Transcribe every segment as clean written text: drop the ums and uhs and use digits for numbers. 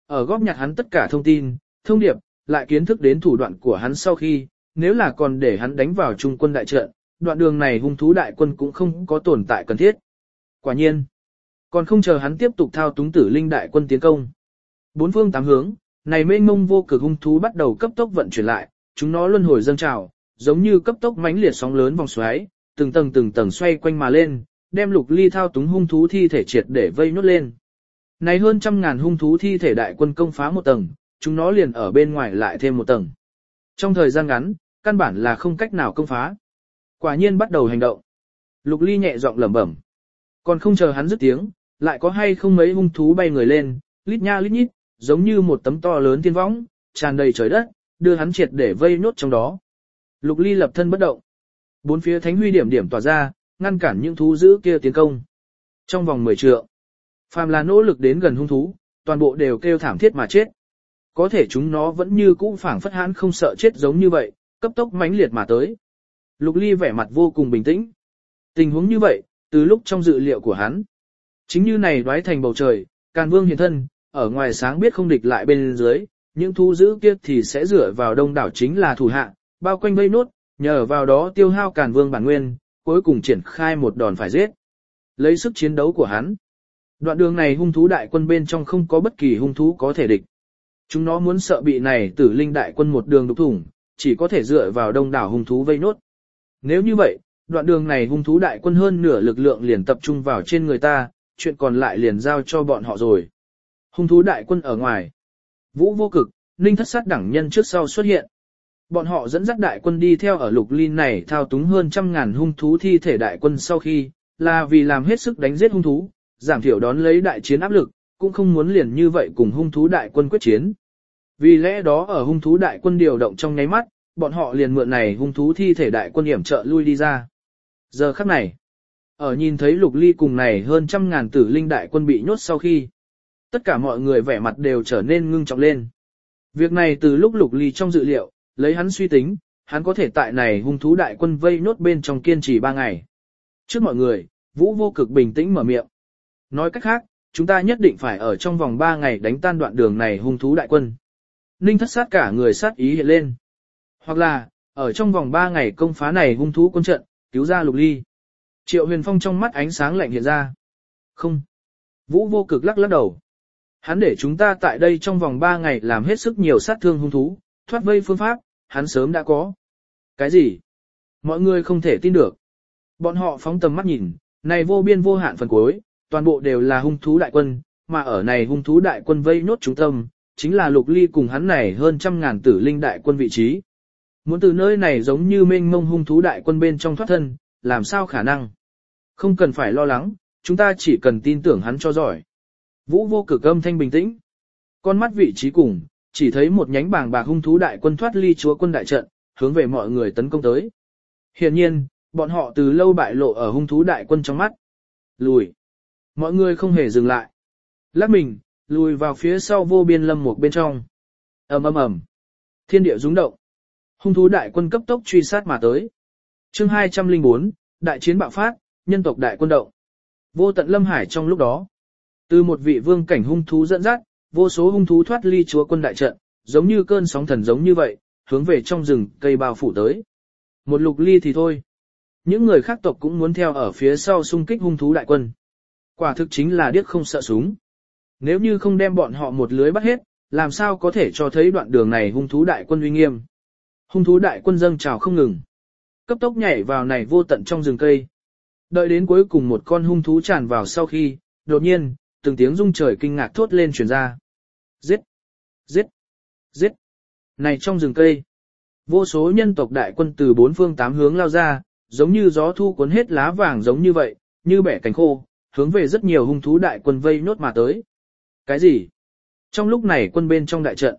ở góp nhặt hắn tất cả thông tin, thông điệp, lại kiến thức đến thủ đoạn của hắn sau khi, nếu là còn để hắn đánh vào trung quân đại trận, đoạn đường này hung thú đại quân cũng không có tồn tại cần thiết. Quả nhiên, còn không chờ hắn tiếp tục thao túng tử linh đại quân tiến công. Bốn phương tám hướng, này mênh mông vô cực hung thú bắt đầu cấp tốc vận chuyển lại, chúng nó luân hồi dâng trào, giống như cấp tốc mãnh liệt sóng lớn vòng xoáy, từng tầng xoay quanh mà lên, đem Lục Ly thao túng hung thú thi thể triệt để vây nốt lên. Này hơn trăm ngàn hung thú thi thể đại quân công phá một tầng, chúng nó liền ở bên ngoài lại thêm một tầng. Trong thời gian ngắn, căn bản là không cách nào công phá. Quả nhiên bắt đầu hành động. Lục Ly nhẹ giọng lẩm bẩm. Còn không chờ hắn dứt tiếng, lại có hay không mấy hung thú bay người lên, lít nha lít nhít, giống như một tấm to lớn thiên võng, tràn đầy trời đất, đưa hắn triệt để vây nốt trong đó. Lục Ly lập thân bất động. Bốn phía thánh huy điểm điểm tỏa ra, ngăn cản những thú dữ kia tiến công. Trong vòng 10 trượng, phàm là nỗ lực đến gần hung thú, toàn bộ đều kêu thảm thiết mà chết. Có thể chúng nó vẫn như cũ phảng phất hãn không sợ chết giống như vậy, cấp tốc mãnh liệt mà tới. Lục Ly vẻ mặt vô cùng bình tĩnh. Tình huống như vậy, từ lúc trong dự liệu của hắn. Chính như này đoái thành bầu trời, Càn Vương hiện thân, ở ngoài sáng biết không địch lại bên dưới, những thú dữ kia thì sẽ dựa vào đông đảo chính là thủ hạ, bao quanh vây nốt, nhờ vào đó tiêu hao Càn Vương bản nguyên, cuối cùng triển khai một đòn phải giết. Lấy sức chiến đấu của hắn. Đoạn đường này hung thú đại quân bên trong không có bất kỳ hung thú có thể địch. Chúng nó muốn sợ bị này tử linh đại quân một đường đục thủng, chỉ có thể dựa vào đông đảo hung thú vây nốt. Nếu như vậy, đoạn đường này hung thú đại quân hơn nửa lực lượng liền tập trung vào trên người ta, chuyện còn lại liền giao cho bọn họ rồi. Hung thú đại quân ở ngoài. Vũ Vô Cực, Ninh Thất Sát đẳng nhân trước sau xuất hiện. Bọn họ dẫn dắt đại quân đi theo ở Lục Ly này thao túng hơn trăm ngàn hung thú thi thể đại quân sau khi, là vì làm hết sức đánh giết hung thú, giảm thiểu đón lấy đại chiến áp lực, cũng không muốn liền như vậy cùng hung thú đại quân quyết chiến. Vì lẽ đó ở hung thú đại quân điều động trong nháy mắt, bọn họ liền mượn này hung thú thi thể đại quân hiểm trợ lui đi ra. Giờ khắc này, ở nhìn thấy Lục Ly cùng này hơn trăm ngàn tử linh đại quân bị nhốt sau khi, tất cả mọi người vẻ mặt đều trở nên ngưng trọng lên. Việc này từ lúc Lục Ly trong dự liệu, lấy hắn suy tính, hắn có thể tại này hung thú đại quân vây nhốt bên trong kiên trì 3 ngày. Trước mọi người, Vũ Vô Cực bình tĩnh mở miệng. Nói cách khác, chúng ta nhất định phải ở trong vòng 3 ngày đánh tan đoạn đường này hung thú đại quân. Ninh Thất Sát cả người sát ý hiện lên. Hoặc là, ở trong vòng 3 ngày công phá này hung thú quân trận, cứu ra Lục Ly. Triệu Huyền Phong trong mắt ánh sáng lạnh hiện ra. Không. Vũ Vô Cực lắc lắc đầu. Hắn để chúng ta tại đây trong vòng 3 ngày làm hết sức nhiều sát thương hung thú, thoát vây phương pháp, hắn sớm đã có. Cái gì? Mọi người không thể tin được. Bọn họ phóng tầm mắt nhìn, này vô biên vô hạn phần cuối, toàn bộ đều là hung thú đại quân, mà ở này hung thú đại quân vây nốt trung tâm, chính là Lục Ly cùng hắn này hơn trăm ngàn tử linh đại quân vị trí. Muốn từ nơi này giống như mênh mông hung thú đại quân bên trong thoát thân, làm sao khả năng? Không cần phải lo lắng, chúng ta chỉ cần tin tưởng hắn cho giỏi. Vũ Vô Cực âm thanh bình tĩnh. Con mắt vị trí cùng, chỉ thấy một nhánh bàng bạc hung thú đại quân thoát ly chúa quân đại trận, hướng về mọi người tấn công tới. Hiển nhiên, bọn họ từ lâu bại lộ ở hung thú đại quân trong mắt. Lùi. Mọi người không hề dừng lại. Lắc mình, lùi vào phía sau vô biên lâm một bên trong. Ầm ầm ầm. Thiên địa rung động. Hung thú đại quân cấp tốc truy sát mà tới. Chương 204, đại chiến bạo phát, nhân tộc đại quân động. Vô tận lâm hải trong lúc đó, từ một vị vương cảnh hung thú dẫn dắt, vô số hung thú thoát ly chúa quân đại trận, giống như cơn sóng thần giống như vậy, hướng về trong rừng cây bao phủ tới. Một Lục Ly thì thôi. Những người khác tộc cũng muốn theo ở phía sau xung kích hung thú đại quân. Quả thực chính là điếc không sợ súng. Nếu như không đem bọn họ một lưới bắt hết, làm sao có thể cho thấy đoạn đường này hung thú đại quân uy nghiêm. Hung thú đại quân dâng trào không ngừng. Cấp tốc nhảy vào này vô tận trong rừng cây. Đợi đến cuối cùng một con hung thú tràn vào sau khi, đột nhiên, từng tiếng rung trời kinh ngạc thốt lên truyền ra. Giết! Giết! Giết! Này trong rừng cây, vô số nhân tộc đại quân từ 4 phương 8 hướng lao ra, giống như gió thu cuốn hết lá vàng giống như vậy, như bẻ cánh khô, hướng về rất nhiều hung thú đại quân vây nốt mà tới. Cái gì? Trong lúc này quân bên trong đại trận,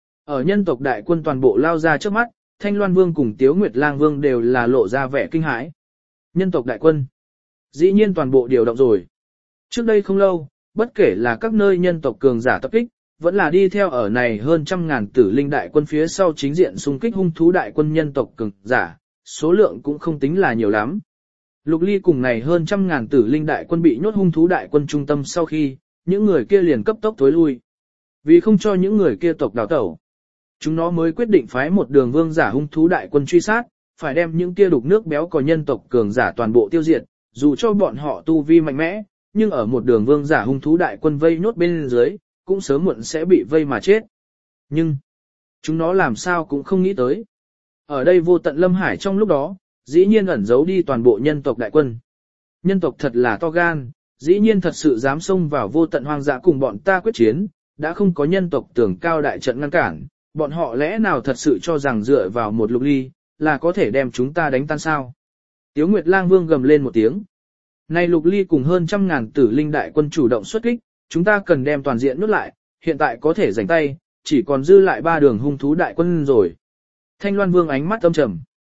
ở nhân tộc đại quân toàn bộ lao ra trước mắt, Thanh Loan Vương cùng Tiếu Nguyệt Lang Vương đều là lộ ra vẻ kinh hãi. Nhân tộc đại quân, dĩ nhiên toàn bộ điều động rồi. Trước đây không lâu, bất kể là các nơi nhân tộc cường giả tập kích, vẫn là đi theo ở này hơn trăm ngàn tử linh đại quân phía sau chính diện xung kích hung thú đại quân nhân tộc cường giả, số lượng cũng không tính là nhiều lắm. Lục Ly cùng này hơn trăm ngàn tử linh đại quân bị nhốt hung thú đại quân trung tâm sau khi, những người kia liền cấp tốc thối lui. vì không cho những người kia tộc đào tẩu. Chúng nó mới quyết định phái một đường vương giả hung thú đại quân truy sát, phải đem những kia đục nước béo có nhân tộc cường giả toàn bộ tiêu diệt, dù cho bọn họ tu vi mạnh mẽ, nhưng ở một đường vương giả hung thú đại quân vây nhốt bên dưới, cũng sớm muộn sẽ bị vây mà chết. Nhưng, chúng nó làm sao cũng không nghĩ tới. Ở đây vô tận lâm hải trong lúc đó, dĩ nhiên ẩn giấu đi toàn bộ nhân tộc đại quân. Nhân tộc thật là to gan, dĩ nhiên thật sự dám xông vào vô tận hoang dã cùng bọn ta quyết chiến, đã không có nhân tộc tưởng cao đại trận ngăn cản, bọn họ lẽ nào thật sự cho rằng dựa vào một lục ly, là có thể đem chúng ta đánh tan sao? Tiếu Nguyệt Lang Vương gầm lên một tiếng. Nay lục ly cùng hơn 100.000 tử linh đại quân chủ động xuất kích, chúng ta cần đem toàn diện nuốt lại, hiện tại có thể giành tay, chỉ còn dư lại 3 đường hung thú đại quân rồi. Thanh Loan Vương ánh mắt âm trầm.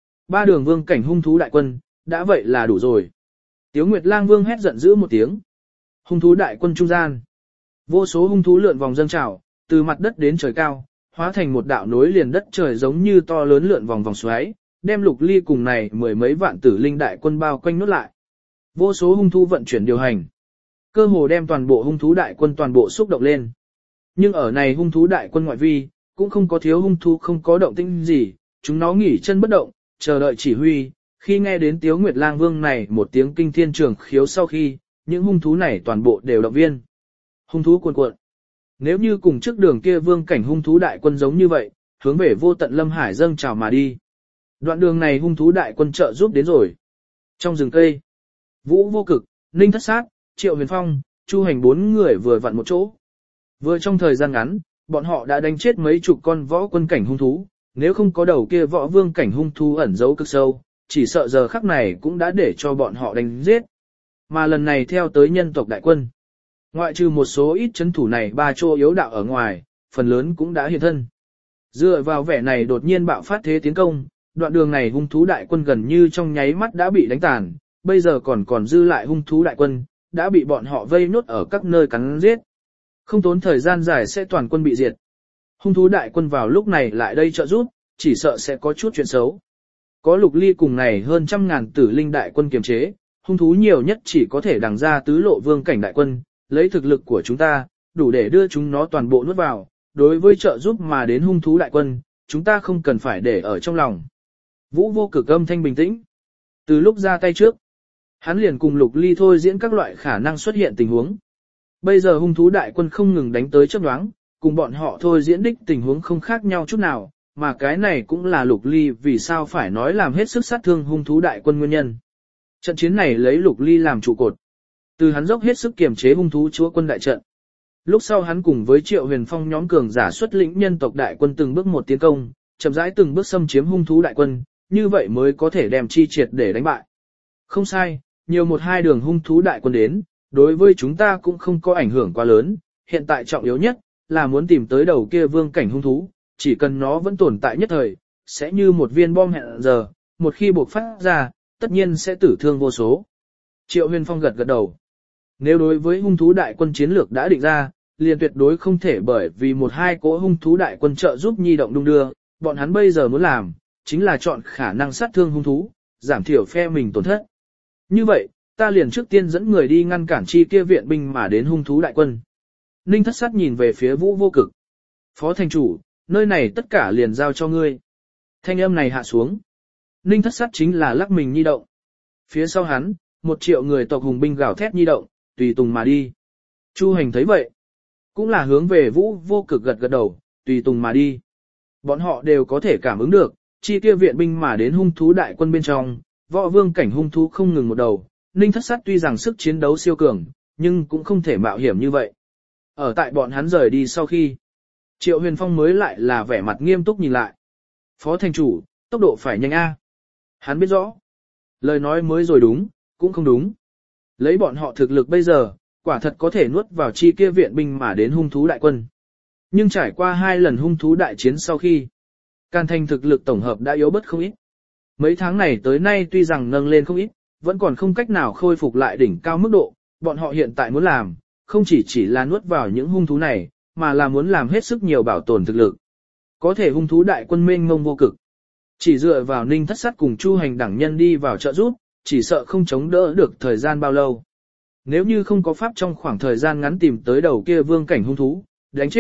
3 đường vương cảnh hung thú đại quân, đã vậy là đủ rồi. Tiếu Nguyệt Lang Vương hét giận dữ một tiếng. Hung thú đại quân trung gian. Vô số hung thú lượn vòng dâng trào, từ mặt đất đến trời cao, hóa thành một đạo nối liền đất trời giống như to lớn lượn vòng vòng xoáy, đem lục ly cùng này mười mấy vạn tử linh đại quân bao quanh nốt lại. Vô số hung thú vận chuyển điều hành. Cơ hồ đem toàn bộ hung thú đại quân toàn bộ xúc động lên. Nhưng ở này hung thú đại quân ngoại vi, cũng không có thiếu hung thú không có động tĩnh gì, chúng nó nghỉ chân bất động, chờ đợi chỉ huy. Khi nghe đến Tiếu Nguyệt Lang Vương này một tiếng kinh thiên trường khiếu sau khi, những hung thú này toàn bộ đều động viên. Hung thú cuồn cuộn. Nếu như cùng trước đường kia vương cảnh hung thú đại quân giống như vậy, hướng về vô tận lâm hải dâng trào mà đi. Đoạn đường này hung thú đại quân trợ giúp đến rồi. Trong rừng cây, Vũ Vô Cực, Ninh Thất Sát, Triệu Huyền Phong, Chu Hành 4 người vừa vặn một chỗ. Vừa trong thời gian ngắn, bọn họ đã đánh chết mấy chục con võ quân cảnh hung thú, nếu không có đầu kia võ vương cảnh hung thú ẩn giấu cực sâu, chỉ sợ giờ khắc này cũng đã để cho bọn họ đánh giết. Mà lần này theo tới nhân tộc đại quân, ngoại trừ một số ít chấn thủ này 3 chỗ yếu đạo ở ngoài, phần lớn cũng đã hiện thân. Dựa vào vẻ này đột nhiên bạo phát thế tiến công, đoạn đường này hung thú đại quân gần như trong nháy mắt đã bị đánh tàn, bây giờ còn dư lại hung thú đại quân, đã bị bọn họ vây nốt ở các nơi cắn giết. Không tốn thời gian dài sẽ toàn quân bị diệt. Hung thú đại quân vào lúc này lại đây trợ giúp, chỉ sợ sẽ có chút chuyện xấu. Có lục ly cùng này hơn 100.000 tử linh đại quân kiềm chế, hung thú nhiều nhất chỉ có thể đằng ra tứ lộ vương cảnh đại quân, lấy thực lực của chúng ta, đủ để đưa chúng nó toàn bộ nuốt vào. Đối với trợ giúp mà đến hung thú đại quân, chúng ta không cần phải để ở trong lòng. Vũ Vô Cực âm thanh bình tĩnh. Từ lúc ra tay trước, hắn liền cùng lục ly thôi diễn các loại khả năng xuất hiện tình huống. Bây giờ hung thú đại quân không ngừng đánh tới chớp nhoáng, cùng bọn họ thôi diễn đích tình huống không khác nhau chút nào, mà cái này cũng là lục ly vì sao phải nói làm hết sức sát thương hung thú đại quân nguyên nhân. Trận chiến này lấy lục ly làm trụ cột. Từ hắn dốc hết sức kiềm chế hung thú chúa quân đại trận. Lúc sau hắn cùng với Triệu Huyền Phong nhóm cường giả xuất lĩnh nhân tộc đại quân từng bước một tiến công, chậm rãi từng bước xâm chiếm hung thú đại quân, như vậy mới có thể đem chi triệt để đánh bại. Không sai, nhiều một hai đường hung thú đại quân đến, đối với chúng ta cũng không có ảnh hưởng quá lớn, hiện tại trọng yếu nhất là muốn tìm tới đầu kia vương cảnh hung thú, chỉ cần nó vẫn tồn tại nhất thời, sẽ như một viên bom hẹn giờ, một khi bộc phát ra, tất nhiên sẽ tử thương vô số. Triệu Huyền Phong gật gật đầu. Nếu đối với hung thú đại quân chiến lược đã định ra, liền tuyệt đối không thể bởi vì một hai cỗ hung thú đại quân trợ giúp nhi động đung đưa, bọn hắn bây giờ muốn làm, chính là chọn khả năng sát thương hung thú, giảm thiểu phe mình tổn thất. Như vậy, ta liền trước tiên dẫn người đi ngăn cản chi kia viện binh mà đến hung thú đại quân. Ninh Thất Sát nhìn về phía Vũ Vô Cực. Phó thành chủ, nơi này tất cả liền giao cho ngươi. Thanh âm này hạ xuống. Ninh Thất Sát chính là lắc mình nhi động. Phía sau hắn, 1 triệu người tộc hùng binh gào thét nhi động, tùy tùng mà đi. Chu Hành thấy vậy, cũng là hướng về Vũ Vô Cực gật gật đầu, tùy tùng mà đi. Bọn họ đều có thể cảm ứng được, chi kia viện binh mà đến hung thú đại quân bên trong, võ vương cảnh hung thú không ngừng một đầu. Ninh Thất Sát tuy rằng sức chiến đấu siêu cường, nhưng cũng không thể mạo hiểm như vậy. Ở tại bọn hắn rời đi sau khi, Triệu Huyền Phong mới lại là vẻ mặt nghiêm túc nhìn lại. Phó thành chủ, tốc độ phải nhanh a. Hắn biết rõ. Lời nói mới rồi đúng, cũng không đúng. Lấy bọn họ thực lực bây giờ, quả thật có thể nuốt vào chi kia viện binh mà đến hung thú đại quân. Nhưng trải qua 2 lần hung thú đại chiến sau khi, Can Thành thực lực tổng hợp đã yếu bớt không ít. Mấy tháng này tới nay tuy rằng nâng lên không ít, vẫn còn không cách nào khôi phục lại đỉnh cao mức độ, bọn họ hiện tại muốn làm, không chỉ là nuốt vào những hung thú này, mà là muốn làm hết sức nhiều bảo tồn thực lực. Có thể hung thú đại quân mênh mông vô cực. Chỉ dựa vào Ninh Thất Sát cùng Chu Hành đẳng nhân đi vào trợ giúp, chỉ sợ không chống đỡ được thời gian bao lâu. Nếu như không có pháp trong khoảng thời gian ngắn tìm tới đầu kia vương cảnh hung thú, đánh chết,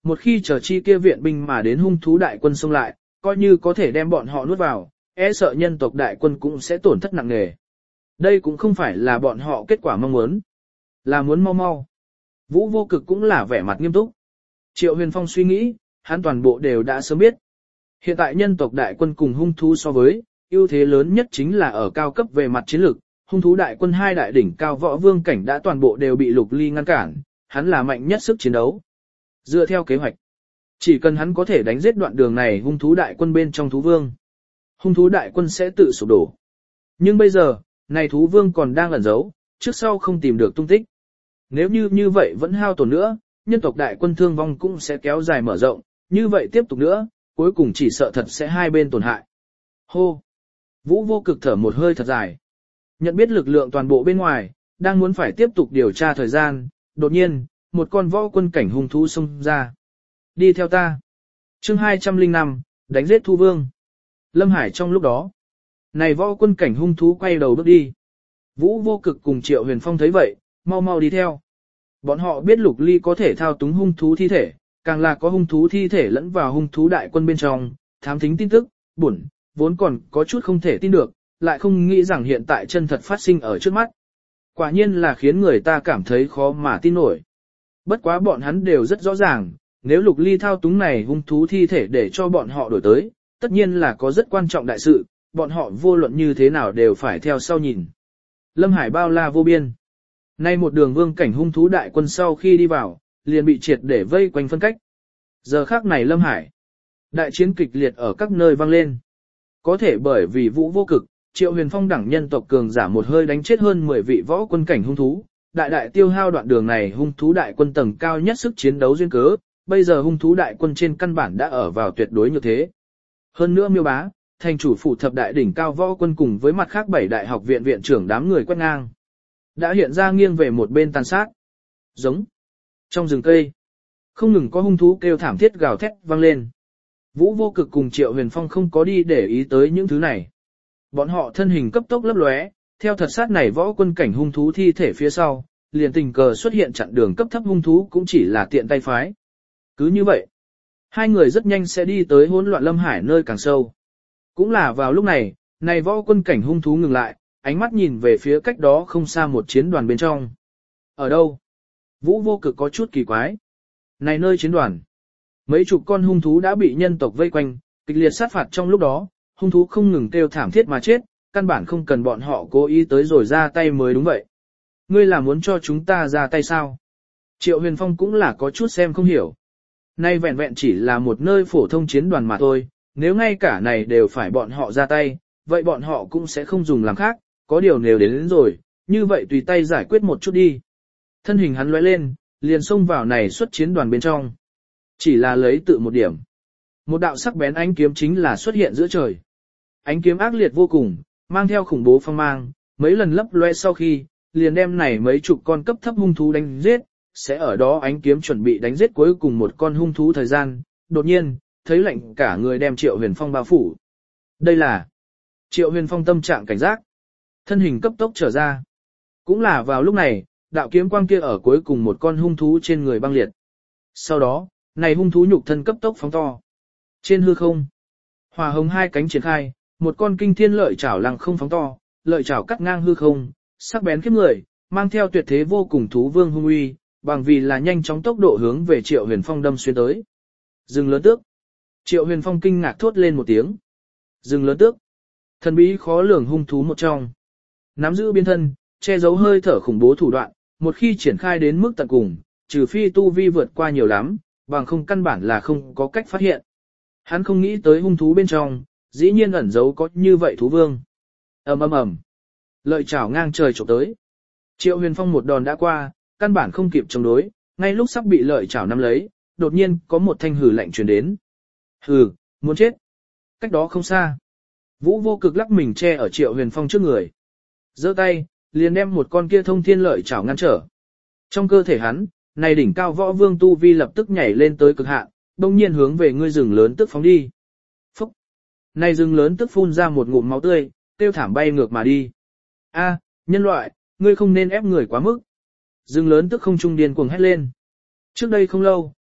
Một khi chờ chi kia viện binh mà đến hung thú đại quân xông lại, coi như có thể đem bọn họ nuốt vào, e sợ nhân tộc đại quân cũng sẽ tổn thất nặng nề. Đây cũng không phải là bọn họ kết quả mong muốn, là muốn mau mau. Vũ Vô Cực cũng là vẻ mặt nghiêm túc. Triệu Huyền Phong suy nghĩ, hắn toàn bộ đều đã sớm biết. Hiện tại nhân tộc đại quân cùng hung thú so với, ưu thế lớn nhất chính là ở cao cấp về mặt chiến lược, hung thú đại quân hai đại đỉnh cao võ vương cảnh đã toàn bộ đều bị Lục Ly ngăn cản, hắn là mạnh nhất sức chiến đấu. Dựa theo kế hoạch, chỉ cần hắn có thể đánh giết đoạn đường này hung thú đại quân bên trong thú vương, hung thú đại quân sẽ tự sụp đổ. Nhưng bây giờ, này thú vương còn đang ẩn giấu, trước sau không tìm được tung tích. Nếu như vậy vẫn hao tổn nữa, nhân tộc đại quân thương vong cũng sẽ kéo dài mở rộng, như vậy tiếp tục nữa, cuối cùng chỉ sợ thật sẽ hai bên tổn hại. Hô! Vũ Vô Cực thở một hơi thật dài. Nhận biết lực lượng toàn bộ bên ngoài, đang muốn phải tiếp tục điều tra thời gian, đột nhiên, một con võ quân cảnh hung thú xông ra. Đi theo ta. Chương 205, đánh giết thu vương. Lâm Hải trong lúc đó, này võ quân cảnh hung thú quay đầu bước đi. Vũ Vô Cực cùng Triệu Huyền Phong thấy vậy, mau mau đi theo. Bọn họ biết Lục Ly có thể thao túng hung thú thi thể, càng là có hung thú thi thể lẫn vào hung thú đại quân bên trong, thám thính tin tức, vốn còn có chút không thể tin được, lại không nghĩ rằng hiện tại chân thật phát sinh ở trước mắt. Quả nhiên là khiến người ta cảm thấy khó mà tin nổi. Bất quá bọn hắn đều rất rõ ràng, nếu Lục Ly thao túng này hung thú thi thể để cho bọn họ đổi tới, tất nhiên là có rất quan trọng đại sự, bọn họ vô luận như thế nào đều phải theo sau nhìn. Lâm Hải bao la vô biên. Nay một đường vương cảnh hung thú đại quân sau khi đi vào, liền bị triệt để vây quanh phân cách. Giờ khắc này Lâm Hải, đại chiến kịch liệt ở các nơi vang lên. Có thể bởi vì Vũ Vô Cực, Triệu Huyền Phong đẳng nhân tộc cường giả một hơi đánh chết hơn 10 vị võ quân cảnh hung thú, đại tiêu hao đoạn đường này hung thú đại quân tầng cao nhất sức chiến đấu duyên cớ, bây giờ hung thú đại quân trên căn bản đã ở vào tuyệt đối như thế. Hơn nữa Miêu Bá, thành chủ phủ thập đại đỉnh cao võ quân cùng với mặt khác 7 đại học viện viện trưởng đám người quét ngang, đã hiện ra nghiêng về một bên tàn sát. Giống. Trong rừng cây, không ngừng có hung thú kêu thảm thiết gào thét vang lên. Vũ Vô Cực cùng Triệu Huyền Phong không có đi để ý tới những thứ này. Bọn họ thân hình cấp tốc lấp lóe, theo thật sát này võ quân cảnh hung thú thi thể phía sau, liền tình cờ xuất hiện chặn đường cấp thấp hung thú cũng chỉ là tiện tay phái. Cứ như vậy, hai người rất nhanh sẽ đi tới hỗn loạn Lâm Hải nơi càng sâu. Cũng là vào lúc này, này võ quân cảnh hung thú ngừng lại, ánh mắt nhìn về phía cách đó không xa một chiến đoàn bên trong. Ở đâu? Vũ Vô Cực có chút kỳ quái. Này nơi chiến đoàn, mấy chục con hung thú đã bị nhân tộc vây quanh, kịch liệt sát phạt trong lúc đó, hung thú không ngừng kêu thảm thiết mà chết, căn bản không cần bọn họ cố ý tới rồi ra tay mới đúng vậy. Ngươi là muốn cho chúng ta ra tay sao? Triệu Huyền Phong cũng là có chút xem không hiểu. Nay vẹn vẹn chỉ là một nơi phổ thông chiến đoàn mà thôi, nếu ngay cả này đều phải bọn họ ra tay, vậy bọn họ cũng sẽ không dùng làm khác, có điều nếu đến rồi, như vậy tùy tay giải quyết một chút đi. Thân hình hắn lóe lên, liền xông vào này xuất chiến đoàn bên trong. Chỉ là lấy tự một điểm. Một đạo sắc bén ánh kiếm chính là xuất hiện giữa trời. Ánh kiếm ác liệt vô cùng, mang theo khủng bố phong mang, mấy lần lấp loe sau khi, liền đem này mấy chục con cấp thấp hung thú đánh giết, sẽ ở đó ánh kiếm chuẩn bị đánh giết cuối cùng một con hung thú thời gian, đột nhiên, thấy lạnh cả người đem Triệu Huyền Phong bao phủ. Đây là Triệu Huyền Phong tâm trạng cảnh giác, thân hình cấp tốc trở ra. Cũng là vào lúc này, đạo kiếm quang kia ở cuối cùng một con hung thú trên người băng liệt. Sau đó, này hung thú nhục thân cấp tốc phóng to. Trên hư không, hỏa hồng hai cánh triển khai, một con kinh thiên lợi chảo lăng không phóng to, lợi chảo cắt ngang hư không, sắc bén khiếp người, mang theo tuyệt thế vô cùng thú vương hung uy, bằng vì là nhanh chóng tốc độ hướng về Triệu Huyền Phong đâm xuyên tới. Rừng lớn tước. Triệu Huyền Phong kinh ngạc thốt lên một tiếng. Rừng lớn tước. Thần bí khó lường hung thú một trong. Nắm giữ biến thân, che giấu hơi thở khủng bố thủ đoạn, một khi triển khai đến mức tận cùng, trừ phi tu vi vượt qua nhiều lắm, bằng không căn bản là không có cách phát hiện. Hắn không nghĩ tới hung thú bên trong, dĩ nhiên ẩn giấu có như vậy thú vương. Ầm ầm ầm. Lợi chảo ngang trời chụp tới. Triệu Huyền Phong một đòn đã qua, căn bản không kịp chống đối, ngay lúc sắp bị lợi chảo nắm lấy, đột nhiên có một thanh hừ lạnh truyền đến. Hừ, muốn chết. Cách đó không xa, Vũ Vô Cực lắc mình che ở Triệu Huyền Phong trước người. Giơ tay, liền đem một con kia thông thiên lợi chảo ngăn trở. Trong cơ thể hắn, này đỉnh cao võ vương tu vi lập tức nhảy lên tới cực hạn, đông nhiên hướng về ngươi rừng lớn tức phóng đi. Phúc! Này rừng lớn tức phun ra một ngụm máu tươi, tiêu thảm bay ngược mà đi. A, nhân loại, ngươi không nên ép người quá mức. Rừng lớn tức không trung điên cuồng hét lên. Trước đây không lâu,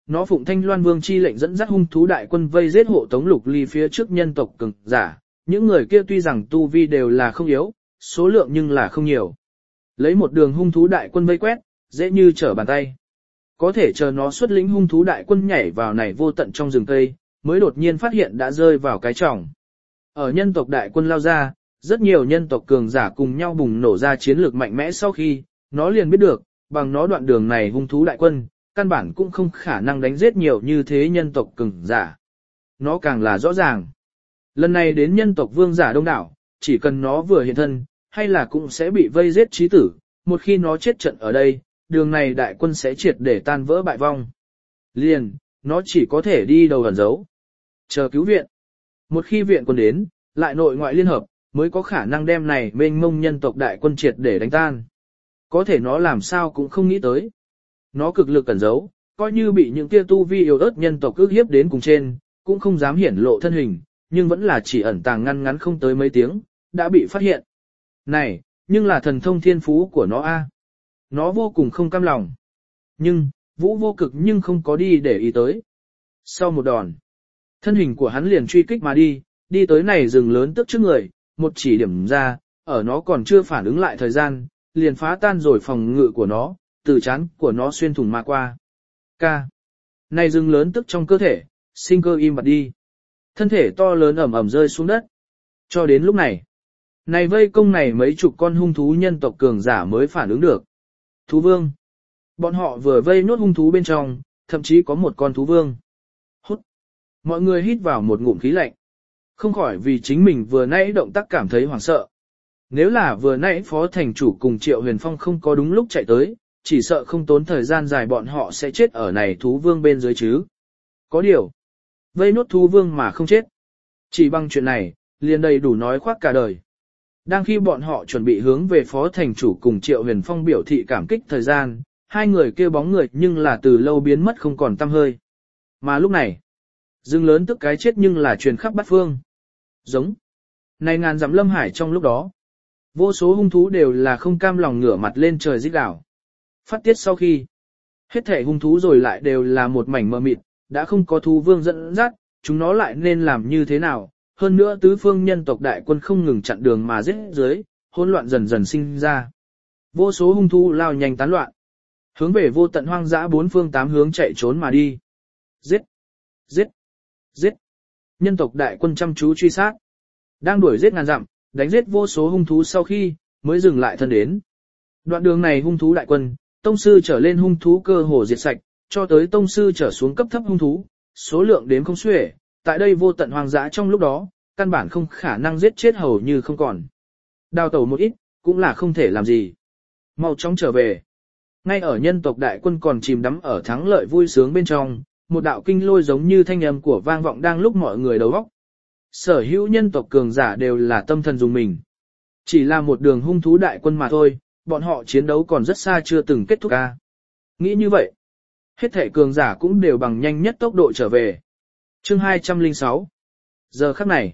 nó phụng Thanh Loan Vương chi lệnh dẫn dắt hung thú đại quân vây giết hộ tống Lục Ly phía trước nhân tộc cường giả, những người kia tuy rằng tu vi đều là không yếu, số lượng nhưng là không nhiều. Lấy một đường hung thú đại quân vây quét, dễ như trở bàn tay. Có thể chờ nó xuất lĩnh hung thú đại quân nhảy vào này vô tận trong rừng cây, mới đột nhiên phát hiện đã rơi vào cái tròng. Ở nhân tộc đại quân lao ra, rất nhiều nhân tộc cường giả cùng nhau bùng nổ ra chiến lược mạnh mẽ sau khi, nó liền biết được, bằng nó đoạn đường này hung thú đại quân, căn bản cũng không khả năng đánh giết nhiều như thế nhân tộc cường giả. Nó càng là rõ ràng. Lần này đến nhân tộc vương giả đông đảo, chỉ cần nó vừa hiện thân, hay là cũng sẽ bị vây giết chí tử, một khi nó chết trận ở đây, đường này đại quân sẽ triệt để tan vỡ bại vong. Liền, nó chỉ có thể đi đầu ẩn giấu. Chờ cứu viện. Một khi viện quân đến, lại nội ngoại liên hợp, mới có khả năng đem này mênh mông nhân tộc đại quân triệt để đánh tan. Có thể nó làm sao cũng không nghĩ tới. Nó cực lực ẩn giấu, coi như bị những kia tu vi yếu ớt nhân tộc ức hiếp đến cùng trên, cũng không dám hiển lộ thân hình, nhưng vẫn là chỉ ẩn tàng ngăn ngắn không tới mấy tiếng, đã bị phát hiện. Này, nhưng là thần thông thiên phú của nó a. Nó vô cùng không cam lòng. Nhưng, Vũ Vô Cực nhưng không có đi để ý tới. Sau một đòn, thân hình của hắn liền truy kích mà đi tới này rừng lớn tức trước người, một chỉ điểm ra, ở nó còn chưa phản ứng lại thời gian, liền phá tan rồi phòng ngự của nó, từ chán của nó xuyên thủng mà qua. Ca. Này rừng lớn tức trong cơ thể, sinh cơ im bặt đi. Thân thể to lớn ẩm ẩm rơi xuống đất. Cho đến lúc này, này vây công này mấy chục con hung thú nhân tộc cường giả mới phản ứng được. Thú vương. Bọn họ vừa vây nốt hung thú bên trong, thậm chí có một con thú vương. Hút. Mọi người hít vào một ngụm khí lạnh. Không khỏi vì chính mình vừa nãy động tác cảm thấy hoảng sợ. Nếu là vừa nãy phó thành chủ cùng Triệu Huyền Phong không có đúng lúc chạy tới, chỉ sợ không tốn thời gian dài bọn họ sẽ chết ở này thú vương bên dưới chứ. Có điều, vây nốt thú vương mà không chết. Chỉ bằng chuyện này, liền đầy đủ nói khoác cả đời. Đang khi bọn họ chuẩn bị hướng về phó thành chủ cùng Triệu Huyền Phong biểu thị cảm kích thời gian, hai người kêu bóng người nhưng là từ lâu biến mất không còn tăm hơi. Mà lúc này, rừng lớn tức cái chết nhưng là truyền khắp bát phương. Giống. Này ngàn dặm lâm hải trong lúc đó, vô số hung thú đều là không cam lòng ngửa mặt lên trời rít gào. Phát tiết sau khi, hết thể hung thú rồi lại đều là một mảnh mờ mịt, đã không có thú vương dẫn dắt, chúng nó lại nên làm như thế nào. Hơn nữa tứ phương nhân tộc đại quân không ngừng chặn đường mà giết dưới, hỗn loạn dần dần sinh ra. Vô số hung thú lao nhanh tán loạn, hướng về vô tận hoang dã bốn phương tám hướng chạy trốn mà đi. Giết! Giết! Giết! Nhân tộc đại quân chăm chú truy sát. Đang đuổi giết ngàn dặm, đánh giết vô số hung thú sau khi, mới dừng lại thân đến. Đoạn đường này hung thú đại quân, tông sư trở lên hung thú cơ hồ diệt sạch, cho tới tông sư trở xuống cấp thấp hung thú, số lượng đếm không xuể, tại đây vô tận hoang dã trong lúc đó, căn bản không khả năng giết chết hầu như không còn. Đào tẩu một ít, cũng là không thể làm gì. Mau chóng trở về. Ngay ở nhân tộc đại quân còn chìm đắm ở thắng lợi vui sướng bên trong, một đạo kinh lôi giống như thanh âm của vang vọng đang lúc mọi người đầu óc. Sở hữu nhân tộc cường giả đều là tâm thần dùng mình. Chỉ là một đường hung thú đại quân mà thôi, bọn họ chiến đấu còn rất xa chưa từng kết thúc ca. Nghĩ như vậy, hết thể cường giả cũng đều bằng nhanh nhất tốc độ trở về. Chương 206. Giờ khắc này,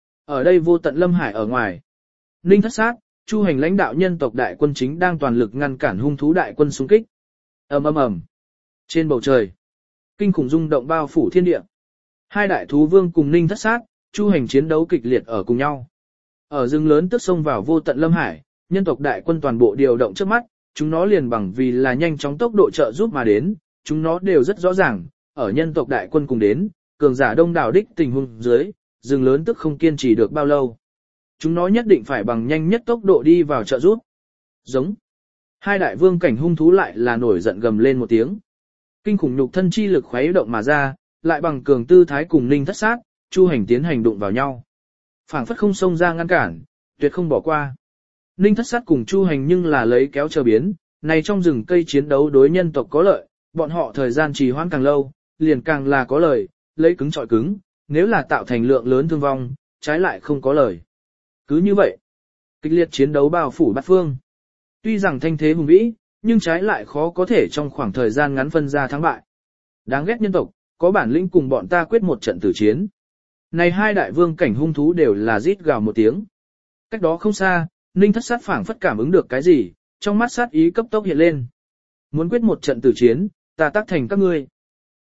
ở đây vô tận lâm hải ở ngoài, Ninh Thất Sát, Chu Hành lãnh đạo nhân tộc đại quân chính đang toàn lực ngăn cản hung thú đại quân xung kích. Ầm ầm ầm. Trên bầu trời, kinh khủng rung động bao phủ thiên địa. Hai đại thú vương cùng Ninh Thất Sát, Chu Hành chiến đấu kịch liệt ở cùng nhau. Ở rừng lớn tức xông vào vô tận lâm hải, nhân tộc đại quân toàn bộ điều động trước mắt, chúng nó liền bằng vì là nhanh chóng tốc độ trợ giúp mà đến, chúng nó đều rất rõ ràng, ở nhân tộc đại quân cùng đến, cường giả đông đảo đích tình huống dưới, rừng lớn tức không kiên trì được bao lâu. Chúng nó nhất định phải bằng nhanh nhất tốc độ đi vào trợ giúp. Giống. Hai đại vương cảnh hung thú lại là nổi giận gầm lên một tiếng. Kinh khủng nhục thân chi lực khuấy động mà ra, lại bằng cường tư thái cùng Ninh Thất Sát, Chu Hành tiến hành đụng vào nhau. Phảng phất không xông ra ngăn cản, tuyệt không bỏ qua. Ninh Thất Sát cùng Chu Hành nhưng là lấy kéo chờ biến, này trong rừng cây chiến đấu đối nhân tộc có lợi, bọn họ thời gian trì hoãn càng lâu, liền càng là có lợi, lấy cứng chọi cứng, nếu là tạo thành lượng lớn thương vong, trái lại không có lợi. Cứ như vậy, kịch liệt chiến đấu bao phủ bát phương. Tuy rằng thanh thế hùng vĩ, nhưng trái lại khó có thể trong khoảng thời gian ngắn phân ra thắng bại. Đáng ghét nhân tộc, có bản lĩnh cùng bọn ta quyết một trận tử chiến. Này hai đại vương cảnh hung thú đều là rít gào một tiếng. Cách đó không xa, Ninh Thất Sát phảng phất cảm ứng được cái gì, trong mắt sát ý cấp tốc hiện lên. Muốn quyết một trận tử chiến, ta tác thành các ngươi.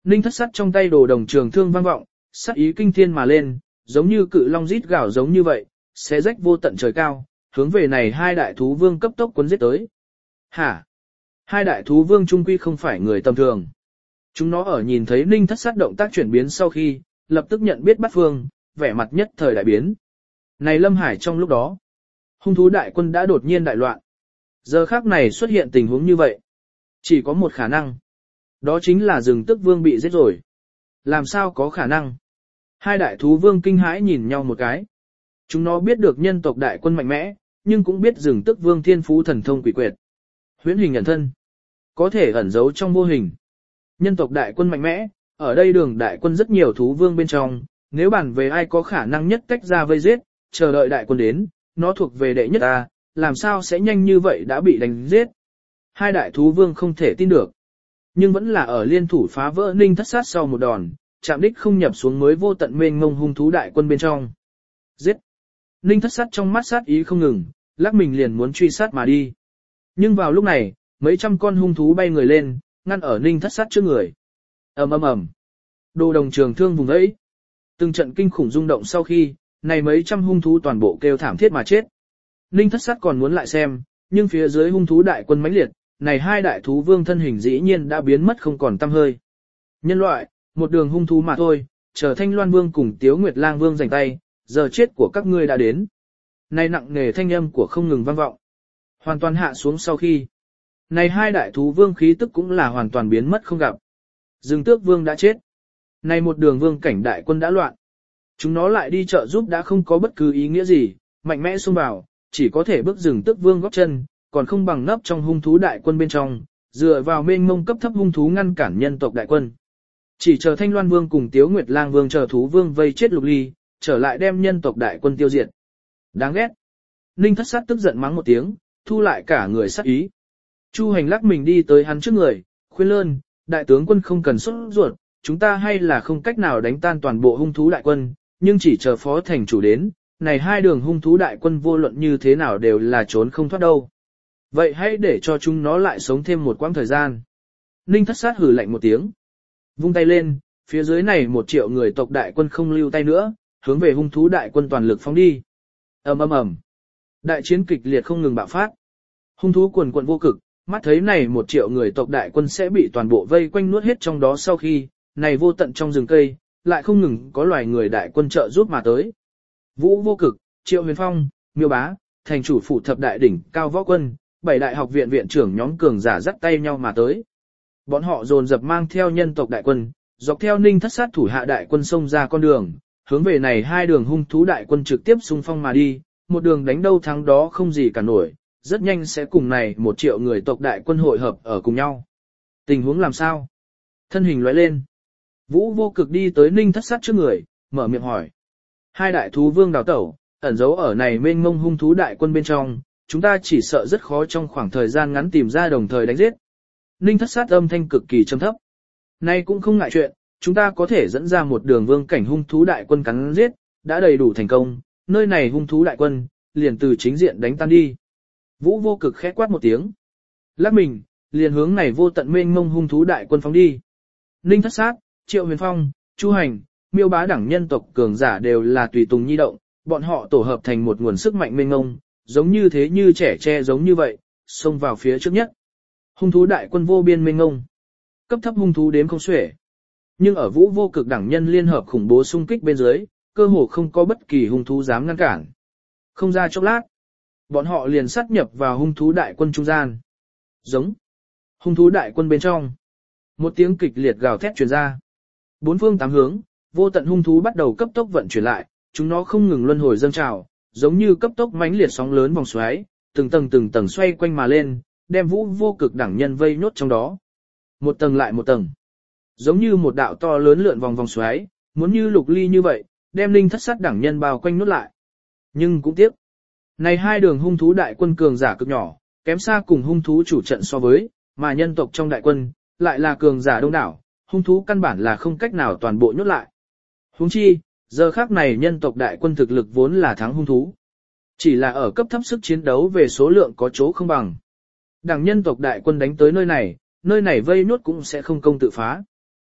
Ninh Thất Sát trong tay đồ đồng trường thương vang vọng, sát ý kinh thiên mà lên, giống như cự long rít gào giống như vậy, xé rách vô tận trời cao, hướng về này hai đại thú vương cấp tốc cuốn giết tới. Hả? Hai đại thú vương trung quy không phải người tầm thường. Chúng nó ở nhìn thấy Ninh Thất Sát động tác chuyển biến sau khi, lập tức nhận biết bắt phương, vẻ mặt nhất thời đại biến. Này Lâm Hải trong lúc đó, hung thú đại quân đã đột nhiên đại loạn. Giờ khác này xuất hiện tình huống như vậy. Chỉ có một khả năng. Đó chính là rừng tức vương bị giết rồi. Làm sao có khả năng? Hai đại thú vương kinh hãi nhìn nhau một cái. Chúng nó biết được nhân tộc đại quân mạnh mẽ, nhưng cũng biết rừng tức vương thiên phú thần thông quỷ quyệt. Huyễn hình ẩn thân. Có thể ẩn giấu trong vô hình. Nhân tộc đại quân mạnh mẽ, ở đây đường đại quân rất nhiều thú vương bên trong, nếu bàn về ai có khả năng nhất tách ra vây giết, chờ đợi đại quân đến, nó thuộc về đệ nhất ta, làm sao sẽ nhanh như vậy đã bị đánh giết. Hai đại thú vương không thể tin được. Nhưng vẫn là ở liên thủ phá vỡ Ninh Thất Sát sau một đòn, chạm đích không nhập xuống mới vô tận mênh mông hung thú đại quân bên trong. Giết! Ninh Thất Sát trong mắt sát ý không ngừng, lắc mình liền muốn truy sát mà đi. Nhưng vào lúc này, mấy trăm con hung thú bay người lên, ngăn ở Ninh Thất Sát trước người. Ầm ầm ầm. Đồ đồng trường thương vùng ấy. Từng trận kinh khủng rung động sau khi, này mấy trăm hung thú toàn bộ kêu thảm thiết mà chết. Ninh Thất Sát còn muốn lại xem, nhưng phía dưới hung thú đại quân mãnh liệt, này hai đại thú vương thân hình dĩ nhiên đã biến mất không còn tăm hơi. Nhân loại, một đường hung thú mà thôi, chờ Thanh Loan Vương cùng Tiếu Nguyệt Lang Vương giành tay, giờ chết của các ngươi đã đến. Này nặng nề thanh âm của không ngừng vang vọng. Hoàn toàn hạ xuống sau khi. Này hai đại thú vương khí tức cũng là hoàn toàn biến mất không gặp. Rừng Tước Vương đã chết. Này một đường vương cảnh đại quân đã loạn. Chúng nó lại đi trợ giúp đã không có bất cứ ý nghĩa gì, mạnh mẽ xông vào, chỉ có thể bước Rừng Tước Vương góp chân, còn không bằng nấp trong hung thú đại quân bên trong, dựa vào mênh mông cấp thấp hung thú ngăn cản nhân tộc đại quân. Chỉ chờ Thanh Loan Vương cùng Tiếu Nguyệt Lang Vương chờ thú vương vây chết Lục Ly, trở lại đem nhân tộc đại quân tiêu diệt. Đáng ghét. Ninh Thất Sát tức giận mắng một tiếng, thu lại cả người sát ý. Chu Hành lắc mình đi tới hắn trước người, khuyên lơn, đại tướng quân không cần sốt ruột, chúng ta hay là không cách nào đánh tan toàn bộ hung thú đại quân, nhưng chỉ chờ phó thành chủ đến, này hai đường hung thú đại quân vô luận như thế nào đều là trốn không thoát đâu. Vậy hãy để cho chúng nó lại sống thêm một quãng thời gian. Ninh Thất Sát hừ lạnh một tiếng. Vung tay lên, phía dưới này 1 triệu người tộc đại quân không lưu tay nữa, hướng về hung thú đại quân toàn lực phóng đi. Ầm ầm ầm. Đại chiến kịch liệt không ngừng bạo phát. Hung thú quần quần vô cực, mắt thấy này 1 triệu người tộc đại quân sẽ bị toàn bộ vây quanh nuốt hết trong đó sau khi, này vô tận trong rừng cây, lại không ngừng có loài người đại quân trợ giúp mà tới. Vũ Vô Cực, Triệu Huyền Phong, Miêu Bá, thành chủ phủ thập đại đỉnh, Cao Võ Quân, 7 đại học viện viện trưởng nhóm cường giả dắt tay nhau mà tới. Bọn họ dồn dập mang theo nhân tộc đại quân, dọc theo Ninh Thất Sát thủ hạ đại quân xông ra con đường, hướng về này hai đường hung thú đại quân trực tiếp xung phong mà đi, một đường đánh đâu thắng đó không gì cả nổi, rất nhanh sẽ cùng này 1 triệu người tộc đại quân hội hợp ở cùng nhau. Tình huống làm sao? Thân hình lóe lên. Vũ Vô Cực đi tới Ninh Thất Sát trước người, mở miệng hỏi. Hai đại thú vương đào tẩu, ẩn giấu ở này mênh mông hung thú đại quân bên trong, chúng ta chỉ sợ rất khó trong khoảng thời gian ngắn tìm ra đồng thời đánh giết. Ninh Thất Sát âm thanh cực kỳ trầm thấp. Nay cũng không ngại chuyện, chúng ta có thể dẫn ra một đường vương cảnh hung thú đại quân cắn giết, đã đầy đủ thành công, nơi này hung thú đại quân, liền từ chính diện đánh tan đi. Vũ Vô Cực khẽ quát một tiếng. Lắc mình, liền hướng này vô tận mênh mông hung thú đại quân phóng đi. Ninh Thất Sát, Triệu Huyền Phong, Chu Hành, Miêu Bá đẳng nhân tộc cường giả đều là tùy tùng nhi động, bọn họ tổ hợp thành một nguồn sức mạnh mênh mông, giống như thế như trẻ tre giống như vậy, xông vào phía trước nhất. Hung thú đại quân vô biên mênh mông, cấp thấp hung thú đếm không xuể. Nhưng ở Vũ Vô Cực đẳng nhân liên hợp khủng bố xung kích bên dưới, cơ hồ không có bất kỳ hung thú dám ngăn cản. Không ra chốc lát, bọn họ liền sát nhập vào hung thú đại quân trung gian. Giống. Hung thú đại quân bên trong. Một tiếng kịch liệt gào thét truyền ra. 4 phương 8 hướng, vô tận hung thú bắt đầu cấp tốc vận chuyển lại, chúng nó không ngừng luân hồi dâng trào, giống như cấp tốc mãnh liệt sóng lớn vòng xoáy, từng tầng xoay quanh mà lên, đem Vũ Vô Cực đẳng nhân vây nhốt trong đó. Một tầng lại một tầng. Giống như một đạo to lớn lượn vòng vòng xoáy, muốn như Lục Ly như vậy, đem Ninh Thất Sát đẳng nhân bao quanh nhốt lại. Nhưng cũng tiếc, này hai đường hung thú đại quân cường giả cực nhỏ, kém xa cùng hung thú chủ trận so với, mà nhân tộc trong đại quân lại là cường giả đông đảo, hung thú căn bản là không cách nào toàn bộ nhốt lại. Huống chi, giờ khác này nhân tộc đại quân thực lực vốn là thắng hung thú. Chỉ là ở cấp thấp sức chiến đấu về số lượng có chỗ không bằng. Đảng nhân tộc đại quân đánh tới nơi này vây nhốt cũng sẽ không công tự phá.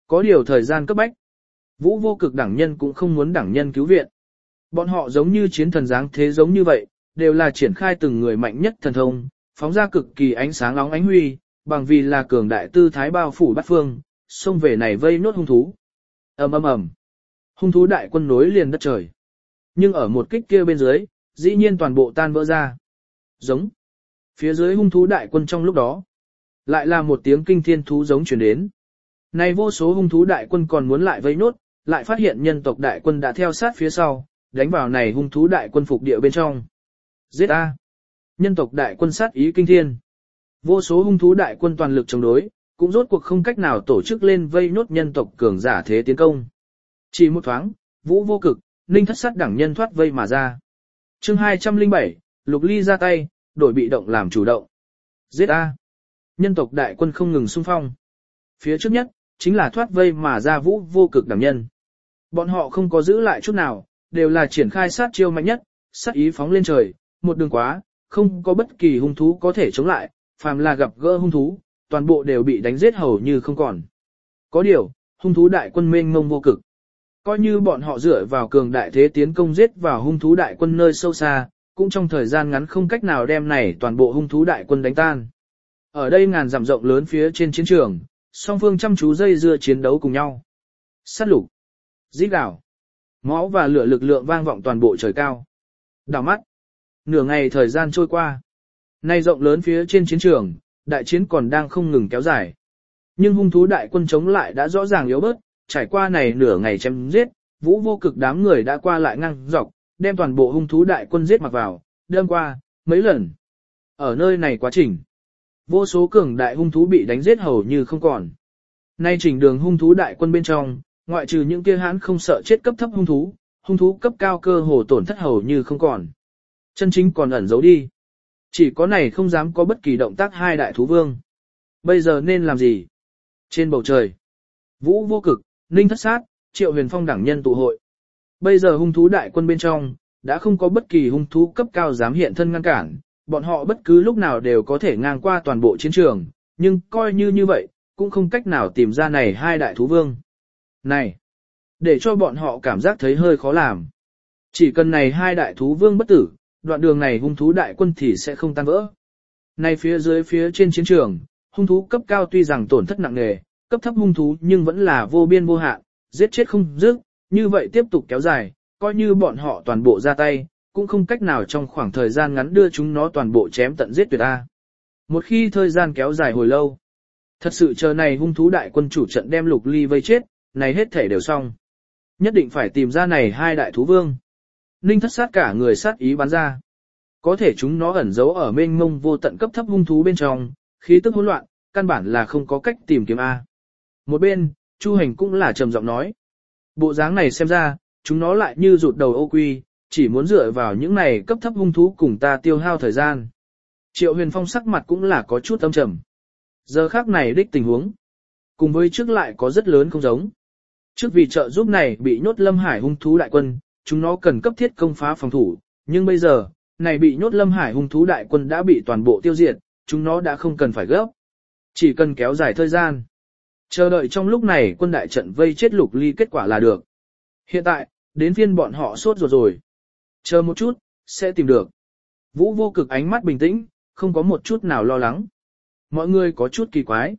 Có điều thời gian cấp bách. Vũ vô cực đẳng nhân cũng không muốn đẳng nhân cứu viện. Bọn họ giống như chiến thần dáng thế giống như vậy, đều là triển khai từng người mạnh nhất thần thông, phóng ra cực kỳ ánh sáng nóng ánh huy, bằng vì là cường đại tư thái bao phủ bát phương, xông về này vây nốt hung thú. Ầm ầm ầm. Hung thú đại quân nối liền đất trời. Nhưng ở một kích kia bên dưới, dĩ nhiên toàn bộ tan vỡ ra. Giống. Phía dưới hung thú đại quân trong lúc đó, lại là một tiếng kinh thiên thú giống truyền đến. Này vô số hung thú đại quân còn muốn lại vây nốt, lại phát hiện nhân tộc đại quân đã theo sát phía sau, đánh vào này hung thú đại quân phục địa bên trong. Giết A. Nhân tộc đại quân sát ý kinh thiên. Vô số hung thú đại quân toàn lực chống đối, cũng rốt cuộc không cách nào tổ chức lên vây nốt nhân tộc cường giả thế tiến công. Chỉ một thoáng, Vũ vô cực, Ninh thất sát đẳng nhân thoát vây mà ra. Chương 207, Lục Ly ra tay, đổi bị động làm chủ động. Giết A. Nhân tộc đại quân không ngừng xung phong. Phía trước nhất, chính là thoát vây mà ra Vũ vô cực đẳng nhân. Bọn họ không có giữ lại chút nào, đều là triển khai sát chiêu mạnh nhất, sát ý phóng lên trời, một đường quá, không có bất kỳ hung thú có thể chống lại, phàm là gặp gỡ hung thú, toàn bộ đều bị đánh giết hầu như không còn. Có điều, hung thú đại quân mênh mông vô cực. Coi như bọn họ dựa vào cường đại thế tiến công giết vào hung thú đại quân nơi sâu xa, cũng trong thời gian ngắn không cách nào đem này toàn bộ hung thú đại quân đánh tan. Ở đây ngàn dặm rộng lớn phía trên chiến trường, song phương chăm chú dây dưa chiến đấu cùng nhau. Sát lục, rít gào, máu và lửa lực lượng vang vọng toàn bộ trời cao. Đảo mắt, nửa ngày thời gian trôi qua. Nay rộng lớn phía trên chiến trường, đại chiến còn đang không ngừng kéo dài. Nhưng hung thú đại quân chống lại đã rõ ràng yếu bớt, trải qua này nửa ngày chém giết, Vũ vô cực đám người đã qua lại ngang dọc, đem toàn bộ hung thú đại quân giết mặc vào, đâm qua, mấy lần. Ở nơi này quá trình, vô số cường đại hung thú bị đánh giết hầu như không còn. Nay chỉnh đường hung thú đại quân bên trong, ngoại trừ những kia hãn không sợ chết cấp thấp hung thú cấp cao cơ hồ tổn thất hầu như không còn. Chân chính còn ẩn giấu đi. Chỉ có này không dám có bất kỳ động tác hai đại thú vương. Bây giờ nên làm gì? Trên bầu trời, Vũ vô cực, Ninh thất sát, Triệu Huyền Phong đẳng nhân tụ hội. Bây giờ hung thú đại quân bên trong, đã không có bất kỳ hung thú cấp cao dám hiện thân ngăn cản, bọn họ bất cứ lúc nào đều có thể ngang qua toàn bộ chiến trường, nhưng coi như vậy, cũng không cách nào tìm ra này hai đại thú vương. Này, để cho bọn họ cảm giác thấy hơi khó làm. Chỉ cần này hai đại thú vương bất tử, đoạn đường này hung thú đại quân thì sẽ không tan vỡ. Này phía dưới phía trên chiến trường, hung thú cấp cao tuy rằng tổn thất nặng nề, cấp thấp hung thú nhưng vẫn là vô biên vô hạn, giết chết không dứt, như vậy tiếp tục kéo dài, coi như bọn họ toàn bộ ra tay, cũng không cách nào trong khoảng thời gian ngắn đưa chúng nó toàn bộ chém tận giết tuyệt a. Một khi thời gian kéo dài hồi lâu, thật sự chờ này hung thú đại quân chủ trận đem Lục Ly vây chết, này hết thể đều xong. Nhất định phải tìm ra này hai đại thú vương. Ninh thất sát cả người sát ý bắn ra. Có thể chúng nó ẩn giấu ở mênh mông vô tận cấp thấp hung thú bên trong, khí tức hỗn loạn, căn bản là không có cách tìm kiếm a. Một bên, Chu Hành cũng là trầm giọng nói. Bộ dáng này xem ra, chúng nó lại như rụt đầu ô quy, chỉ muốn dựa vào những này cấp thấp hung thú cùng ta tiêu hao thời gian. Triệu Huyền Phong sắc mặt cũng là có chút âm trầm. Giờ khác này đích tình huống, cùng với trước lại có rất lớn không giống. Trước vì trợ giúp này bị nhốt Lâm Hải hung thú đại quân, chúng nó cần cấp thiết công phá phòng thủ, nhưng bây giờ, này bị nhốt Lâm Hải hung thú đại quân đã bị toàn bộ tiêu diệt, chúng nó đã không cần phải gấp. Chỉ cần kéo dài thời gian. Chờ đợi trong lúc này quân đại trận vây chết Lục Ly kết quả là được. Hiện tại, đến phiên bọn họ sốt ruột rồi. Chờ một chút, sẽ tìm được. Vũ vô cực ánh mắt bình tĩnh, không có một chút nào lo lắng. Mọi người có chút kỳ quái.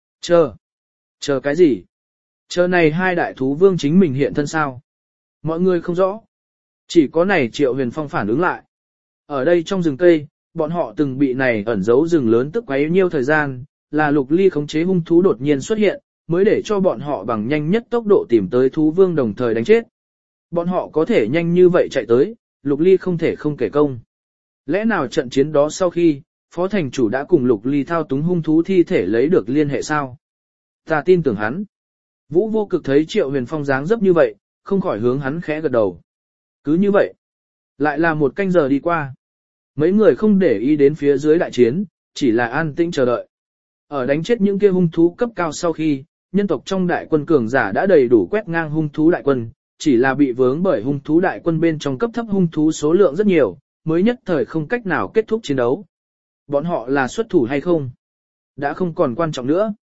Chờ cái gì? Chờ này hai đại thú vương chính mình hiện thân sao? Mọi người không rõ. Chỉ có này Triệu Huyền Phong phản ứng lại. Ở đây trong rừng cây, bọn họ từng bị này ẩn giấu rừng lớn tức quấy nhiêu thời gian, là Lục Ly khống chế hung thú đột nhiên xuất hiện, mới để cho bọn họ bằng nhanh nhất tốc độ tìm tới thú vương đồng thời đánh chết. Bọn họ có thể nhanh như vậy chạy tới, Lục Ly không thể không kể công. Lẽ nào trận chiến đó sau khi, Phó Thành Chủ đã cùng Lục Ly thao túng hung thú thi thể lấy được liên hệ sao? Ta tin tưởng hắn. Vũ vô cực thấy Triệu Huyền Phong dáng dấp như vậy, không khỏi hướng hắn khẽ gật đầu. Cứ như vậy, lại là một canh giờ đi qua. Mấy người không để ý đến phía dưới đại chiến, chỉ là an tĩnh chờ đợi. Ở đánh chết những kia hung thú cấp cao sau khi, nhân tộc trong đại quân cường giả đã đầy đủ quét ngang hung thú đại quân, chỉ là bị vướng bởi hung thú đại quân bên trong cấp thấp hung thú số lượng rất nhiều, mới nhất thời không cách nào kết thúc chiến đấu. Bọn họ là xuất thủ hay không? Đã không còn quan trọng nữa.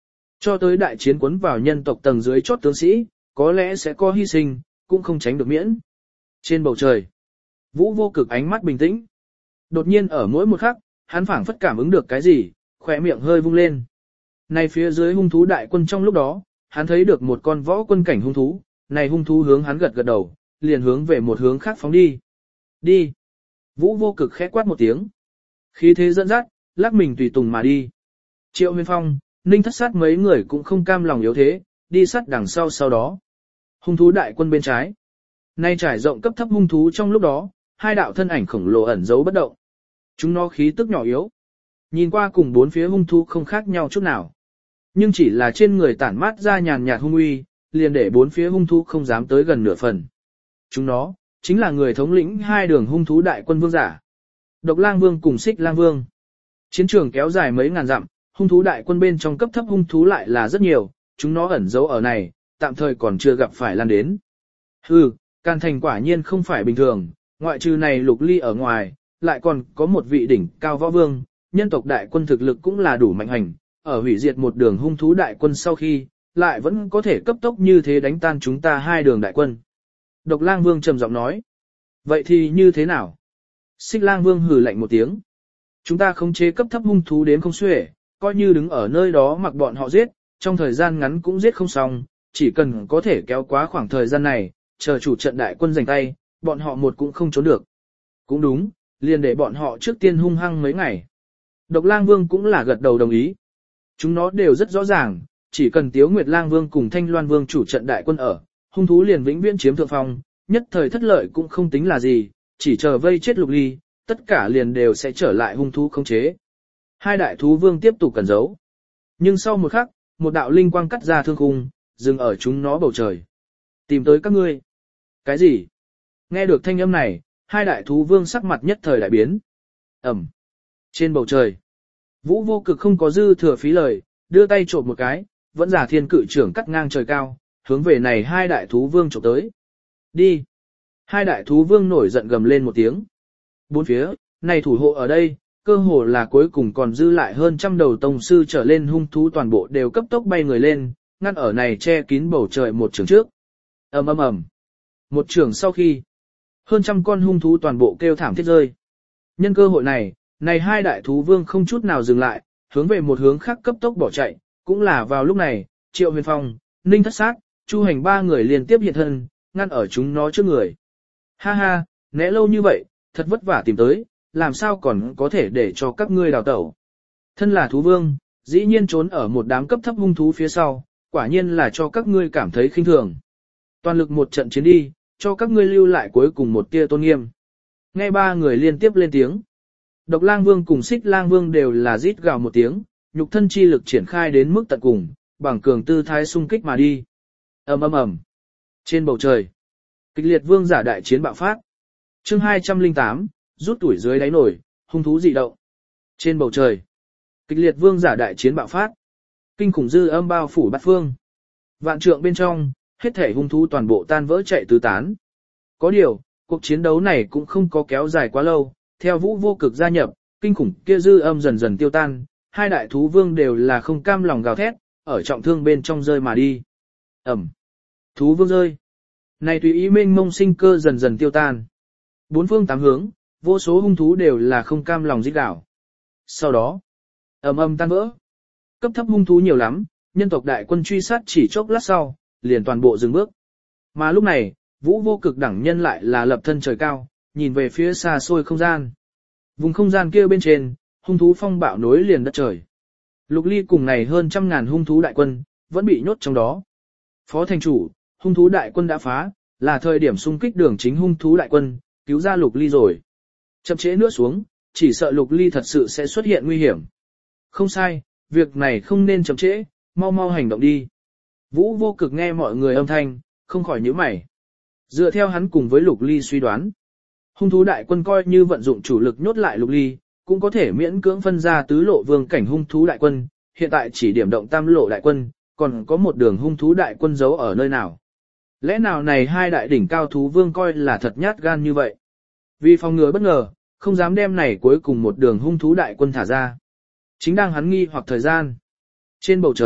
Cho tới đại chiến cuốn vào nhân tộc tầng dưới chót tướng sĩ, có lẽ sẽ có hy sinh, cũng không tránh được miễn. Trên bầu trời, Vũ Vô Cực ánh mắt bình tĩnh. Đột nhiên ở mỗi một khắc, hắn phảng phất cảm ứng được cái gì, khỏe miệng hơi vung lên. Này phía dưới hung thú đại quân trong lúc đó, hắn thấy được một con võ quân cảnh hung thú, này hung thú hướng hắn gật gật đầu, liền hướng về một hướng khác phóng đi. Đi! Vũ Vô Cực khẽ quát một tiếng. Khí thế dẫn dắt, lắc mình tùy tùng mà đi. Triệu Huyền Phong, Ninh Thất Sát mấy người cũng không cam lòng yếu thế, đi sát đằng sau đó. Hung thú đại quân bên trái. Nay trải rộng cấp thấp hung thú trong lúc đó, hai đạo thân ảnh khổng lồ ẩn giấu bất động. Chúng nó khí tức nhỏ yếu. Nhìn qua cùng bốn phía hung thú không khác nhau chút nào. Nhưng chỉ là trên người tản mát ra nhàn nhạt hung uy, liền để bốn phía hung thú không dám tới gần nửa phần. Chúng nó, chính là người thống lĩnh hai đường hung thú đại quân vương giả. Độc Lang Vương cùng Xích Lang Vương. Chiến trường kéo dài mấy ngàn dặm, hung thú đại quân bên trong cấp thấp hung thú lại là rất nhiều, chúng nó ẩn giấu ở này, tạm thời còn chưa gặp phải lan đến. Hừ, Can Thành quả nhiên không phải bình thường, ngoại trừ này Lục Ly ở ngoài, lại còn có một vị đỉnh cao võ vương, nhân tộc đại quân thực lực cũng là đủ mạnh hành, ở hủy diệt một đường hung thú đại quân sau khi, lại vẫn có thể cấp tốc như thế đánh tan chúng ta hai đường đại quân. Độc Lang Vương trầm giọng nói, vậy thì như thế nào? Xích Lang Vương hừ lạnh một tiếng. Chúng ta khống chế cấp thấp hung thú đến không xuể, coi như đứng ở nơi đó mặc bọn họ giết, trong thời gian ngắn cũng giết không xong, chỉ cần có thể kéo quá khoảng thời gian này, chờ chủ trận đại quân giành tay, bọn họ một cũng không trốn được. Cũng đúng, liền để bọn họ trước tiên hung hăng mấy ngày. Độc Lang Vương cũng là gật đầu đồng ý. Chúng nó đều rất rõ ràng, chỉ cần Tiếu Nguyệt Lang Vương cùng Thanh Loan Vương chủ trận đại quân ở, hung thú liền vĩnh viễn chiếm thượng phong, nhất thời thất lợi cũng không tính là gì, chỉ chờ vây chết Lục Ly, tất cả liền đều sẽ trở lại hung thú khống chế. Hai đại thú vương tiếp tục cẩn giấu. Nhưng sau một khắc, một đạo linh quang cắt ra thương khung, dừng ở chúng nó bầu trời. Tìm tới các ngươi. Cái gì? Nghe được thanh âm này, hai đại thú vương sắc mặt nhất thời đại biến. Ẩm. Trên bầu trời, Vũ Vô Cực không có dư thừa phí lời, đưa tay trộm một cái, vẫn giả thiên cự trưởng cắt ngang trời cao, hướng về này hai đại thú vương chụp tới. Đi. Hai đại thú vương nổi giận gầm lên một tiếng. Bốn phía, này thủ hộ ở đây, cơ hồ là cuối cùng còn dư lại hơn trăm đầu tông sư trở lên hung thú toàn bộ đều cấp tốc bay người lên, ngăn ở này che kín bầu trời một trường trước. Ầm ầm ầm. Một trường sau khi, hơn trăm con hung thú toàn bộ kêu thảm thiết rơi. Nhân cơ hội này, này hai đại thú vương không chút nào dừng lại, hướng về một hướng khác cấp tốc bỏ chạy, cũng là vào lúc này, Triệu Huyền Phong, Ninh Thất Sát, Chu Hành ba người liên tiếp hiện thân, ngăn ở chúng nó trước người. Ha ha, né lâu như vậy, thật vất vả tìm tới, làm sao còn có thể để cho các ngươi đào tẩu. Thân là thú vương, dĩ nhiên trốn ở một đám cấp thấp hung thú phía sau, quả nhiên là cho các ngươi cảm thấy khinh thường. Toàn lực một trận chiến đi, cho các ngươi lưu lại cuối cùng một tia tôn nghiêm. Nghe ba người liên tiếp lên tiếng. Độc Lang Vương cùng Xích Lang Vương đều là rít gào một tiếng, nhục thân chi lực triển khai đến mức tận cùng, bằng cường tư thái xung kích mà đi. Ầm ầm ầm. Trên bầu trời, kịch liệt vương giả đại chiến bạo phát. Chương 208, rút tuổi dưới đáy nổi, hung thú dị động. Trên bầu trời, kịch liệt vương giả đại chiến bạo phát. Kinh khủng dư âm bao phủ bát phương. Vạn trượng bên trong, hết thể hung thú toàn bộ tan vỡ chạy tứ tán. Có điều, cuộc chiến đấu này cũng không có kéo dài quá lâu, theo Vũ Vô Cực gia nhập, kinh khủng kia dư âm dần dần tiêu tan, hai đại thú vương đều là không cam lòng gào thét, ở trọng thương bên trong rơi mà đi. Ẩm. Thú vương rơi. Này tùy ý mênh mông sinh cơ dần dần tiêu tan. Bốn phương tám hướng, vô số hung thú đều là không cam lòng rít gào. Sau đó, ầm ầm tan vỡ. Cấp thấp hung thú nhiều lắm, nhân tộc đại quân truy sát chỉ chốc lát sau, liền toàn bộ dừng bước. Mà lúc này, Vũ Vô Cực đẳng nhân lại là lập thân trời cao, nhìn về phía xa xôi không gian. Vùng không gian kia bên trên, hung thú phong bạo nối liền đất trời. Lục Ly cùng này hơn trăm ngàn hung thú đại quân, vẫn bị nhốt trong đó. Phó thành chủ, hung thú đại quân đã phá, là thời điểm xung kích đường chính hung thú đại quân, cứu ra Lục Ly rồi. Chậm trễ nữa xuống, chỉ sợ Lục Ly thật sự sẽ xuất hiện nguy hiểm. Không sai, việc này không nên chậm trễ, mau mau hành động đi. Vũ Vô Cực nghe mọi người âm thanh, không khỏi nhíu mày. Dựa theo hắn cùng với Lục Ly suy đoán, hung thú đại quân coi như vận dụng chủ lực nhốt lại Lục Ly, cũng có thể miễn cưỡng phân ra tứ lộ vương cảnh hung thú đại quân, hiện tại chỉ điểm động tam lộ đại quân, còn có một đường hung thú đại quân giấu ở nơi nào. Lẽ nào này hai đại đỉnh cao thú vương coi là thật nhát gan như vậy? Vì phòng ngừa bất ngờ, không dám đem này cuối cùng một đường hung thú đại quân thả ra. Chính đang hắn nghi hoặc thời gian. Trên bầu trời,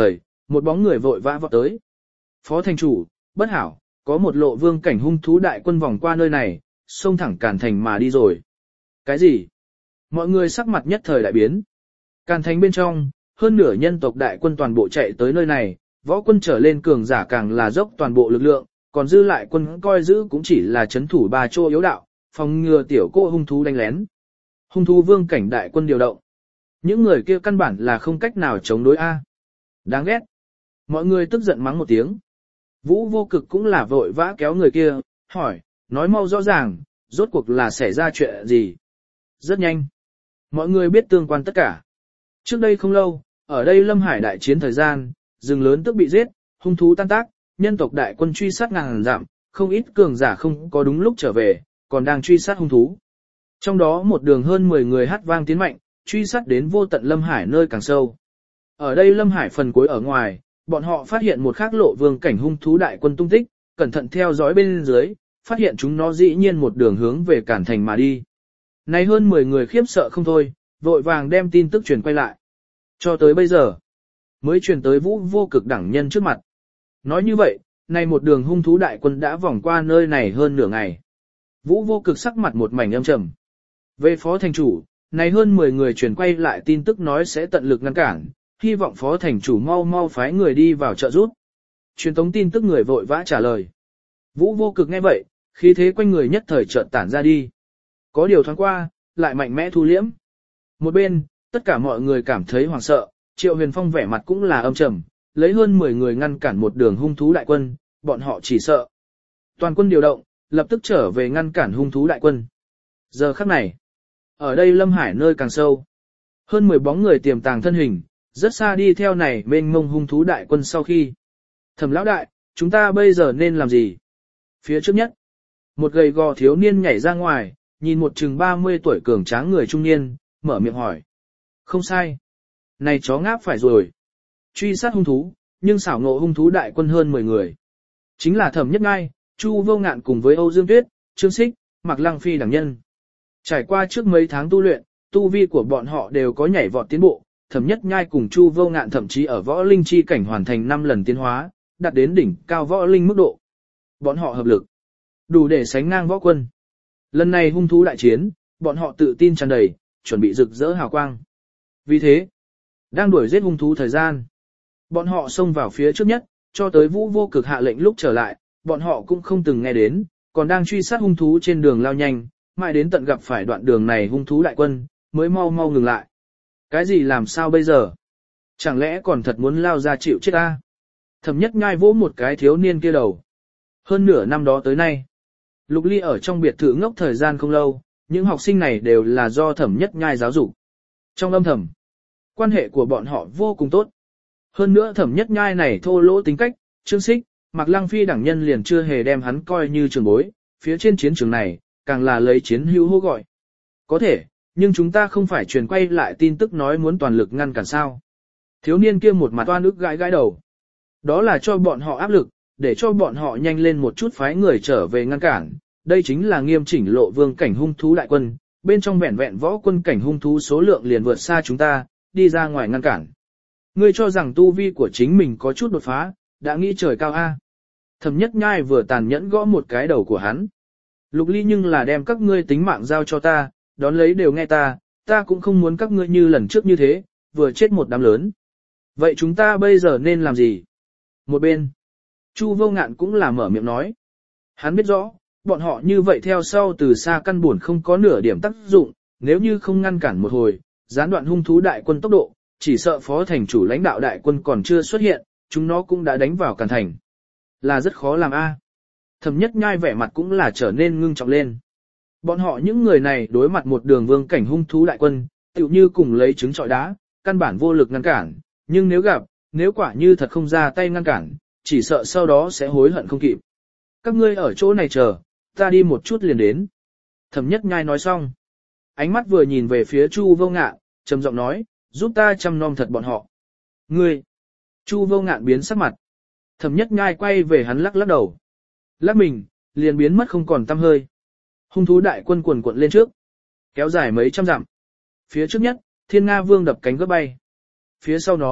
một bóng người vội vã vọt tới. Phó thành chủ, bất hảo, có một lộ vương cảnh hung thú đại quân vòng qua nơi này, xông thẳng Càn Thành mà đi rồi. Cái gì? Mọi người sắc mặt nhất thời đại biến. Càn Thành bên trong, hơn nửa nhân tộc đại quân toàn bộ chạy tới nơi này, võ quân trở lên cường giả càng là dốc toàn bộ lực lượng, còn dư lại quân coi giữ cũng chỉ là chấn thủ ba chỗ yếu đạo, phòng ngừa tiểu cô hung thú đánh lén. Hung thú vương cảnh đại quân điều động. Những người kia căn bản là không cách nào chống đối A. Đáng ghét. Mọi người tức giận mắng một tiếng. Vũ Vô Cực cũng là vội vã kéo người kia, hỏi, nói mau rõ ràng, rốt cuộc là xảy ra chuyện gì. Rất nhanh. Mọi người biết tương quan tất cả. Trước đây không lâu, ở đây Lâm Hải đại chiến thời gian, rừng lớn tức bị giết, hung thú tan tác, nhân tộc đại quân truy sát ngàn dặm, không ít cường giả không có đúng lúc trở về, còn đang truy sát hung thú. Trong đó một đường hơn 10 người hát vang tiến mạnh, truy sát đến vô tận Lâm Hải nơi càng sâu. Ở đây Lâm Hải phần cuối ở ngoài, bọn họ phát hiện một khắc lộ vương cảnh hung thú đại quân tung tích, cẩn thận theo dõi bên dưới, phát hiện chúng nó dĩ nhiên một đường hướng về Càn Thành mà đi. Này hơn 10 người khiếp sợ không thôi, vội vàng đem tin tức truyền quay lại. Cho tới bây giờ, mới truyền tới Vũ Vô Cực đẳng nhân trước mặt. Nói như vậy, này một đường hung thú đại quân đã vòng qua nơi này hơn nửa ngày. Vũ Vô Cực sắc mặt một mảnh âm trầm. Về phó thành chủ, này hơn 10 người truyền quay lại tin tức nói sẽ tận lực ngăn cản, hy vọng phó thành chủ mau mau phái người đi vào trợ giúp. Truyền tống tin tức người vội vã trả lời. Vũ Vô Cực nghe vậy, khí thế quanh người nhất thời chợt tản ra đi. Có điều thoáng qua, lại mạnh mẽ thu liễm. Một bên, tất cả mọi người cảm thấy hoảng sợ, Triệu Huyền Phong vẻ mặt cũng là âm trầm, lấy hơn 10 người ngăn cản một đường hung thú đại quân, bọn họ chỉ sợ. Toàn quân điều động, lập tức trở về ngăn cản hung thú đại quân. Giờ khắc này, ở đây Lâm Hải nơi càng sâu, hơn 10 bóng người tiềm tàng thân hình, rất xa đi theo này mênh mông hung thú đại quân sau khi. Thẩm lão đại, chúng ta bây giờ nên làm gì? Phía trước nhất, một gầy gò thiếu niên nhảy ra ngoài, nhìn một chừng 30 tuổi cường tráng người trung niên, mở miệng hỏi. Không sai. Này chó ngáp phải rồi. Truy sát hung thú, nhưng xảo ngộ hung thú đại quân hơn 10 người. Chính là Thẩm Nhất Ngai, Chu Vô Ngạn cùng với Âu Dương Tuyết, Trương Sích, Mạc Lăng Phi đẳng nhân. Trải qua trước mấy tháng tu luyện, tu vi của bọn họ đều có nhảy vọt tiến bộ. Thẩm Nhất Nhai cùng Chu Vô Ngạn thậm chí ở võ linh chi cảnh hoàn thành 5 lần tiến hóa, đạt đến đỉnh cao võ linh mức độ. Bọn họ hợp lực, đủ để sánh ngang võ quân. Lần này hung thú đại chiến, bọn họ tự tin tràn đầy, chuẩn bị rực rỡ hào quang. Vì thế, đang đuổi giết hung thú thời gian, bọn họ xông vào phía trước nhất, cho tới Vũ Vô Cực hạ lệnh lúc trở lại, bọn họ cũng không từng nghe đến, còn đang truy sát hung thú trên đường lao nhanh, mãi đến tận gặp phải đoạn đường này hung thú đại quân, mới mau mau ngừng lại. Cái gì làm sao bây giờ? Chẳng lẽ còn thật muốn lao ra chịu chết ta? Thẩm Nhất Nhai vỗ một cái thiếu niên kia đầu. Hơn nửa năm đó tới nay, Lục Ly ở trong biệt thự ngốc thời gian không lâu, những học sinh này đều là do Thẩm Nhất Nhai giáo dục. Trong âm thầm, quan hệ của bọn họ vô cùng tốt. Hơn nữa Thẩm Nhất Nhai này thô lỗ tính cách, Trương Sích, Mạc Lăng Phi đẳng nhân liền chưa hề đem hắn coi như trường bối, phía trên chiến trường này, càng là lấy chiến hữu hô gọi. Có thể, nhưng chúng ta không phải truyền quay lại tin tức nói muốn toàn lực ngăn cản sao. Thiếu niên kia một mặt oan ức gãi gãi đầu. Đó là cho bọn họ áp lực, để cho bọn họ nhanh lên một chút phái người trở về ngăn cản. Đây chính là nghiêm chỉnh lộ vương cảnh hung thú đại quân, bên trong vẹn vẹn võ quân cảnh hung thú số lượng liền vượt xa chúng ta, đi ra ngoài ngăn cản. Ngươi cho rằng tu vi của chính mình có chút đột phá, đã nghĩ trời cao a? Thẩm Nhất Nhai vừa tàn nhẫn gõ một cái đầu của hắn. Lục Ly nhưng là đem các ngươi tính mạng giao cho ta, đón lấy đều nghe ta cũng không muốn các ngươi như lần trước như thế, vừa chết một đám lớn. Vậy chúng ta bây giờ nên làm gì? Một bên, Chu Vô Ngạn cũng là mở miệng nói. Hắn biết rõ, bọn họ như vậy theo sau từ xa căn buồn không có nửa điểm tác dụng, nếu như không ngăn cản một hồi, gián đoạn hung thú đại quân tốc độ, chỉ sợ phó thành chủ lãnh đạo đại quân còn chưa xuất hiện, chúng nó cũng đã đánh vào Càn Thành. Là rất khó làm a. Thẩm Nhất Nhai vẻ mặt cũng là trở nên ngưng trọng lên. Bọn họ những người này đối mặt một đường vương cảnh hung thú đại quân, tựu như cùng lấy trứng trọi đá, căn bản vô lực ngăn cản, nhưng nếu quả như thật không ra tay ngăn cản, chỉ sợ sau đó sẽ hối hận không kịp. Các ngươi ở chỗ này chờ, ta đi một chút liền đến. Thẩm Nhất Nhai nói xong, ánh mắt vừa nhìn về phía Chu Vô Ngạn, trầm giọng nói, giúp ta chăm nom thật bọn họ. Ngươi! Chu Vô Ngạn biến sắc mặt. Thẩm Nhất Nhai quay về hắn lắc lắc đầu. Lắc mình, liền biến mất không còn tăm hơi. Hung thú đại quân quần quận lên trước, kéo dài mấy trăm dặm. Phía trước nhất, Thiên Nga Vương đập cánh gấp bay. Phía sau nó,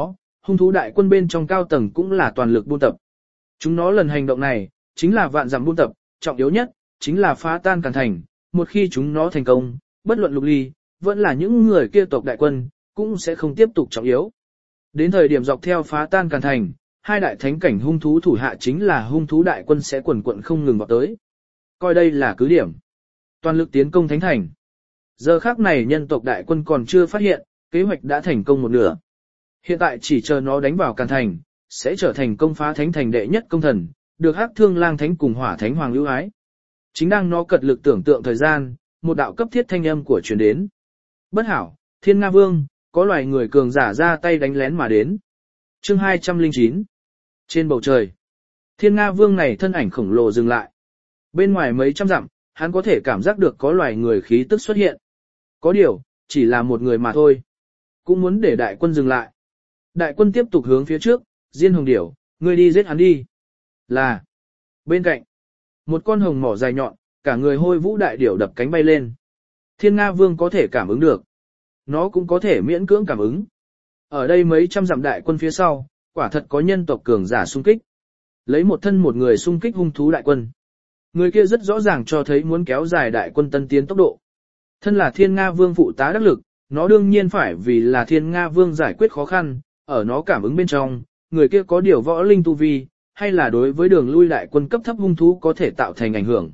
hung thú đại quân bên trong cao tầng cũng là toàn lực buôn tập. Chúng nó lần hành động này, chính là vạn dặm buôn tập, trọng yếu nhất, chính là phá tan Càn Thành. Một khi chúng nó thành công, bất luận Lục Ly, vẫn là những người kia tộc đại quân, cũng sẽ không tiếp tục trọng yếu. Đến thời điểm dọc theo phá tan Càn Thành, hai đại thánh cảnh hung thú thủ hạ chính là hung thú đại quân sẽ quần quận không ngừng vào tới. Coi đây là cứ điểm. Toàn lực tiến công thánh thành. Giờ khác này nhân tộc đại quân còn chưa phát hiện, kế hoạch đã thành công một nửa. Hiện tại chỉ chờ nó đánh vào Càn Thành, sẽ trở thành công phá thánh thành đệ nhất công thần, được Hắc Thương Lang Thánh cùng Hỏa Thánh Hoàng lưu ái. Chính đang nó cật lực tưởng tượng thời gian, một đạo cấp thiết thanh âm của truyền đến. Bất hảo, Thiên Nga Vương, có loài người cường giả ra tay đánh lén mà đến. Chương 209. Trên bầu trời, Thiên Nga Vương này thân ảnh khổng lồ dừng lại. Bên ngoài mấy trăm dặm, hắn có thể cảm giác được có loài người khí tức xuất hiện. Có điều, chỉ là một người mà thôi. Cũng muốn để đại quân dừng lại. Đại quân tiếp tục hướng phía trước, Diên Hồng Điểu, ngươi đi giết hắn đi. Là. Bên cạnh, một con hồng mỏ dài nhọn, cả người hôi vũ đại điểu đập cánh bay lên. Thiên Nga Vương có thể cảm ứng được. Nó cũng có thể miễn cưỡng cảm ứng. Ở đây mấy trăm dặm đại quân phía sau, quả thật có nhân tộc cường giả xung kích. Lấy một thân một người xung kích hung thú đại quân. Người kia rất rõ ràng cho thấy muốn kéo dài đại quân tân tiến tốc độ. Thân là Thiên Nga Vương phụ tá đắc lực, nó đương nhiên phải vì là Thiên Nga Vương giải quyết khó khăn, ở nó cảm ứng bên trong, người kia có điều võ linh tu vi, hay là đối với đường lui đại quân cấp thấp hung thú có thể tạo thành ảnh hưởng.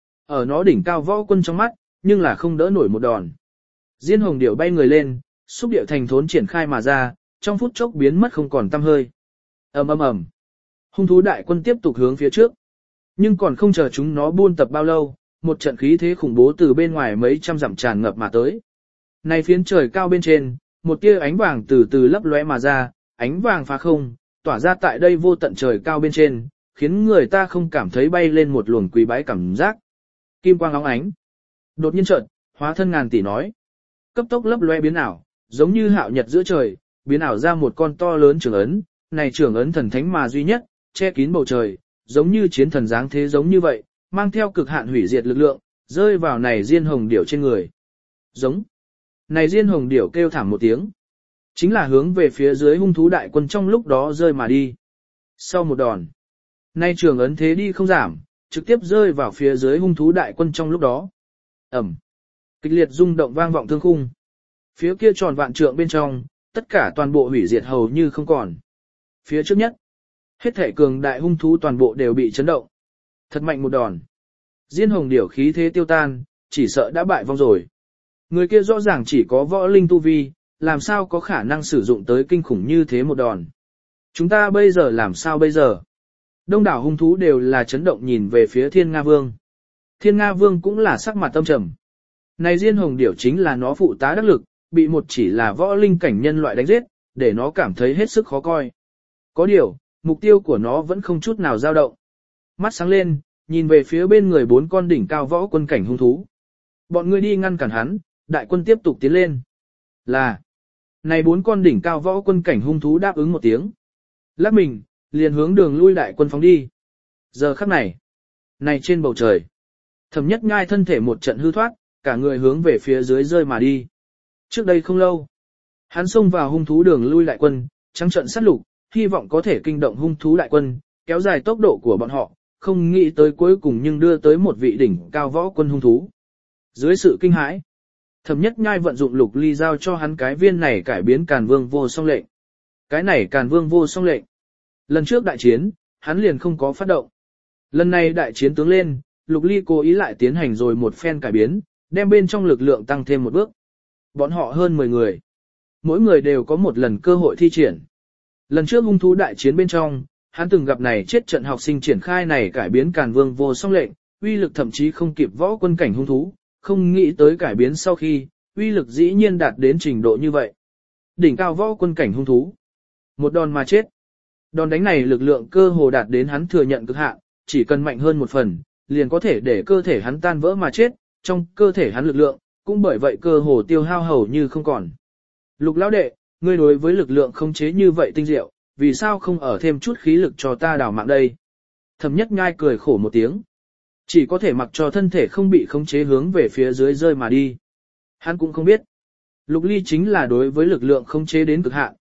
Ở nó đỉnh cao võ quân trong mắt, nhưng là không đỡ nổi một đòn. Diên Hồng Điểu bay người lên, xúc điệu thành thốn triển khai mà ra, trong phút chốc biến mất không còn tăm hơi. Ầm ầm ầm. Hung thú đại quân tiếp tục hướng phía trước. Nhưng còn không chờ chúng nó buôn tập bao lâu, một trận khí thế khủng bố từ bên ngoài mấy trăm dặm tràn ngập mà tới. Này phiến trời cao bên trên, một tia ánh vàng từ từ lấp lóe mà ra, ánh vàng phá không, tỏa ra tại đây vô tận trời cao bên trên, khiến người ta không cảm thấy bay lên một luồng quý bái cảm giác. Kim quang óng ánh. Đột nhiên chợt, hóa thân ngàn tỷ nói. Cấp tốc lấp lóe biến ảo, giống như hạo nhật giữa trời, biến ảo ra một con to lớn trường ấn, này trường ấn thần thánh mà duy nhất, che kín bầu trời, giống như chiến thần dáng thế giống như vậy, mang theo cực hạn hủy diệt lực lượng, rơi vào này Diên Hồng Điểu trên người. Giống. Này Diên Hồng Điểu kêu thảm một tiếng. Chính là hướng về phía dưới hung thú đại quân trong lúc đó rơi mà đi. Sau một đòn, nay trường ấn thế đi không giảm, trực tiếp rơi vào phía dưới hung thú đại quân trong lúc đó. Ẩm. Kịch liệt rung động vang vọng thương khung. Phía kia tròn vạn trượng bên trong, tất cả toàn bộ hủy diệt hầu như không còn. Phía trước nhất, hết thể cường đại hung thú toàn bộ đều bị chấn động. Thật mạnh một đòn. Diên Hồng Điểu khí thế tiêu tan, chỉ sợ đã bại vong rồi. Người kia rõ ràng chỉ có võ linh tu vi, làm sao có khả năng sử dụng tới kinh khủng như thế một đòn. Chúng ta bây giờ làm sao bây giờ? Đông đảo hung thú đều là chấn động nhìn về phía Thiên Nga Vương. Thiên Nga Vương cũng là sắc mặt tâm trầm. Này Diên Hồng Điểu chính là nó phụ tá đắc lực, bị một chỉ là võ linh cảnh nhân loại đánh giết, để nó cảm thấy hết sức khó coi. Có điều, mục tiêu của nó vẫn không chút nào dao động. Mắt sáng lên, nhìn về phía bên người 4 con đỉnh cao võ quân cảnh hung thú. Bọn người đi ngăn cản hắn, đại quân tiếp tục tiến lên. Là, này 4 con đỉnh cao võ quân cảnh hung thú đáp ứng một tiếng. Lắc mình, liền hướng đường lui đại quân phóng đi. Giờ khắc này, này trên bầu trời, Thẩm Nhất Nhai thân thể một trận hư thoát, cả người hướng về phía dưới rơi mà đi. Trước đây không lâu, hắn xông vào hung thú đường lui đại quân, trắng trận sát lục, hy vọng có thể kinh động hung thú đại quân, kéo dài tốc độ của bọn họ, không nghĩ tới cuối cùng nhưng đưa tới một vị đỉnh cao võ quân hung thú. Dưới sự kinh hãi, Thẩm Nhất Nhai vận dụng Lục Ly giao cho hắn cái viên này cải biến Càn Vương vô song lệnh. Cái này Càn Vương vô song lệnh. Lần trước đại chiến, hắn liền không có phát động. Lần này đại chiến tướng lên, Lục Ly cố ý lại tiến hành rồi một phen cải biến, đem bên trong lực lượng tăng thêm một bước. Bọn họ hơn 10 người. Mỗi người đều có một lần cơ hội thi triển. Lần trước hung thú đại chiến bên trong, hắn từng gặp này chết trận học sinh triển khai này cải biến Càn Vương vô song lệnh, uy lực thậm chí không kịp võ quân cảnh hung thú, không nghĩ tới cải biến sau khi, uy lực dĩ nhiên đạt đến trình độ như vậy. Đỉnh cao võ quân cảnh hung thú. Một đòn mà chết. Đòn đánh này lực lượng cơ hồ đạt đến hắn thừa nhận cực hạn, chỉ cần mạnh hơn một phần, liền có thể để cơ thể hắn tan vỡ mà chết, trong cơ thể hắn lực lượng, cũng bởi vậy cơ hồ tiêu hao hầu như không còn. Lục lão đệ, ngươi đối với lực lượng không chế như vậy tinh diệu, vì sao không ở thêm chút khí lực cho ta đào mạng đây? Thẩm Nhất Nhai cười khổ một tiếng. Chỉ có thể mặc cho thân thể không bị khống chế hướng về phía dưới rơi mà đi. Hắn cũng không biết. Lục Ly chính là đối với lực lượng khống chế đến cực hạn,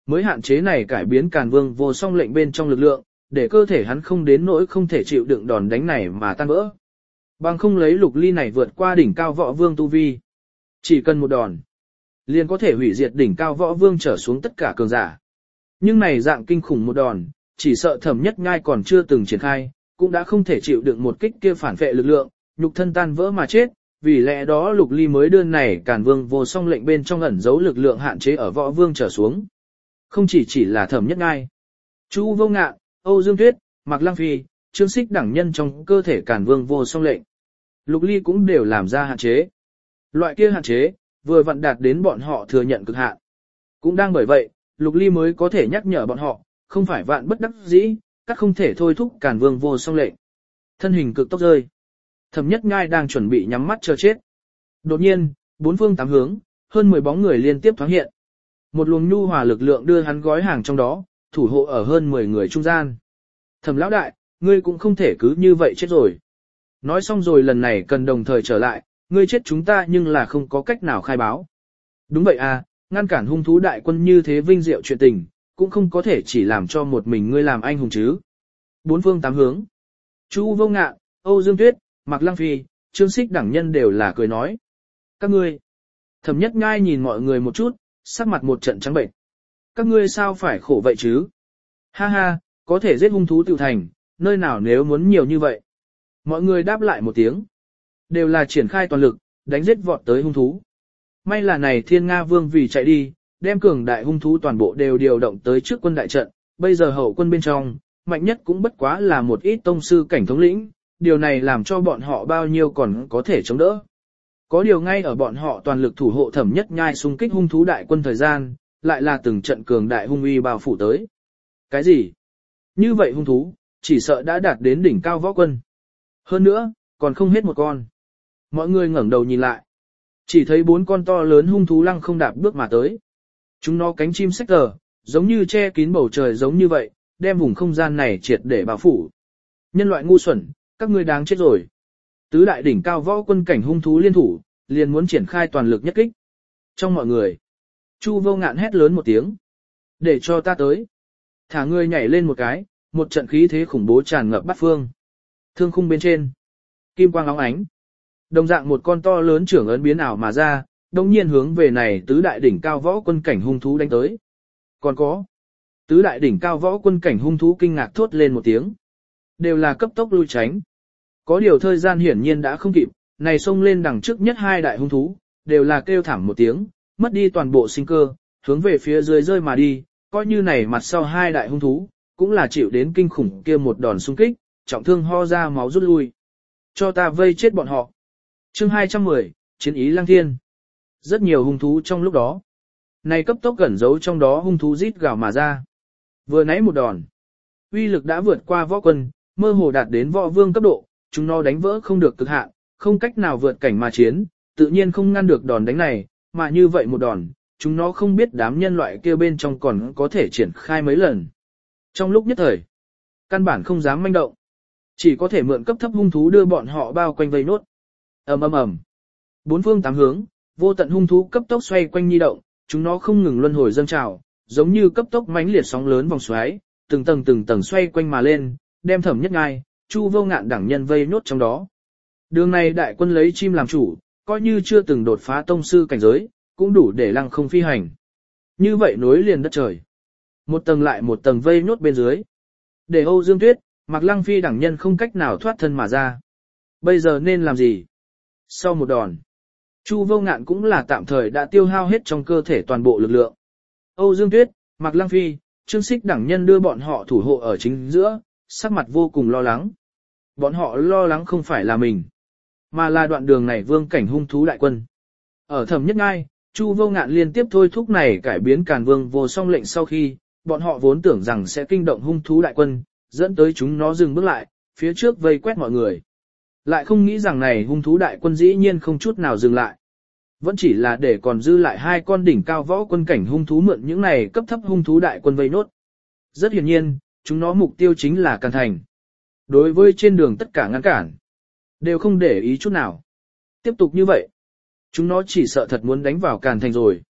mới hạn chế này cải biến Càn Vương vô song lệnh bên trong lực lượng, để cơ thể hắn không đến nỗi không thể chịu đựng đòn đánh này mà tan vỡ. Bằng không lấy Lục Ly này vượt qua đỉnh cao võ vương tu vi. Chỉ cần một đòn, liền có thể hủy diệt đỉnh cao võ vương trở xuống tất cả cường giả. Nhưng này dạng kinh khủng một đòn, chỉ sợ Thẩm Nhất Nhai còn chưa từng triển khai, cũng đã không thể chịu đựng một kích kia phản phệ lực lượng, nhục thân tan vỡ mà chết, vì lẽ đó Lục Ly mới đưa này Càn Vương vô song lệnh bên trong ẩn giấu lực lượng hạn chế ở võ vương trở xuống. Không chỉ là Thẩm Nhất Nhai, Chu Vô Ngạn, Âu Dương Tuyết, Mạc Lăng Phi, Trương Xích đẳng nhân trong cơ thể Càn Vương vô song lệnh, Lục Ly cũng đều làm ra hạn chế. Loại kia hạn chế, vừa vặn đạt đến bọn họ thừa nhận cực hạn. Cũng đang bởi vậy, Lục Ly mới có thể nhắc nhở bọn họ, không phải vạn bất đắc dĩ, các không thể thôi thúc Càn Vương vô song lệnh. Thân hình cực tốc rơi. Thẩm Nhất Nhai đang chuẩn bị nhắm mắt chờ chết. Đột nhiên, bốn phương tám hướng, hơn 10 bóng người liên tiếp thoáng hiện. Một luồng nhu hòa lực lượng đưa hắn gói hàng trong đó, thủ hộ ở hơn 10 người trung gian. Thẩm lão đại, ngươi cũng không thể cứ như vậy chết rồi. Nói xong rồi lần này cần đồng thời trở lại, ngươi chết chúng ta nhưng là không có cách nào khai báo. Đúng vậy à, ngăn cản hung thú đại quân như thế vinh diệu chuyện tình, cũng không có thể chỉ làm cho một mình ngươi làm anh hùng chứ. Bốn phương tám hướng. Chu Vô Ngạn, Âu Dương Tuyết, Mạc Lăng Phi, Trương Xích đẳng nhân đều là cười nói. Các ngươi. Thẩm Nhất Nhai nhìn mọi người một chút, sắc mặt một trận trắng bệnh. Các ngươi sao phải khổ vậy chứ? Ha ha, có thể giết hung thú tiểu thành, nơi nào nếu muốn nhiều như vậy? Mọi người đáp lại một tiếng. Đều là triển khai toàn lực, đánh giết vọt tới hung thú. May là này Thiên Nga Vương vì chạy đi, đem cường đại hung thú toàn bộ đều điều động tới trước quân đại trận, bây giờ hậu quân bên trong, mạnh nhất cũng bất quá là một ít tông sư cảnh thống lĩnh, điều này làm cho bọn họ bao nhiêu còn có thể chống đỡ. Có điều ngay ở bọn họ toàn lực thủ hộ Thẩm Nhất Nhai xung kích hung thú đại quân thời gian, lại là từng trận cường đại hung uy bao phủ tới. Cái gì? Như vậy hung thú, chỉ sợ đã đạt đến đỉnh cao võ quân. Hơn nữa, còn không hết một con. Mọi người ngẩng đầu nhìn lại. Chỉ thấy 4 con to lớn hung thú lăng không đạp bước mà tới. Chúng nó cánh chim xách cờ, giống như che kín bầu trời giống như vậy, đem vùng không gian này triệt để bao phủ. Nhân loại ngu xuẩn, các ngươi đáng chết rồi. Tứ đại đỉnh cao võ quân cảnh hung thú liên thủ, liền muốn triển khai toàn lực nhất kích. Trong mọi người, Chu Vô Ngạn hét lớn một tiếng. Để cho ta tới. Thả người nhảy lên một cái, một trận khí thế khủng bố tràn ngập bát phương. Thương khung bên trên, kim quang óng ánh. Đồng dạng một con to lớn trưởng ấn biến ảo mà ra, đồng nhiên hướng về này tứ đại đỉnh cao võ quân cảnh hung thú đánh tới. Còn có, tứ đại đỉnh cao võ quân cảnh hung thú kinh ngạc thốt lên một tiếng. Đều là cấp tốc lui tránh. Có điều thời gian hiển nhiên đã không kịp, này xông lên đằng trước nhất hai đại hung thú, đều là kêu thảm một tiếng, mất đi toàn bộ sinh cơ, hướng về phía dưới rơi mà đi, coi như này mặt sau hai đại hung thú, cũng là chịu đến kinh khủng kia một đòn xung kích, trọng thương ho ra máu rút lui. Cho ta vây chết bọn họ. Chương 210, Chiến ý Lăng Thiên. Rất nhiều hung thú trong lúc đó. Này cấp tốc gần giấu trong đó hung thú rít gào mà ra. Vừa nãy một đòn, uy lực đã vượt qua võ quân, mơ hồ đạt đến võ vương cấp độ, chúng nó đánh vỡ không được cực hạn, không cách nào vượt cảnh mà chiến, tự nhiên không ngăn được đòn đánh này, mà như vậy một đòn, chúng nó không biết đám nhân loại kia bên trong còn có thể triển khai mấy lần. Trong lúc nhất thời, căn bản không dám manh động, chỉ có thể mượn cấp thấp hung thú đưa bọn họ bao quanh vây nốt. Ầm ầm ầm. Bốn phương tám hướng, vô tận hung thú cấp tốc xoay quanh nhi động, chúng nó không ngừng luân hồi dâng trào, giống như cấp tốc mãnh liệt sóng lớn vòng xoáy, từng tầng xoay quanh mà lên, đem Thẩm Nhất Nhai, Chu Vô Ngạn đẳng nhân vây nốt trong đó. Đường này đại quân lấy chim làm chủ, coi như chưa từng đột phá tông sư cảnh giới, cũng đủ để lăng không phi hành. Như vậy nối liền đất trời. Một tầng lại một tầng vây nốt bên dưới. Để Âu Dương Tuyết, Mạc Lăng Phi đẳng nhân không cách nào thoát thân mà ra. Bây giờ nên làm gì? Sau một đòn, Chu Vô Ngạn cũng là tạm thời đã tiêu hao hết trong cơ thể toàn bộ lực lượng. Âu Dương Tuyết, Mạc Lăng Phi, Trương Xích đẳng nhân đưa bọn họ thủ hộ ở chính giữa, sắc mặt vô cùng lo lắng. Bọn họ lo lắng không phải là mình, mà là đoạn đường này vương cảnh hung thú đại quân. Ở Thẩm Nhất Nhai, Chu Vô Ngạn liên tiếp thôi thúc này cải biến Càn Vương vô song lệnh sau khi, bọn họ vốn tưởng rằng sẽ kinh động hung thú đại quân, dẫn tới chúng nó dừng bước lại, phía trước vây quét mọi người. Lại không nghĩ rằng này hung thú đại quân dĩ nhiên không chút nào dừng lại. Vẫn chỉ là để còn dư lại hai con đỉnh cao võ quân cảnh hung thú mượn những này cấp thấp hung thú đại quân vây nốt. Rất hiển nhiên, chúng nó mục tiêu chính là Càn Thành. Đối với trên đường tất cả ngăn cản, đều không để ý chút nào. Tiếp tục như vậy, chúng nó chỉ sợ thật muốn đánh vào Càn Thành rồi.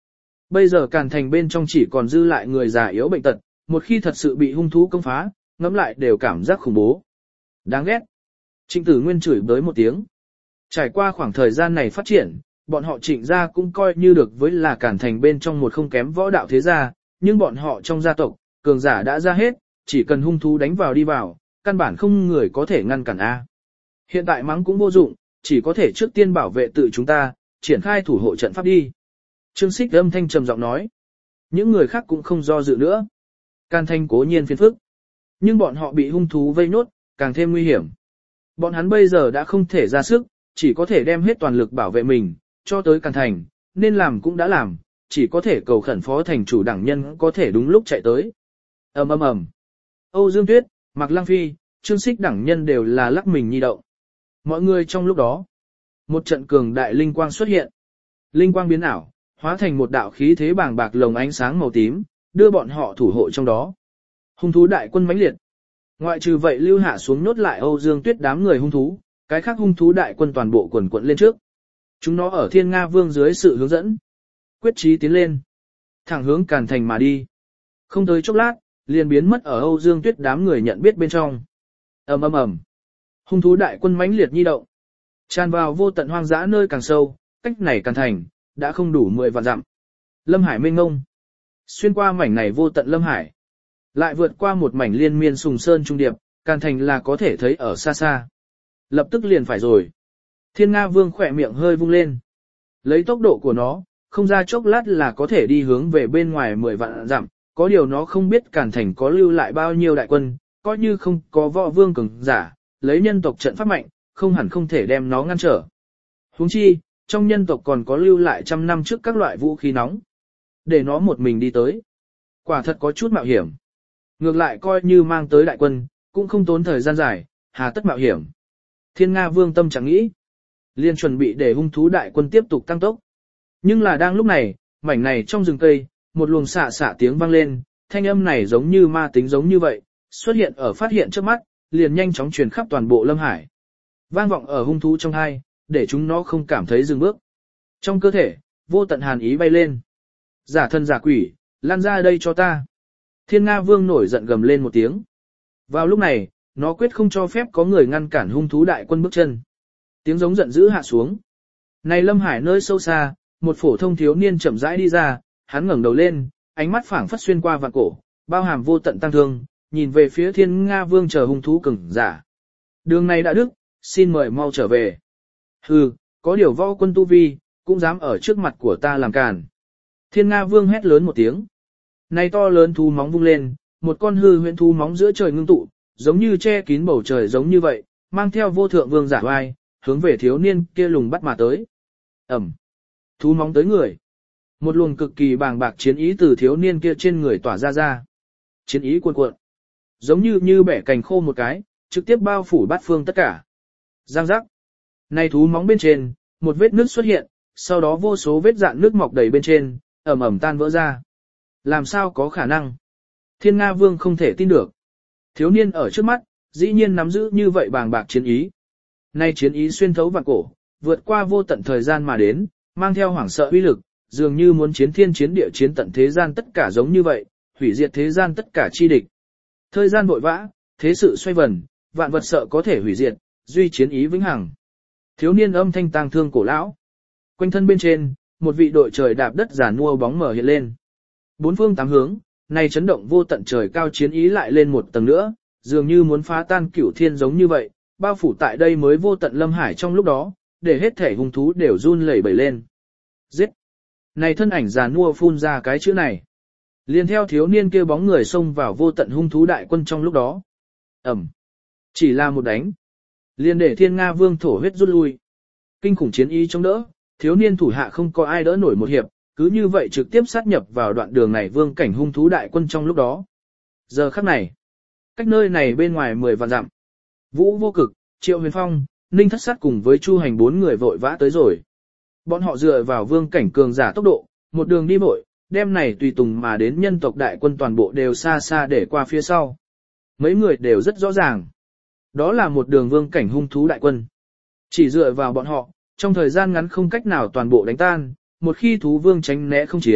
Bây giờ Càn Thành bên trong chỉ còn dư lại người già yếu bệnh tật, một khi thật sự bị hung thú công phá, ngẫm lại đều cảm giác khủng bố. Đáng ghét. Trịnh Tử Nguyên chửi bới một tiếng. Trải qua khoảng thời gian này phát triển, bọn họ Trịnh gia cũng coi như được với là Càn Thành bên trong một không kém võ đạo thế gia, nhưng bọn họ trong gia tộc, cường giả đã ra hết, chỉ cần hung thú đánh vào đi vào, căn bản không người có thể ngăn cản A. Hiện tại mắng cũng vô dụng, chỉ có thể trước tiên bảo vệ tự chúng ta, triển khai thủ hộ trận pháp đi. Trương Sích âm thanh trầm giọng nói. Những người khác cũng không do dự nữa. Càn Thành cố nhiên phiền phức, nhưng bọn họ bị hung thú vây nốt, càng thêm nguy hiểm. Bọn hắn bây giờ đã không thể ra sức, chỉ có thể đem hết toàn lực bảo vệ mình, cho tới Càn Thành, nên làm cũng đã làm, chỉ có thể cầu khẩn phó thành chủ đảng nhân có thể đúng lúc chạy tới. Ầm ầm ầm. Âu Dương Tuyết, Mạc Lăng Phi, Trương Sích đảng nhân đều là lắc mình nhi động. Mọi người trong lúc đó, một trận cường đại linh quang xuất hiện. Linh quang biến ảo, hóa thành một đạo khí thế bàng bạc lồng ánh sáng màu tím, đưa bọn họ thủ hộ trong đó. Hung thú đại quân mãnh liệt. Ngoại trừ vậy lưu hạ xuống nhốt lại Âu Dương Tuyết đám người hung thú, cái khác hung thú đại quân toàn bộ quần quận lên trước. Chúng nó ở Thiên Nga Vương dưới sự hướng dẫn, quyết chí tiến lên, thẳng hướng Càn Thành mà đi. Không tới chốc lát, liền biến mất ở Âu Dương Tuyết đám người nhận biết bên trong. Ầm ầm ầm. Hung thú đại quân mãnh liệt nhi động, tràn vào vô tận hoang dã nơi càng sâu, cách này Càn Thành đã không đủ 10 vạn dặm. Lâm Hải mênh mông, xuyên qua mảnh này vô tận Lâm Hải, lại vượt qua một mảnh liên miên sùng sơn trung điệp, Càn Thành là có thể thấy ở xa xa. Lập tức liền phải rồi. Thiên Nga Vương khỏe miệng hơi vung lên. Lấy tốc độ của nó, không ra chốc lát là có thể đi hướng về bên ngoài 10 vạn dặm, có điều nó không biết Càn Thành có lưu lại bao nhiêu đại quân, coi như không có võ vương cường giả, lấy nhân tộc trận pháp mạnh, không hẳn không thể đem nó ngăn trở. Huống chi, trong nhân tộc còn có lưu lại trăm năm trước các loại vũ khí nóng. Để nó một mình đi tới. Quả thật có chút mạo hiểm. Ngược lại coi như mang tới đại quân, cũng không tốn thời gian dài, hà tất mạo hiểm. Thiên Nga Vương tâm chẳng nghĩ. Liên chuẩn bị để hung thú đại quân tiếp tục tăng tốc. Nhưng là đang lúc này, mảnh này trong rừng cây, một luồng xạ xạ tiếng vang lên, thanh âm này giống như ma tính giống như vậy, xuất hiện ở phát hiện trước mắt, liền nhanh chóng truyền khắp toàn bộ Lâm Hải. Vang vọng ở hung thú trong hai, để chúng nó không cảm thấy dừng bước. Trong cơ thể, vô tận hàn ý bay lên. Giả thân giả quỷ, lan ra đây cho ta. Thiên Nga Vương nổi giận gầm lên một tiếng. Vào lúc này, nó quyết không cho phép có người ngăn cản hung thú đại quân bước chân. Tiếng giống giận dữ hạ xuống. Này Lâm Hải nơi sâu xa, một phổ thông thiếu niên chậm rãi đi ra, hắn ngẩng đầu lên, ánh mắt phảng phất xuyên qua vạn cổ, bao hàm vô tận tăng thương, nhìn về phía Thiên Nga Vương chờ hung thú cường giả. Đường này đã đứt, xin mời mau trở về. Hừ, có điều võ quân tu vi, cũng dám ở trước mặt của ta làm càn. Thiên Nga Vương hét lớn một tiếng. Này to lớn thú móng vung lên, một con hư huyễn thú móng giữa trời ngưng tụ, giống như che kín bầu trời giống như vậy, mang theo vô thượng vương giả oai, hướng về thiếu niên kia lùng bắt mà tới. Ẩm. Thú móng tới người. Một luồng cực kỳ bàng bạc chiến ý từ thiếu niên kia trên người tỏa ra ra. Chiến ý cuồn cuộn. Giống như bẻ cành khô một cái, trực tiếp bao phủ bát phương tất cả. Giang giác. Này thú móng bên trên, một vết nước xuất hiện, sau đó vô số vết dạn nước mọc đầy bên trên, ẩm ẩm tan vỡ ra. Làm sao có khả năng? Thiên Nga Vương không thể tin được. Thiếu niên ở trước mắt, dĩ nhiên nắm giữ như vậy bàng bạc chiến ý. Nay chiến ý xuyên thấu vạn cổ, vượt qua vô tận thời gian mà đến, mang theo hoảng sợ uy lực, dường như muốn chiến thiên chiến địa chiến tận thế gian tất cả giống như vậy, hủy diệt thế gian tất cả chi địch. Thời gian vội vã, thế sự xoay vần, vạn vật sợ có thể hủy diệt, duy chiến ý vĩnh hằng. Thiếu niên âm thanh tang thương cổ lão. Quanh thân bên trên, một vị đội trời đạp đất giả nua bóng mở hiện lên. Bốn phương tám hướng, này chấn động vô tận trời cao chiến ý lại lên một tầng nữa, dường như muốn phá tan cửu thiên giống như vậy, bao phủ tại đây mới vô tận Lâm Hải trong lúc đó, để hết thể hung thú đều run lẩy bẩy lên. Giết! Này thân ảnh già nua phun ra cái chữ này. Liền theo thiếu niên kia bóng người xông vào vô tận hung thú đại quân trong lúc đó. Ẩm! Chỉ là một đánh. Liền để Thiên Nga Vương thổ huyết rút lui. Kinh khủng chiến ý chống đỡ, thiếu niên thủ hạ không có ai đỡ nổi một hiệp, cứ như vậy trực tiếp sát nhập vào đoạn đường này vương cảnh hung thú đại quân trong lúc đó. Giờ khắc này, cách nơi này bên ngoài 10 vạn dặm, Vũ Vô Cực, Triệu Huyền Phong, Ninh Thất Sát cùng với Chu Hành 4 người vội vã tới rồi. Bọn họ dựa vào vương cảnh cường giả tốc độ, một đường đi vội, đem này tùy tùng mà đến nhân tộc đại quân toàn bộ đều xa xa để qua phía sau. Mấy người đều rất rõ ràng. Đó là một đường vương cảnh hung thú đại quân. Chỉ dựa vào bọn họ, trong thời gian ngắn không cách nào toàn bộ đánh tan, một khi thú vương tránh né không chiến,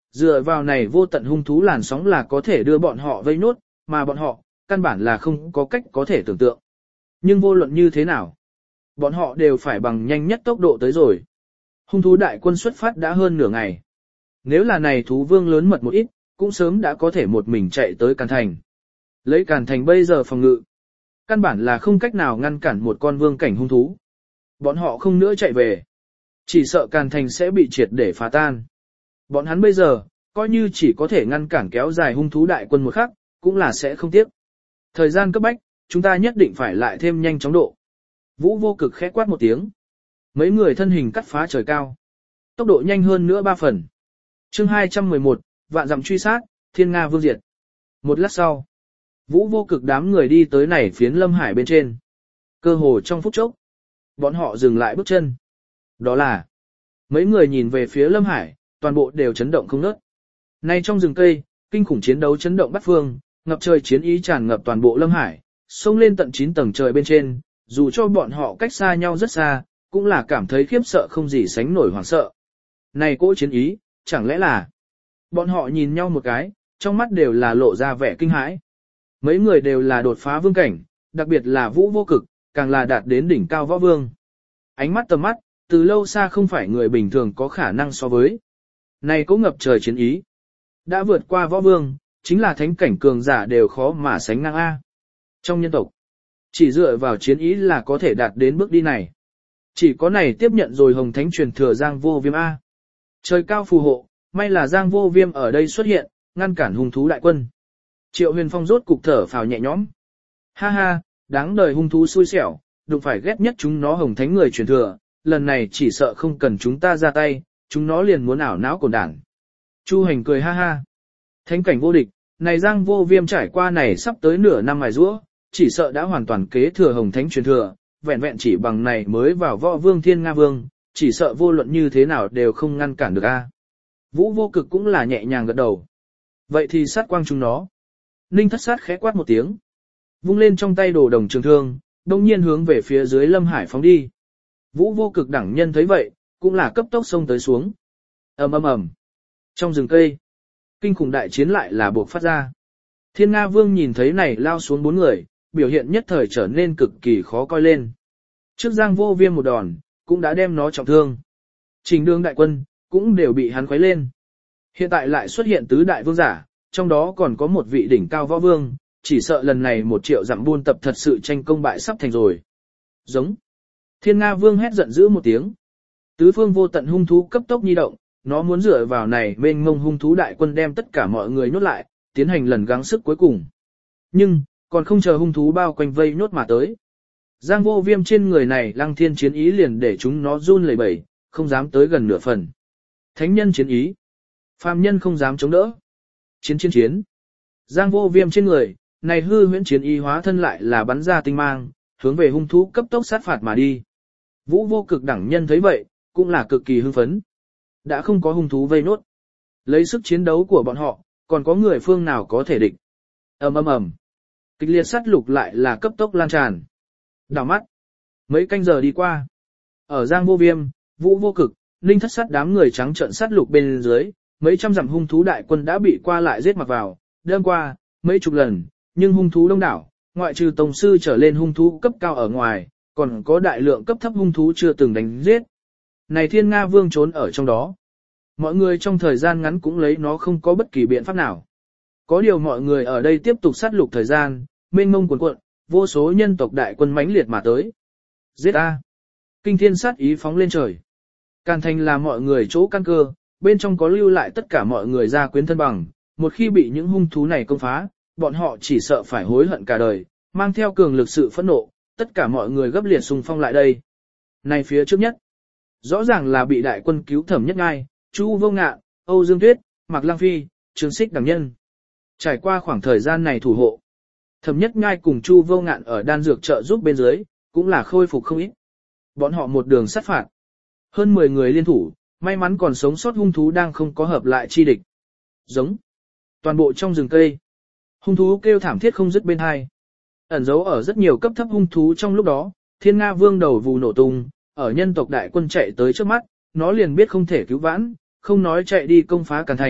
dựa vào này vô tận hung thú làn sóng là có thể đưa bọn họ vây nốt, mà bọn họ, căn bản là không có cách có thể tưởng tượng. Nhưng vô luận như thế nào, bọn họ đều phải bằng nhanh nhất tốc độ tới rồi. Hung thú đại quân xuất phát đã hơn nửa ngày. Nếu là này thú vương lớn mật một ít, cũng sớm đã có thể một mình chạy tới Càn Thành. Lấy Càn Thành bây giờ phòng ngự, căn bản là không cách nào ngăn cản một con vương cảnh hung thú. Bọn họ không nữa chạy về, chỉ sợ Càn Thành sẽ bị triệt để phá tan. Bọn hắn bây giờ, coi như chỉ có thể ngăn cản kéo dài hung thú đại quân một khắc, cũng là sẽ không tiếc. Thời gian cấp bách, chúng ta nhất định phải lại thêm nhanh chóng độ. Vũ Vô Cực khẽ quát một tiếng. Mấy người thân hình cắt phá trời cao. Tốc độ nhanh hơn nữa 3 phần. Chương 211, vạn dặm truy sát, Thiên Nga Vương diệt. Một lát sau, Vũ Vô Cực đám người đi tới này phiến lâm hải bên trên. Cơ hồ trong phút chốc, bọn họ dừng lại bước chân. Đó là, mấy người nhìn về phía lâm hải, toàn bộ đều chấn động không ngớt. Nay trong rừng cây, kinh khủng chiến đấu chấn động bát phương, ngập trời chiến ý tràn ngập toàn bộ lâm hải, xông lên tận 9 tầng trời bên trên, dù cho bọn họ cách xa nhau rất xa, cũng là cảm thấy khiếp sợ không gì sánh nổi hoảng sợ. Này cỗ chiến ý, chẳng lẽ là... Bọn họ nhìn nhau một cái, trong mắt đều là lộ ra vẻ kinh hãi. Mấy người đều là đột phá vương cảnh, đặc biệt là Vũ Vô Cực, càng là đạt đến đỉnh cao võ vương. Ánh mắt tầm mắt, từ lâu xa không phải người bình thường có khả năng so với. Này cỗ ngập trời chiến ý. Đã vượt qua võ vương, chính là thánh cảnh cường giả đều khó mà sánh ngang A. Trong nhân tộc, chỉ dựa vào chiến ý là có thể đạt đến bước đi này. Chỉ có này tiếp nhận rồi Hồng Thánh truyền thừa Giang Vô Viêm A. Trời cao phù hộ, may là Giang Vô Viêm ở đây xuất hiện, ngăn cản hung thú đại quân. Triệu Huyền Phong rốt cục thở phào nhẹ nhõm. Ha ha, đáng đời hung thú xui xẻo, đụng phải ghét nhất chúng nó Hồng Thánh người truyền thừa, lần này chỉ sợ không cần chúng ta ra tay, chúng nó liền muốn ảo não cồn đản. Chu Hành cười ha ha. Thánh cảnh vô địch, này Giang Vô Viêm trải qua này sắp tới nửa năm mài giũa, chỉ sợ đã hoàn toàn kế thừa Hồng Thánh truyền thừa, vẹn vẹn chỉ bằng này mới vào võ vương Thiên Nga Vương, chỉ sợ vô luận như thế nào đều không ngăn cản được a. Vũ Vô Cực cũng là nhẹ nhàng gật đầu. Vậy thì sát quang chúng nó. Ninh Thất Sát khẽ quát một tiếng, vung lên trong tay đồ đồng trường thương, đông nhiên hướng về phía dưới lâm hải phóng đi. Vũ Vô Cực đẳng nhân thấy vậy, cũng là cấp tốc xông tới xuống. Ầm ầm ầm. Trong rừng cây, kinh khủng đại chiến lại là buộc phát ra. Thiên Nga Vương nhìn thấy này lao xuống 4 người, biểu hiện nhất thời trở nên cực kỳ khó coi lên. Trước Giang Vô Viêm một đòn, cũng đã đem nó trọng thương. Trình Đường đại quân, cũng đều bị hắn khuấy lên. Hiện tại lại xuất hiện tứ đại vương giả, trong đó còn có một vị đỉnh cao võ vương, chỉ sợ lần này 1 triệu dặm buôn tập thật sự tranh công bại sắp thành rồi. Giống. Thiên Nga Vương hét giận dữ một tiếng. Tứ phương vô tận hung thú cấp tốc nhi động, nó muốn dựa vào này mênh mông hung thú đại quân đem tất cả mọi người nhốt lại, tiến hành lần gắng sức cuối cùng. Nhưng, còn không chờ hung thú bao quanh vây nhốt mà tới. Giang Vô Viêm trên người này lăng thiên chiến ý liền để chúng nó run lẩy bẩy, không dám tới gần nửa phần. Thánh nhân chiến ý, phàm nhân không dám chống đỡ. Chiến. Giang Vô Viêm trên người, này hư huyễn chiến ý hóa thân lại là bắn ra tinh mang, hướng về hung thú cấp tốc sát phạt mà đi. Vũ Vô Cực đẳng nhân thấy vậy, cũng là cực kỳ hưng phấn. Đã không có hung thú vây nốt. Lấy sức chiến đấu của bọn họ, còn có người phương nào có thể địch. Ầm ầm ầm. Kịch liệt sát lục lại là cấp tốc lan tràn. Đảo mắt. Mấy canh giờ đi qua. Ở Giang Vô Viêm, Vũ Vô Cực, Ninh Thất Sát đám người trắng trợn sát lục bên dưới, mấy trăm dặm hung thú đại quân đã bị qua lại giết mặc vào, đâm qua, mấy chục lần, nhưng hung thú đông đảo, ngoại trừ tổng sư trở lên hung thú cấp cao ở ngoài, còn có đại lượng cấp thấp hung thú chưa từng đánh giết. Này Thiên Nga Vương trốn ở trong đó. Mọi người trong thời gian ngắn cũng lấy nó không có bất kỳ biện pháp nào. Có điều mọi người ở đây tiếp tục sát lục thời gian, mênh mông cuồn cuộn, vô số nhân tộc đại quân mãnh liệt mà tới. Giết a! Kinh thiên sát ý phóng lên trời. Càn Thành là mọi người chỗ căn cơ, bên trong có lưu lại tất cả mọi người gia quyến thân bằng, một khi bị những hung thú này công phá, bọn họ chỉ sợ phải hối hận cả đời, mang theo cường lực sự phẫn nộ, tất cả mọi người gấp liệt xung phong lại đây. Này phía trước nhất, rõ ràng là bị đại quân cứu Thẩm Nhất Ngai, Chu Vô Ngạn, Âu Dương Tuyết, Mạc Lăng Phi, Trương Xích đẳng nhân. Trải qua khoảng thời gian này thủ hộ, Thẩm Nhất Ngai cùng Chu Vô Ngạn ở đan dược trợ giúp bên dưới, cũng là khôi phục không ít. Bọn họ một đường sát phạt. Hơn 10 người liên thủ, may mắn còn sống sót hung thú đang không có hợp lại chi địch. Giống. Toàn bộ trong rừng cây. Hung thú kêu thảm thiết không dứt bên hai. Ẩn giấu ở rất nhiều cấp thấp hung thú trong lúc đó, Thiên Nga Vương đầu vù nổ tung, ở nhân tộc đại quân chạy tới trước mắt, nó liền biết không thể cứu vãn, không nói chạy đi công phá Càn Thành,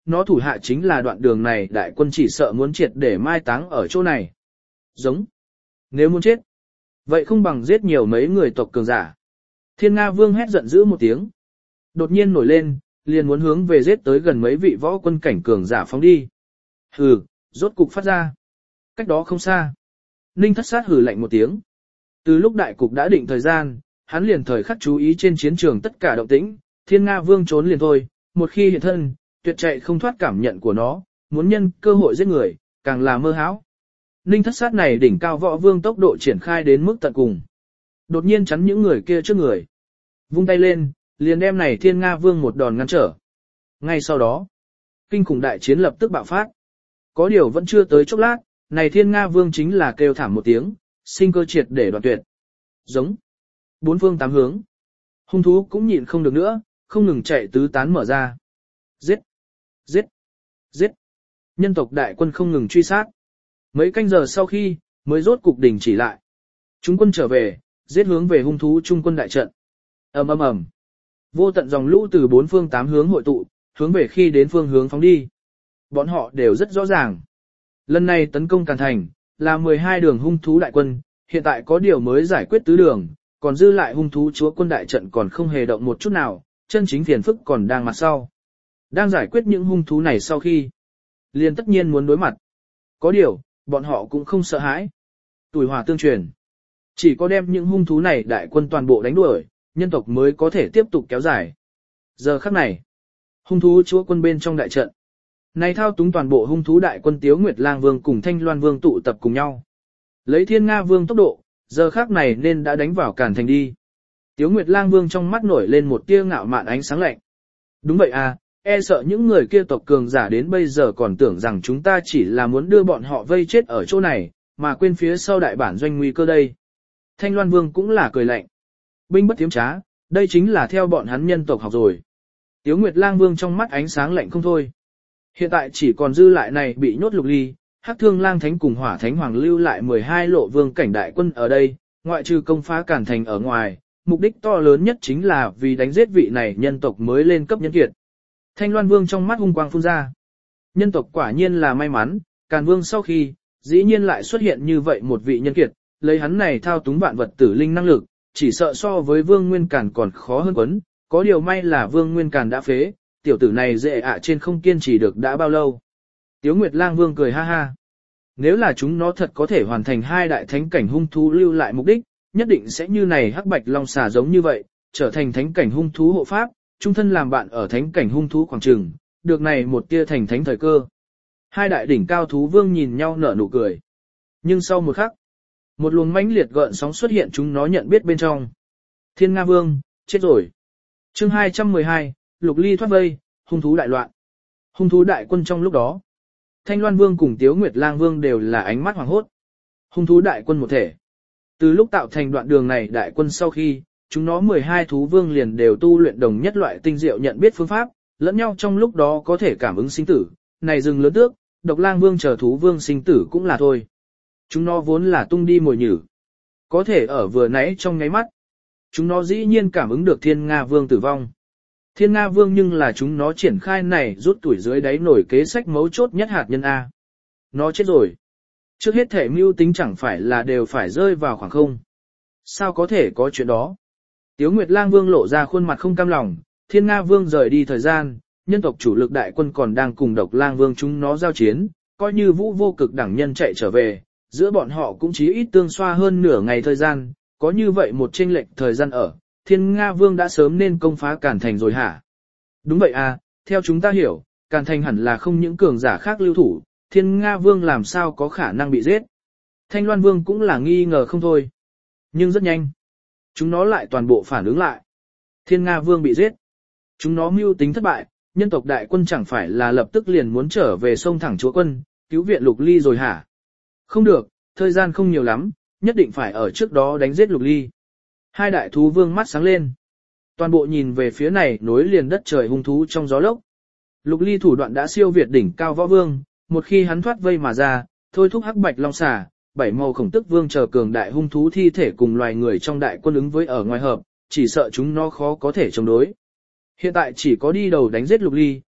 nó thủ hạ chính là đoạn đường này đại quân chỉ sợ muốn triệt để mai táng ở chỗ này. Giống. Nếu muốn chết, vậy không bằng giết nhiều mấy người tộc cường giả. Thiên Nga Vương hét giận dữ một tiếng. Đột nhiên nổi lên, liền muốn hướng về giết tới gần mấy vị võ quân cảnh cường giả phóng đi. Hừ, rốt cục phát ra. Cách đó không xa. Ninh Thất Sát hừ lạnh một tiếng. Từ lúc đại cục đã định thời gian, hắn liền thời khắc chú ý trên chiến trường tất cả động tĩnh, Thiên Nga Vương trốn liền thôi, một khi hiện thân, tuyệt chạy không thoát cảm nhận của nó, muốn nhân cơ hội giết người, càng là mơ hão. Ninh Thất Sát này đỉnh cao võ vương tốc độ triển khai đến mức tận cùng. Đột nhiên chắn những người kia trước người. Vung tay lên, liền đem này Thiên Nga Vương một đòn ngăn trở. Ngay sau đó, kinh khủng đại chiến lập tức bạo phát. Có điều vẫn chưa tới chốc lát, này Thiên Nga Vương chính là kêu thảm một tiếng, sinh cơ triệt để đoạn tuyệt. Giống. Bốn phương tám hướng. Hung thú cũng nhịn không được nữa, không ngừng chạy tứ tán mở ra. Giết! Giết! Giết! Nhân tộc đại quân không ngừng truy sát. Mấy canh giờ sau khi, mới rốt cục đình chỉ lại. Chúng quân trở về, giết hướng về hung thú trung quân đại trận. Ầm ầm ầm. Vô tận dòng lũ từ bốn phương tám hướng hội tụ, hướng về khi đến phương hướng phóng đi. Bọn họ đều rất rõ ràng. Lần này tấn công Càn Thành, là 12 đường hung thú đại quân, hiện tại có điều mới giải quyết tứ đường, còn dư lại hung thú chúa quân đại trận còn không hề động một chút nào, chân chính phiền phức còn đang mặt sau. Đang giải quyết những hung thú này sau khi, liền tất nhiên muốn đối mặt. Có điều, bọn họ cũng không sợ hãi. Tuổi hỏa tương truyền. Chỉ có đem những hung thú này đại quân toàn bộ đánh đuổi, nhân tộc mới có thể tiếp tục kéo dài. Giờ khắc này, hung thú chúa quân bên trong đại trận. Này thao túng toàn bộ hung thú đại quân Tiếu Nguyệt Lang Vương cùng Thanh Loan Vương tụ tập cùng nhau. Lấy Thiên Nga Vương tốc độ, giờ khắc này nên đã đánh vào Càn Thành đi. Tiếu Nguyệt Lang Vương trong mắt nổi lên một tia ngạo mạn ánh sáng lạnh. Đúng vậy à, e sợ những người kia tộc cường giả đến bây giờ còn tưởng rằng chúng ta chỉ là muốn đưa bọn họ vây chết ở chỗ này, mà quên phía sau đại bản doanh nguy cơ đây. Thanh Loan Vương cũng là cười lạnh. Binh bất tiếm trá, đây chính là theo bọn hắn nhân tộc học rồi. Tiếu Nguyệt Lang Vương trong mắt ánh sáng lạnh không thôi. Hiện tại chỉ còn dư lại này bị nhốt Lục Ly, Hắc Thương Lang Thánh cùng Hỏa Thánh Hoàng lưu lại 12 lộ vương cảnh đại quân ở đây, ngoại trừ công phá Càn Thành ở ngoài, mục đích to lớn nhất chính là vì đánh giết vị này nhân tộc mới lên cấp nhân kiệt. Thanh Loan Vương trong mắt hung quang phun ra. Nhân tộc quả nhiên là may mắn, Càn Vương sau khi, dĩ nhiên lại xuất hiện như vậy một vị nhân kiệt, lấy hắn này thao túng vạn vật tử linh năng lực, chỉ sợ so với Vương Nguyên Càn còn khó hơn quấn, có điều may là Vương Nguyên Càn đã phế, tiểu tử này dễ trên không kiên trì được đã bao lâu. Tiếu Nguyệt Lang Vương cười ha ha. Nếu là chúng nó thật có thể hoàn thành hai đại thánh cảnh hung thú lưu lại mục đích, nhất định sẽ như này hắc bạch long xà giống như vậy, trở thành thánh cảnh hung thú hộ pháp, trung thân làm bạn ở thánh cảnh hung thú khoảng trường, được này một tia thành thánh thời cơ. Hai đại đỉnh cao thú vương nhìn nhau nở nụ cười. Nhưng sau một khắc, một luồng mãnh liệt gợn sóng xuất hiện chúng nó nhận biết bên trong. Thiên Nga Vương, chết rồi. Chương 212, Lục Ly thoát vây, hung thú đại loạn. Hung thú đại quân trong lúc đó, Thanh Loan Vương cùng Tiếu Nguyệt Lang Vương đều là ánh mắt hoàng hốt. Hung thú đại quân một thể. Từ lúc tạo thành đoạn đường này đại quân sau khi, chúng nó 12 thú vương liền đều tu luyện đồng nhất loại tinh diệu nhận biết phương pháp, lẫn nhau trong lúc đó có thể cảm ứng sinh tử, này rừng lớn tước, Độc Lang Vương chờ thú vương sinh tử cũng là thôi. Chúng nó vốn là tung đi mồi nhử. Có thể ở vừa nãy trong nháy mắt, chúng nó dĩ nhiên cảm ứng được Thiên Nga Vương tử vong. Thiên Nga Vương nhưng là chúng nó triển khai này rút tuổi dưới đáy nổi kế sách mấu chốt nhất hạt nhân A. Nó chết rồi. Trước hết thể mưu tính chẳng phải là đều phải rơi vào khoảng không. Sao có thể có chuyện đó? Tiếu Nguyệt Lang Vương lộ ra khuôn mặt không cam lòng, Thiên Nga Vương rời đi thời gian, nhân tộc chủ lực đại quân còn đang cùng Độc Lang Vương chúng nó giao chiến, coi như Vũ Vô Cực đẳng nhân chạy trở về, giữa bọn họ cũng chỉ ít tương xoa hơn nửa ngày thời gian, có như vậy một chênh lệch thời gian ở, Thiên Nga Vương đã sớm nên công phá Càn Thành rồi hả? Đúng vậy à, theo chúng ta hiểu, Càn Thành hẳn là không những cường giả khác lưu thủ, Thiên Nga Vương làm sao có khả năng bị giết. Thanh Loan Vương cũng là nghi ngờ không thôi. Nhưng rất nhanh, chúng nó lại toàn bộ phản ứng lại. Thiên Nga Vương bị giết. Chúng nó mưu tính thất bại, nhân tộc đại quân chẳng phải là lập tức liền muốn trở về sông thẳng chúa quân, cứu viện Lục Ly rồi hả? Không được, thời gian không nhiều lắm, nhất định phải ở trước đó đánh giết Lục Ly. Hai đại thú vương mắt sáng lên. Toàn bộ nhìn về phía này nối liền đất trời hung thú trong gió lốc. Lục Ly thủ đoạn đã siêu việt đỉnh cao võ vương, một khi hắn thoát vây mà ra, thôi thúc hắc bạch long xà, bảy màu khổng tức vương chờ cường đại hung thú thi thể cùng loài người trong đại quân ứng với ở ngoài hợp, chỉ sợ chúng nó khó có thể chống đối. Hiện tại chỉ có đi đầu đánh giết Lục Ly,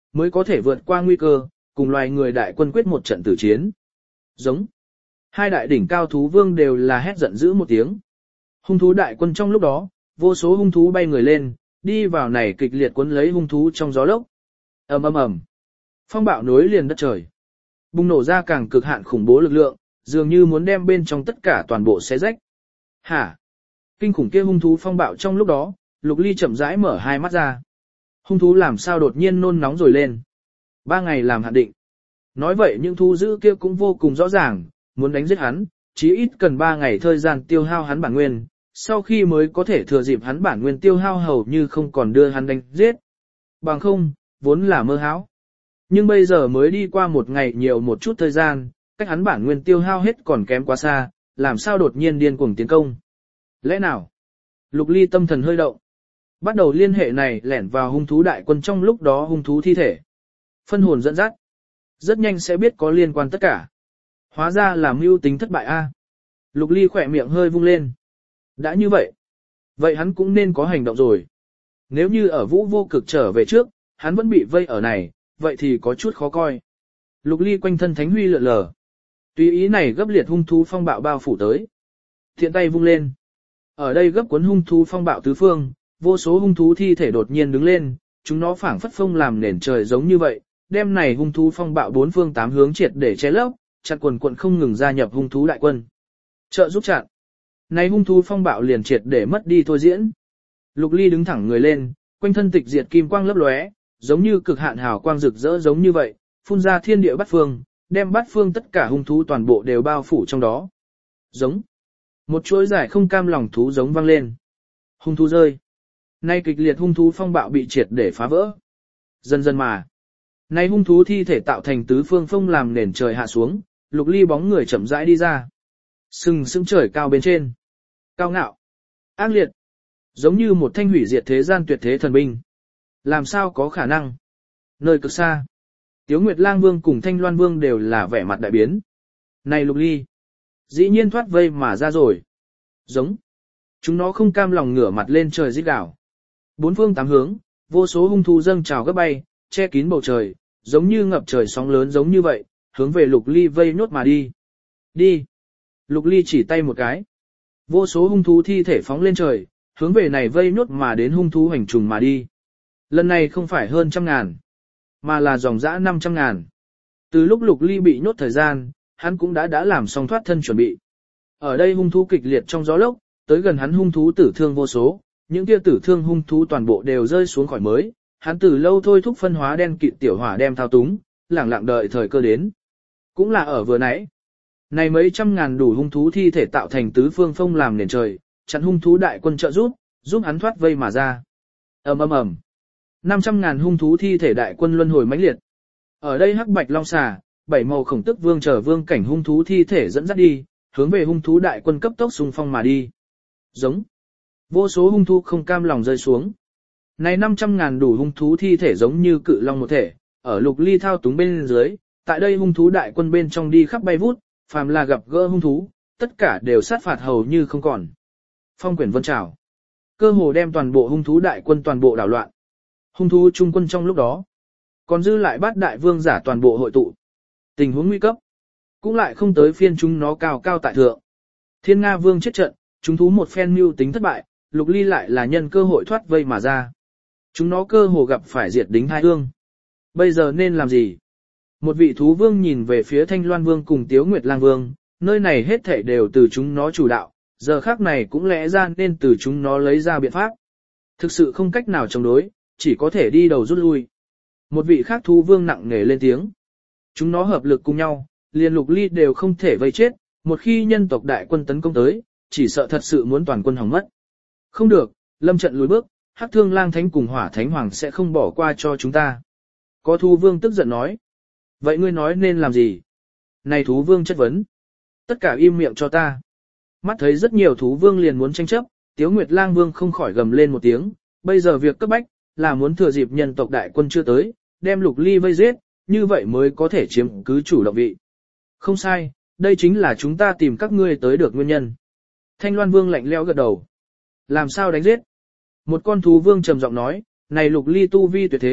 mới có thể vượt qua nguy cơ, cùng loài người đại quân quyết một trận tử chiến. Giống. Hai đại đỉnh cao thú vương đều là hét giận dữ một tiếng. Hung thú đại quân trong lúc đó, vô số hung thú bay người lên, đi vào này kịch liệt cuốn lấy hung thú trong gió lốc. Ầm ầm ầm. Phong bạo nối liền đất trời. Bùng nổ ra càng cực hạn khủng bố lực lượng, dường như muốn đem bên trong tất cả toàn bộ xé rách. Hả? Kinh khủng kia hung thú phong bạo trong lúc đó, Lục Ly chậm rãi mở hai mắt ra. Hung thú làm sao đột nhiên nôn nóng rồi lên. 3 ngày làm hạn định. Nói vậy những thú dữ kia cũng vô cùng rõ ràng, muốn đánh giết hắn, chí ít cần 3 ngày thời gian tiêu hao hắn bản nguyên, sau khi mới có thể thừa dịp hắn bản nguyên tiêu hao hầu như không còn đưa hắn đánh giết. Bằng không, vốn là mơ hão. Nhưng bây giờ mới đi qua 1 ngày nhiều một chút thời gian, cách hắn bản nguyên tiêu hao hết còn kém quá xa, làm sao đột nhiên điên cuồng tiến công. Lẽ nào? Lục Ly tâm thần hơi động. Bắt đầu liên hệ này lẻn vào hung thú đại quân trong lúc đó hung thú thi thể. Phân hồn dẫn dắt. Rất nhanh sẽ biết có liên quan tất cả. Hóa ra là mưu tính thất bại a. Lục Ly khỏe miệng hơi vung lên. Đã như vậy. Vậy hắn cũng nên có hành động rồi. Nếu như ở Vũ Vô Cực trở về trước, hắn vẫn bị vây ở này, vậy thì có chút khó coi. Lục Ly quanh thân thánh huy lượn lờ. Tùy ý này gấp liệt hung thú phong bạo bao phủ tới. Thiện tay vung lên. Ở đây gấp cuốn hung thú phong bạo tứ phương, vô số hung thú thi thể đột nhiên đứng lên, chúng nó phảng phất phông làm nền trời giống như vậy, đem này hung thú phong bạo bốn phương tám hướng triệt để che lấp, chặn quần quận không ngừng gia nhập hung thú đại quân. Trợ giúp chặn. Này hung thú phong bạo liền triệt để mất đi thôi diễn. Lục Ly đứng thẳng người lên, quanh thân tịch diệt kim quang lấp lóe, giống như cực hạn hào quang rực rỡ giống như vậy, phun ra thiên địa bát phương, đem bát phương tất cả hung thú toàn bộ đều bao phủ trong đó. Giống. Một chuỗi dài không cam lòng thú giống vang lên. Hung thú rơi. Nay kịch liệt hung thú phong bạo bị triệt để phá vỡ. Dần dần mà. Nay hung thú thi thể tạo thành tứ phương phong làm nền trời hạ xuống, Lục Ly bóng người chậm rãi đi ra. Sừng sững trời cao bên trên. Cao ngạo. Ác liệt. Giống như một thanh hủy diệt thế gian tuyệt thế thần binh. Làm sao có khả năng? Nơi cực xa. Tiếu Nguyệt Lang Vương cùng Thanh Loan Vương đều là vẻ mặt đại biến. Này Lục Ly. Dĩ nhiên thoát vây mà ra rồi. Giống. Chúng nó không cam lòng ngửa mặt lên trời rít gào. Bốn phương tám hướng, vô số hung thú dâng trào gấp bay, che kín bầu trời, giống như ngập trời sóng lớn giống như vậy, hướng về Lục Ly vây nốt mà đi. Đi. Lục Ly chỉ tay một cái. Vô số hung thú thi thể phóng lên trời, hướng về này vây nốt mà đến hung thú hành trùng mà đi. Lần này không phải hơn 100.000, mà là dòng dã 500.000. Từ lúc Lục Ly bị nhốt thời gian, hắn cũng đã làm xong thoát thân chuẩn bị. Ở đây hung thú kịch liệt trong gió lốc, tới gần hắn hung thú tử thương vô số, những kia tử thương hung thú toàn bộ đều rơi xuống khỏi mới, hắn từ lâu thôi thúc phân hóa đen kịt tiểu hỏa đem thao túng, lẳng lặng đợi thời cơ đến. Cũng là ở vừa nãy. Này mấy trăm ngàn đủ hung thú thi thể tạo thành tứ phương phong làm nền trời, chặn hung thú đại quân trợ giúp hắn thoát vây mà ra. Ầm ầm ầm. 500.000 hung thú thi thể đại quân luân hồi mãnh liệt. Ở đây hắc bạch long xà, 7 màu khổng tức vương chờ vương cảnh hung thú thi thể dẫn dắt đi, hướng về hung thú đại quân cấp tốc xung phong mà đi. Giống. Vô số hung thú không cam lòng rơi xuống. Này 500.000 đủ hung thú thi thể giống như cự long một thể, ở Lục Ly thao túng bên dưới, tại đây hung thú đại quân bên trong đi khắp bay vút, phàm là gặp gỡ hung thú, tất cả đều sát phạt hầu như không còn. Phong quyển vân trào. Cơ hồ đem toàn bộ hung thú đại quân toàn bộ đảo loạn. Hung thú trung quân trong lúc đó, còn dư lại bát đại vương giả toàn bộ hội tụ. Tình huống nguy cấp, cũng lại không tới phiên chúng nó cao cao tại thượng. Thiên Nga Vương chết trận, chúng thú một phen mưu tính thất bại, Lục Ly lại là nhân cơ hội thoát vây mà ra. Chúng nó cơ hồ gặp phải diệt đính hai ương. Bây giờ nên làm gì? Một vị thú vương nhìn về phía Thanh Loan Vương cùng Tiếu Nguyệt Lang Vương, nơi này hết thảy đều từ chúng nó chủ đạo, giờ khác này cũng lẽ ra nên từ chúng nó lấy ra biện pháp. Thực sự không cách nào chống đối, chỉ có thể đi đầu rút lui. Một vị khác thú vương nặng nề lên tiếng. Chúng nó hợp lực cùng nhau, liền Lục Ly đều không thể vây chết, một khi nhân tộc đại quân tấn công tới, chỉ sợ thật sự muốn toàn quân hỏng mất. Không được, lâm trận lùi bước, Hắc Thương Lang Thánh cùng Hỏa Thánh Hoàng sẽ không bỏ qua cho chúng ta. Có thú vương tức giận nói. Vậy ngươi nói nên làm gì? Này thú vương chất vấn. Tất cả im miệng cho ta. Mắt thấy rất nhiều thú vương liền muốn tranh chấp, Tiếu Nguyệt Lang Vương không khỏi gầm lên một tiếng. Bây giờ việc cấp bách, là muốn thừa dịp nhân tộc đại quân chưa tới, đem Lục Ly vây giết, như vậy mới có thể chiếm cứ chủ động vị. Không sai, đây chính là chúng ta tìm các ngươi tới được nguyên nhân. Thanh Loan Vương lạnh lẽo gật đầu. Làm sao đánh giết? Một con thú vương trầm giọng nói, này Lục Ly tu vi tuyệt thế,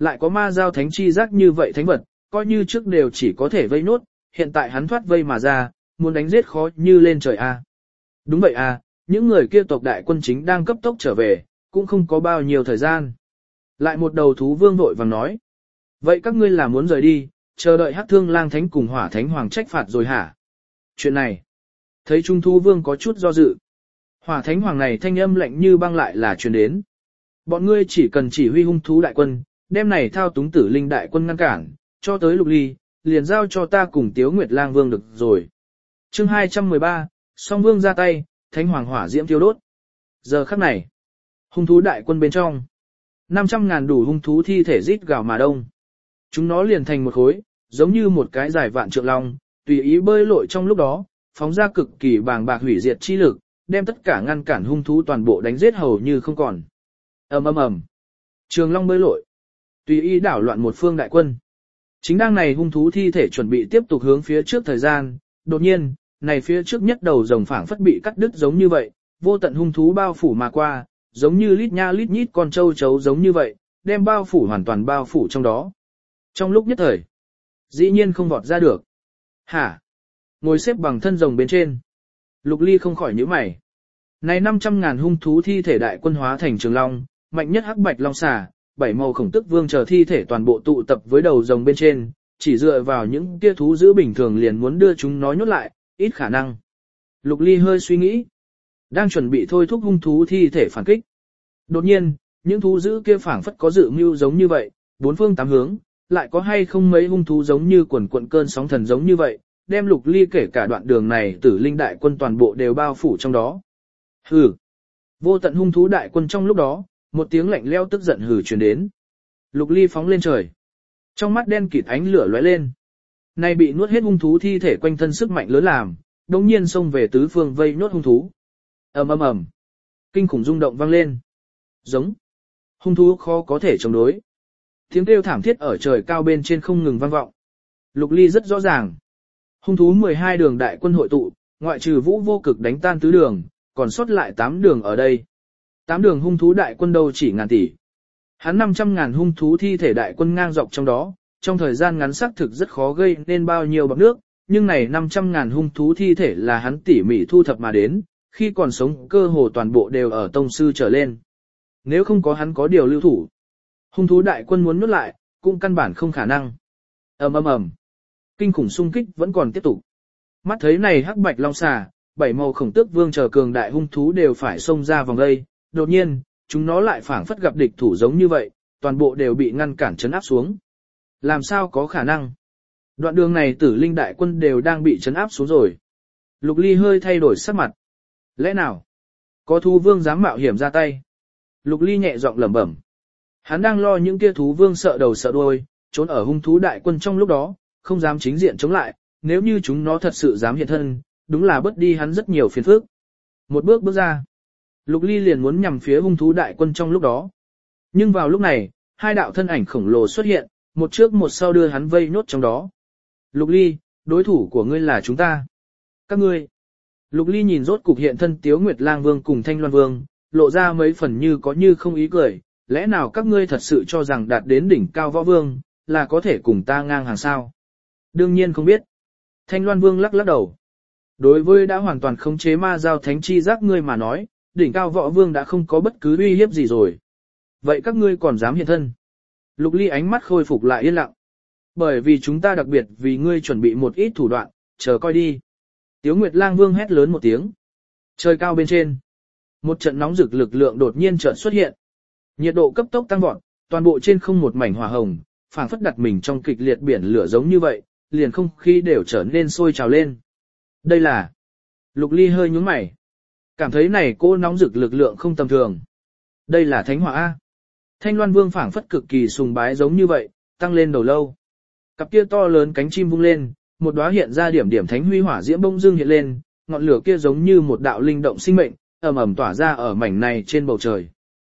lại có ma giao thánh chi giác như vậy thánh vật, coi như trước đều chỉ có thể vây nốt, hiện tại hắn thoát vây mà ra, muốn đánh giết khó như lên trời a. Đúng vậy a, những người kia tộc đại quân chính đang cấp tốc trở về, cũng không có bao nhiêu thời gian. Lại một đầu thú vương vội vàng nói. Vậy các ngươi là muốn rời đi, chờ đợi Hắc Thương Lang Thánh cùng Hỏa Thánh Hoàng trách phạt rồi hả? Chuyện này, thấy Trung Thú Vương có chút do dự. Hỏa Thánh Hoàng này thanh âm lạnh như băng lại là truyền đến. Bọn ngươi chỉ cần chỉ huy hung thú đại quân, đem này thao túng tử linh đại quân ngăn cản, cho tới Lục Ly, liền giao cho ta cùng Tiếu Nguyệt Lang Vương được rồi. Chương 213, Song Vương ra tay, Thánh Hoàng hỏa diễm thiêu đốt. Giờ khắc này, hung thú đại quân bên trong, 500.000 đủ hung thú thi thể rít gào mà đông. Chúng nó liền thành một khối, giống như một cái dài vạn trượng long, tùy ý bơi lội trong lúc đó, phóng ra cực kỳ bàng bạc hủy diệt chi lực, đem tất cả ngăn cản hung thú toàn bộ đánh giết hầu như không còn. Ầm ầm ầm. Trường long bơi lội, tùy ý đảo loạn một phương đại quân. Chính đang này hung thú thi thể chuẩn bị tiếp tục hướng phía trước thời gian, đột nhiên, này phía trước nhất đầu rồng phảng phất bị cắt đứt giống như vậy, vô tận hung thú bao phủ mà qua, giống như lít nha lít nhít con trâu chấu giống như vậy, đem bao phủ hoàn toàn bao phủ trong đó. Trong lúc nhất thời, dĩ nhiên không vọt ra được. Hả? Ngồi xếp bằng thân rồng bên trên. Lục Ly không khỏi nhíu mày. Này 500.000 hung thú thi thể đại quân hóa thành trường long, mạnh nhất hắc bạch long xà, 7 màu khổng tức vương chờ thi thể toàn bộ tụ tập với đầu rồng bên trên, chỉ dựa vào những kia thú giữ bình thường liền muốn đưa chúng nó nhốt lại, ít khả năng. Lục Ly hơi suy nghĩ, đang chuẩn bị thôi thúc hung thú thi thể phản kích. Đột nhiên, những thú giữ kia phảng phất có dự mưu giống như vậy, bốn phương tám hướng, lại có hay không mấy hung thú giống như quần cuộn cơn sóng thần giống như vậy, đem Lục Ly kể cả đoạn đường này tử linh đại quân toàn bộ đều bao phủ trong đó. Hừ. Vô tận hung thú đại quân trong lúc đó, một tiếng lạnh lẽo tức giận hừ truyền đến. Lục Ly phóng lên trời. Trong mắt đen kịt ánh lửa lóe lên. Này bị nuốt hết hung thú thi thể quanh thân sức mạnh lớn làm, đống nhiên xông về tứ phương vây nuốt hung thú. Ầm ầm ầm. Kinh khủng rung động vang lên. Giống. Hung thú khó có thể chống đối. Tiếng kêu thảm thiết ở trời cao bên trên không ngừng vang vọng. Lục Ly rất rõ ràng. Hung thú 12 đường đại quân hội tụ, ngoại trừ Vũ Vô Cực đánh tan tứ đường, còn sót lại 8 đường ở đây. 8 đường hung thú đại quân đâu chỉ ngàn tỷ. Hắn 500.000 hung thú thi thể đại quân ngang dọc trong đó, trong thời gian ngắn xác thực rất khó gây nên bao nhiêu bọt nước, nhưng này 500.000 hung thú thi thể là hắn tỉ mỉ thu thập mà đến, khi còn sống cơ hồ toàn bộ đều ở tông sư trở lên. Nếu không có hắn có điều lưu thủ, hung thú đại quân muốn nuốt lại, cũng căn bản không khả năng. Ầm ầm ầm. Kinh khủng xung kích vẫn còn tiếp tục. Mắt thấy này hắc bạch long xà, 7 màu khổng tước vương chờ cường đại hung thú đều phải xông ra vòng đây, đột nhiên, chúng nó lại phảng phất gặp địch thủ giống như vậy, toàn bộ đều bị ngăn cản trấn áp xuống. Làm sao có khả năng? Đoạn đường này tử linh đại quân đều đang bị trấn áp xuống rồi. Lục Ly hơi thay đổi sắc mặt. Lẽ nào? Có thú vương dám mạo hiểm ra tay? Lục Ly nhẹ giọng lẩm bẩm. Hắn đang lo những kia thú vương sợ đầu sợ đuôi, trốn ở hung thú đại quân trong lúc đó, không dám chính diện chống lại, nếu như chúng nó thật sự dám hiện thân, đúng là bớt đi hắn rất nhiều phiền phức. Một bước bước ra, Lục Ly liền muốn nhằm phía hung thú đại quân trong lúc đó. Nhưng vào lúc này, hai đạo thân ảnh khổng lồ xuất hiện, một trước một sau đưa hắn vây nốt trong đó. Lục Ly, đối thủ của ngươi là chúng ta. Các ngươi. Lục Ly nhìn rốt cục hiện thân Tiếu Nguyệt Lang Vương cùng Thanh Loan Vương, lộ ra mấy phần như có như không ý cười, lẽ nào các ngươi thật sự cho rằng đạt đến đỉnh cao võ vương, là có thể cùng ta ngang hàng sao? Đương nhiên không biết. Thanh Loan Vương lắc lắc đầu. Đối với đã hoàn toàn khống chế ma giao thánh chi giác ngươi mà nói, đỉnh cao võ vương đã không có bất cứ uy hiếp gì rồi. Vậy các ngươi còn dám hiện thân? Lục Ly ánh mắt khôi phục lại yên lặng. Bởi vì chúng ta đặc biệt vì ngươi chuẩn bị một ít thủ đoạn, chờ coi đi. Tiếu Nguyệt Lang Vương hét lớn một tiếng. Trời cao bên trên. Một trận nóng rực lực lượng đột nhiên chợt xuất hiện. Nhiệt độ cấp tốc tăng vọt, toàn bộ trên không một mảnh hỏa hồng, phảng phất đặt mình trong kịch liệt biển lửa giống như vậy, liền không khí đều trở nên sôi trào lên. Đây là... Lục Ly hơi nhướng mày. Cảm thấy này cô nóng rực lực lượng không tầm thường. Đây là thánh hỏa A. Thanh Loan Vương phảng phất cực kỳ sùng bái giống như vậy, tăng lên đầu lâu. Cặp kia to lớn cánh chim vung lên, một đóa hiện ra điểm điểm thánh huy hỏa diễm bông dưng hiện lên, ngọn lửa kia giống như một đạo linh động sinh mệnh, ầm ầm tỏa ra ở mảnh này trên bầu trời.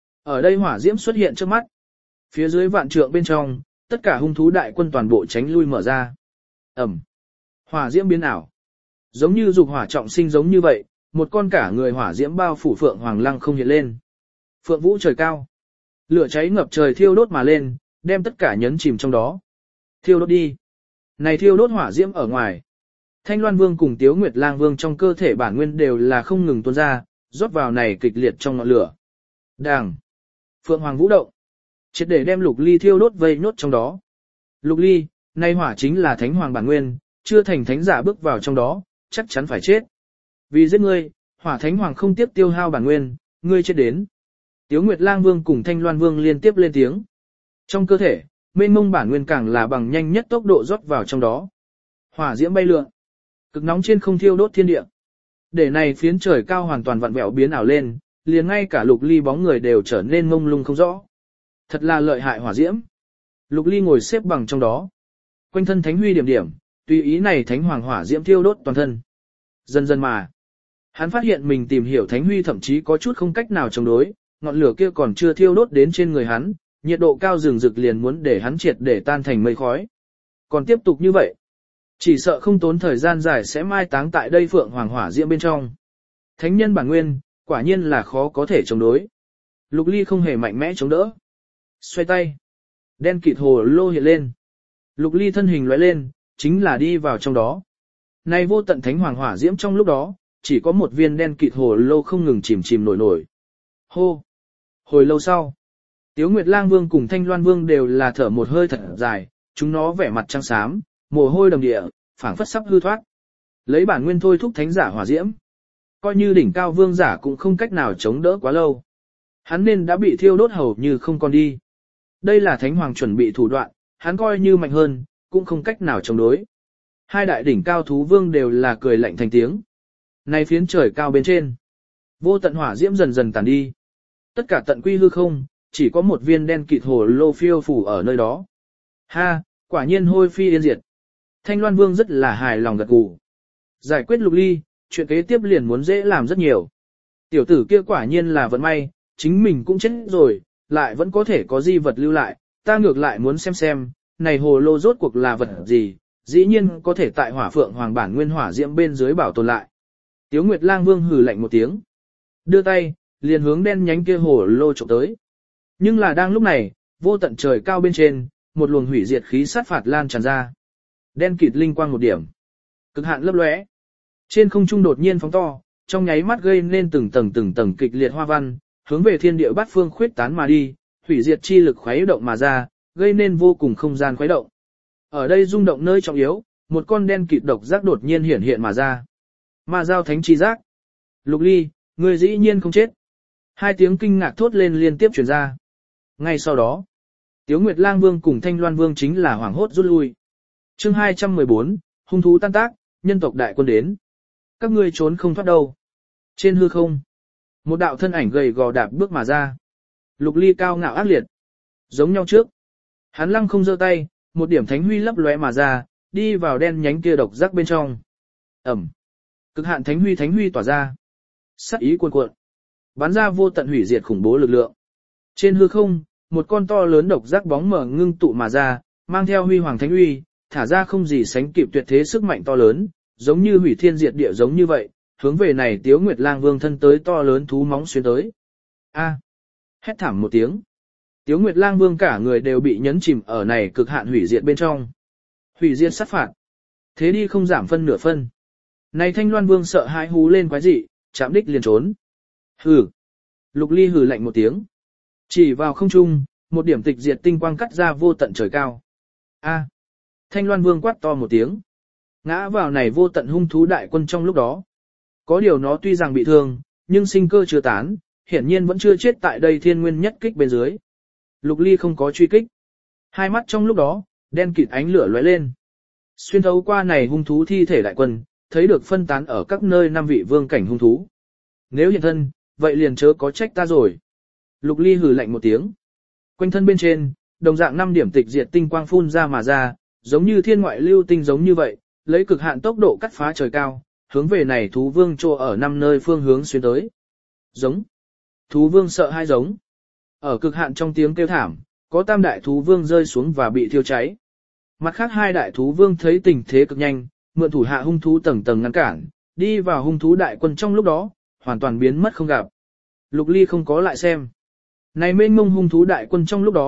Ở đây hỏa diễm xuất hiện trước mắt. Phía dưới vạn trượng bên trong, tất cả hung thú đại quân toàn bộ tránh lui mở ra. Ầm. Hỏa diễm biến ảo. Giống như dục hỏa trọng sinh giống như vậy, một con cả người hỏa diễm bao phủ Phượng Hoàng Lăng không hiện lên. Phượng Vũ trời cao. Lửa cháy ngập trời thiêu đốt mà lên, đem tất cả nhấn chìm trong đó. Thiêu đốt đi. Này thiêu đốt hỏa diễm ở ngoài. Thanh Loan Vương cùng Tiếu Nguyệt Lang Vương trong cơ thể bản nguyên đều là không ngừng tuôn ra, rót vào này kịch liệt trong ngọn lửa. Đàng. Phượng Hoàng vũ động. Triệt để đem Lục Ly thiêu đốt vây nốt trong đó. Lục Ly, nay hỏa chính là Thánh Hoàng bản nguyên, chưa thành thánh giả bước vào trong đó, chắc chắn phải chết. Vì giết ngươi, Hỏa Thánh Hoàng không tiếp tiêu hao bản nguyên, ngươi chết đến. Tiếu Nguyệt Lang Vương cùng Thanh Loan Vương liên tiếp lên tiếng. Trong cơ thể, mênh mông bản nguyên càng là bằng nhanh nhất tốc độ rót vào trong đó. Hỏa diễm bay lượn, cực nóng trên không thiêu đốt thiên địa. Để này phiến trời cao hoàn toàn vặn vẹo biến ảo lên, liền ngay cả Lục Ly bóng người đều trở nên mông lung không rõ. Thật là lợi hại hỏa diễm. Lục Ly ngồi xếp bằng trong đó. Quanh thân thánh huy điểm điểm, tùy ý này thánh hoàng hỏa diễm thiêu đốt toàn thân. Dần dần mà, hắn phát hiện mình tìm hiểu thánh huy thậm chí có chút không cách nào chống đối, ngọn lửa kia còn chưa thiêu đốt đến trên người hắn, nhiệt độ cao rừng rực liền muốn để hắn triệt để tan thành mây khói. Còn tiếp tục như vậy, chỉ sợ không tốn thời gian dài sẽ mai táng tại đây phượng hoàng hỏa diễm bên trong. Thánh nhân bản nguyên, quả nhiên là khó có thể chống đối. Lục Ly không hề mạnh mẽ chống đỡ. Xoay tay, đen kịt hồ lô hiện lên. Lục Ly thân hình lóe lên, chính là đi vào trong đó. Này vô tận thánh hoàng hỏa diễm trong lúc đó, chỉ có một viên đen kịt hồ lô không ngừng chìm nổi nổi. Hô! Hồi lâu sau, Tiếu Nguyệt Lang Vương cùng Thanh Loan Vương đều là thở một hơi thật dài, chúng nó vẻ mặt trắng xám, mồ hôi đầm địa, phảng phất sắp hư thoát. Lấy bản nguyên thôi thúc thánh giả hỏa diễm. Coi như đỉnh cao vương giả cũng không cách nào chống đỡ quá lâu. Hắn nên đã bị thiêu đốt hầu như không còn đi. Đây là thánh hoàng chuẩn bị thủ đoạn, hắn coi như mạnh hơn, cũng không cách nào chống đối. Hai đại đỉnh cao thú vương đều là cười lạnh thành tiếng. Này phiến trời cao bên trên, vô tận hỏa diễm dần dần tàn đi. Tất cả tận quy hư không, chỉ có một viên đen kịt hồ lô phiêu phủ ở nơi đó. Ha, quả nhiên hôi phi yên diệt. Thanh Loan Vương rất là hài lòng gật gù. Giải quyết Lục Ly, chuyện kế tiếp liền muốn dễ làm rất nhiều. Tiểu tử kia quả nhiên là vận may, chính mình cũng chết rồi, lại vẫn có thể có di vật lưu lại, ta ngược lại muốn xem, này hồ lô rốt cuộc là vật gì, dĩ nhiên có thể tại hỏa phượng hoàng bản nguyên hỏa diễm bên dưới bảo tồn lại. Tiếu Nguyệt Lang Vương hừ lạnh một tiếng, đưa tay, liền hướng đen nhánh kia hồ lô trộm tới. Nhưng là đang lúc này, vô tận trời cao bên trên, một luồng hủy diệt khí sát phạt lan tràn ra. Đen kịt linh quang một điểm, cực hạn lấp lóe. Trên không trung đột nhiên phóng to, trong nháy mắt gây nên từng tầng kịch liệt hoa văn, hướng về thiên địa bát phương khuyết tán mà đi, hủy diệt chi lực khuấy động mà ra, gây nên vô cùng không gian khuấy động. Ở đây rung động nơi trọng yếu, một con đen kịt độc giác đột nhiên hiển hiện mà ra. Ma giao thánh chi giác. Lục Ly, người dĩ nhiên không chết. Hai tiếng kinh ngạc thốt lên liên tiếp truyền ra. Ngay sau đó, Tiếu Nguyệt Lang Vương cùng Thanh Loan Vương chính là hoảng hốt rút lui. Chương 214, hung thú tan tác, nhân tộc đại quân đến. Các ngươi trốn không thoát đâu. Trên hư không, một đạo thân ảnh gầy gò đạp bước mà ra. Lục Ly cao ngạo ác liệt, giống nhau trước. Hắn lăng không giơ tay, một điểm thánh huy lấp lóe mà ra, đi vào đen nhánh kia độc giác bên trong. Ẩm. Cực hạn thánh huy tỏa ra. Sát ý cuồn cuộn, bắn ra vô tận hủy diệt khủng bố lực lượng. Trên hư không, một con to lớn độc giác bóng mở ngưng tụ mà ra, mang theo huy hoàng thánh huy, thả ra không gì sánh kịp tuyệt thế sức mạnh to lớn, giống như hủy thiên diệt địa giống như vậy, hướng về này Tiếu Nguyệt Lang Vương thân tới to lớn thú móng xuyên tới. A! Hét thảm một tiếng. Tiếu Nguyệt Lang Vương cả người đều bị nhấn chìm ở này cực hạn hủy diệt bên trong. Hủy diệt sát phạt. Thế đi không giảm phân nửa phân. Này Thanh Loan Vương sợ hãi hú lên quái dị, chạm đích liền trốn. Hừ. Lục Ly hừ lạnh một tiếng. Chỉ vào không trung, một điểm tịch diệt tinh quang cắt ra vô tận trời cao. A. Thanh Loan Vương quát to một tiếng. Ngã vào này vô tận hung thú đại quân trong lúc đó. Có điều nó tuy rằng bị thương, nhưng sinh cơ chưa tán, hiển nhiên vẫn chưa chết tại đây thiên nguyên nhất kích bên dưới. Lục Ly không có truy kích. Hai mắt trong lúc đó, đen kịt ánh lửa lóe lên. Xuyên thấu qua này hung thú thi thể đại quân, thấy được phân tán ở các nơi 5 vị vương cảnh hung thú. Nếu hiện thân, vậy liền chớ có trách ta rồi. Lục Ly hừ lạnh một tiếng. Quanh thân bên trên, đồng dạng 5 điểm tịch diệt tinh quang phun ra mà ra, giống như thiên ngoại lưu tinh giống như vậy, lấy cực hạn tốc độ cắt phá trời cao, hướng về này thú vương trô ở 5 nơi phương hướng xuyên tới. Giống. Thú vương sợ hai giống. Ở cực hạn trong tiếng kêu thảm, có tam đại thú vương rơi xuống và bị thiêu cháy. Mặt khác hai đại thú vương thấy tình thế cực nhanh, mượn thủ hạ hung thú tầng tầng ngăn cản, đi vào hung thú đại quân trong lúc đó, hoàn toàn biến mất không gặp. Lục Ly không có lại xem. Này mênh mông hung thú đại quân trong lúc đó,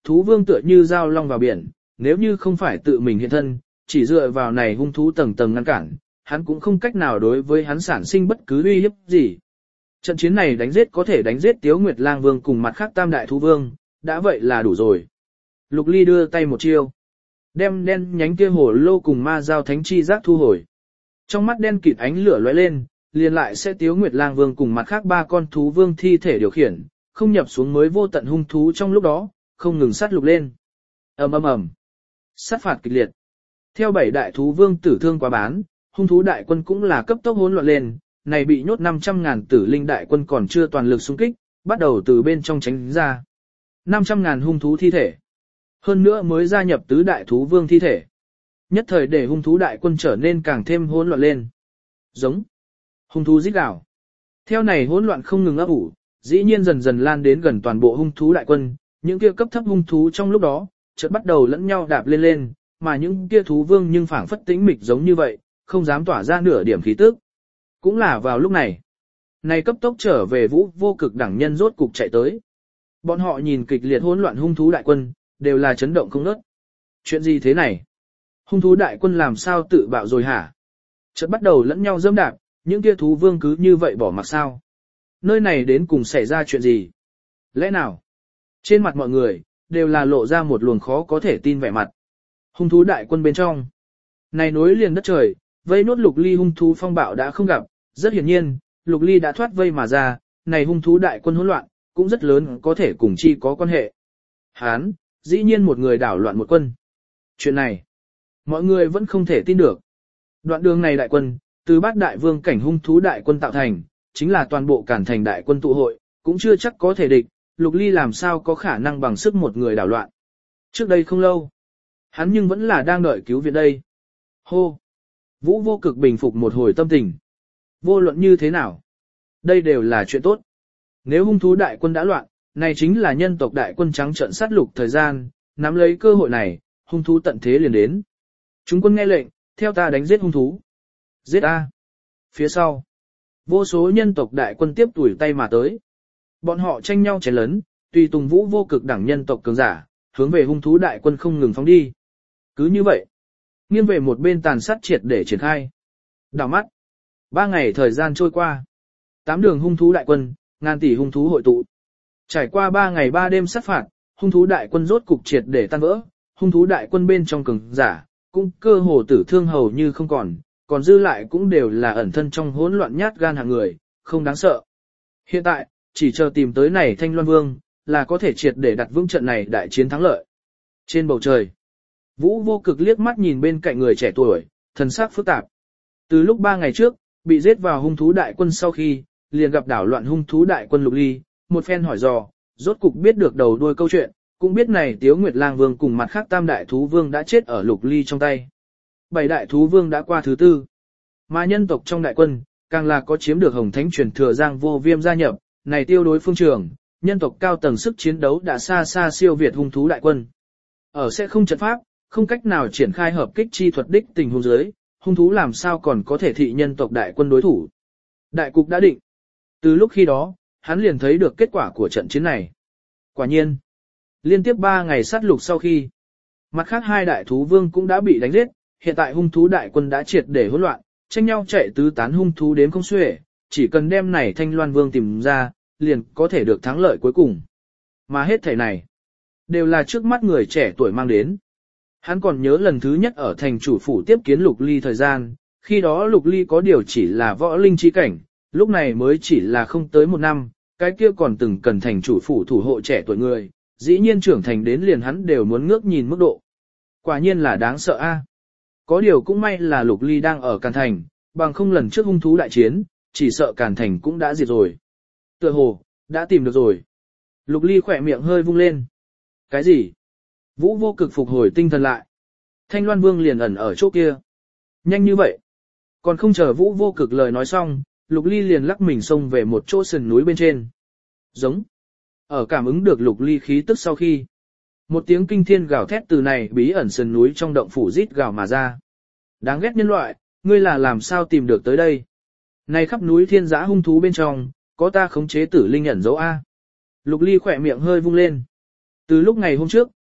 thú vương tựa như dao long vào biển, nếu như không phải tự mình hiện thân, chỉ dựa vào này hung thú tầng tầng ngăn cản, hắn cũng không cách nào đối với hắn sản sinh bất cứ uy hiếp gì. Trận chiến này đánh giết có thể đánh giết Tiếu Nguyệt Lang Vương cùng mặt khác tam đại thú vương, đã vậy là đủ rồi. Lục Ly đưa tay một chiêu, đem đen nhánh kia hồ lô cùng ma giao thánh chi giác thu hồi. Trong mắt đen kịt ánh lửa lóe lên, liền lại sẽ Tiếu Nguyệt Lang Vương cùng mặt khác 3 con thú vương thi thể điều khiển, không nhập xuống mới vô tận hung thú trong lúc đó, không ngừng sát lục lên. Ầm ầm ầm. Sát phạt kịch liệt. Theo 7 đại thú vương tử thương quá bán, hung thú đại quân cũng là cấp tốc hỗn loạn lên, này bị nhốt 500.000 tử linh đại quân còn chưa toàn lực xung kích, bắt đầu từ bên trong tránh ra. 500.000 hung thú thi thể. Hơn nữa mới gia nhập tứ đại thú vương thi thể. Nhất thời để hung thú đại quân trở nên càng thêm hỗn loạn lên. Giống. Hung thú rít gào. Theo này hỗn loạn không ngừng ấp ủ, dĩ nhiên dần dần lan đến gần toàn bộ hung thú đại quân, những kia cấp thấp hung thú trong lúc đó, chợt bắt đầu lẫn nhau đạp lên lên, mà những kia thú vương nhưng phảng phất tĩnh mịch giống như vậy, không dám tỏa ra nửa điểm khí tức. Cũng là vào lúc này, này cấp tốc trở về Vũ Vô Cực đẳng nhân rốt cục chạy tới. Bọn họ nhìn kịch liệt hỗn loạn hung thú đại quân, đều là chấn động không ngớt. Chuyện gì thế này? Hung thú đại quân làm sao tự bạo rồi hả? Chợt bắt đầu lẫn nhau dẫm đạp, những kia thú vương cứ như vậy bỏ mặc sao? Nơi này đến cùng xảy ra chuyện gì? Lẽ nào? Trên mặt mọi người, đều là lộ ra một luồng khó có thể tin vẻ mặt. Hung thú đại quân bên trong. Này nối liền đất trời, vây nốt Lục Ly hung thú phong bạo đã không gặp, rất hiển nhiên, Lục Ly đã thoát vây mà ra, này hung thú đại quân hỗn loạn, cũng rất lớn có thể cùng chi có quan hệ. Hán, dĩ nhiên một người đảo loạn một quân. Chuyện này, mọi người vẫn không thể tin được. Đoạn đường này đại quân, từ bát đại vương cảnh hung thú đại quân tạo thành, chính là toàn bộ Cản Thành đại quân tụ hội, cũng chưa chắc có thể địch, Lục Ly làm sao có khả năng bằng sức một người đảo loạn. Trước đây không lâu, hắn nhưng vẫn là đang đợi cứu viện đây. Hô! Vũ Vô Cực bình phục một hồi tâm tình. Vô luận như thế nào? Đây đều là chuyện tốt. Nếu hung thú đại quân đã loạn, này chính là nhân tộc đại quân trắng trợn sát lục thời gian, nắm lấy cơ hội này, hung thú tận thế liền đến. Chúng quân nghe lệnh, theo ta đánh giết hung thú. Giết A. Phía sau, vô số nhân tộc đại quân tiếp tuổi tay mà tới. Bọn họ tranh nhau chém lớn, tùy tùng Vũ Vô Cực đẳng nhân tộc cường giả, hướng về hung thú đại quân không ngừng phóng đi. Cứ như vậy, nghiêng về một bên tàn sát triệt để triển khai. Đảo mắt, 3 ngày thời gian trôi qua. 8 đường hung thú đại quân, ngàn tỷ hung thú hội tụ. Trải qua 3 ngày 3 đêm sát phạt, hung thú đại quân rốt cục triệt để tan vỡ, hung thú đại quân bên trong cường giả, cũng cơ hồ tử thương hầu như không còn dư lại cũng đều là ẩn thân trong hỗn loạn nhát gan hạng người, không đáng sợ. Hiện tại, chỉ chờ tìm tới này Thanh Loan Vương, là có thể triệt để đặt vững trận này đại chiến thắng lợi. Trên bầu trời, Vũ Vô Cực liếc mắt nhìn bên cạnh người trẻ tuổi, thần sắc phức tạp. Từ lúc 3 ngày trước, bị giết vào hung thú đại quân sau khi, liền gặp đảo loạn hung thú đại quân Lục Ly, một phen hỏi dò, rốt cục biết được đầu đuôi câu chuyện, cũng biết này Tiếu Nguyệt Lang Vương cùng mặt khác tam đại thú vương đã chết ở Lục Ly trong tay. 7 đại thú vương đã qua thứ 4. Mà nhân tộc trong đại quân, càng là có chiếm được Hồng Thánh truyền thừa Giang Vô Viêm gia nhập, này tiêu đối phương trường, nhân tộc cao tầng sức chiến đấu đã xa xa siêu việt hung thú đại quân. Ở sẽ không trận pháp, không cách nào triển khai hợp kích chi thuật đích tình huống dưới, hung thú làm sao còn có thể thị nhân tộc đại quân đối thủ. Đại cục đã định. Từ lúc khi đó, hắn liền thấy được kết quả của trận chiến này. Quả nhiên, liên tiếp 3 ngày sát lục sau khi, mặt khác 2 đại thú vương cũng đã bị đánh giết, hiện tại hung thú đại quân đã triệt để hỗn loạn, tranh nhau chạy tứ tán hung thú đến không xuể, chỉ cần đem này Thanh Loan Vương tìm ra, liền có thể được thắng lợi cuối cùng. Mà hết thảy này, đều là trước mắt người trẻ tuổi mang đến. Hắn còn nhớ lần thứ nhất ở thành chủ phủ tiếp kiến Lục Ly thời gian, khi đó Lục Ly có điều chỉ là võ linh chi cảnh, lúc này mới chỉ là không tới 1 năm, cái kia còn từng cần thành chủ phủ thủ hộ trẻ tuổi người, dĩ nhiên trưởng thành đến liền hắn đều muốn ngước nhìn mức độ. Quả nhiên là đáng sợ a. Có điều cũng may là Lục Ly đang ở Càn Thành, bằng không lần trước hung thú đại chiến, chỉ sợ Càn Thành cũng đã diệt rồi. Tựa hồ, đã tìm được rồi. Lục Ly khỏe miệng hơi vung lên. Cái gì? Vũ Vô Cực phục hồi tinh thần lại. Thanh Loan Vương liền ẩn ở chỗ kia. Nhanh như vậy. Còn không chờ Vũ Vô Cực lời nói xong, Lục Ly liền lắc mình xông về một chỗ sườn núi bên trên. Giống. Ở cảm ứng được Lục Ly khí tức sau khi, một tiếng kinh thiên gào thét từ này bí ẩn sườn núi trong động phủ rít gào mà ra. Đáng ghét nhân loại, ngươi là làm sao tìm được tới đây? Này khắp núi thiên dã hung thú bên trong, có ta khống chế tử linh ẩn dấu A. Lục Ly khỏe miệng hơi vung lên. Từ lúc ngày hôm trước,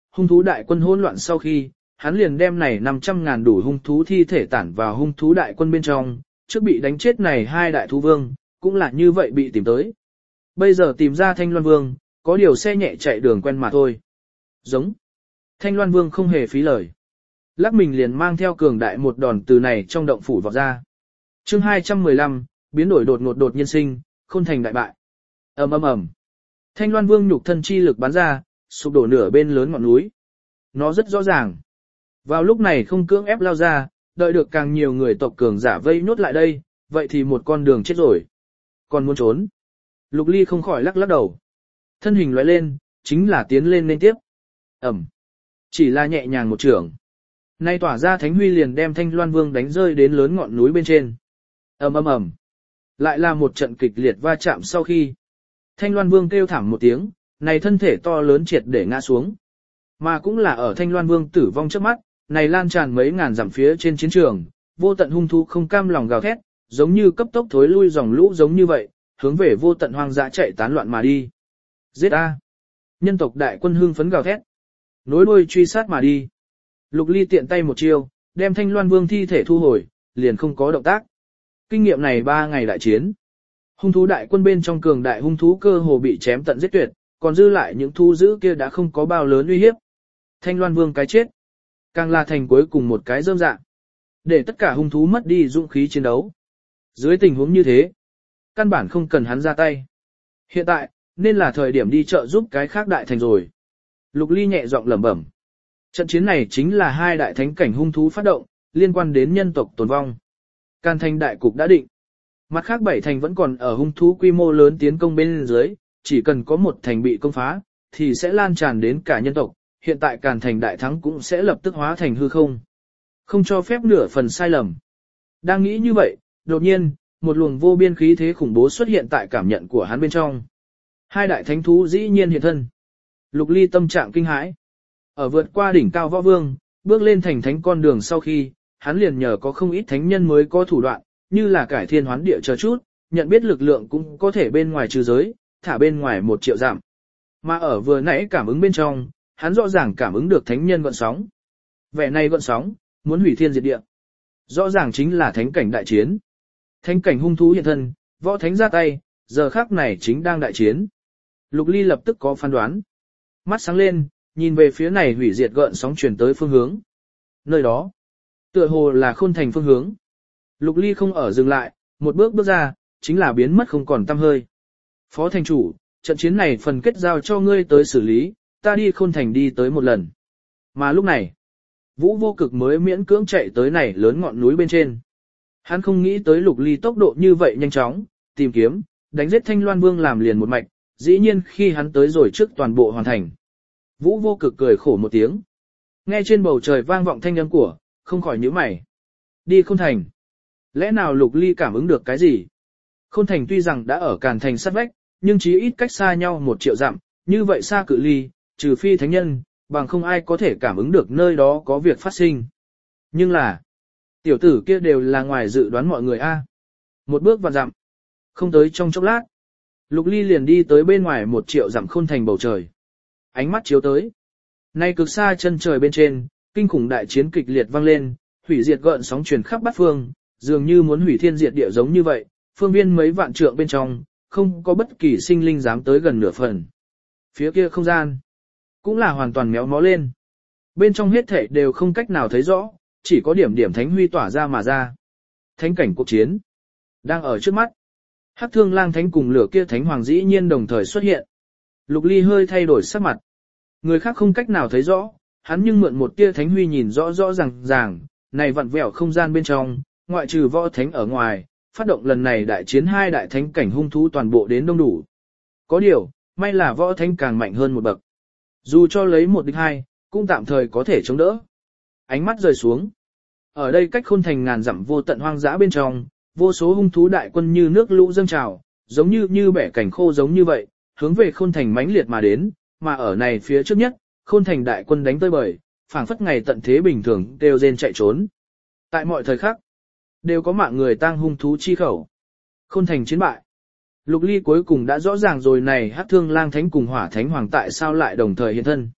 hung thú đại quân hỗn loạn sau khi, hắn liền đem này 500.000 đủ hung thú thi thể tản vào hung thú đại quân bên trong, trước bị đánh chết này hai đại thú vương, cũng là như vậy bị tìm tới. Bây giờ tìm ra Thanh Loan Vương, có điều xe nhẹ chạy đường quen mà thôi. Giống. Thanh Loan Vương không hề phí lời. Lắc mình liền mang theo cường đại một đòn từ này trong động phủ vọt ra. Chương 215, biến đổi đột nhiên sinh, Khôn Thành đại bại. Ầm ầm ầm. Thanh Loan Vương nhục thân chi lực bắn ra, sụp đổ nửa bên lớn ngọn núi. Nó rất rõ ràng. Vào lúc này không cưỡng ép lao ra, đợi được càng nhiều người tộc cường giả vây nốt lại đây, vậy thì một con đường chết rồi. Còn muốn trốn. Lục Ly không khỏi lắc đầu. Thân hình lóe lên, chính là tiến lên liên tiếp. Ẩm. Chỉ là nhẹ nhàng một trường. Nay tỏa ra thánh huy liền đem Thanh Loan Vương đánh rơi đến lớn ngọn núi bên trên. Ầm ầm ầm. Lại là một trận kịch liệt va chạm sau khi. Thanh Loan Vương kêu thảm một tiếng, này thân thể to lớn triệt để ngã xuống. Mà cũng là ở Thanh Loan Vương tử vong trước mắt, này lan tràn mấy ngàn dặm phía trên chiến trường, vô tận hung thú không cam lòng gào thét, giống như cấp tốc thối lui dòng lũ giống như vậy, hướng về vô tận hoang dã chạy tán loạn mà đi. Giết a! Nhân tộc đại quân hưng phấn gào thét, nối đuôi truy sát mà đi. Lục Ly tiện tay một chiêu, đem Thanh Loan Vương thi thể thu hồi, liền không có động tác. Kinh nghiệm này 3 ngày đại chiến. Hung thú đại quân bên trong cường đại hung thú cơ hồ bị chém tận giết tuyệt, còn dư lại những thú dữ kia đã không có bao lớn uy hiếp. Thanh Loan Vương cái chết, càng là thành cuối cùng một cái rơm dạ. Để tất cả hung thú mất đi dũng khí chiến đấu. Dưới tình huống như thế, căn bản không cần hắn ra tay. Hiện tại, nên là thời điểm đi trợ giúp cái khác đại thành rồi. Lục Ly nhẹ giọng lẩm bẩm. Trận chiến này chính là hai đại thánh cảnh hung thú phát động, liên quan đến nhân tộc tồn vong. Can thành đại cục đã định. Mặt khác 7 thành vẫn còn ở hung thú quy mô lớn tiến công bên dưới, chỉ cần có một thành bị công phá, thì sẽ lan tràn đến cả nhân tộc. Hiện tại Càn thành đại thắng cũng sẽ lập tức hóa thành hư không. Không cho phép nửa phần sai lầm. Đang nghĩ như vậy, đột nhiên, một luồng vô biên khí thế khủng bố xuất hiện tại cảm nhận của hắn bên trong. Hai đại thánh thú dĩ nhiên hiện thân. Lục Ly tâm trạng kinh hãi. Ở vượt qua đỉnh cao võ vương, bước lên thành thánh con đường sau khi, hắn liền nhờ có không ít thánh nhân mới có thủ đoạn, như là cải thiên hoán địa chờ chút, nhận biết lực lượng cũng có thể bên ngoài trừ giới, thả bên ngoài 1 triệu giảm. Mà ở vừa nãy cảm ứng bên trong, hắn rõ ràng cảm ứng được thánh nhân gợn sóng. Vẻ này gợn sóng, muốn hủy thiên diệt địa. Rõ ràng chính là thánh cảnh đại chiến. Thánh cảnh hung thú hiện thân, võ thánh ra tay, giờ khắc này chính đang đại chiến. Lục Ly lập tức có phán đoán. Mắt sáng lên, nhìn về phía này hủy diệt gợn sóng truyền tới phương hướng. Nơi đó, tựa hồ là Khôn Thành phương hướng. Lục Ly không ở dừng lại, một bước bước ra, chính là biến mất không còn tăm hơi. Phó thành chủ, trận chiến này phần kết giao cho ngươi tới xử lý, ta đi Khôn Thành đi tới một lần. Mà lúc này, Vũ Vô Cực mới miễn cưỡng chạy tới này lớn ngọn núi bên trên. Hắn không nghĩ tới Lục Ly tốc độ như vậy nhanh chóng, tìm kiếm, đánh giết Thanh Loan Vương làm liền một mạch, dĩ nhiên khi hắn tới rồi trước toàn bộ hoàn thành. Vũ Vô Cực cười khổ một tiếng. Nghe trên bầu trời vang vọng thanh âm của, không khỏi nhíu mày. Đi Khôn Thành. Lẽ nào Lục Ly cảm ứng được cái gì? Khôn Thành tuy rằng đã ở Càn thành sát vách, nhưng chí ít cách xa nhau 1 triệu dặm, như vậy xa cự ly, trừ phi thánh nhân, bằng không ai có thể cảm ứng được nơi đó có việc phát sinh. Nhưng là, tiểu tử kia đều là ngoài dự đoán mọi người a. Một bước vạn dặm, không tới trong chốc lát, Lục Ly liền đi tới bên ngoài 1 triệu dặm Khôn Thành bầu trời. Ánh mắt chiếu tới. Nay cực xa chân trời bên trên, kinh khủng đại chiến kịch liệt vang lên, hủy diệt gợn sóng truyền khắp bát phương, dường như muốn hủy thiên diệt địa giống như vậy, phương viên mấy vạn trượng bên trong, không có bất kỳ sinh linh dám tới gần nửa phần. Phía kia không gian, cũng là hoàn toàn méo mó lên. Bên trong hết thảy đều không cách nào thấy rõ, chỉ có điểm điểm thánh huy tỏa ra mà ra. Thánh cảnh cuộc chiến, đang ở trước mắt. Hắc Thương Lang Thánh cùng lửa kia Thánh Hoàng dĩ nhiên đồng thời xuất hiện. Lục Ly hơi thay đổi sắc mặt. Người khác không cách nào thấy rõ, hắn nhưng mượn một tia thánh huy nhìn rõ rõ ràng, này vặn vẹo không gian bên trong, ngoại trừ võ thánh ở ngoài, phát động lần này đại chiến hai đại thánh cảnh hung thú toàn bộ đến đông đủ. Có điều, may là võ thánh càng mạnh hơn một bậc. Dù cho lấy 1 địch 2, cũng tạm thời có thể chống đỡ. Ánh mắt rời xuống. Ở đây cách Khôn Thành ngàn dặm vô tận hoang dã bên trong, vô số hung thú đại quân như nước lũ dâng trào, giống như bẻ cảnh khô giống như vậy, hướng về Khôn Thành mãnh liệt mà đến, mà ở này phía trước nhất, Khôn Thành đại quân đánh tới bời, phảng phất ngày tận thế bình thường đều rên chạy trốn. Tại mọi thời khắc, đều có mạng người tang hung thú chi khẩu. Khôn Thành chiến bại. Lục Ly cuối cùng đã rõ ràng rồi này Hắc Thương Lang Thánh cùng Hỏa Thánh Hoàng tại sao lại đồng thời hiện thân.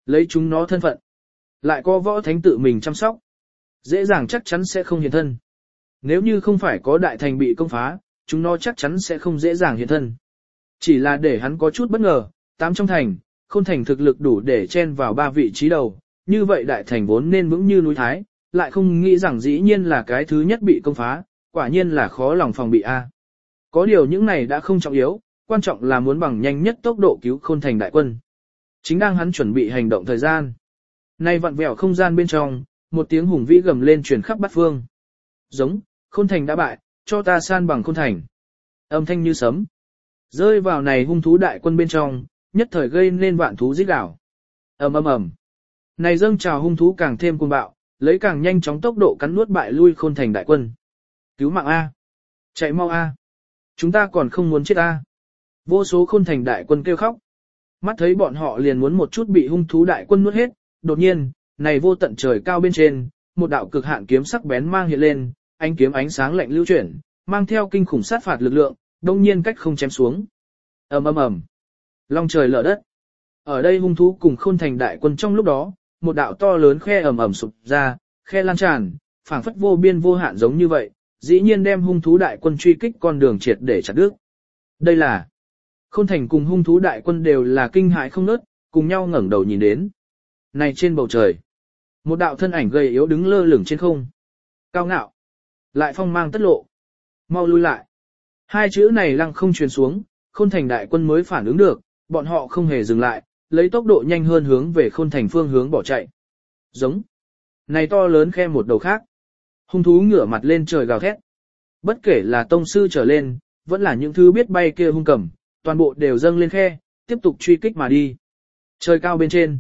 Lấy chúng nó thân phận. Lại có võ thánh tự mình chăm sóc. Dễ dàng chắc chắn sẽ không hiện thân. Nếu như không phải có đại thành bị công phá, chúng nó chắc chắn sẽ không dễ dàng hiện thân. Chỉ là để hắn có chút bất ngờ, 8 trong thành, Khôn Thành thực lực đủ để chen vào 3 vị trí đầu, như vậy đại thành vốn nên vững như núi Thái, lại không nghĩ rằng dĩ nhiên là cái thứ nhất bị công phá, quả nhiên là khó lòng phòng bị a. Có điều những này đã không trọng yếu, quan trọng là muốn bằng nhanh nhất tốc độ cứu Khôn Thành đại quân. Chính đang hắn chuẩn bị hành động thời gian. Nay vặn vẹo không gian bên trong, một tiếng hùng vĩ gầm lên truyền khắp bát phương. Giống, Khôn Thành đã bại, cho ta san bằng Khôn Thành. Âm thanh như sấm. Rơi vào này hung thú đại quân bên trong, nhất thời gây nên vạn thú rít gào. Ầm ầm ầm. Này dâng trào hung thú càng thêm cuồng bạo, lấy càng nhanh chóng tốc độ cắn nuốt bại lui Khôn Thành đại quân. Cứu mạng a, chạy mau a, chúng ta còn không muốn chết a. Vô số Khôn Thành đại quân kêu khóc. Mắt thấy bọn họ liền muốn một chút bị hung thú đại quân nuốt hết, đột nhiên, này vô tận trời cao bên trên, một đạo cực hạn kiếm sắc bén mang hiện lên, ánh kiếm ánh sáng lạnh lưu chuyển, mang theo kinh khủng sát phạt lực lượng, đông nhiên cách không chém xuống. Ầm ầm ầm. Long trời lở đất. Ở đây hung thú cùng Khôn Thành đại quân trong lúc đó, một đạo to lớn khe ầm ầm sụp ra, khe lan tràn, phảng phất vô biên vô hạn giống như vậy, dĩ nhiên đem hung thú đại quân truy kích con đường triệt để chặt đứt. Đây là Khôn Thành cùng hung thú đại quân đều là kinh hãi không ngớt, cùng nhau ngẩng đầu nhìn đến. Này trên bầu trời, một đạo thân ảnh gầy yếu đứng lơ lửng trên không. Cao ngạo, lại phong mang tất lộ. Mau lui lại. Hai chữ này lăng không truyền xuống, Khôn Thành đại quân mới phản ứng được, bọn họ không hề dừng lại, lấy tốc độ nhanh hơn hướng về Khôn Thành phương hướng bỏ chạy. Giống. Này to lớn khe một đầu khác. Hung thú ngửa mặt lên trời gào thét. Bất kể là tông sư trở lên, vẫn là những thứ biết bay kia hung cầm, toàn bộ đều dâng lên khe, tiếp tục truy kích mà đi. Trời cao bên trên.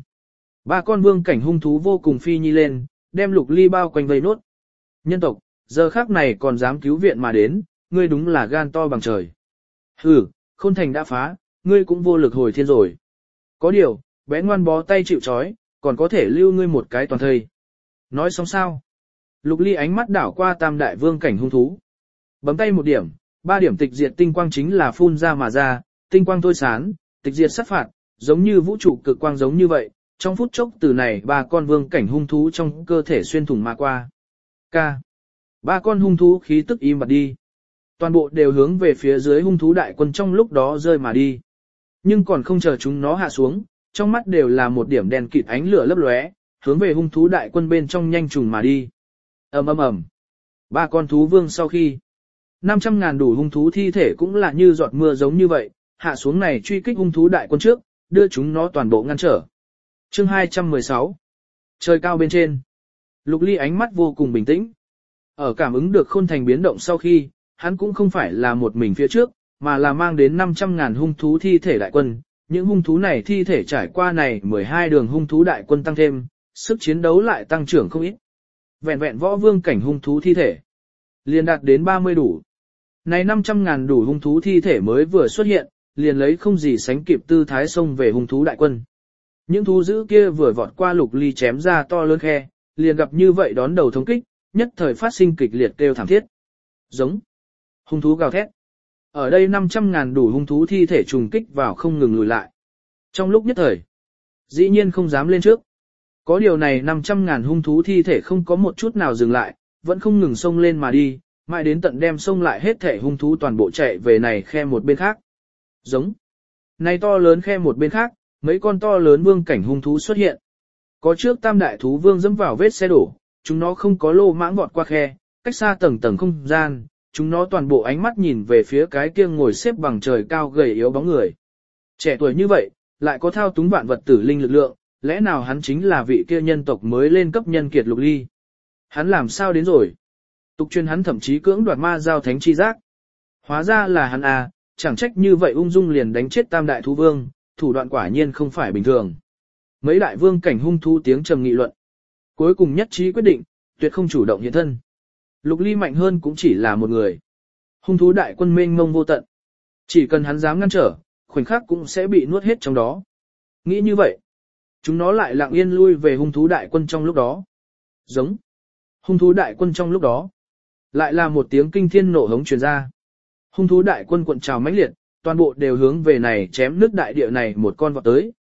3 con vương cảnh hung thú vô cùng phi nhi lên, đem Lục Ly bao quanh vây nốt. Nhân tộc, giờ khắc này còn dám cứu viện mà đến, ngươi đúng là gan to bằng trời. Hừ, Khôn Thành đã phá, ngươi cũng vô lực hồi thiên rồi. Có điều, bé ngoan bó tay chịu trói, còn có thể lưu ngươi một cái toàn thây. Nói xong sao? Lục Ly ánh mắt đảo qua tam đại vương cảnh hung thú. Bấm tay một điểm, 3 điểm tịch diệt tinh quang chính là phun ra mà ra, tinh quang thôi sán, tịch diệt sát phạt, giống như vũ trụ cực quang giống như vậy, trong phút chốc từ này 3 con vương cảnh hung thú trong cơ thể xuyên thủng mà qua. Ca. 3 con hung thú khí tức im bặt đi. Toàn bộ đều hướng về phía dưới hung thú đại quân trong lúc đó rơi mà đi. Nhưng còn không chờ chúng nó hạ xuống, trong mắt đều là một điểm đèn kịt ánh lửa lấp lóe, hướng về hung thú đại quân bên trong nhanh trùng mà đi. Ầm ầm ầm. 3 con thú vương sau khi 500.000 đủ hung thú thi thể cũng là như giọt mưa giống như vậy, hạ xuống này truy kích hung thú đại quân trước, đưa chúng nó toàn bộ ngăn trở. Chương 216. Trời cao bên trên. Lục Ly ánh mắt vô cùng bình tĩnh. Ở cảm ứng được Khôn Thành biến động sau khi, hắn cũng không phải là một mình phía trước, mà là mang đến 500.000 hung thú thi thể đại quân. Những hung thú này thi thể trải qua này 12 đường hung thú đại quân tăng thêm, sức chiến đấu lại tăng trưởng không ít. Vẹn vẹn võ vương cảnh hung thú thi thể, liền đạt đến 30 đủ. Này 500.000 đủ hung thú thi thể mới vừa xuất hiện, liền lấy không gì sánh kịp tư thái xông về hung thú đại quân. Những thú dữ kia vừa vọt qua Lục Ly chém ra to lớn khe, liền gặp như vậy đón đầu thống kích, nhất thời phát sinh kịch liệt kêu thảm thiết. Giống. Hung thú gào thét. Ở đây 500.000 đủ hung thú thi thể trùng kích vào không ngừng lùi lại. Trong lúc nhất thời, dĩ nhiên không dám lên trước. Có điều này 500.000 hung thú thi thể không có một chút nào dừng lại, vẫn không ngừng xông lên mà đi, mãi đến tận đem xông lại hết thể hung thú toàn bộ chạy về này khe một bên khác. Giống. Này to lớn khe một bên khác, mấy con to lớn vương cảnh hung thú xuất hiện. Có trước tam đại thú vương dẫm vào vết xe đổ, chúng nó không có lô mãng vọt qua khe, cách xa tầng tầng không gian, chúng nó toàn bộ ánh mắt nhìn về phía cái kia ngồi xếp bằng trời cao gầy yếu bóng người. Trẻ tuổi như vậy, lại có thao túng vạn vật tử linh lực lượng, lẽ nào hắn chính là vị kia nhân tộc mới lên cấp nhân kiệt Lục Ly? Hắn làm sao đến rồi? Tục truyền hắn thậm chí cưỡng đoạt ma giao thánh chi giác. Hóa ra là hắn à, chẳng trách như vậy ung dung liền đánh chết tam đại thú vương, thủ đoạn quả nhiên không phải bình thường. Mấy đại vương cảnh hung thú tiếng trầm nghị luận. Cuối cùng nhất trí quyết định, tuyệt không chủ động hiện thân. Lục Ly mạnh hơn cũng chỉ là một người. Hung thú đại quân mênh mông vô tận. Chỉ cần hắn dám ngăn trở, khoảnh khắc cũng sẽ bị nuốt hết trong đó. Nghĩ như vậy, chúng nó lại lặng yên lui về hung thú đại quân trong lúc đó. Giống. Hung thú đại quân trong lúc đó. Lại là một tiếng kinh thiên nổ hống truyền ra. Hung thú đại quân cuộn trào mãnh liệt, toàn bộ đều hướng về này chém nước đại địa này một con vọt tới,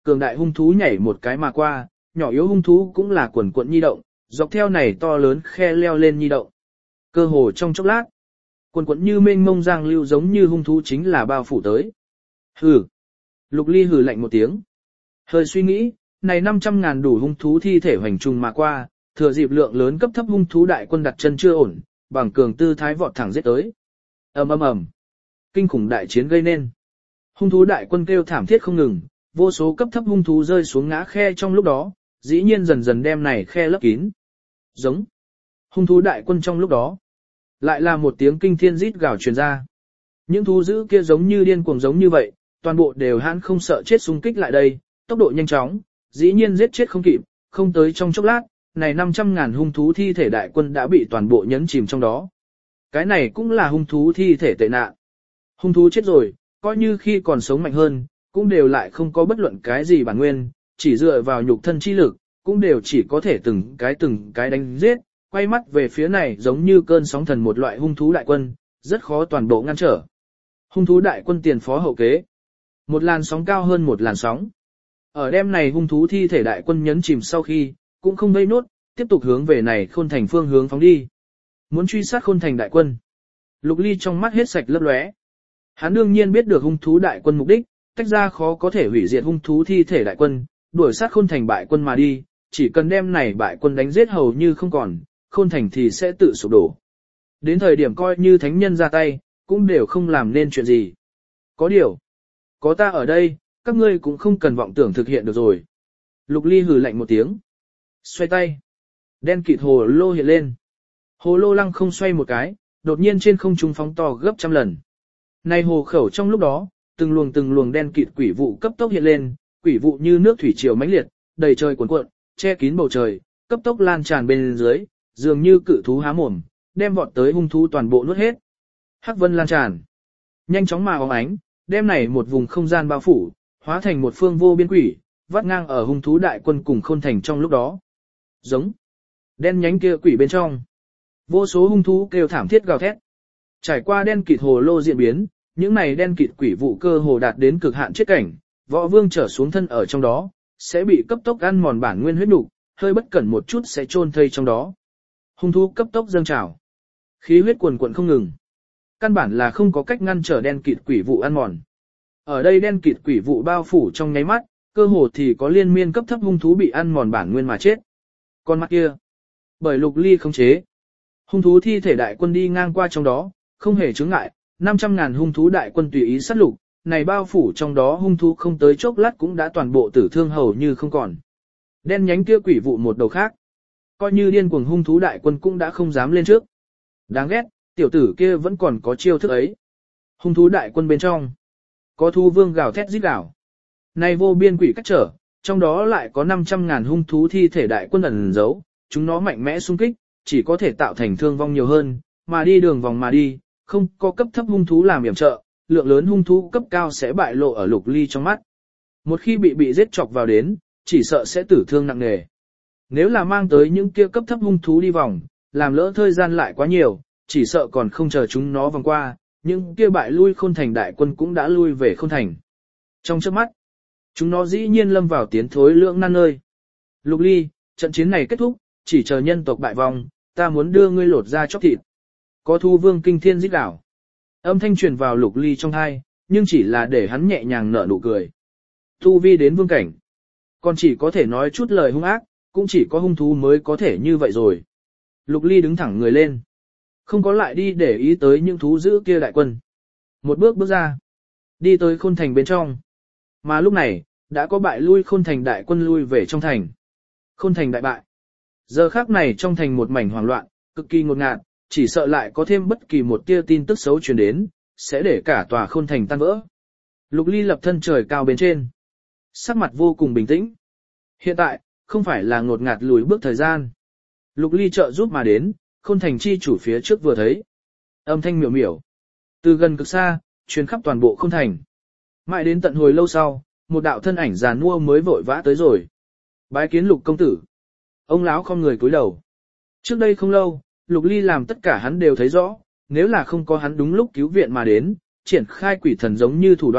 cường đại hung thú nhảy một cái mà qua, nhỏ yếu hung thú cũng là quần quận nhi động, dọc theo này to lớn khe leo lên nhi động. Cơ hồ trong chốc lát, quần quận như mênh mông giang lưu giống như hung thú chính là bao phủ tới. Hừ. Lục Ly hừ lạnh một tiếng. Hơi suy nghĩ, này 500.000 đủ hung thú thi thể hoành trùng mà qua, thừa dịp lượng lớn cấp thấp hung thú đại quân đặt chân chưa ổn, bằng cường tư thái vọt thẳng giết tới. Ầm ầm ầm. Kinh khủng đại chiến gây nên. Hung thú đại quân kêu thảm thiết không ngừng, vô số cấp thấp hung thú rơi xuống ngã khe trong lúc đó, dĩ nhiên dần dần đem này khe lấp kín. Giống. Hung thú đại quân trong lúc đó, lại là một tiếng kinh thiên rít gào truyền ra. Những thú dữ kia giống như điên cuồng giống như vậy, toàn bộ đều hãn không sợ chết xung kích lại đây, tốc độ nhanh chóng, dĩ nhiên giết chết không kịp, không tới trong chốc lát, này 500.000 hung thú thi thể đại quân đã bị toàn bộ nhấn chìm trong đó. Cái này cũng là hung thú thi thể tệ nạn. Hung thú chết rồi, coi như khi còn sống mạnh hơn, cũng đều lại không có bất luận cái gì bản nguyên, chỉ dựa vào nhục thân chi lực, cũng đều chỉ có thể từng cái đánh giết, quay mắt về phía này giống như cơn sóng thần một loại hung thú đại quân, rất khó toàn bộ ngăn trở. Hung thú đại quân tiền phó hậu kế. Một làn sóng cao hơn một làn sóng. Ở đêm này hung thú thi thể đại quân nhấn chìm sau khi, cũng không vây nốt, tiếp tục hướng về này Khôn Thành phương hướng phóng đi. Muốn truy sát Khôn Thành đại quân. Lục Ly trong mắt hết sạch lấp lóe. Hắn đương nhiên biết được hung thú đại quân mục đích, tách ra khó có thể hủy diệt hung thú thi thể đại quân, đuổi sát Khôn Thành bại quân mà đi, chỉ cần đem này bại quân đánh giết hầu như không còn, Khôn Thành thì sẽ tự sụp đổ. Đến thời điểm coi như thánh nhân ra tay, cũng đều không làm nên chuyện gì. Có điều, có ta ở đây, các ngươi cũng không cần vọng tưởng thực hiện được rồi. Lục Ly hừ lạnh một tiếng. Xoay tay. Đen kịt hồ lô hiện lên. Hồ lô lăng không xoay một cái, đột nhiên trên không trung phóng to gấp trăm lần. Này hồ khẩu trong lúc đó, từng luồng đen kịt quỷ vụ cấp tốc hiện lên, quỷ vụ như nước thủy triều mãnh liệt, đầy trời cuồn cuộn, che kín bầu trời, cấp tốc lan tràn bên dưới, dường như cự thú há mồm, đem vọt tới hung thú toàn bộ nuốt hết. Hắc vân lan tràn, nhanh chóng mà óng ánh, đem này một vùng không gian bao phủ, hóa thành một phương vô biên quỷ, vắt ngang ở hung thú đại quân cùng Khôn Thành trong lúc đó. Giống. Đen nhánh kia quỷ bên trong. Vô số hung thú kêu thảm thiết gào thét. Trải qua đen kịt hồ lô diễn biến, những này đen kịt quỷ vụ cơ hồ đạt đến cực hạn chết cảnh, võ vương trở xuống thân ở trong đó, sẽ bị cấp tốc ăn mòn bản nguyên huyết nục, hơi bất cẩn một chút sẽ chôn thây trong đó. Hung thú cấp tốc dâng trào. Khí huyết cuồn cuộn không ngừng. Căn bản là không có cách ngăn trở đen kịt quỷ vụ ăn mòn. Ở đây đen kịt quỷ vụ bao phủ trong nháy mắt, cơ hồ thì có liên miên cấp thấp hung thú bị ăn mòn bản nguyên mà chết. Con mắt kia, bởi Lục Ly khống chế, hung thú thi thể đại quân đi ngang qua trong đó, không hề chướng ngại, 500.000 hung thú đại quân tùy ý sát lục, này bao phủ trong đó hung thú không tới chốc lát cũng đã toàn bộ tử thương hầu như không còn. Đen nhánh kia quỷ vụ một đầu khác, coi như điên cuồng hung thú đại quân cũng đã không dám lên trước. Đáng ghét, tiểu tử kia vẫn còn có chiêu thức ấy. Hung thú đại quân bên trong, có thú vương gào thét rít gào. Này vô biên quỷ cách trở, trong đó lại có 500.000 hung thú thi thể đại quân ẩn giấu, chúng nó mạnh mẽ xung kích, chỉ có thể tạo thành thương vong nhiều hơn, mà đi đường vòng mà đi, không có cấp thấp hung thú làm yểm trợ, lượng lớn hung thú cấp cao sẽ bại lộ ở Lục Ly trong mắt. Một khi bị giết chọc vào đến, chỉ sợ sẽ tử thương nặng nề. Nếu là mang tới những kia cấp thấp hung thú đi vòng, làm lỡ thời gian lại quá nhiều, chỉ sợ còn không chờ chúng nó vòng qua, những kia bại lui Khôn Thành đại quân cũng đã lui về Khôn Thành. Trong chớp mắt, chúng nó dĩ nhiên lâm vào tiến thối lưỡng nan nơi. Lục Ly, trận chiến này kết thúc, chỉ chờ nhân tộc bại vong, ta muốn đưa ngươi lột ra chóc thịt. Có thu vương kinh thiên rít gào. Âm thanh truyền vào Lục Ly trong tai, nhưng chỉ là để hắn nhẹ nhàng nở nụ cười. Tu vi đến vương cảnh, còn chỉ có thể nói chút lời hung ác, cũng chỉ có hung thú mới có thể như vậy rồi. Lục Ly đứng thẳng người lên, không có lại đi để ý tới những thú dữ kia đại quân. Một bước ra, đi tới Khôn Thành bên trong. Mà lúc này, đã có bại lui Khôn Thành đại quân lui về trong thành. Khôn Thành đại bại. Giờ khắc này trong thành một mảnh hoảng loạn, cực kỳ ngột ngạt, chỉ sợ lại có thêm bất kỳ một tia tin tức xấu truyền đến, sẽ để cả tòa Khôn Thành tan vỡ. Lục Ly lập thân trời cao bên trên, sắc mặt vô cùng bình tĩnh. Hiện tại, không phải là ngột ngạt lùi bước thời gian. Lục Ly trợ giúp mà đến, Khôn Thành chi chủ phía trước vừa thấy. Âm thanh miểu miểu, từ gần cực xa, truyền khắp toàn bộ Khôn Thành. Mãi đến tận hồi lâu sau, một đạo thân ảnh già nua mới vội vã tới rồi. Bái kiến Lục công tử. Ông lão không người cúi đầu. Trước đây không lâu, Lục Ly làm tất cả hắn đều thấy rõ, nếu là không có hắn đúng lúc cứu viện mà đến, triển khai quỷ thần giống như thủ đoạn,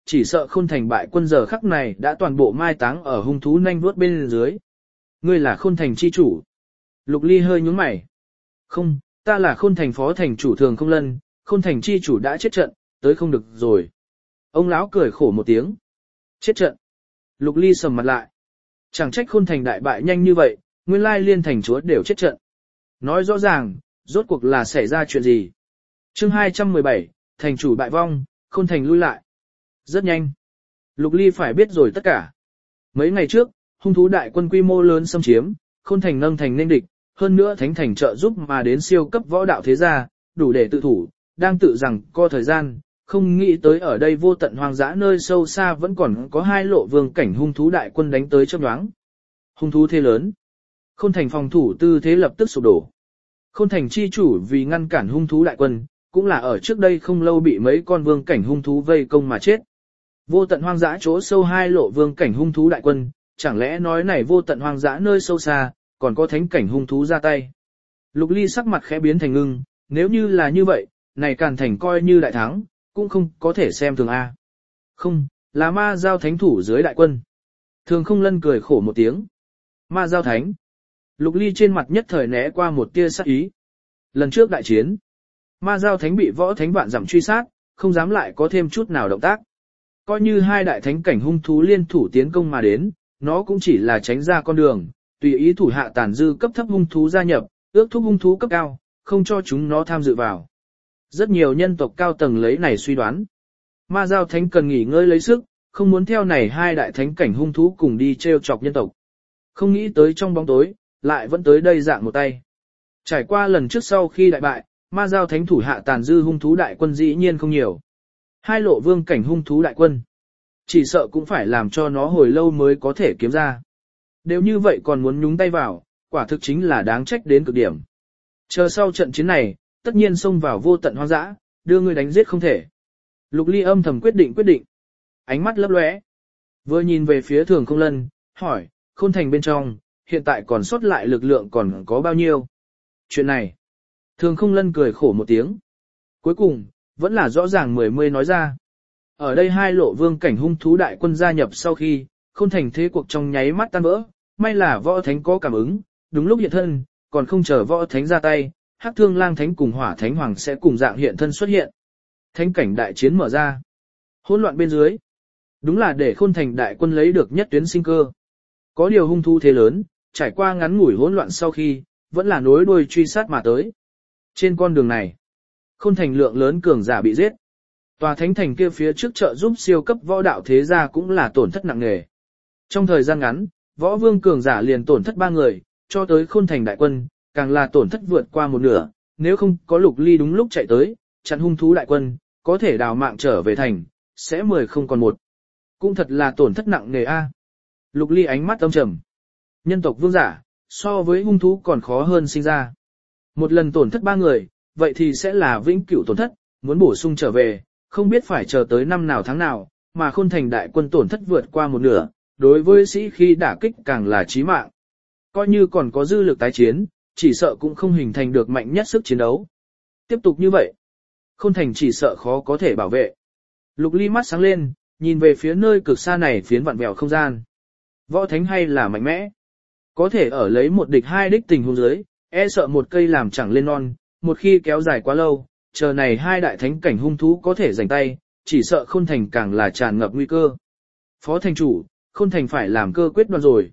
chỉ sợ Khôn Thành bại quân giờ khắc này đã toàn bộ mai táng ở hung thú nhanh vuốt bên dưới. Ngươi là Khôn Thành chi chủ. Lục Ly hơi nhướng mày. Không, ta là Khôn Thành phó thành chủ Thường Không Lân, Khôn Thành chi chủ đã chết trận, tới không được rồi. Ông lão cười khổ một tiếng. Chết trận. Lục Ly sầm mặt lại. Chẳng trách Khôn Thành đại bại nhanh như vậy, nguyên lai liên thành chúa đều chết trận. Nói rõ ràng, rốt cuộc là xảy ra chuyện gì. Chương 217, thành chủ bại vong, Khôn Thành lui lại. Rất nhanh. Lục Ly phải biết rồi tất cả. Mấy ngày trước, hung thú đại quân quy mô lớn xâm chiếm, Khôn Thành nâng thành nên địch, hơn nữa thánh thành trợ giúp mà đến siêu cấp võ đạo thế gia, đủ để tự thủ, đang tự rằng co thời gian, không nghĩ tới ở đây vô tận hoang dã nơi sâu xa vẫn còn có hai lộ vương cảnh hung thú đại quân đánh tới chớp nhoáng. Hung thú thế lớn. Khôn Thành phòng thủ tư thế lập tức sụp đổ. Khôn Thành chi chủ vì ngăn cản hung thú đại quân, cũng là ở trước đây không lâu bị mấy con vương cảnh hung thú vây công mà chết. Vô tận hoang dã chỗ sâu hai lộ vương cảnh hung thú đại quân, chẳng lẽ nói này vô tận hoang dã nơi sâu xa, còn có thánh cảnh hung thú ra tay. Lục Ly sắc mặt khẽ biến thành ngưng, nếu như là như vậy, này Càn Thành coi như đại thắng, cũng không có thể xem thường A. Không, là ma giao thánh thủ dưới đại quân. Thường Không Lân cười khổ một tiếng. Ma giao thánh. Lục Ly trên mặt nhất thời né qua một tia sắc ý. Lần trước đại chiến, ma giao thánh bị võ thánh vạn dặm truy sát, không dám lại có thêm chút nào động tác. Coi như hai đại thánh cảnh hung thú liên thủ tiến công mà đến, nó cũng chỉ là tránh ra con đường, tùy ý thủ hạ tàn dư cấp thấp hung thú gia nhập, ước thúc hung thú cấp cao, không cho chúng nó tham dự vào. Rất nhiều nhân tộc cao tầng lấy này suy đoán. Ma giao thánh cần nghỉ ngơi lấy sức, không muốn theo này hai đại thánh cảnh hung thú cùng đi treo chọc nhân tộc. Không nghĩ tới trong bóng tối, lại vẫn tới đây dạng một tay. Trải qua lần trước sau khi đại bại, ma giao thánh thủ hạ tàn dư hung thú đại quân dĩ nhiên không nhiều. Hai lộ vương cảnh hung thú đại quân. Chỉ sợ cũng phải làm cho nó hồi lâu mới có thể kiếm ra. Nếu như vậy còn muốn nhúng tay vào, quả thực chính là đáng trách đến cực điểm. Chờ sau trận chiến này, tất nhiên xông vào vô tận hoang dã, đưa người đánh giết không thể. Lục Ly âm thầm quyết định. Ánh mắt lấp lóe. Vừa nhìn về phía Thường Không Lân, hỏi, Khôn Thành bên trong, hiện tại còn sót lại lực lượng còn có bao nhiêu? Chuyện này. Thường Không Lân cười khổ một tiếng. Cuối cùng, vẫn là rõ ràng mươi nói ra. Ở đây hai lộ vương cảnh hung thú đại quân gia nhập sau khi, Khôn Thành thế cuộc trong nháy mắt tan vỡ, may là võ thánh có cảm ứng, đúng lúc hiện thân, còn không chờ võ thánh ra tay, Hắc Thương Lang Thánh cùng Hỏa Thánh Hoàng sẽ cùng dạng hiện thân xuất hiện. Thánh cảnh đại chiến mở ra. Hỗn loạn bên dưới. Đúng là để Khôn Thành đại quân lấy được nhất tuyến sinh cơ. Có điều hung thú thế lớn, trải qua ngắn ngủi hỗn loạn sau khi, vẫn là nối đuôi truy sát mà tới. Trên con đường này, Khôn Thành lượng lớn cường giả bị giết. Tòa thánh thành kia phía trước trợ giúp siêu cấp võ đạo thế gia cũng là tổn thất nặng nề. Trong thời gian ngắn, võ vương cường giả liền tổn thất 3 người, cho tới Khôn Thành đại quân, càng là tổn thất vượt qua một nửa, nếu không có Lục Ly đúng lúc chạy tới, chặn hung thú đại quân, có thể đào mạng trở về thành, sẽ 10 không còn 1. Cũng thật là tổn thất nặng nề a. Lục Ly ánh mắt âm trầm. Nhân tộc vương giả, so với hung thú còn khó hơn sinh ra. Một lần tổn thất 3 người, vậy thì sẽ là vĩnh cửu tổn thất, muốn bổ sung trở về, không biết phải chờ tới năm nào tháng nào, mà Khôn Thành đại quân tổn thất vượt qua một nửa, đối với sĩ khi đả kích càng là chí mạng. Coi như còn có dư lực tái chiến, chỉ sợ cũng không hình thành được mạnh nhất sức chiến đấu. Tiếp tục như vậy, Khôn Thành chỉ sợ khó có thể bảo vệ. Lục Ly mắt sáng lên, nhìn về phía nơi cực xa này phiến vặn vẹo không gian. Võ thánh hay là mạnh mẽ? Có thể ở lấy một địch hai đích tình huống dưới, e sợ một cây làm chẳng lên non, một khi kéo dài quá lâu, chờ này hai đại thánh cảnh hung thú có thể giành tay, chỉ sợ Khôn Thành càng là tràn ngập nguy cơ. Phó thành chủ, Khôn Thành phải làm cơ quyết đoán rồi.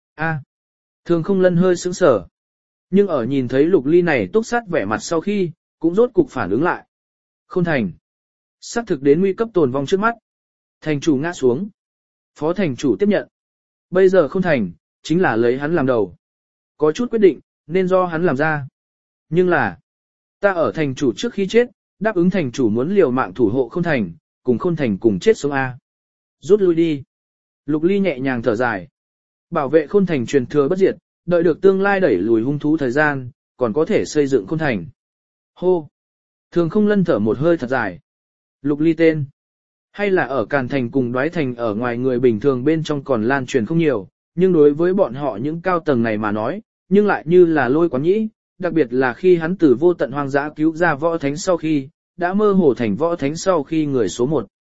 Thường Không Lân hơi sững sờ. Nhưng ở nhìn thấy Lục Ly này túc sát vẻ mặt sau khi, cũng rốt cục phản ứng lại. Khôn Thành. Xác thực đến nguy cấp tồn vong trước mắt. Thành chủ ngã xuống. Phó thành chủ tiếp nhận. Bây giờ Khôn Thành, chính là lấy hắn làm đầu. Có chút quyết định, nên do hắn làm ra. Nhưng là, ta ở thành chủ trước khi chết, đáp ứng thành chủ muốn liều mạng thủ hộ Khôn Thành, cùng Khôn Thành cùng chết sống A. Rút lui đi. Lục Ly nhẹ nhàng thở dài. Bảo vệ Khôn Thành truyền thừa bất diệt, đợi được tương lai đẩy lùi hung thú thời gian, còn có thể xây dựng Khôn Thành. Hô. Thường Không Lân thở một hơi thật dài. Lục Ly tên. Hay là ở Càn Thành cùng Đoái Thành ở ngoài người bình thường bên trong còn lan truyền không nhiều, nhưng đối với bọn họ những cao tầng này mà nói, nhưng lại như là lôi quán nhĩ, đặc biệt là khi hắn từ vô tận hoang dã cứu ra võ thánh sau khi, đã mơ hồ thành võ thánh sau khi người số 1.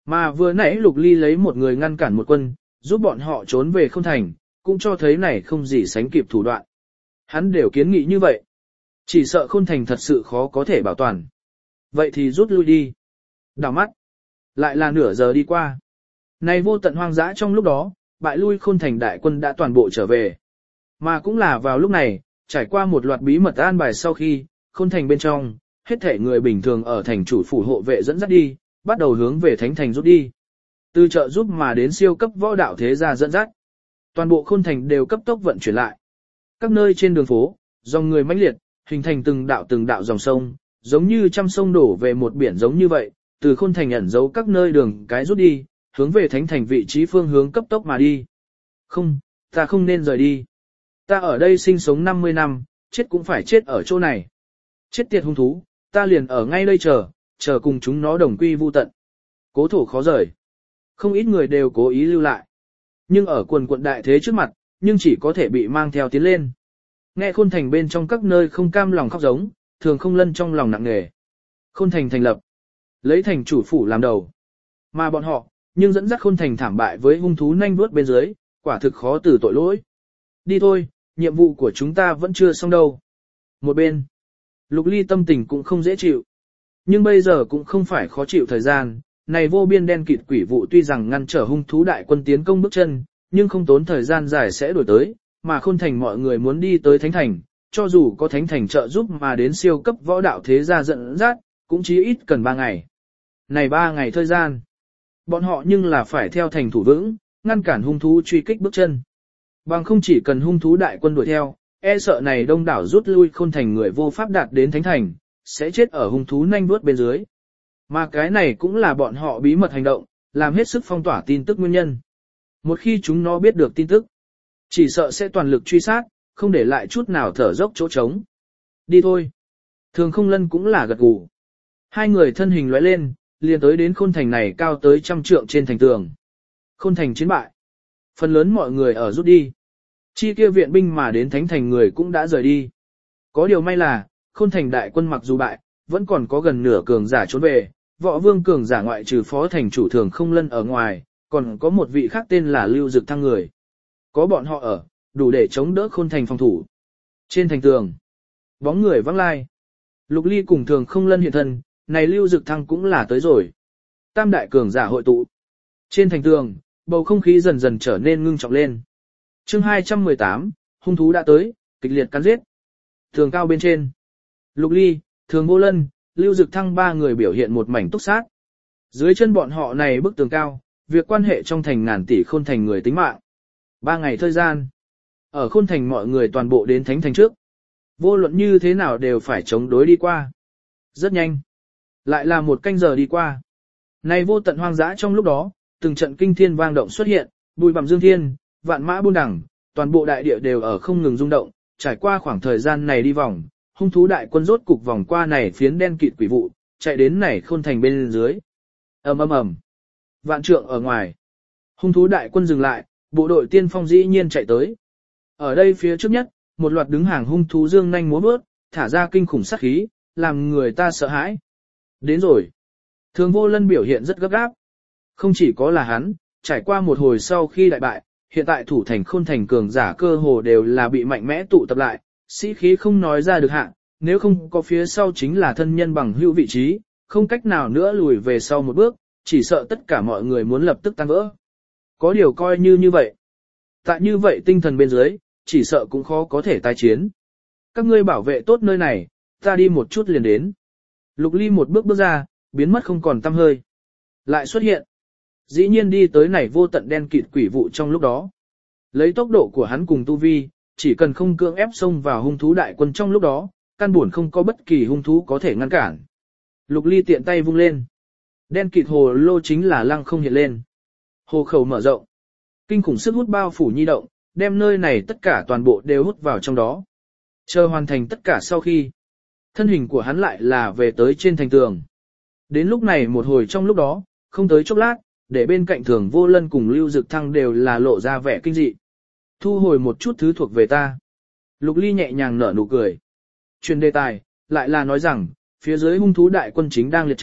Mà vừa nãy Lục Ly lấy một người ngăn cản một quân, giúp bọn họ trốn về không thành, cũng cho thấy này không gì sánh kịp thủ đoạn. Hắn đều kiến nghị như vậy. Chỉ sợ khôn thành thật sự khó có thể bảo toàn. Vậy thì rút lui đi. Đảo mắt. Lại là nửa giờ đi qua. Này vô tận hoang dã trong lúc đó, bại lui khôn thành đại quân đã toàn bộ trở về. Mà cũng là vào lúc này, trải qua một loạt bí mật an bài sau khi, khôn thành bên trong, hết thể người bình thường ở thành chủ phủ hộ vệ dẫn dắt đi, bắt đầu hướng về thánh thành rút đi. Từ trợ giúp mà đến siêu cấp võ đạo thế gia dẫn dắt. Toàn bộ khôn thành đều cấp tốc vận chuyển lại. Các nơi trên đường phố, dòng người mãnh liệt, hình thành từng đạo dòng sông, giống như trăm sông đổ về một biển giống như vậy, từ khôn thành ẩn giấu các nơi đường cái rút đi, hướng về thánh thành vị trí phương hướng cấp tốc mà đi. Không, ta không nên rời đi. Ta ở đây sinh sống 50 năm, chết cũng phải chết ở chỗ này. Chết tiệt hung thú, ta liền ở ngay đây chờ cùng chúng nó đồng quy vu tận. Cố thổ khó rời. Không ít người đều cố ý lưu lại. Nhưng ở quần quận đại thế trước mặt, nhưng chỉ có thể bị mang theo tiến lên. Nghe khôn thành bên trong các nơi không cam lòng khóc giống, thường không lân trong lòng nặng nề. Khôn thành thành lập. Lấy thành chủ phủ làm đầu. Mà bọn họ, nhưng dẫn dắt khôn thành thảm bại với hung thú nhanh vuốt bên dưới, quả thực khó từ tội lỗi. Đi thôi, nhiệm vụ của chúng ta vẫn chưa xong đâu. Một bên, Lục Ly tâm tình cũng không dễ chịu. Nhưng bây giờ cũng không phải khó chịu thời gian, này vô biên đen kịt quỷ vụ tuy rằng ngăn trở hung thú đại quân tiến công bước chân, nhưng không tốn thời gian dài sẽ đổi tới, mà khôn thành mọi người muốn đi tới thánh thành, cho dù có thánh thành trợ giúp mà đến siêu cấp võ đạo thế gia dẫn dắt, cũng chỉ ít cần 3 ngày. Này 3 ngày thời gian, bọn họ nhưng là phải theo thành thủ vững, ngăn cản hung thú truy kích bước chân. Bằng không chỉ cần hung thú đại quân đuổi theo, e sợ này đông đảo rút lui khôn thành người vô pháp đạt đến thánh thành, sẽ chết ở hung thú nhanh vuốt bên dưới. Mà cái này cũng là bọn họ bí mật hành động, làm hết sức phong tỏa tin tức nguyên nhân. Một khi chúng nó biết được tin tức, chỉ sợ sẽ toàn lực truy sát, không để lại chút nào thở dốc chỗ trống. Đi thôi. Thường không lân cũng là gật gù. Hai người thân hình lóe lên, liền tới đến khôn thành này cao tới 100 trượng trên thành tường. Khôn thành chiến bại. Phần lớn mọi người ở rút đi. Chi kia viện binh mà đến thánh thành người cũng đã rời đi. Có điều may là, khôn thành đại quân mặc dù bại, vẫn còn có gần nửa cường giả trốn về. Võ vương cường giả ngoại trừ phó thành chủ thường không lân ở ngoài, còn có một vị khác tên là Lưu Dực Thăng người. Có bọn họ ở, đủ để chống đỡ khôn thành phòng thủ. Trên thành tường, bóng người vắng lai. Lục Ly cùng thường không lân hiện thân, này Lưu Dực Thăng cũng là tới rồi. Tam đại cường giả hội tụ. Trên thành tường, bầu không khí dần dần trở nên ngưng trọng lên. Chương 218, hung thú đã tới, kịch liệt cắn giết. Tường cao bên trên. Lục Ly, Thường Vô Lân, Lưu Dực Thăng 3 người biểu hiện một mảnh túc sát. Dưới chân bọn họ này bức tường cao, việc quan hệ trong thành ngàn tỷ khôn thành người tính mạng. 3 ngày thời gian. Ở khôn thành mọi người toàn bộ đến thánh thành trước. Vô luận như thế nào đều phải chống đối đi qua. Rất nhanh. Lại là một canh giờ đi qua. Này vô tận hoang dã trong lúc đó, từng trận kinh thiên vang động xuất hiện, bùi bặm dương thiên, vạn mã buôn đẳng, toàn bộ đại địa đều ở không ngừng rung động, trải qua khoảng thời gian này đi vòng, hung thú đại quân rốt cục vòng qua này phiến đen kịt quỷ vụ, chạy đến này khôn thành bên dưới. Ầm ầm ầm. Vạn trượng ở ngoài. Hung thú đại quân dừng lại, bộ đội tiên phong dĩ nhiên chạy tới. Ở đây phía trước nhất, một loạt đứng hàng hung thú dương nhanh múa bước, thả ra kinh khủng sát khí, làm người ta sợ hãi. Đến rồi. Thường Vô Lân biểu hiện rất gấp gáp. Không chỉ có là hắn, trải qua một hồi sau khi đại bại, hiện tại thủ thành khôn thành cường giả cơ hồ đều là bị mạnh mẽ tụ tập lại, sĩ khí không nói ra được hạ, nếu không có phía sau chính là thân nhân bằng hữu vị trí, không cách nào nữa lùi về sau một bước, chỉ sợ tất cả mọi người muốn lập tức tan vỡ. Có điều coi như vậy. Tại như vậy tinh thần bên dưới, chỉ sợ cũng khó có thể tái chiến. Các ngươi bảo vệ tốt nơi này, ta đi một chút liền đến. Lục Ly một bước ra, biến mất không còn tăm hơi. Lại xuất hiện. Dĩ nhiên đi tới này vô tận đen kịt quỷ vụ trong lúc đó. Lấy tốc độ của hắn cùng tu vi, chỉ cần không cưỡng ép xông vào hung thú đại quân trong lúc đó, căn buồn không có bất kỳ hung thú có thể ngăn cản. Lục Ly tiện tay vung lên. Đen kịt hồ lô chính là lăng không hiện lên. Hồ khẩu mở rộng. Kinh khủng sức hút bao phủ nhi động, đem nơi này tất cả toàn bộ đều hút vào trong đó. Chờ hoàn thành tất cả sau khi, thân hình của hắn lại là về tới trên thành tường. Đến lúc này một hồi trong lúc đó, không tới chốc lát, để bên cạnh Thường Vô Lân cùng Lưu Dực Thăng đều là lộ ra vẻ kinh dị. Thu hồi một chút thứ thuộc về ta. Lục Ly nhẹ nhàng nở nụ cười. Truyền đề tài, lại là nói rằng, phía dưới hung thú đại quân chính đang liệt trận,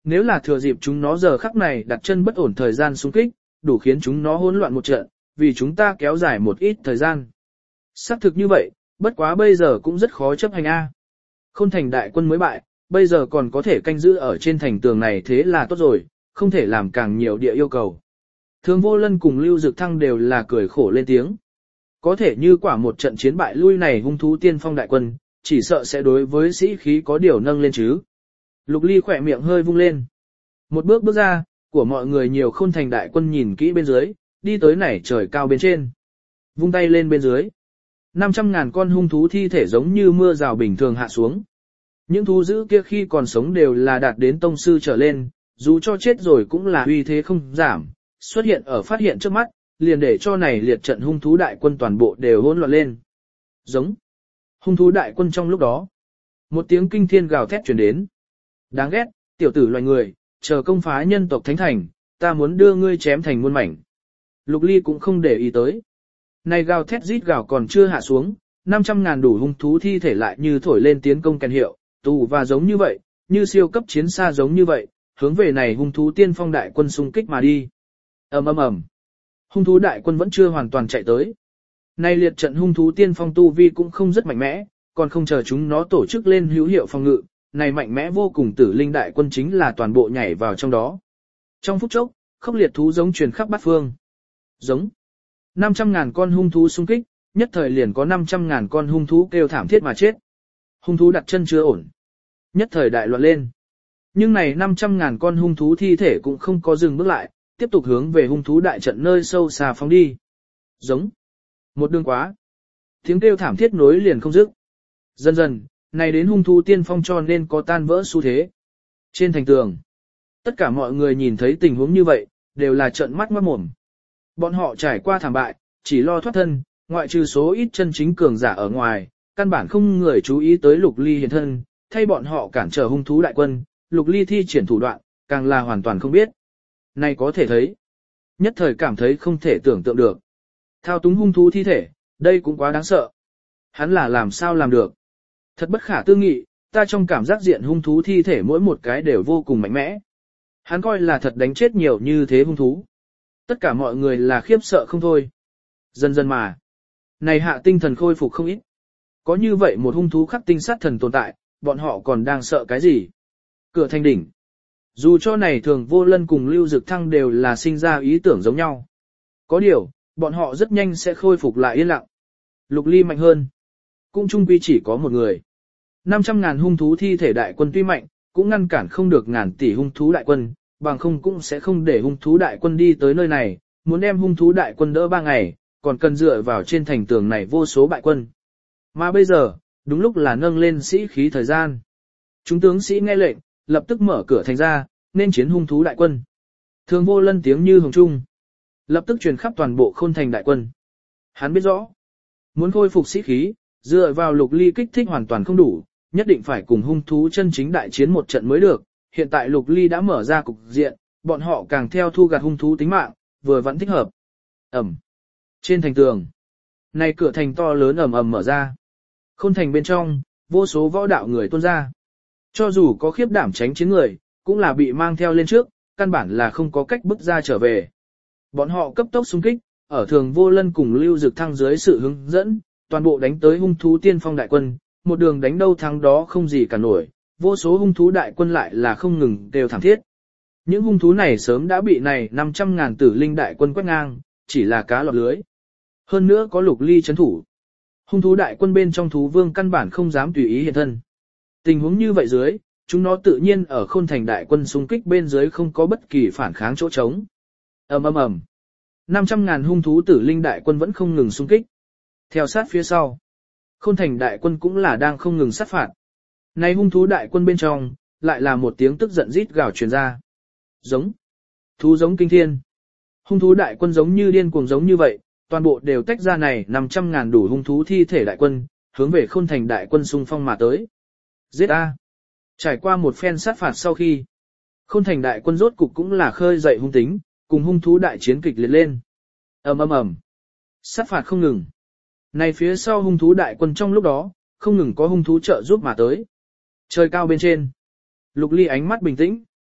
nếu là thừa dịp chúng nó giờ khắc này đặt chân bất ổn thời gian xung kích, đủ khiến chúng nó hỗn loạn một trận, vì chúng ta kéo dài một ít thời gian. Xác thực như vậy, bất quá bây giờ cũng rất khó chấp hành a. Khôn Thành đại quân mới bại, bây giờ còn có thể canh giữ ở trên thành tường này thế là tốt rồi, không thể làm càng nhiều địa yêu cầu. Thường Vô Lân cùng Lưu Dực Thăng đều là cười khổ lên tiếng. Có thể như quả một trận chiến bại lui này hung thú tiên phong đại quân, chỉ sợ sẽ đối với sĩ khí có điều nâng lên chứ. Lục Ly khỏe miệng hơi vung lên. Một bước bước ra, của mọi người nhiều Khôn Thành đại quân nhìn kỹ bên dưới, đi tới nảy trời cao bên trên. Vung tay lên bên dưới. 500.000 con hung thú thi thể giống như mưa rào bình thường hạ xuống. Những thú dữ kia khi còn sống đều là đạt đến tông sư trở lên, dù cho chết rồi cũng là uy thế không giảm, xuất hiện ở phát hiện trước mắt, liền để cho này liệt trận hung thú đại quân toàn bộ đều hỗn loạn lên. Giống. Hung thú đại quân trong lúc đó. Một tiếng kinh thiên gào thét truyền đến. Đáng ghét, tiểu tử loài người, chờ công phá nhân tộc thánh thành, ta muốn đưa ngươi chém thành muôn mảnh. Lục Ly cũng không để ý tới. Này gào thét rít gào còn chưa hạ xuống, 500.000 đủ hung thú thi thể lại như thổi lên tiến công kèn hiệu, tù và giống như vậy, như siêu cấp chiến xa giống như vậy, hướng về này hung thú tiên phong đại quân xung kích mà đi. Ầm ầm ầm. Hung thú đại quân vẫn chưa hoàn toàn chạy tới. Này liệt trận hung thú tiên phong tu vi cũng không rất mạnh mẽ, còn không chờ chúng nó tổ chức lên hữu hiệu phòng ngự, này mạnh mẽ vô cùng tử linh đại quân chính là toàn bộ nhảy vào trong đó. Trong phút chốc, khốc liệt thú giống truyền khắp bát phương. Giống. 500.000 con hung thú xung kích, nhất thời liền có 500.000 con hung thú kêu thảm thiết mà chết. Hung thú đặt chân chưa ổn. Nhất thời đại loạn lên. Nhưng này 500.000 con hung thú thi thể cũng không có dừng bước lại, tiếp tục hướng về hung thú đại trận nơi sâu xa phóng đi. Giống. Một đường quá. Tiếng kêu thảm thiết nối liền không dứt. Dần dần, này đến hung thú tiên phong cho nên có tan vỡ xu thế. Trên thành tường, tất cả mọi người nhìn thấy tình huống như vậy, đều là trợn mắt ngoát mồm. Bọn họ trải qua thảm bại, chỉ lo thoát thân, ngoại trừ số ít chân chính cường giả ở ngoài, căn bản không người chú ý tới Lục Ly hiện thân, thay bọn họ cản trở hung thú đại quân, Lục Ly thi triển thủ đoạn, càng là hoàn toàn không biết. Này có thể thấy, nhất thời cảm thấy không thể tưởng tượng được. Thao túng hung thú thi thể, đây cũng quá đáng sợ. Hắn là làm sao làm được? Thật bất khả tư nghị, ta trong cảm giác diện hung thú thi thể mỗi một cái đều vô cùng mạnh mẽ. Hắn coi là thật đánh chết nhiều như thế hung thú. Tất cả mọi người là khiếp sợ không thôi. Dần dần mà. Này hạ tinh thần khôi phục không ít. Có như vậy một hung thú khắc tinh sát thần tồn tại, bọn họ còn đang sợ cái gì? Cửa thành đỉnh. Dù cho này Thường Vô Lân cùng Lưu Dực Thăng đều là sinh ra ý tưởng giống nhau. Có điều, bọn họ rất nhanh sẽ khôi phục lại yên lặng. Lục Ly mạnh hơn. Cũng chung quy chỉ có một người. 500.000 hung thú thi thể đại quân tuy mạnh, cũng ngăn cản không được ngàn tỷ hung thú đại quân, bằng không cũng sẽ không để hung thú đại quân đi tới nơi này, muốn đem hung thú đại quân đỡ 3 ngày, còn cần dựa vào trên thành tường này vô số bại quân. Mà bây giờ, đúng lúc là nâng lên sĩ khí thời gian. Chúng tướng sĩ nghe lệnh, lập tức mở cửa thành ra, nên chiến hung thú đại quân. Thường Vô Lân tiếng như hồng trung, lập tức truyền khắp toàn bộ Khôn Thành đại quân. Hắn biết rõ, muốn khôi phục sĩ khí, dựa vào Lục Ly kích thích hoàn toàn không đủ, nhất định phải cùng hung thú chân chính đại chiến một trận mới được. Hiện tại Lục Ly đã mở ra cục diện, bọn họ càng theo thu gặt hung thú tính mạng, vừa vẫn thích hợp. Ẩm. Trên thành tường, này cửa thành to lớn ầm ầm mở ra. Khôn Thành bên trong, vô số võ đạo người tuôn ra. Cho dù có khiếp đảm tránh chiến người, cũng là bị mang theo lên trước, căn bản là không có cách bước ra trở về. Bọn họ cấp tốc xung kích, ở Thường Vô Lân cùng Lưu Dực Thăng dưới sự hướng dẫn, toàn bộ đánh tới hung thú tiên phong đại quân, một đường đánh đâu thắng đó không gì cả nổi, vô số hung thú đại quân lại là không ngừng đều thảm thiết. Những hung thú này sớm đã bị này 500.000 tử linh đại quân quét ngang, chỉ là cá lọt lưới. Hơn nữa có Lục Ly chấn thủ. Hung thú đại quân bên trong thú vương căn bản không dám tùy ý hiện thân. Tình huống như vậy dưới, chúng nó tự nhiên ở Khôn Thành đại quân xung kích bên dưới không có bất kỳ phản kháng chỗ trống. Ầm ầm ầm. 500.000 hung thú tử linh đại quân vẫn không ngừng xung kích. Theo sát phía sau, Khôn Thành đại quân cũng là đang không ngừng sát phạt. Này hung thú đại quân bên trong, lại là một tiếng tức giận rít gào truyền ra. Giống. Thú giống kinh thiên. Hung thú đại quân giống như điên cuồng giống như vậy, toàn bộ đều tách ra này 500.000 đủ hung thú thi thể đại quân, hướng về Khôn Thành đại quân xung phong mà tới. Giết A. Trải qua một phen sát phạt sau khi, Khôn Thành đại quân rốt cục cũng là khơi dậy hung tính, cùng hung thú đại chiến kịch liệt lên. Ầm ầm ầm. Sát phạt không ngừng. Này phía sau hung thú đại quân trong lúc đó, không ngừng có hung thú trợ giúp mà tới. Trời cao bên trên, Lục Ly ánh mắt bình tĩnh.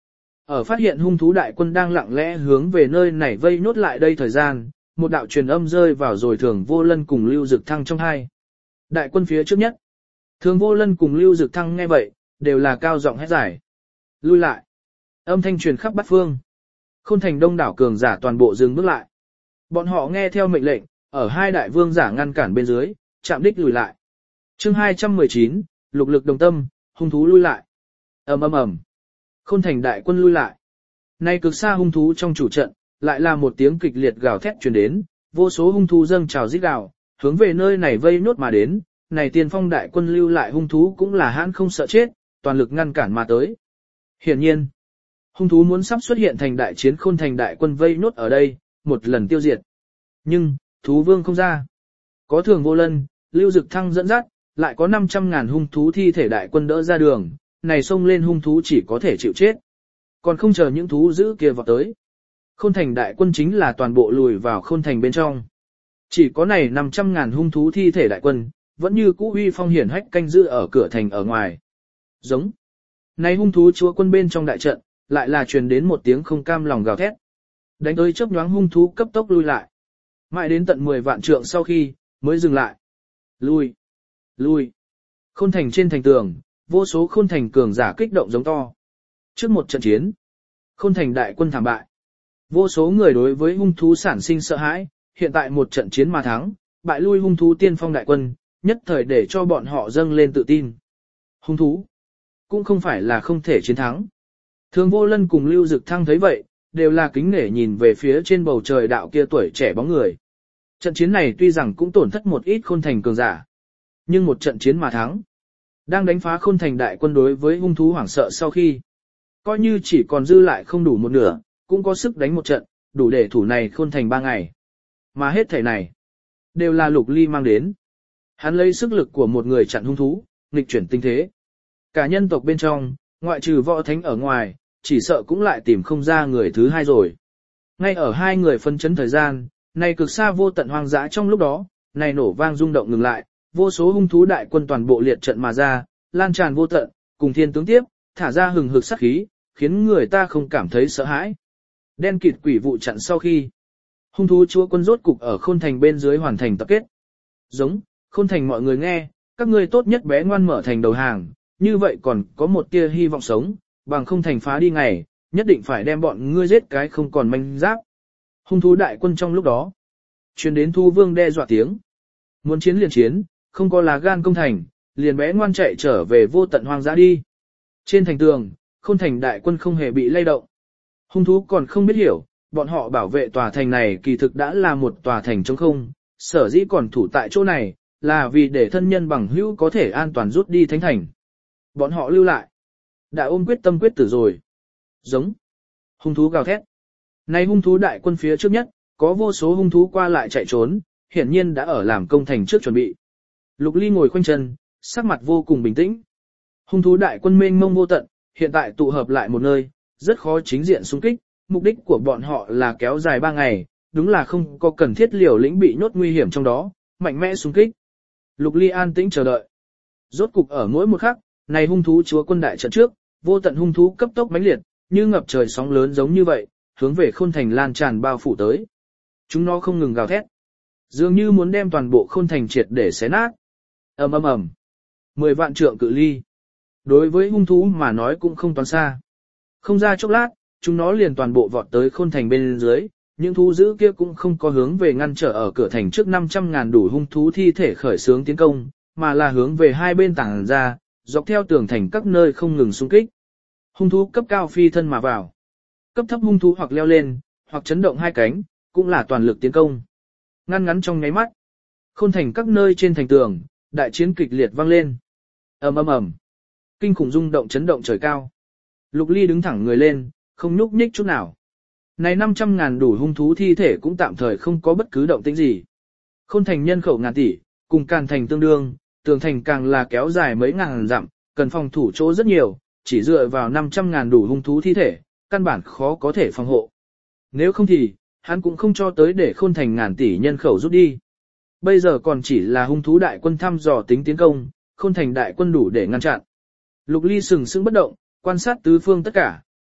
Ở phát hiện hung thú đại quân đang lặng lẽ hướng về nơi này vây nốt lại đây thời gian, một đạo truyền âm rơi vào rồi Thường Vô Lân cùng Lưu Dực Thăng trong hai. Đại quân phía trước nhất. Thường Vô Lân cùng Lưu Dực Thăng nghe vậy, đều là cao giọng hét giải. Lui lại. Âm thanh truyền khắp bát phương. Khôn Thành đông đảo cường giả toàn bộ dừng bước lại. Bọn họ nghe theo mệnh lệnh, ở hai đại vương giả ngăn cản bên dưới, chạm đích lùi lại. Chương 219, lục lực đồng tâm, hung thú lui lại. Ầm ầm ầm. Khôn Thành đại quân lui lại. Nay cực xa hung thú trong chủ trận, lại là một tiếng kịch liệt gào thét truyền đến, vô số hung thú dâng trào rít gào, hướng về nơi này vây nốt mà đến. Này tiên phong đại quân lưu lại hung thú cũng là hãn không sợ chết, toàn lực ngăn cản mà tới. Hiển nhiên, hung thú muốn sắp xuất hiện thành đại chiến Khôn Thành đại quân vây nốt ở đây, một lần tiêu diệt. Nhưng, thú vương không ra. Có Thường Vô Lân, Lưu Dực Thăng dẫn dắt, lại có 500.000 hung thú thi thể đại quân đỡ ra đường, này xông lên hung thú chỉ có thể chịu chết. Còn không chờ những thú dữ kia vào tới. Khôn Thành đại quân chính là toàn bộ lùi vào Khôn Thành bên trong. Chỉ có này 500.000 hung thú thi thể đại quân, vẫn như cũ uy phong hiển hách canh giữ ở cửa thành ở ngoài. Giống. Này hung thú chúa quân bên trong đại trận, lại là truyền đến một tiếng không cam lòng gào thét. Đánh tới chớp nhoáng hung thú cấp tốc lui lại. Mãi đến tận 10 vạn trượng sau khi, mới dừng lại. Lui. Lui. Khôn Thành trên thành tường, vô số Khôn Thành cường giả kích động giống to. Trước một trận chiến, Khôn Thành đại quân thảm bại. Vô số người đối với hung thú sản sinh sợ hãi, hiện tại một trận chiến mà thắng, bại lui hung thú tiên phong đại quân, nhất thời để cho bọn họ dâng lên tự tin. Hung thú, cũng không phải là không thể chiến thắng. Thường Vô Lân cùng Lưu Dực Thăng thấy vậy, đều là kính nể nhìn về phía trên bầu trời đạo kia tuổi trẻ bóng người. Trận chiến này tuy rằng cũng tổn thất một ít Khôn Thành cường giả, nhưng một trận chiến mà thắng. Đang đánh phá Khôn Thành đại quân đối với hung thú hoảng sợ sau khi, coi như chỉ còn dư lại không đủ một nửa, cũng có sức đánh một trận, đủ để thủ này Khôn Thành 3 ngày. Mà hết thảy này, đều là Lục Ly mang đến. Hắn lấy sức lực của một người chặn hung thú, nghịch chuyển tình thế. Cả nhân tộc bên trong, ngoại trừ võ thánh ở ngoài, chỉ sợ cũng lại tìm không ra người thứ hai rồi. Ngay ở hai người phân chấn thời gian, này cực xa vô tận hoang dã trong lúc đó, này nổ vang rung động ngừng lại, vô số hung thú đại quân toàn bộ liệt trận mà ra, lan tràn vô tận, cùng thiên tướng tiếp, thả ra hừng hực sát khí, khiến người ta không cảm thấy sợ hãi. Đen kịt quỷ vụ chặn sau khi, hung thú chúa quân rốt cục ở Khôn Thành bên dưới hoàn thành tập kết. Giống, Khôn Thành mọi người nghe, các ngươi tốt nhất bé ngoan mở thành đầu hàng, như vậy còn có một tia hy vọng sống, bằng không thành phá đi ngày, nhất định phải đem bọn ngươi giết cái không còn manh giáp. Hung thú đại quân trong lúc đó, truyền đến Thu Vương đe dọa tiếng. Muốn chiến liền chiến, không có lá gan công thành, liền bé ngoan chạy trở về vô tận hoang dã đi. Trên thành tường, Khôn Thành đại quân không hề bị lay động. Hung thú còn không biết hiểu, bọn họ bảo vệ tòa thành này kỳ thực đã là một tòa thành trống không, sở dĩ còn thủ tại chỗ này, là vì để thân nhân bằng hữu có thể an toàn rút đi thánh thành. Bọn họ lưu lại, đã ôm quyết tâm quyết tử rồi. Giống. Hung thú gào thét. Này hung thú đại quân phía trước nhất, có vô số hung thú qua lại chạy trốn, hiển nhiên đã ở làm công thành trước chuẩn bị. Lục Ly ngồi khoanh chân, sắc mặt vô cùng bình tĩnh. Hung thú đại quân mênh mông vô tận, hiện tại tụ hợp lại một nơi, rất khó chính diện xung kích, mục đích của bọn họ là kéo dài 3 ngày, đúng là không có cần thiết liều lĩnh bị nhốt nguy hiểm trong đó, mạnh mẽ xung kích. Lục Ly an tĩnh chờ đợi. Rốt cục ở mỗi một khắc, này hung thú chúa quân đại trận trước, vô tận hung thú cấp tốc mãnh liệt, như ngập trời sóng lớn giống như vậy, hướng về Khôn Thành lan tràn bao phủ tới. Chúng nó không ngừng gào thét, dường như muốn đem toàn bộ Khôn Thành triệt để xé nát. Ầm ầm ầm. 10 vạn trượng cự ly. Đối với hung thú mà nói cũng không toán xa. Không ra chốc lát, chúng nó liền toàn bộ vọt tới Khôn Thành bên dưới, những thú dữ kia cũng không có hướng về ngăn trở ở cửa thành trước 500.000 đủ hung thú thi thể khởi xướng tiến công, mà là hướng về hai bên tảng ra, dọc theo tường thành các nơi không ngừng xung kích. Hung thú cấp cao phi thân mà vào. Cấp thấp hung thú hoặc leo lên, hoặc chấn động hai cánh, cũng là toàn lực tiến công. Ngăn ngắn trong nháy mắt, Khôn Thành các nơi trên thành tường, đại chiến kịch liệt vang lên. Ầm ầm ầm. Kinh khủng rung động chấn động trời cao. Lục Ly đứng thẳng người lên, không nhúc nhích chút nào. Này 500.000 đủ hung thú thi thể cũng tạm thời không có bất cứ động tĩnh gì. Khôn Thành nhân khẩu ngàn tỷ, cùng Càn Thành tương đương, tường thành càng là kéo dài mấy ngàn dặm, cần phòng thủ chỗ rất nhiều, chỉ dựa vào 500.000 đủ hung thú thi thể, căn bản khó có thể phòng hộ. Nếu không thì, hắn cũng không cho tới để Khôn Thành ngàn tỷ nhân khẩu rút đi. Bây giờ còn chỉ là hung thú đại quân thăm dò tính tiến công, Khôn Thành đại quân đủ để ngăn chặn. Lục Ly sừng sững bất động, quan sát tứ phương tất cả,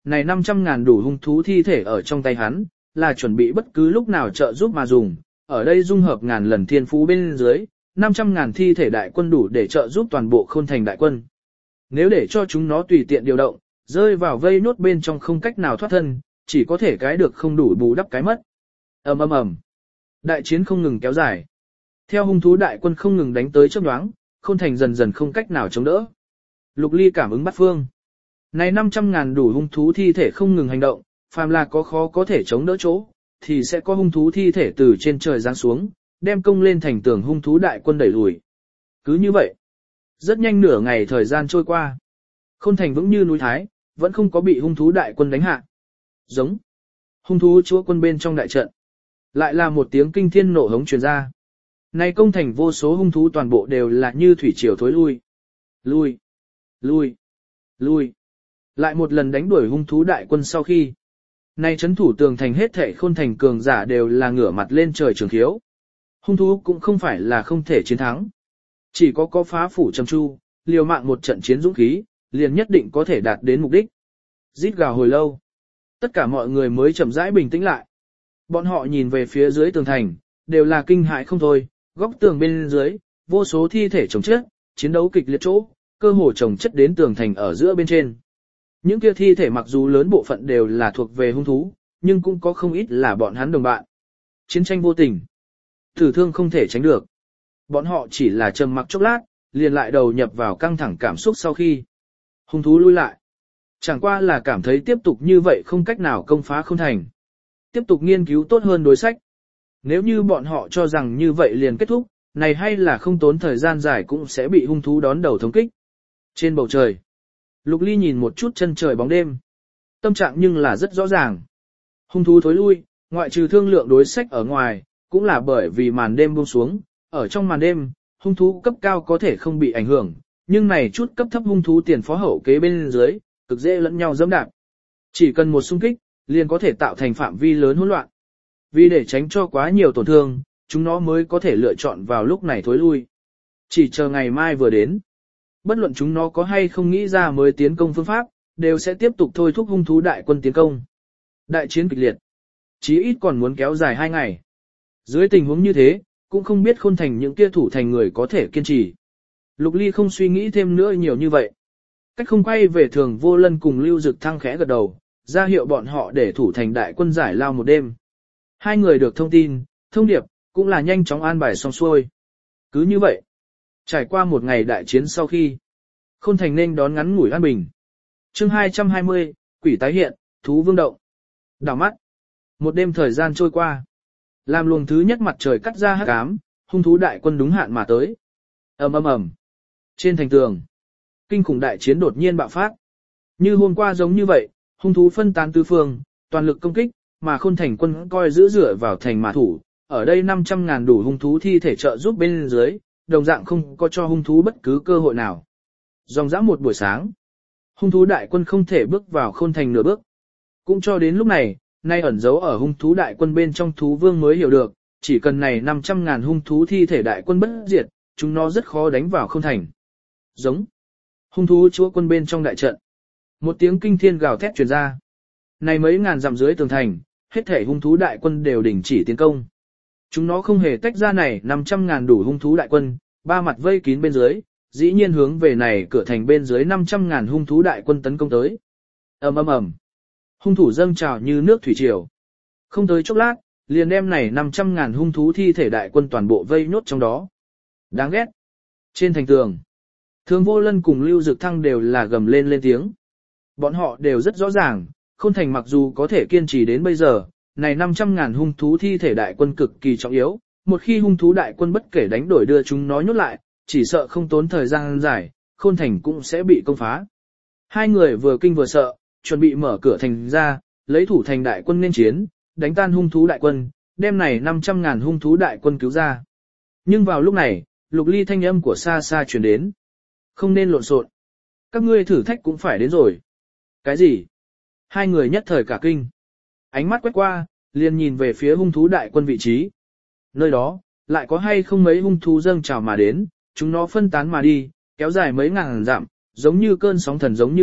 này 500.000 đủ hung thú thi thể ở trong tay hắn, là chuẩn bị bất cứ lúc nào trợ giúp mà dùng, ở đây dung hợp ngàn lần thiên phú bên dưới, 500.000 thi thể đại quân đủ để trợ giúp toàn bộ Khôn Thành đại quân. Nếu để cho chúng nó tùy tiện điều động, rơi vào vây nốt bên trong không cách nào thoát thân, chỉ có thể cái được không đủ bù đắp cái mất. Ầm ầm ầm. Đại chiến không ngừng kéo dài. Theo hung thú đại quân không ngừng đánh tới chớp nhoáng, Khôn Thành dần dần không cách nào chống đỡ. Lục Ly cảm ứng bắt phương. Này 500.000 đủ hung thú thi thể không ngừng hành động, phàm là có khó có thể chống đỡ chỗ, thì sẽ có hung thú thi thể từ trên trời giáng xuống, đem công lên thành tường hung thú đại quân đẩy lùi. Cứ như vậy, rất nhanh nửa ngày thời gian trôi qua. Khôn Thành vững như núi Thái, vẫn không có bị hung thú đại quân đánh hạ. Giống. Hung thú chúa quân bên trong đại trận. Lại là một tiếng kinh thiên nổ hống truyền ra. Này công thành vô số hung thú toàn bộ đều là như thủy triều thối lui. Lui. Lui. Lui. Lại một lần đánh đuổi hung thú đại quân sau khi. Này chấn thủ tường thành hết thảy Khôn Thành cường giả đều là ngửa mặt lên trời trường khiếu. Hung thú cũng không phải là không thể chiến thắng. Chỉ có phá phủ trầm chu, liều mạng một trận chiến dũng khí, liền nhất định có thể đạt đến mục đích. Rít gào hồi lâu. Tất cả mọi người mới chậm rãi bình tĩnh lại. Bọn họ nhìn về phía dưới tường thành, đều là kinh hãi không thôi, góc tường bên dưới, vô số thi thể chồng chết, chiến đấu kịch liệt chỗ, cơ hồ chồng chất đến tường thành ở giữa bên trên. Những kia thi thể mặc dù lớn bộ phận đều là thuộc về hung thú, nhưng cũng có không ít là bọn hắn đồng bạn. Chiến tranh vô tình, tử thương không thể tránh được. Bọn họ chỉ là trầm mặc chốc lát, liền lại đầu nhập vào căng thẳng cảm xúc sau khi hung thú lui lại. Chẳng qua là cảm thấy tiếp tục như vậy không cách nào công phá Khôn Thành. Tiếp tục nghiên cứu tốt hơn đối sách. Nếu như bọn họ cho rằng như vậy liền kết thúc, này hay là không tốn thời gian dài cũng sẽ bị hung thú đón đầu thống kích. Trên bầu trời, Lục Ly nhìn một chút chân trời bóng đêm. Tâm trạng nhưng là rất rõ ràng. Hung thú thối lui, ngoại trừ thương lượng đối sách ở ngoài, cũng là bởi vì màn đêm buông xuống. Ở trong màn đêm, hung thú cấp cao có thể không bị ảnh hưởng, nhưng này chút cấp thấp hung thú tiền phó hậu kế bên dưới, cực dễ lẫn nhau dẫm đạp. Chỉ cần một xung kích, liền có thể tạo thành phạm vi lớn hỗn loạn. Vì để tránh cho quá nhiều tổn thương, chúng nó mới có thể lựa chọn vào lúc này thối lui. Chỉ chờ ngày mai vừa đến. Bất luận chúng nó có hay không nghĩ ra mới tiến công phương pháp, đều sẽ tiếp tục thôi thúc hung thú đại quân tiến công. Đại chiến kịch liệt. Chí ít còn muốn kéo dài 2 ngày. Dưới tình huống như thế, cũng không biết Khôn Thành những kia thủ thành người có thể kiên trì. Lục Ly không suy nghĩ thêm nữa nhiều như vậy. Cách không quay về Thường Vô Lân cùng Lưu Dực Thăng khẽ gật đầu, ra hiệu bọn họ để thủ thành đại quân giải lao một đêm. Hai người được thông tin, thông điệp, cũng là nhanh chóng an bài xong xuôi. Cứ như vậy, trải qua một ngày đại chiến sau khi, Khôn Thành nên đón ngắn ngủi an bình. Chương 220, quỷ tái hiện, thú vương động. Đảo mắt, một đêm thời gian trôi qua. Làm luồng thứ nhất mặt trời cắt ra hắc ám, hung thú đại quân đúng hạn mà tới. Ầm ầm ầm. Trên thành tường, kinh khủng đại chiến đột nhiên bạo phát. Như hôm qua giống như vậy, hung thú phân tán tứ phương, toàn lực công kích, mà Khôn Thành quân coi giữ dựa vào thành mà thủ. Ở đây 500.000 đủ hung thú thi thể trợ giúp bên dưới, đồng dạng không có cho hung thú bất cứ cơ hội nào. Dòng dã một buổi sáng, hung thú đại quân không thể bước vào Khôn Thành nửa bước. Cũng cho đến lúc này, nay ẩn giấu ở hung thú đại quân bên trong thú vương mới hiểu được, chỉ cần này 500.000 hung thú thi thể đại quân bất diệt, chúng nó rất khó đánh vào Khôn Thành. Giống. Hung thú chúa quân bên trong đại trận. Một tiếng kinh thiên gào thét truyền ra. Này mấy ngàn dặm dưới tường thành, hết thể hung thú đại quân đều đình chỉ tiến công. Chúng nó không hề tách ra này 500.000 đủ hung thú đại quân, ba mặt vây kín bên dưới, dĩ nhiên hướng về này cửa thành bên dưới 500.000 hung thú đại quân tấn công tới. Ầm ầm ầm. Hung thủ dâng trào như nước thủy triều. Không tới chốc lát, liền đem này 500.000 hung thú thi thể đại quân toàn bộ vây nhốt trong đó. Đáng ghét. Trên thành tường, Thường Vô Lân cùng Lưu Dực Thăng đều là gầm lên tiếng. Bọn họ đều rất rõ ràng, Khôn Thành mặc dù có thể kiên trì đến bây giờ, này 500.000 hung thú thi thể đại quân cực kỳ trọng yếu, một khi hung thú đại quân bất kể đánh đổi đưa chúng nó nhốt lại, chỉ sợ không tốn thời gian dài, Khôn Thành cũng sẽ bị công phá. Hai người vừa kinh vừa sợ, chuẩn bị mở cửa thành ra, lấy thủ thành đại quân nên chiến, đánh tan hung thú đại quân, đem này 500.000 hung thú đại quân cứu ra. Nhưng vào lúc này, Lục Ly thanh âm của xa xa truyền đến. Không nên lộn xộn. Các ngươi thử thách cũng phải đến rồi. Cái gì? Hai người nhất thời cả kinh. Ánh mắt quét qua, liền nhìn về phía hung thú đại quân vị trí. Nơi đó, lại có hay không mấy hung thú dâng trào mà đến, chúng nó phân tán mà đi, kéo dài mấy ngàn dặm, giống như cơn sóng thần giống như vậy,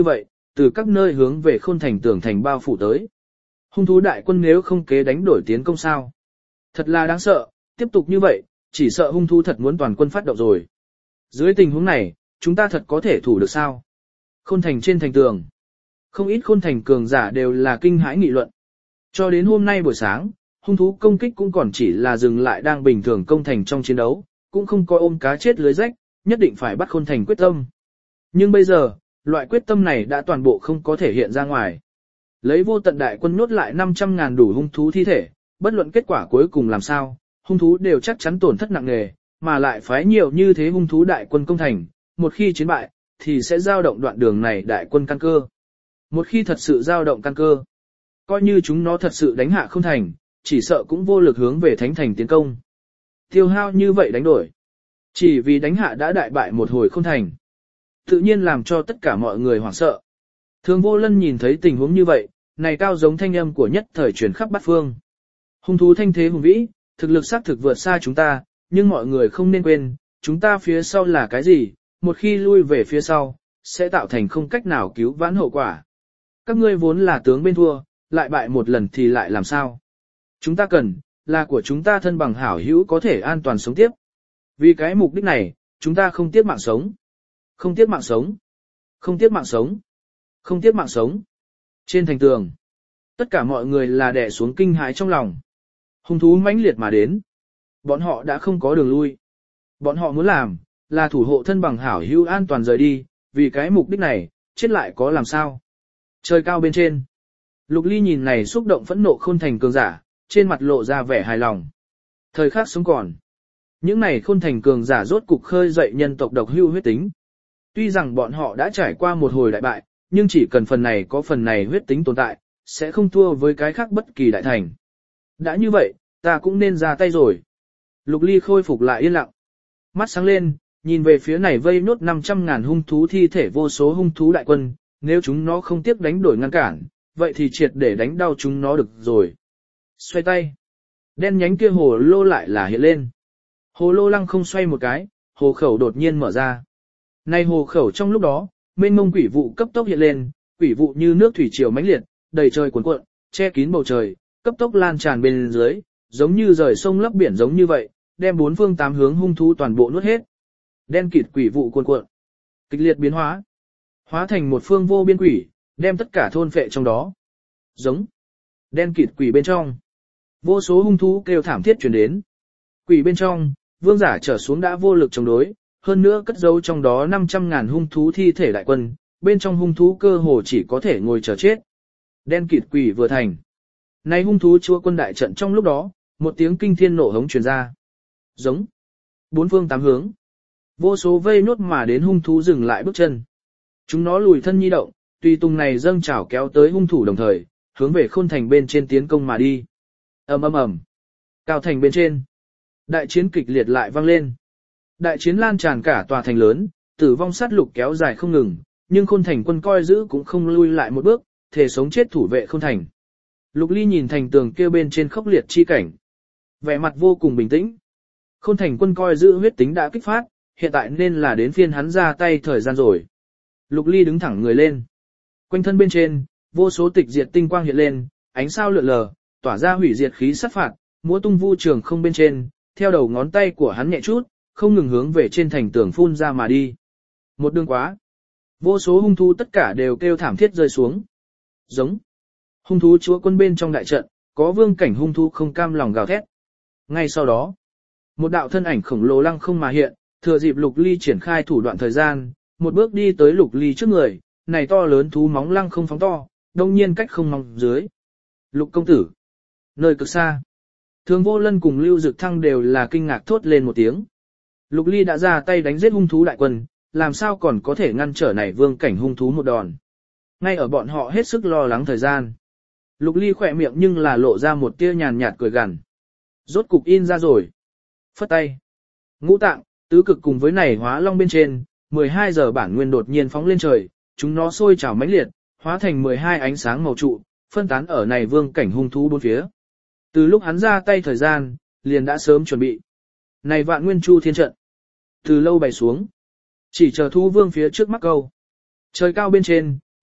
từ các nơi hướng về Khôn Thành tường thành bao phủ tới. Hung thú đại quân nếu không kế đánh đổi tiến công sao? Thật là đáng sợ, tiếp tục như vậy, chỉ sợ hung thú thật muốn toàn quân phát động rồi. Dưới tình huống này, chúng ta thật có thể thủ được sao? Khôn Thành trên thành tường. Không ít Khôn Thành cường giả đều là kinh hãi nghị luận. Cho đến hôm nay buổi sáng, hung thú công kích cũng còn chỉ là dừng lại đang bình thường công thành trong chiến đấu, cũng không coi ôm cá chết lưới rách, nhất định phải bắt Khôn Thành quyết tâm. Nhưng bây giờ, loại quyết tâm này đã toàn bộ không có thể hiện ra ngoài. Lấy vô tận đại quân nhốt lại 500.000 đủ hung thú thi thể, bất luận kết quả cuối cùng làm sao, hung thú đều chắc chắn tổn thất nặng nề, mà lại phái nhiều như thế hung thú đại quân công thành, một khi chiến bại, thì sẽ giao động đoạn đường này đại quân căn cơ. Một khi thật sự giao động căn cơ, coi như chúng nó thật sự đánh hạ không thành, chỉ sợ cũng vô lực hướng về thánh thành tiến công. Tiêu hao như vậy đánh đổi, chỉ vì đánh hạ đã đại bại một hồi không thành, tự nhiên làm cho tất cả mọi người hoảng sợ. Thường Vô Lân nhìn thấy tình huống như vậy, này cao giống thanh âm của nhất thời truyền khắp bát phương. Hung thú thanh thế hùng vĩ, thực lực xác thực vượt xa chúng ta, nhưng mọi người không nên quên, chúng ta phía sau là cái gì, một khi lui về phía sau, sẽ tạo thành không cách nào cứu vãn hậu quả. Các ngươi vốn là tướng bên thua, lại bại một lần thì lại làm sao? Chúng ta cần, là của chúng ta thân bằng hảo hữu có thể an toàn sống tiếp. Vì cái mục đích này, chúng ta không tiếc mạng sống. Không tiếc mạng sống. Không tiếc mạng sống. Không tiếc mạng sống. Trên thành tường, tất cả mọi người là đè xuống kinh hãi trong lòng. Hung thú mãnh liệt mà đến. Bọn họ đã không có đường lui. Bọn họ muốn làm, là thủ hộ thân bằng hảo hữu an toàn rời đi, vì cái mục đích này, chết lại có làm sao. Trời cao bên trên. Lục Ly nhìn này xúc động phẫn nộ Khôn Thành cường giả, trên mặt lộ ra vẻ hài lòng. Thời khắc sống còn. Những này Khôn Thành cường giả rốt cục khơi dậy nhân tộc độc hưu huyết tính. Tuy rằng bọn họ đã trải qua một hồi đại bại, nhưng chỉ cần phần này có phần này huyết tính tồn tại, sẽ không thua với cái khác bất kỳ đại thành. Đã như vậy, ta cũng nên ra tay rồi. Lục Ly khôi phục lại yên lặng. Mắt sáng lên, nhìn về phía này vây nốt 500.000 hung thú thi thể vô số hung thú đại quân, nếu chúng nó không tiếc đánh đổi ngăn cản, vậy thì triệt để đánh đau chúng nó được rồi. Xoay tay. Đen nhánh kia hồ lô lại là hiện lên. Hồ lô lăng không xoay một cái, hồ khẩu đột nhiên mở ra. Này hồ khẩu trong lúc đó, mênh mông quỷ vụ cấp tốc hiện lên, quỷ vụ như nước thủy triều mãnh liệt, đầy trời cuồn cuộn, che kín bầu trời, cấp tốc lan tràn bên dưới, giống như rời sông lấp biển giống như vậy, đem bốn phương tám hướng hung thú toàn bộ nuốt hết. Đen kịt quỷ vụ cuồn cuộn, kịch liệt biến hóa, hóa thành một phương vô biên quỷ, đem tất cả thôn phệ trong đó. Giống. Đen kịt quỷ bên trong, vô số hung thú kêu thảm thiết truyền đến. Quỷ bên trong, vương giả trở xuống đã vô lực chống đối, hơn nữa cất giấu trong đó 500.000 hung thú thi thể đại quân, bên trong hung thú cơ hồ chỉ có thể ngồi chờ chết. Đen kịt quỷ vừa thành. Nay hung thú chúa quân đại trận trong lúc đó, một tiếng kinh thiên nổ hống truyền ra. Giống. Bốn phương tám hướng. Vô số vây nốt mà đến hung thú dừng lại bước chân. Chúng nó lùi thân nhi động, tùy tùng này dâng trào kéo tới hung thủ đồng thời, hướng về Khôn Thành bên trên tiến công mà đi. Ầm ầm ầm. Cao thành bên trên. Đại chiến kịch liệt lại vang lên. Đại chiến lan tràn cả tòa thành lớn, tử vong sát lục kéo dài không ngừng, nhưng Khôn Thành quân coi giữ cũng không lui lại một bước, thể sống chết thủ vệ Khôn Thành. Lục Ly nhìn thành tường kia bên trên khốc liệt chi cảnh, vẻ mặt vô cùng bình tĩnh. Khôn Thành quân coi giữ huyết tính đã kích phát, hiện tại nên là đến phiên hắn ra tay thời gian rồi. Lục Ly đứng thẳng người lên. Quanh thân bên trên, vô số tịch diệt tinh quang hiện lên, ánh sao lượn lờ, tỏa ra hủy diệt khí sát phạt, múa tung vu trường không bên trên, theo đầu ngón tay của hắn nhẹ chút, không ngừng hướng về trên thành tường phun ra mà đi. Một đường quá. Vô số hung thú tất cả đều kêu thảm thiết rơi xuống. Giống. Hung thú chúa quân bên trong đại trận, có vương cảnh hung thú không cam lòng gào thét. Ngay sau đó, một đạo thân ảnh khổng lồ lăng không mà hiện, thừa dịp Lục Ly triển khai thủ đoạn thời gian, một bước đi tới Lục Ly trước người, này to lớn thú móng lăng không phóng to, đông nhiên cách không mong dưới. Lục công tử. Nơi cực xa. Thường Vô Lân cùng Lưu Dực Thăng đều là kinh ngạc thốt lên một tiếng. Lục Ly đã ra tay đánh giết hung thú đại quân, làm sao còn có thể ngăn trở này vương cảnh hung thú một đòn. Ngay ở bọn họ hết sức lo lắng thời gian. Lục Ly khỏe miệng nhưng là lộ ra một tia nhàn nhạt cười gằn. Rốt cục in ra rồi. Phất tay. Ngũ tạng, tứ cực cùng với này hóa long bên trên, 12 giờ bản nguyên đột nhiên phóng lên trời, chúng nó sôi trào mãnh liệt, hóa thành 12 ánh sáng màu trụ, phân tán ở này vương cảnh hung thú bốn phía. Từ lúc hắn ra tay thời gian, liền đã sớm chuẩn bị. Này vạn nguyên chu thiên trận. Từ lâu bày xuống. Chỉ chờ thú vương phía trước mắc câu. Trời cao bên trên,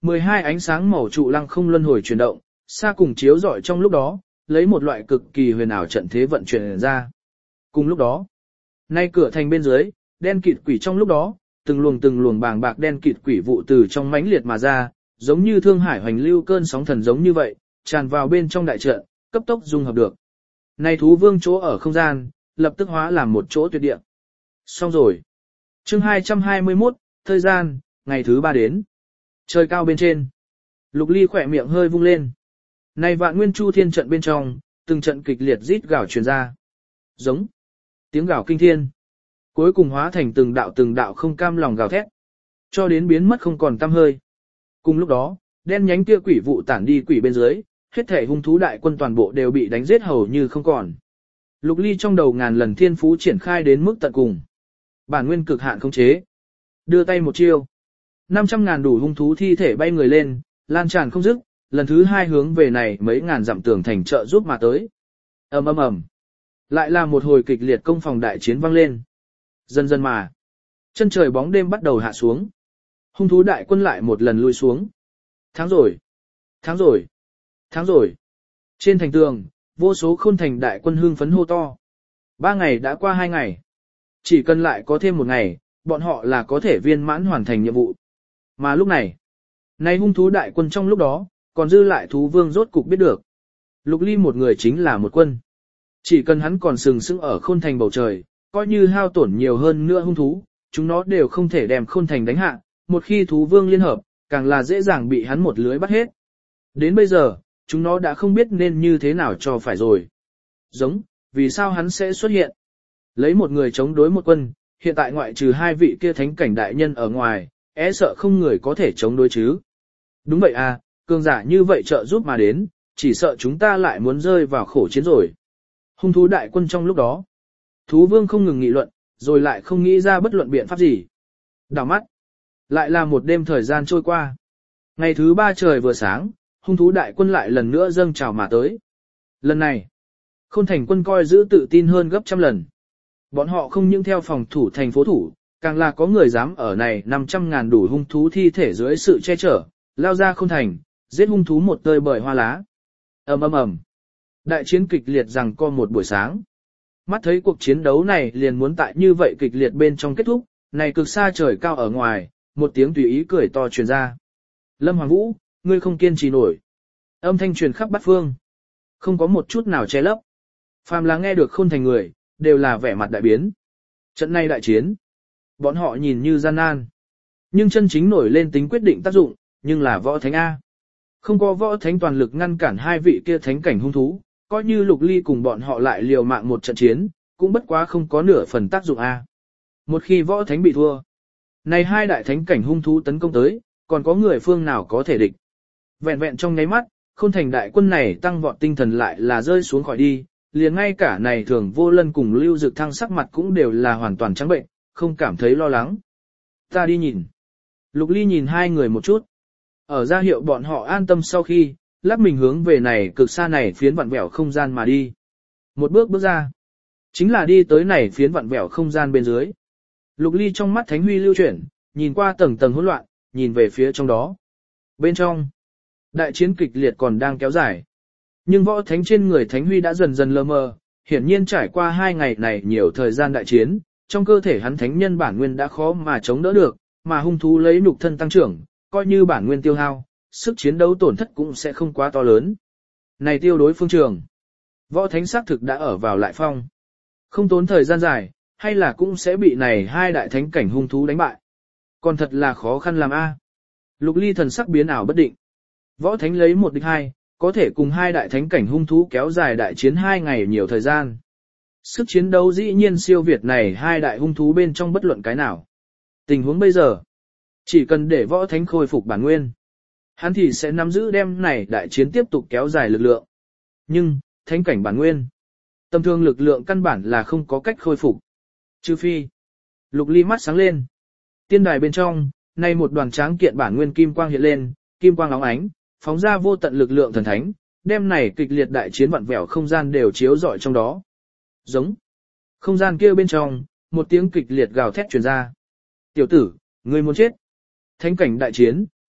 12 ánh sáng màu trụ lăng không luân hồi chuyển động, xa cùng chiếu rọi trong lúc đó, lấy một loại cực kỳ huyền ảo trận thế vận chuyển ra. Cùng lúc đó, nay cửa thành bên dưới, đen kịt quỷ trong lúc đó, từng luồng bàng bạc đen kịt quỷ vụ từ trong mãnh liệt mà ra, giống như thương hải hoành lưu cơn sóng thần giống như vậy, tràn vào bên trong đại trận, cấp tốc dung hợp được. Này thú vương chỗ ở không gian, lập tức hóa làm một chỗ tuyệt địa. Xong rồi. Chương 221, thời gian, ngày thứ 3 đến. Trời cao bên trên. Lục Ly khỏe miệng hơi vung lên. Này vạn nguyên chu thiên trận bên trong, từng trận kịch liệt rít gào truyền ra. Giống. Tiếng gào kinh thiên. Cuối cùng hóa thành từng đạo không cam lòng gào thét. Cho đến biến mất không còn tăm hơi. Cùng lúc đó, đen nhánh kia quỷ vụ tản đi quỷ bên dưới, hết thể hung thú đại quân toàn bộ đều bị đánh giết hầu như không còn. Lục Ly trong đầu ngàn lần thiên phú triển khai đến mức tận cùng. Bản nguyên cực hạn khống chế. Đưa tay một chiêu. 500.000 đủ hung thú thi thể bay người lên, lan tràn không dứt, lần thứ 2 hướng về này mấy ngàn dặm tường thành trợ giúp mà tới. Ầm ầm ầm. Lại là một hồi kịch liệt công phòng đại chiến vang lên. Dần dần mà, chân trời bóng đêm bắt đầu hạ xuống. Hung thú đại quân lại một lần lui xuống. Thắng rồi, thắng rồi, thắng rồi. Trên thành tường, vô số khôn thành đại quân hưng phấn hô to. 3 ngày đã qua 2 ngày. Chỉ cần lại có thêm 1 ngày, bọn họ là có thể viên mãn hoàn thành nhiệm vụ. Mà lúc này, nay hung thú đại quân trong lúc đó, còn dư lại thú vương rốt cục biết được. Lục Ly một người chính là một quân. Chỉ cần hắn còn sừng sững ở khôn thành bầu trời, coi như hao tổn nhiều hơn nữa hung thú, chúng nó đều không thể đem khôn thành đánh hạ, một khi thú vương liên hợp, càng là dễ dàng bị hắn một lưới bắt hết. Đến bây giờ, chúng nó đã không biết nên như thế nào cho phải rồi. Giống, vì sao hắn sẽ xuất hiện? Lấy một người chống đối một quân, hiện tại ngoại trừ 2 vị kia thánh cảnh đại nhân ở ngoài, sợ không người có thể chống đối chứ. Đúng vậy à, cường giả như vậy trợ giúp mà đến, chỉ sợ chúng ta lại muốn rơi vào khổ chiến rồi. Hung thú đại quân trong lúc đó, thú vương không ngừng nghị luận, rồi lại không nghĩ ra bất luận biện pháp gì. Đảo mắt, lại là một đêm thời gian trôi qua. Ngày thứ 3 trời vừa sáng, hung thú đại quân lại lần nữa dâng trào mà tới. Lần này, Khôn Thành quân coi giữ tự tin hơn gấp trăm lần. Bọn họ không những theo phòng thủ thành phố thủ, càng là có người dám ở này 500.000 đủ hung thú thi thể dưới sự che chở, lao ra Khôn Thành, giết hung thú một tơi bời hoa lá. Ầm ầm ầm. Đại chiến kịch liệt rằng co một buổi sáng. Mắt thấy cuộc chiến đấu này liền muốn tại như vậy kịch liệt bên trong kết thúc, này cực xa trời cao ở ngoài, một tiếng tùy ý cười to truyền ra. Lâm Hoàng Vũ, ngươi không kiên trì nổi. Âm thanh truyền khắp bát phương. Không có một chút nào che lấp. Phàm là nghe được Khôn Thành người, đều là vẻ mặt đại biến. Trận này đại chiến. Bọn họ nhìn như gian nan. Nhưng chân chính nổi lên tính quyết định tác dụng, nhưng là võ thánh A. Không có võ thánh toàn lực ngăn cản 2 vị kia thánh cảnh hung thú, coi như Lục Ly cùng bọn họ lại liều mạng một trận chiến, cũng bất quá không có nửa phần tác dụng A. Một khi võ thánh bị thua, này 2 đại thánh cảnh hung thú tấn công tới, còn có người phương nào có thể địch. Vẹn vẹn trong nháy mắt, Khôn Thành đại quân này tăng vọt tinh thần lại là rơi xuống khỏi đi, liền ngay cả này Thường Vô Lân cùng Lưu Dực Thăng sắc mặt cũng đều là hoàn toàn trắng bệnh, không cảm thấy lo lắng. Ta đi nhìn. Lục Ly nhìn 2 người một chút. Ở ra hiệu bọn họ an tâm sau khi, lắc mình hướng về này cực xa này phiến vặn vẹo không gian mà đi. Một bước bước ra. Chính là đi tới này phiến vặn vẹo không gian bên dưới. Lục Ly trong mắt thánh huy lưu chuyển, nhìn qua tầng tầng hỗn loạn, nhìn về phía trong đó. Bên trong, đại chiến kịch liệt còn đang kéo dài. Nhưng võ thánh trên người thánh huy đã dần dần lơ mơ, hiển nhiên trải qua 2 ngày này nhiều thời gian đại chiến, trong cơ thể hắn thánh nhân bản nguyên đã khó mà chống đỡ được, mà hung thú lấy nhục thân tăng trưởng, coi như bản nguyên tiêu hao, sức chiến đấu tổn thất cũng sẽ không quá to lớn. Này tiêu đối phương trường, võ thánh xác thực đã ở vào lại phong. Không tốn thời gian dài, hay là cũng sẽ bị này 2 đại thánh cảnh hung thú đánh bại. Còn thật là khó khăn làm a. Lục Ly thần sắc biến ảo bất định. Võ thánh lấy 1 địch 2, có thể cùng 2 đại thánh cảnh hung thú kéo dài đại chiến 2 ngày nhiều thời gian. Sức chiến đấu dĩ nhiên siêu việt này 2 đại hung thú bên trong bất luận cái nào. Tình huống bây giờ, chỉ cần để võ thánh khôi phục bản nguyên, hắn thì sẽ nắm giữ đem này đại chiến tiếp tục kéo dài lực lượng. Nhưng, thánh cảnh bản nguyên, tầm thường lực lượng căn bản là không có cách khôi phục. Trừ phi, Lục Ly mắt sáng lên. Tiên đài bên trong, nay một đoàn tráng kiện bản nguyên kim quang hiện lên, kim quang óng ánh, phóng ra vô tận lực lượng thần thánh, đem này kịch liệt đại chiến vặn vẹo không gian đều chiếu rọi trong đó. Giống. Không gian kia bên trong, một tiếng kịch liệt gào thét truyền ra. Tiểu tử, ngươi muốn chết. Thánh cảnh đại chiến,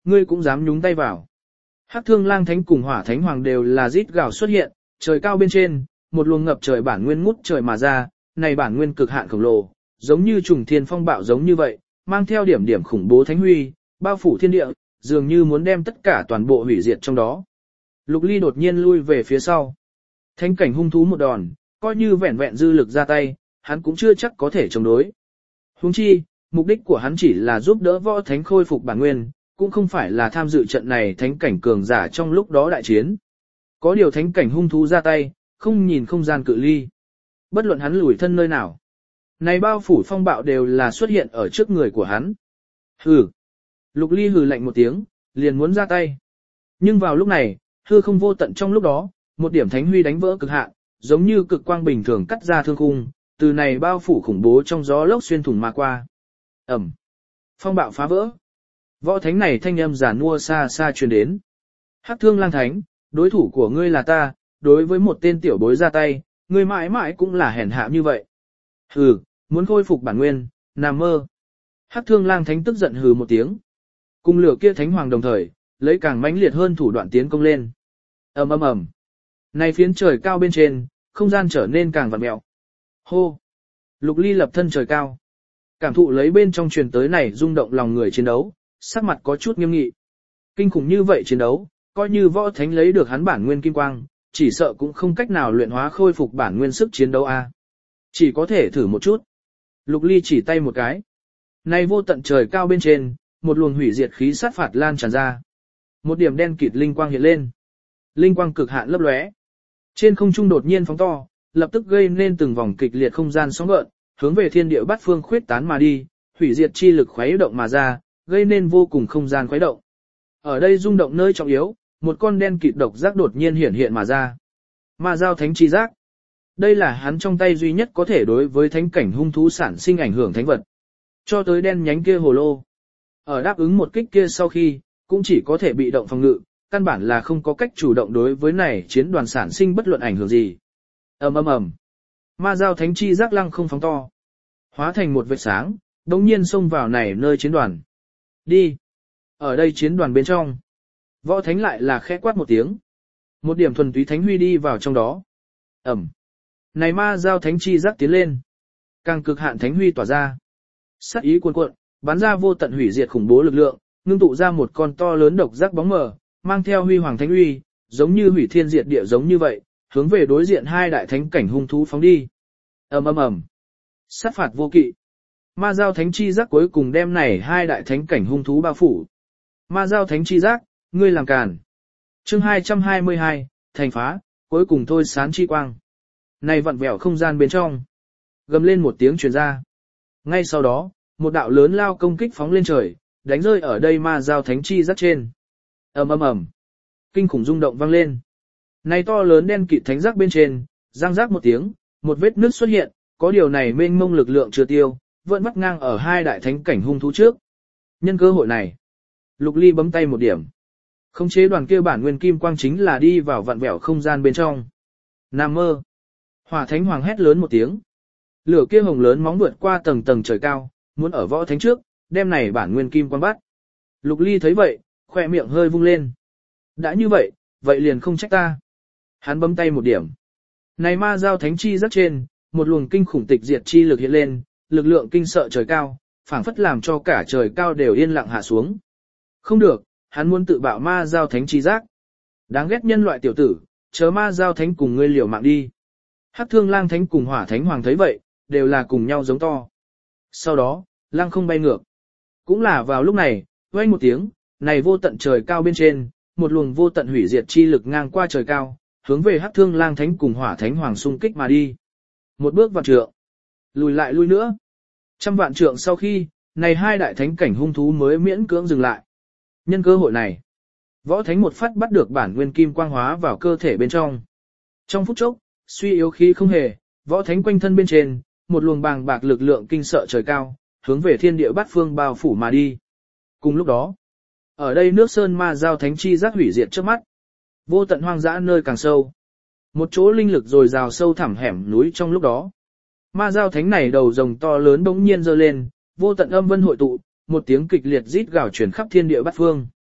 ngươi cũng dám nhúng tay vào. Hắc Thương Lang Thánh cùng Hỏa Thánh Hoàng đều là rít gào xuất hiện, trời cao bên trên, một luồng ngập trời bản nguyên ngút trời mà ra, này bản nguyên cực hạn khổng lồ, giống như trùng thiên phong bạo giống như vậy, mang theo điểm điểm khủng bố thánh huy, bao phủ thiên địa, dường như muốn đem tất cả toàn bộ hủy diệt trong đó. Lục Ly đột nhiên lui về phía sau. Thánh cảnh hung thú một đòn, coi như vẹn vẹn dư lực ra tay, hắn cũng chưa chắc có thể chống đối. Huống chi, mục đích của hắn chỉ là giúp đỡ võ thánh khôi phục bản nguyên, cũng không phải là tham dự trận này thánh cảnh cường giả trong lúc đó đại chiến. Có điều thánh cảnh hung thú ra tay, không nhìn không gian cự ly. Bất luận hắn lùi thân nơi nào. Này bao phủ phong bạo đều là xuất hiện ở trước người của hắn. Hừ. Lục Ly hừ lạnh một tiếng, liền muốn ra tay. Nhưng vào lúc này, hư không vô tận trong lúc đó, một điểm thánh huy đánh vỡ cực hạn, giống như cực quang bình thường cắt ra thương khung, từ này bao phủ khủng bố trong gió lốc xuyên thủng mà qua. Ẩm. Phong bạo phá vỡ. Võ thánh này thanh âm giả nua xa xa truyền đến. Hắc Thương Lang Thánh, đối thủ của ngươi là ta, đối với một tên tiểu bối ra tay, ngươi mãi mãi cũng là hèn hạ như vậy. Hừ, muốn khôi phục bản nguyên, nằm mơ. Hắc Thương Lang Thánh tức giận hừ một tiếng. Cùng lửa kia thánh hoàng đồng thời, lấy càng mãnh liệt hơn thủ đoạn tiến công lên. Ầm ầm ầm. Này phiến trời cao bên trên, không gian trở nên càng vặn mèo. Hô. Lục Ly lập thân trời cao. Cảm thụ lấy bên trong truyền tới này rung động lòng người chiến đấu, sắc mặt có chút nghiêm nghị. Kinh khủng như vậy chiến đấu, coi như võ thánh lấy được hắn bản nguyên kim quang, chỉ sợ cũng không cách nào luyện hóa khôi phục bản nguyên sức chiến đấu a. Chỉ có thể thử một chút. Lục Ly chỉ tay một cái. Này vô tận trời cao bên trên, một luồng hủy diệt khí sát phạt lan tràn ra. Một điểm đen kịt linh quang hiện lên. Linh quang cực hạn lấp lóe. Trên không trung đột nhiên phóng to, lập tức gây nên từng vòng kịch liệt không gian sóng gợn, hướng về thiên địa bát phương khuyết tán mà đi, hủy diệt chi lực khuấy động mà ra, gây nên vô cùng không gian khuấy động. Ở đây rung động nơi trọng yếu, một con đen kịt độc giác đột nhiên hiện hiện mà ra. Ma giao thánh chi giác. Đây là hắn trong tay duy nhất có thể đối với thánh cảnh hung thú sản sinh ảnh hưởng thánh vật. Cho tới đen nhánh kia hồ lô. Ở đáp ứng một kích kia sau khi, cũng chỉ có thể bị động phòng ngự, căn bản là không có cách chủ động đối với này chiến đoàn sản sinh bất luận ảnh hưởng gì. Ầm ầm ầm. Ma giao thánh chi giác lăng không phóng to, hóa thành một vệt sáng, đống nhiên xông vào này nơi chiến đoàn. Đi. Ở đây chiến đoàn bên trong, võ thánh lại là khẽ quát một tiếng. Một điểm thuần túy thánh huy đi vào trong đó. Ẩm. Này ma giao thánh chi giác tiến lên. Càng cực hạn thánh huy tỏa ra. Sát ý cuồn cuộn, bắn ra vô tận hủy diệt khủng bố lực lượng, ngưng tụ ra một con to lớn độc giác bóng mờ, mang theo huy hoàng thánh uy, giống như hủy thiên diệt địa giống như vậy, hướng về đối diện hai đại thánh cảnh hung thú phóng đi. Ầm ầm ầm. Sát phạt vô kỵ. Ma giao thánh chi giác cuối cùng đem này hai đại thánh cảnh hung thú bao phủ. Ma giao thánh chi giác, ngươi làm càn. Chương 222, thành phá, cuối cùng thôi sán chi quang. Này vặn vẹo không gian bên trong, gầm lên một tiếng truyền ra. Ngay sau đó, một đạo lớn lao công kích phóng lên trời, đánh rơi ở đây ma giao thánh chi giác trên. Ầm ầm ầm. Kinh khủng rung động vang lên. Này to lớn đen kịt thánh giác bên trên, răng rác một tiếng, một vết nứt xuất hiện, có điều này mênh mông lực lượng chưa tiêu, vẫn bắt ngang ở hai đại thánh cảnh hung thú trước. Nhân cơ hội này, Lục Ly bấm tay một điểm. Khống chế đoàn kia bản nguyên kim quang chính là đi vào vặn vẹo không gian bên trong. Nam mơ. Hỏa thánh hoàng hét lớn một tiếng. Lửa kia hồng lớn móng vượt qua tầng tầng trời cao, muốn ở võ thánh trước, đem này bản nguyên kim quang bắt. Lục Ly thấy vậy, khỏe miệng hơi vung lên. Đã như vậy, vậy liền không trách ta. Hắn bấm tay một điểm. Này ma giao thánh chi rất trên, một luồng kinh khủng tịch diệt chi lực hiện lên, lực lượng kinh sợ trời cao, phảng phất làm cho cả trời cao đều yên lặng hạ xuống. Không được, hắn muốn tự bạo ma giao thánh chi giác. Đáng ghét nhân loại tiểu tử, chớ ma giao thánh cùng ngươi liều mạng đi. Hắc Thương Lang Thánh cùng Hỏa Thánh Hoàng thấy vậy, đều là cùng nhau giống to. Sau đó, lang không bay ngược. Cũng là vào lúc này, vang một tiếng, này vô tận trời cao bên trên, một luồng vô tận hủy diệt chi lực ngang qua trời cao, hướng về Hắc Thương Lang Thánh cùng Hỏa Thánh Hoàng xung kích mà đi. Một bước vạn trượng, lùi lại lui nữa. Trăm vạn trượng sau khi, này hai đại thánh cảnh hung thú mới miễn cưỡng dừng lại. Nhân cơ hội này, võ thánh một phát bắt được bản nguyên kim quang hóa vào cơ thể bên trong. Trong phút chốc, suy yếu khí không hề, võ thánh quanh thân bên trên, một luồng bàng bạc lực lượng kinh sợ trời cao, hướng về thiên địa bát phương bao phủ mà đi. Cùng lúc đó, ở đây nước sơn ma giao thánh chi giác hủy diệt trước mắt. Vô tận hoang dã nơi càng sâu. Một chỗ linh lực dồi dào sâu thẳm hẻm núi trong lúc đó. Ma giao thánh này đầu rồng to lớn bỗng nhiên giơ lên, vô tận âm vân hội tụ, một tiếng kịch liệt rít gào truyền khắp thiên địa bát phương.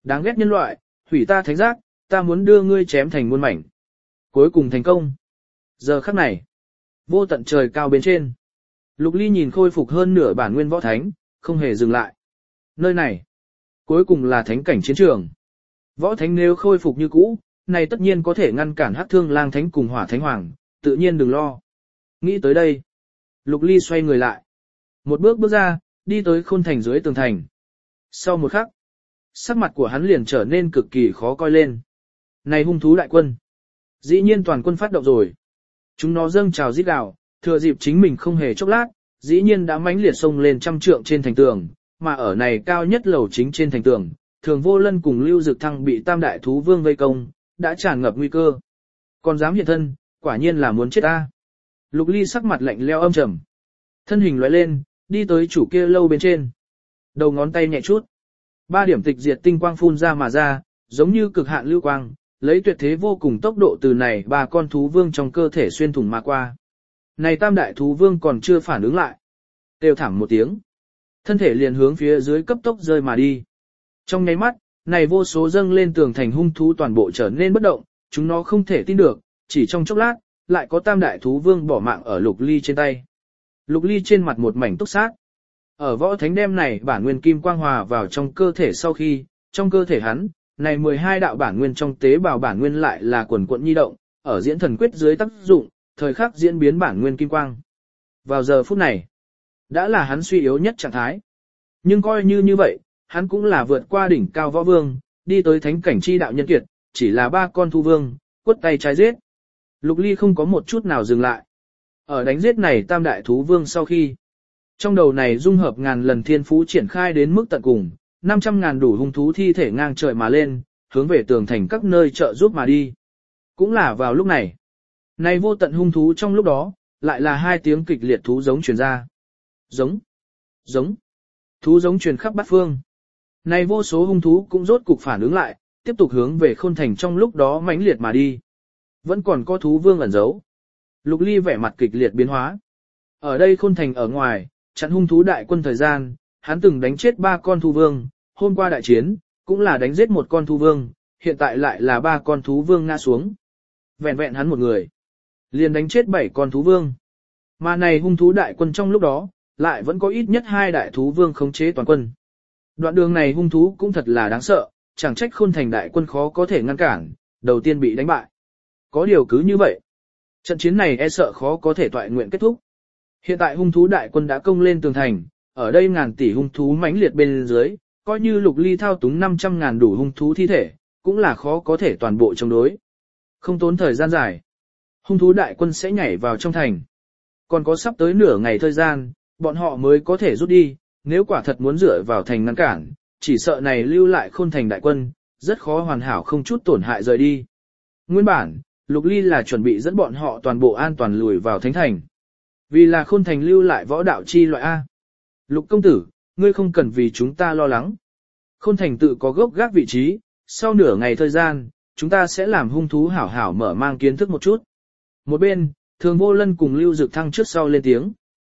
Đáng ghét nhân loại, hủy ta thánh giác, ta muốn đưa ngươi chém thành muôn mảnh. Cuối cùng thành công. Giờ khắc này, vô tận trời cao bên trên. Lục Ly nhìn khôi phục hơn nửa bản nguyên võ thánh, không hề dừng lại. Nơi này, cuối cùng là thánh cảnh chiến trường. Võ thánh nếu khôi phục như cũ, này tất nhiên có thể ngăn cản Hắc Thương Lang Thánh cùng Hỏa Thánh Hoàng, tự nhiên đừng lo. Nghĩ tới đây, Lục Ly xoay người lại. Một bước bước ra, đi tới khôn thành dưới tường thành. Sau một khắc, sắc mặt của hắn liền trở nên cực kỳ khó coi lên. Này hung thú đại quân. Dĩ nhiên toàn quân phát động rồi. Chúng nó dâng trào rít gào, thừa dịp chính mình không hề chốc lát, dĩ nhiên đã mãnh liệt xông lên trăm trượng trên thành tường, mà ở này cao nhất lầu chính trên thành tường, Thường Vô Lân cùng Lưu Dực Thăng bị tam đại thú vương vây công, đã tràn ngập nguy cơ. Còn dám hiện thân, quả nhiên là muốn chết ta. Lục Ly sắc mặt lạnh lẽo âm trầm. Thân hình lóe lên, đi tới chủ kia lâu bên trên. Đầu ngón tay nhẹ chút. 3 điểm tịch diệt tinh quang phun ra mà ra, giống như cực hạn lưu quang, lấy tuyệt thế vô cùng tốc độ từ này 3 con thú vương trong cơ thể xuyên thủng mà qua. Này tam đại thú vương còn chưa phản ứng lại. Kêu thảm một tiếng. Thân thể liền hướng phía dưới cấp tốc rơi mà đi. Trong nháy mắt, này vô số dâng lên tường thành hung thú toàn bộ trở nên bất động, chúng nó không thể tin được, chỉ trong chốc lát, lại có tam đại thú vương bỏ mạng ở Lục Ly trên tay. Lục Ly trên mặt một mảnh túc sát. Ở võ thánh đem này bản nguyên kim quang hòa vào trong cơ thể sau khi, trong cơ thể hắn, này 12 đạo bản nguyên trong tế bào bản nguyên lại là quần quận nhi động, ở diễn thần quyết dưới tác dụng, thời khắc diễn biến bản nguyên kim quang. Vào giờ phút này, đã là hắn suy yếu nhất trạng thái. Nhưng coi như vậy, hắn cũng là vượt qua đỉnh cao võ vương, đi tới thánh cảnh chi đạo nhân kiệt, chỉ là 3 con thu vương, quất tay trái giết. Lục Ly không có một chút nào dừng lại. Ở đánh giết này tam đại thú vương sau khi, trong đầu này dung hợp ngàn lần thiên phú triển khai đến mức tận cùng, 500.000 đủ hung thú thi thể ngang trời mà lên, hướng về tường thành các nơi trợ giúp mà đi. Cũng là vào lúc này, này vô tận hung thú trong lúc đó, lại là 2 tiếng kịch liệt thú giống truyền ra. Giống, giống, thú giống truyền khắp bát phương. Này vô số hung thú cũng rốt cục phản ứng lại, tiếp tục hướng về khôn thành trong lúc đó mãnh liệt mà đi. Vẫn còn có thú vương ẩn giấu. Lục Ly vẻ mặt kịch liệt biến hóa. Ở đây khôn thành ở ngoài, chặn hung thú đại quân thời gian, hắn từng đánh chết 3 con thú vương, hôm qua đại chiến, cũng là đánh giết 1 con thú vương, hiện tại lại là 3 con thú vương ngã xuống. Vẹn vẹn hắn một người, liền đánh chết 7 con thú vương. Mà này hung thú đại quân trong lúc đó, lại vẫn có ít nhất 2 đại thú vương khống chế toàn quân. Đoạn đường này hung thú cũng thật là đáng sợ, chẳng trách khôn thành đại quân khó có thể ngăn cản, đầu tiên bị đánh bại. Có điều cứ như vậy, trận chiến này e sợ khó có thể toại nguyện kết thúc. Hiện tại hung thú đại quân đã công lên tường thành, ở đây ngàn tỷ hung thú mãnh liệt bên dưới, coi như Lục Ly thao túng 500.000 đủ hung thú thi thể, cũng là khó có thể toàn bộ chống đối. Không tốn thời gian dài, hung thú đại quân sẽ nhảy vào trong thành. Còn có sắp tới nửa ngày thời gian, bọn họ mới có thể rút đi, nếu quả thật muốn dựa vào thành ngăn cản, chỉ sợ này lưu lại khôn thành đại quân, rất khó hoàn hảo không chút tổn hại rời đi. Nguyên bản, Lục Ly là chuẩn bị dẫn bọn họ toàn bộ an toàn lùi vào thánh thành. Vì là khôn thành lưu lại võ đạo chi loại A. Lục công tử, ngươi không cần vì chúng ta lo lắng. Khôn thành tự có gốc gác vị trí, sau nửa ngày thời gian, chúng ta sẽ làm hung thú hảo hảo mở mang kiến thức một chút. Một bên, Thường Vô Lân cùng Lưu Dực Thăng trước sau lên tiếng.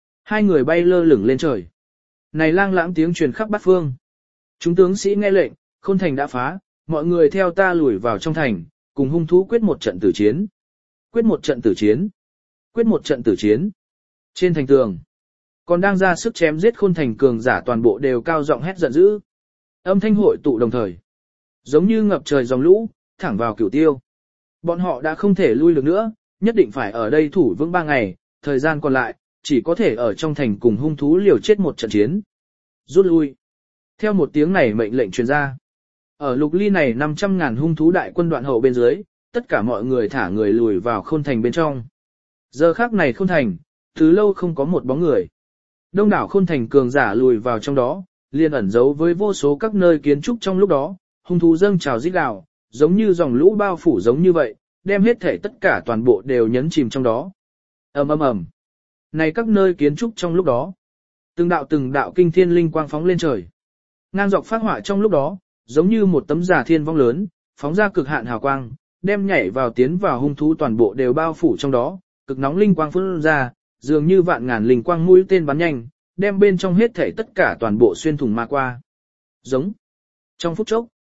2 người bay lơ lửng lên trời. Này lang lãng tiếng truyền khắp bát phương. Chúng tướng sĩ nghe lệnh, khôn thành đã phá, mọi người theo ta lùi vào trong thành, cùng hung thú quyết một trận tử chiến. Quyết một trận tử chiến. Quyết một trận tử chiến. Trên thành tường, còn đang ra sức chém giết khôn thành cường giả toàn bộ đều cao giọng hét giận dữ. Âm thanh hội tụ đồng thời, giống như ngập trời dòng lũ, thẳng vào cửu tiêu. Bọn họ đã không thể lui được nữa, nhất định phải ở đây thủ vững 3 ngày, thời gian còn lại, chỉ có thể ở trong thành cùng hung thú liều chết một trận chiến. Rút lui. Theo một tiếng này mệnh lệnh truyền ra. Ở Lục Ly này 500.000 hung thú đại quân đoạn hậu bên dưới, tất cả mọi người thả người lùi vào khôn thành bên trong. Giờ khắc này khôn thành, từ lâu không có một bóng người. Đông đảo khôn thành cường giả lùi vào trong đó, liền ẩn giấu với vô số các nơi kiến trúc trong lúc đó, hung thú dâng trào rít gào, giống như dòng lũ bao phủ giống như vậy, đem hết thể tất cả toàn bộ đều nhấn chìm trong đó. Ầm ầm ầm. Này các nơi kiến trúc trong lúc đó, từng đạo kinh thiên linh quang phóng lên trời. Ngang dọc phát họa trong lúc đó, giống như một tấm giả thiên vong lớn, phóng ra cực hạn hào quang, đem nhảy vào tiến vào hung thú toàn bộ đều bao phủ trong đó, cực nóng linh quang phun ra, dường như vạn ngàn linh quang mũi tên bắn nhanh, đem bên trong hết thể tất cả toàn bộ xuyên thủng mà qua. Giống. Trong phút chốc,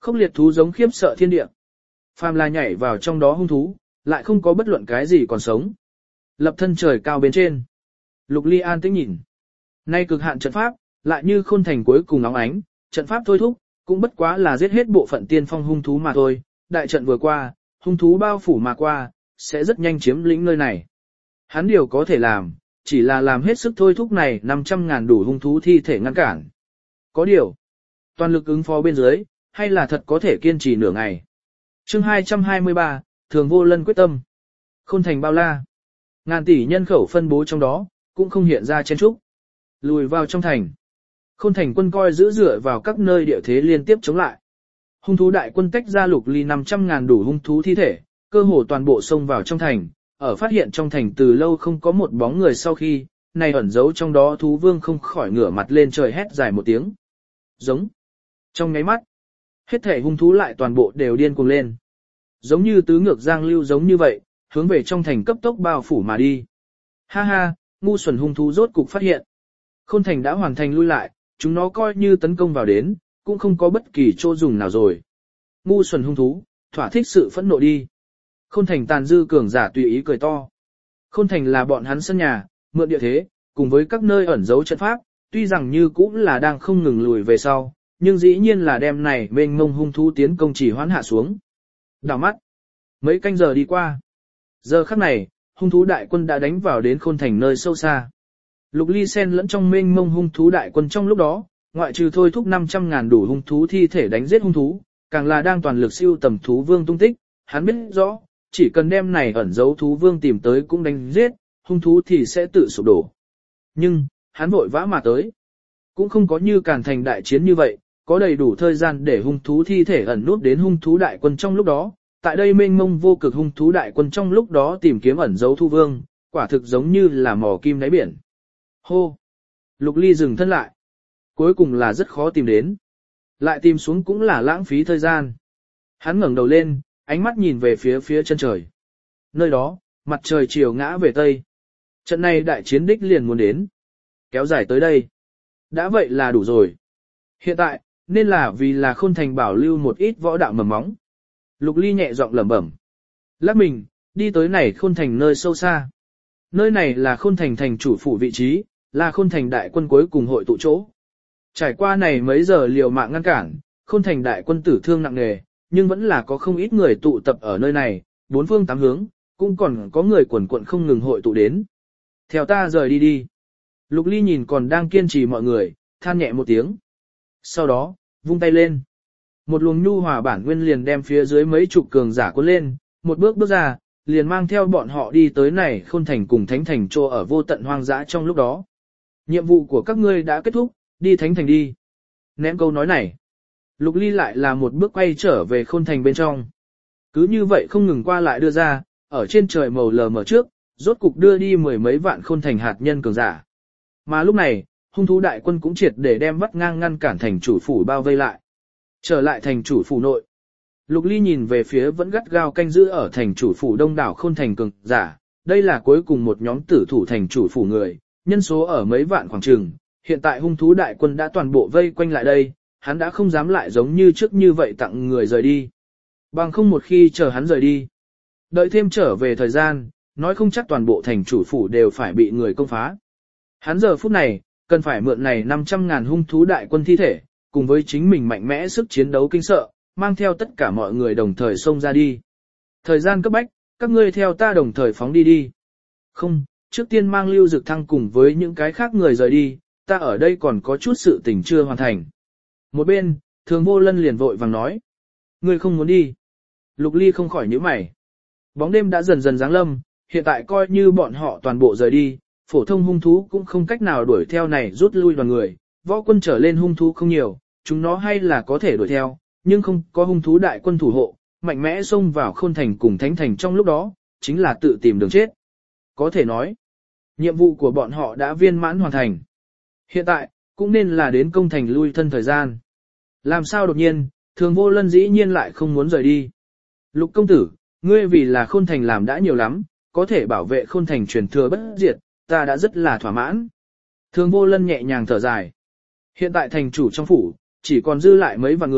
Khốc liệt thú giống khiếp sợ thiên địa. Phàm là nhảy vào trong đó hung thú, lại không có bất luận cái gì còn sống. Lập thân trời cao bên trên. Lục Ly an tĩnh nhìn. Nay cực hạn trận pháp, lại như khôn thành cuối cùng nóng ánh, trận pháp thôi thúc, cũng bất quá là giết hết bộ phận tiên phong hung thú mà thôi. Đại trận vừa qua, hung thú bao phủ mà qua, sẽ rất nhanh chiếm lĩnh nơi này. Hắn điều có thể làm, chỉ là làm hết sức thôi thúc này 500.000 đủ hung thú thi thể ngăn cản. Có điều, toàn lực ứng phó bên dưới, hay là thật có thể kiên trì nửa ngày. Chương 223, Thường Vô Lân quyết tâm. Khôn thành bao la. Ngàn tỷ nhân khẩu phân bố trong đó, cũng không hiện ra chen trúc. Lùi vào trong thành. Khôn thành quân coi giữ dựa vào các nơi địa thế liên tiếp chống lại. Hung thú đại quân tách ra Lục Ly 500.000 đủ hung thú thi thể, cơ hồ toàn bộ xông vào trong thành. Ở phát hiện trong thành từ lâu không có một bóng người sau khi, này ẩn giấu trong đó thú vương không khỏi ngửa mặt lên trời hét dài một tiếng. Giống. Trong ngáy mắt, hết thể hung thú lại toàn bộ đều điên cuồng lên. Giống như tứ ngược giang lưu giống như vậy, hướng về trong thành cấp tốc bao phủ mà đi. Ha ha, ngu xuẩn hung thú rốt cục phát hiện. Khôn thành đã hoàn thành lui lại, chúng nó coi như tấn công vào đến, cũng không có bất kỳ chỗ dùng nào rồi. Ngu xuẩn hung thú, thỏa thích sự phẫn nộ đi. Khôn thành tàn dư cường giả tùy ý cười to. Khôn thành là bọn hắn sân nhà, mượn địa thế, cùng với các nơi ẩn giấu trận pháp, tuy rằng như cũng là đang không ngừng lùi về sau, nhưng dĩ nhiên là đem này mênh mông hung thú tiến công chỉ hoãn hạ xuống. Đảo mắt, mấy canh giờ đi qua. Giờ khắc này, hung thú đại quân đã đánh vào đến khôn thành nơi sâu xa. Lục Ly xen lẫn trong mênh mông hung thú đại quân trong lúc đó, ngoại trừ thôi thúc 500.000 đủ hung thú thi thể đánh giết hung thú, càng là đang toàn lực siêu tầm thú vương tung tích, hắn biết rõ, chỉ cần đem này ẩn giấu thú vương tìm tới cũng đánh giết, hung thú thì sẽ tự sụp đổ. Nhưng, hắn vội vã mà tới. Cũng không có như Càn Thành đại chiến như vậy, có đầy đủ thời gian để hung thú thi thể ẩn nút đến hung thú đại quân trong lúc đó. Tại đây mênh mông vô cực hung thú đại quân trong lúc đó tìm kiếm ẩn giấu thú vương, quả thực giống như là mò kim đáy biển. Hô! Lục Ly dừng thân lại. Cuối cùng là rất khó tìm đến. Lại tìm xuống cũng là lãng phí thời gian. Hắn ngẩng đầu lên, ánh mắt nhìn về phía chân trời. Nơi đó, mặt trời chiều ngã về tây. Trận này đại chiến đích liền muốn đến. Kéo dài tới đây. Đã vậy là đủ rồi. Hiện tại, nên là vì là khôn thành bảo lưu một ít võ đạo mầm móng. Lục Ly nhẹ giọng lẩm bẩm. Lắc mình, đi tới này khôn thành nơi sâu xa. Nơi này là khôn thành thành chủ phủ vị trí, là khôn thành đại quân cuối cùng hội tụ chỗ. Trải qua này mấy giờ liều mạng ngăn cản, khôn thành đại quân tử thương nặng nề, nhưng vẫn là có không ít người tụ tập ở nơi này, bốn phương tám hướng, cũng còn có người quần quận không ngừng hội tụ đến. Theo ta rời đi đi. Lục Ly nhìn còn đang kiên trì mọi người, than nhẹ một tiếng. Sau đó, vung tay lên. Một luồng nhu hòa bản nguyên liền đem phía dưới mấy chục cường giả cuốn lên, một bước bước ra, liền mang theo bọn họ đi tới này khôn thành cùng thánh thành trô ở vô tận hoang dã trong lúc đó. Nhiệm vụ của các ngươi đã kết thúc, đi thánh thành đi. Ném câu nói này. Lục Ly lại là một bước quay trở về khôn thành bên trong. Cứ như vậy không ngừng qua lại đưa ra, ở trên trời màu lờ mờ trước, rốt cục đưa đi mười mấy vạn khôn thành hạt nhân cường giả. Mà lúc này, hung thú đại quân cũng triệt để đem vắt ngang ngăn cản thành chủ phủ bao vây lại. Trở lại thành chủ phủ nội. Lục Ly nhìn về phía vẫn gắt gao canh giữ ở thành chủ phủ đông đảo khôn thành cường giả, đây là cuối cùng một nhóm tử thủ thành chủ phủ người, nhân số ở mấy vạn khoảng trường, hiện tại hung thú đại quân đã toàn bộ vây quanh lại đây, hắn đã không dám lại giống như trước như vậy tặng người rời đi. Bằng không một khi chờ hắn rời đi, đợi thêm trở về thời gian, nói không chắc toàn bộ thành chủ phủ đều phải bị người công phá. Hắn giờ phút này, cần phải mượn này 500.000 hung thú đại quân thi thể, cùng với chính mình mạnh mẽ sức chiến đấu kinh sợ, mang theo tất cả mọi người đồng thời xông ra đi. Thời gian cấp bách, các ngươi theo ta đồng thời phóng đi đi. Không, trước tiên mang Lưu Dực Thăng cùng với những cái khác người rời đi, ta ở đây còn có chút sự tình chưa hoàn thành. Một bên, Thường Vô Lân liền vội vàng nói. Ngươi không muốn đi. Lục Ly không khỏi nhíu mày. Bóng đêm đã dần dần giáng lâm, hiện tại coi như bọn họ toàn bộ rời đi, phổ thông hung thú cũng không cách nào đuổi theo này rút lui đoàn người, võ quân trở lên hung thú không nhiều, chúng nó hay là có thể đuổi theo, nhưng không có hung thú đại quân thủ hộ, mạnh mẽ xông vào khôn thành cùng thánh thành trong lúc đó, chính là tự tìm đường chết. Có thể nói, nhiệm vụ của bọn họ đã viên mãn hoàn thành. Hiện tại, cũng nên là đến công thành lui thân thời gian. Làm sao đột nhiên, Thường Vô Lân dĩ nhiên lại không muốn rời đi. Lục công tử, ngươi vì là khôn thành làm đã nhiều lắm, có thể bảo vệ khôn thành truyền thừa bất diệt, ta đã rất là thỏa mãn. Thường Vô Lân nhẹ nhàng thở dài. Hiện tại thành chủ trong phủ, chỉ còn dư lại mấy vạn người,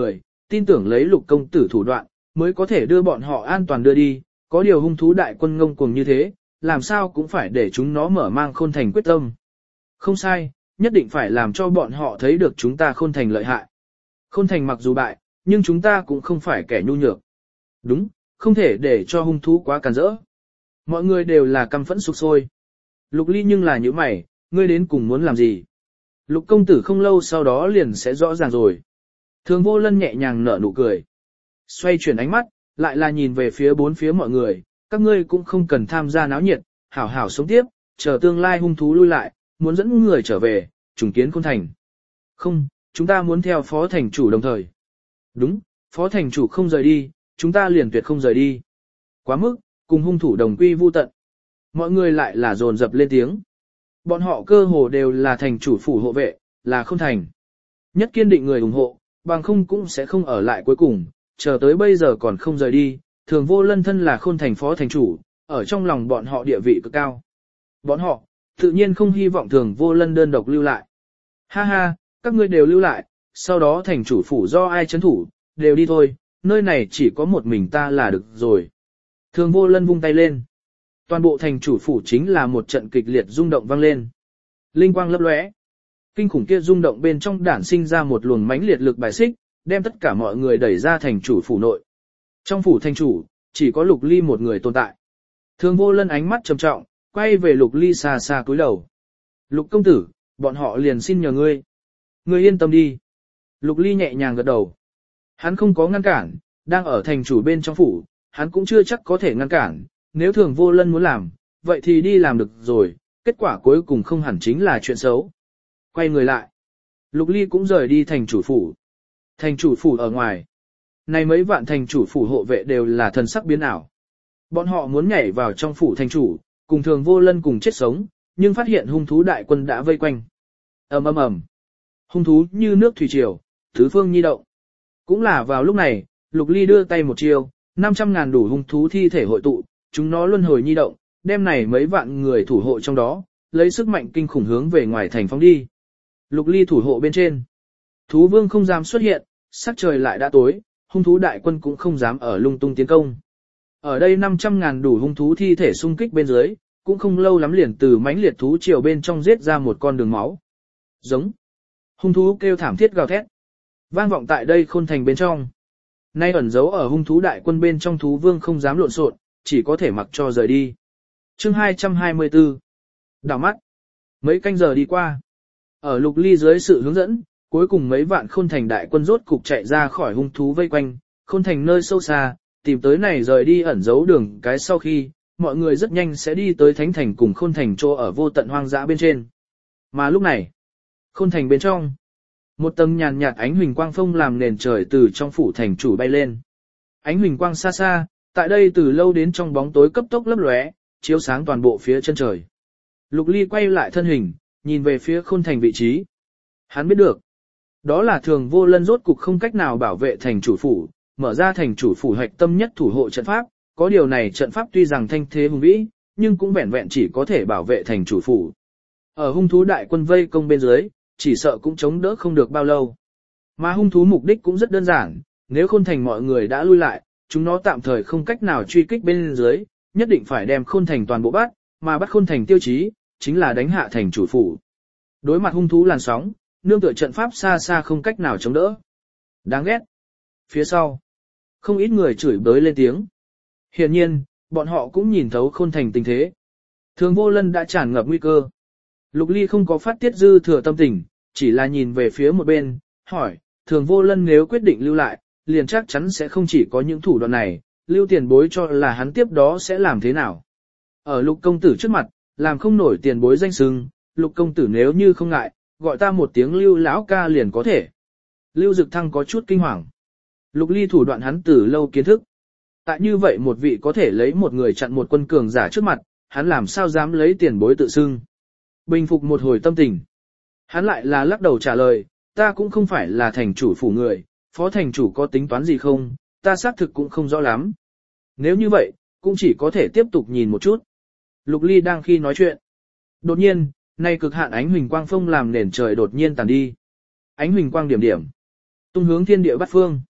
tin tưởng lấy Lục công tử thủ đoạn, mới có thể đưa bọn họ an toàn đưa đi, có điều hung thú đại quân ngông cuồng như thế, làm sao cũng phải để chúng nó mở mang Khôn Thành quyết tâm. Không sai, nhất định phải làm cho bọn họ thấy được chúng ta Khôn Thành lợi hại. Khôn Thành mặc dù bại, nhưng chúng ta cũng không phải kẻ nhu nhược. Đúng, không thể để cho hung thú quá càn rỡ. Mọi người đều là căm phẫn sục sôi. Lục Ly nhưng là như mày, ngươi đến cùng muốn làm gì? Lục công tử không lâu sau đó liền sẽ rõ ràng rồi. Thường Vô Lân nhẹ nhàng nở nụ cười. Xoay chuyển ánh mắt, lại là nhìn về phía bốn phía mọi người, các ngươi cũng không cần tham gia náo nhiệt, hảo hảo sống tiếp, chờ tương lai hung thú lui lại, muốn dẫn người trở về, trùng kiến Khôn Thành. Không, chúng ta muốn theo phó thành chủ đồng thời. Đúng, phó thành chủ không rời đi, chúng ta liền tuyệt không rời đi. Quá mức, cùng hung thủ đồng quy vu tận. Mọi người lại là dồn dập lên tiếng. Bọn họ cơ hồ đều là thành chủ phủ hộ vệ, là Khôn Thành. Nhất kiên định người ủng hộ, bằng không cũng sẽ không ở lại cuối cùng, chờ tới bây giờ còn không rời đi, Thường Vô Lân thân là Khôn Thành phó thành chủ, ở trong lòng bọn họ địa vị cực cao. Bọn họ, tự nhiên không hy vọng Thường Vô Lân đơn độc lưu lại. Ha ha, các ngươi đều lưu lại, sau đó thành chủ phủ do ai chấn thủ, đều đi thôi, nơi này chỉ có một mình ta là được rồi. Thường Vô Lân vung tay lên. Toàn bộ thành chủ phủ chính là một trận kịch liệt rung động vang lên. Linh quang lấp lóe. Kinh khủng kia rung động bên trong đản sinh ra một luồng mãnh liệt lực bài xích, đem tất cả mọi người đẩy ra thành chủ phủ nội. Trong phủ thành chủ, chỉ có Lục Ly một người tồn tại. Thường Vô Lân ánh mắt trầm trọng, quay về Lục Ly xa xa cúi đầu. Lục công tử, bọn họ liền xin nhờ ngươi. Ngươi yên tâm đi. Lục Ly nhẹ nhàng gật đầu. Hắn không có ngăn cản, đang ở thành chủ bên trong phủ, hắn cũng chưa chắc có thể ngăn cản, nếu Thường Vô Lân muốn làm, vậy thì đi làm được rồi, kết quả cuối cùng không hẳn chính là chuyện xấu. Quay người lại, Lục Ly cũng rời đi thành chủ phủ. Thành chủ phủ ở ngoài, này mấy vạn thành chủ phủ hộ vệ đều là thần sắc biến ảo. Bọn họ muốn nhảy vào trong phủ thành chủ, cùng Thường Vô Lân cùng chết sống, nhưng phát hiện hung thú đại quân đã vây quanh. Ầm ầm ầm, hung thú như nước thủy triều, tứ phương nhi động. Cũng là vào lúc này, Lục Ly đưa tay một chiêu, 500.000 đủ hung thú thi thể hội tụ, chúng nó luân hồi nhi động, đem này mấy vạn người thủ hộ trong đó, lấy sức mạnh kinh khủng hướng về ngoài thành phóng đi. Lục Ly thủ hộ bên trên. Thú vương không dám xuất hiện, sắc trời lại đã tối, hung thú đại quân cũng không dám ở lung tung tiến công. Ở đây 500.000 đủ hung thú thi thể xung kích bên dưới, cũng không lâu lắm liền từ mãnh liệt thú triều bên trong giết ra một con đường máu. Giống. Hung thú kêu thảm thiết gào thét. Vang vọng tại đây Khôn Thành bên trong. Nay ẩn giấu ở hung thú đại quân bên trong thú vương không dám lộn xộn, chỉ có thể mặc cho rời đi. Chương 224. Đảo mắt. Mấy canh giờ đi qua. Ở Lục Ly dưới sự hướng dẫn, cuối cùng mấy vạn Khôn Thành đại quân rốt cục chạy ra khỏi hung thú vây quanh, Khôn Thành nơi sâu xa, tìm tới này rời đi ẩn giấu đường cái sau khi, mọi người rất nhanh sẽ đi tới Thánh Thành cùng Khôn Thành chỗ ở vô tận hoang dã bên trên. Mà lúc này, Khôn Thành bên trong, một tầng nhàn nhạt ánh huỳnh quang phông làm nền trời từ trong phủ thành chủ bay lên. Ánh huỳnh quang xa xa, tại đây từ lâu đến trong bóng tối cấp tốc lấp lóe, chiếu sáng toàn bộ phía chân trời. Lục Ly quay lại thân hình, nhìn về phía Khôn Thành vị trí. Hắn biết được, đó là Thường Vô Lân rốt cục không cách nào bảo vệ thành chủ phủ, mở ra thành chủ phủ hạch tâm nhất thủ hộ trận pháp, có điều này trận pháp tuy rằng thanh thế hùng vĩ, nhưng cũng vẹn vẹn chỉ có thể bảo vệ thành chủ phủ. Ở hung thú đại quân vây công bên dưới, chỉ sợ cũng chống đỡ không được bao lâu. Mà hung thú mục đích cũng rất đơn giản, nếu Khôn Thành mọi người đã lui lại, chúng nó tạm thời không cách nào truy kích bên dưới, nhất định phải đem Khôn Thành toàn bộ bắt, mà bắt Khôn Thành tiêu chí, chính là đánh hạ thành chủ phủ. Đối mặt hung thú làn sóng, nương tựa trận pháp xa xa không cách nào chống đỡ. Đáng ghét. Phía sau, không ít người chửi bới lên tiếng. Hiển nhiên, bọn họ cũng nhìn thấu Khôn Thành tình thế. Thường Vô Lân đã tràn ngập nguy cơ. Lục Ly không có phát tiết dư thừa tâm tình, chỉ là nhìn về phía một bên, hỏi, Thường Vô Lân nếu quyết định lưu lại, liền chắc chắn sẽ không chỉ có những thủ đoạn này, lưu tiền bối cho là hắn tiếp đó sẽ làm thế nào. Ở Lục công tử trước mặt, làm không nổi tiền bối danh xưng, Lục công tử nếu như không ngại, gọi ta một tiếng Lưu lão ca liền có thể. Lưu Dực Thăng có chút kinh hoàng. Lục Ly thủ đoạn hắn từ lâu kiến thức. Tại như vậy một vị có thể lấy một người chặn một quân cường giả trước mặt, hắn làm sao dám lấy tiền bối tự xưng. Bình phục một hồi tâm tình. Hắn lại là lắc đầu trả lời, ta cũng không phải là thành chủ phủ người, phó thành chủ có tính toán gì không, ta xác thực cũng không rõ lắm. Nếu như vậy, cũng chỉ có thể tiếp tục nhìn một chút. Lục Ly đang khi nói chuyện. Đột nhiên, nay cực hạn ánh huỳnh quang phông làm nền trời đột nhiên tàn đi. Ánh huỳnh quang điểm điểm, tung hướng thiên địa bát phương.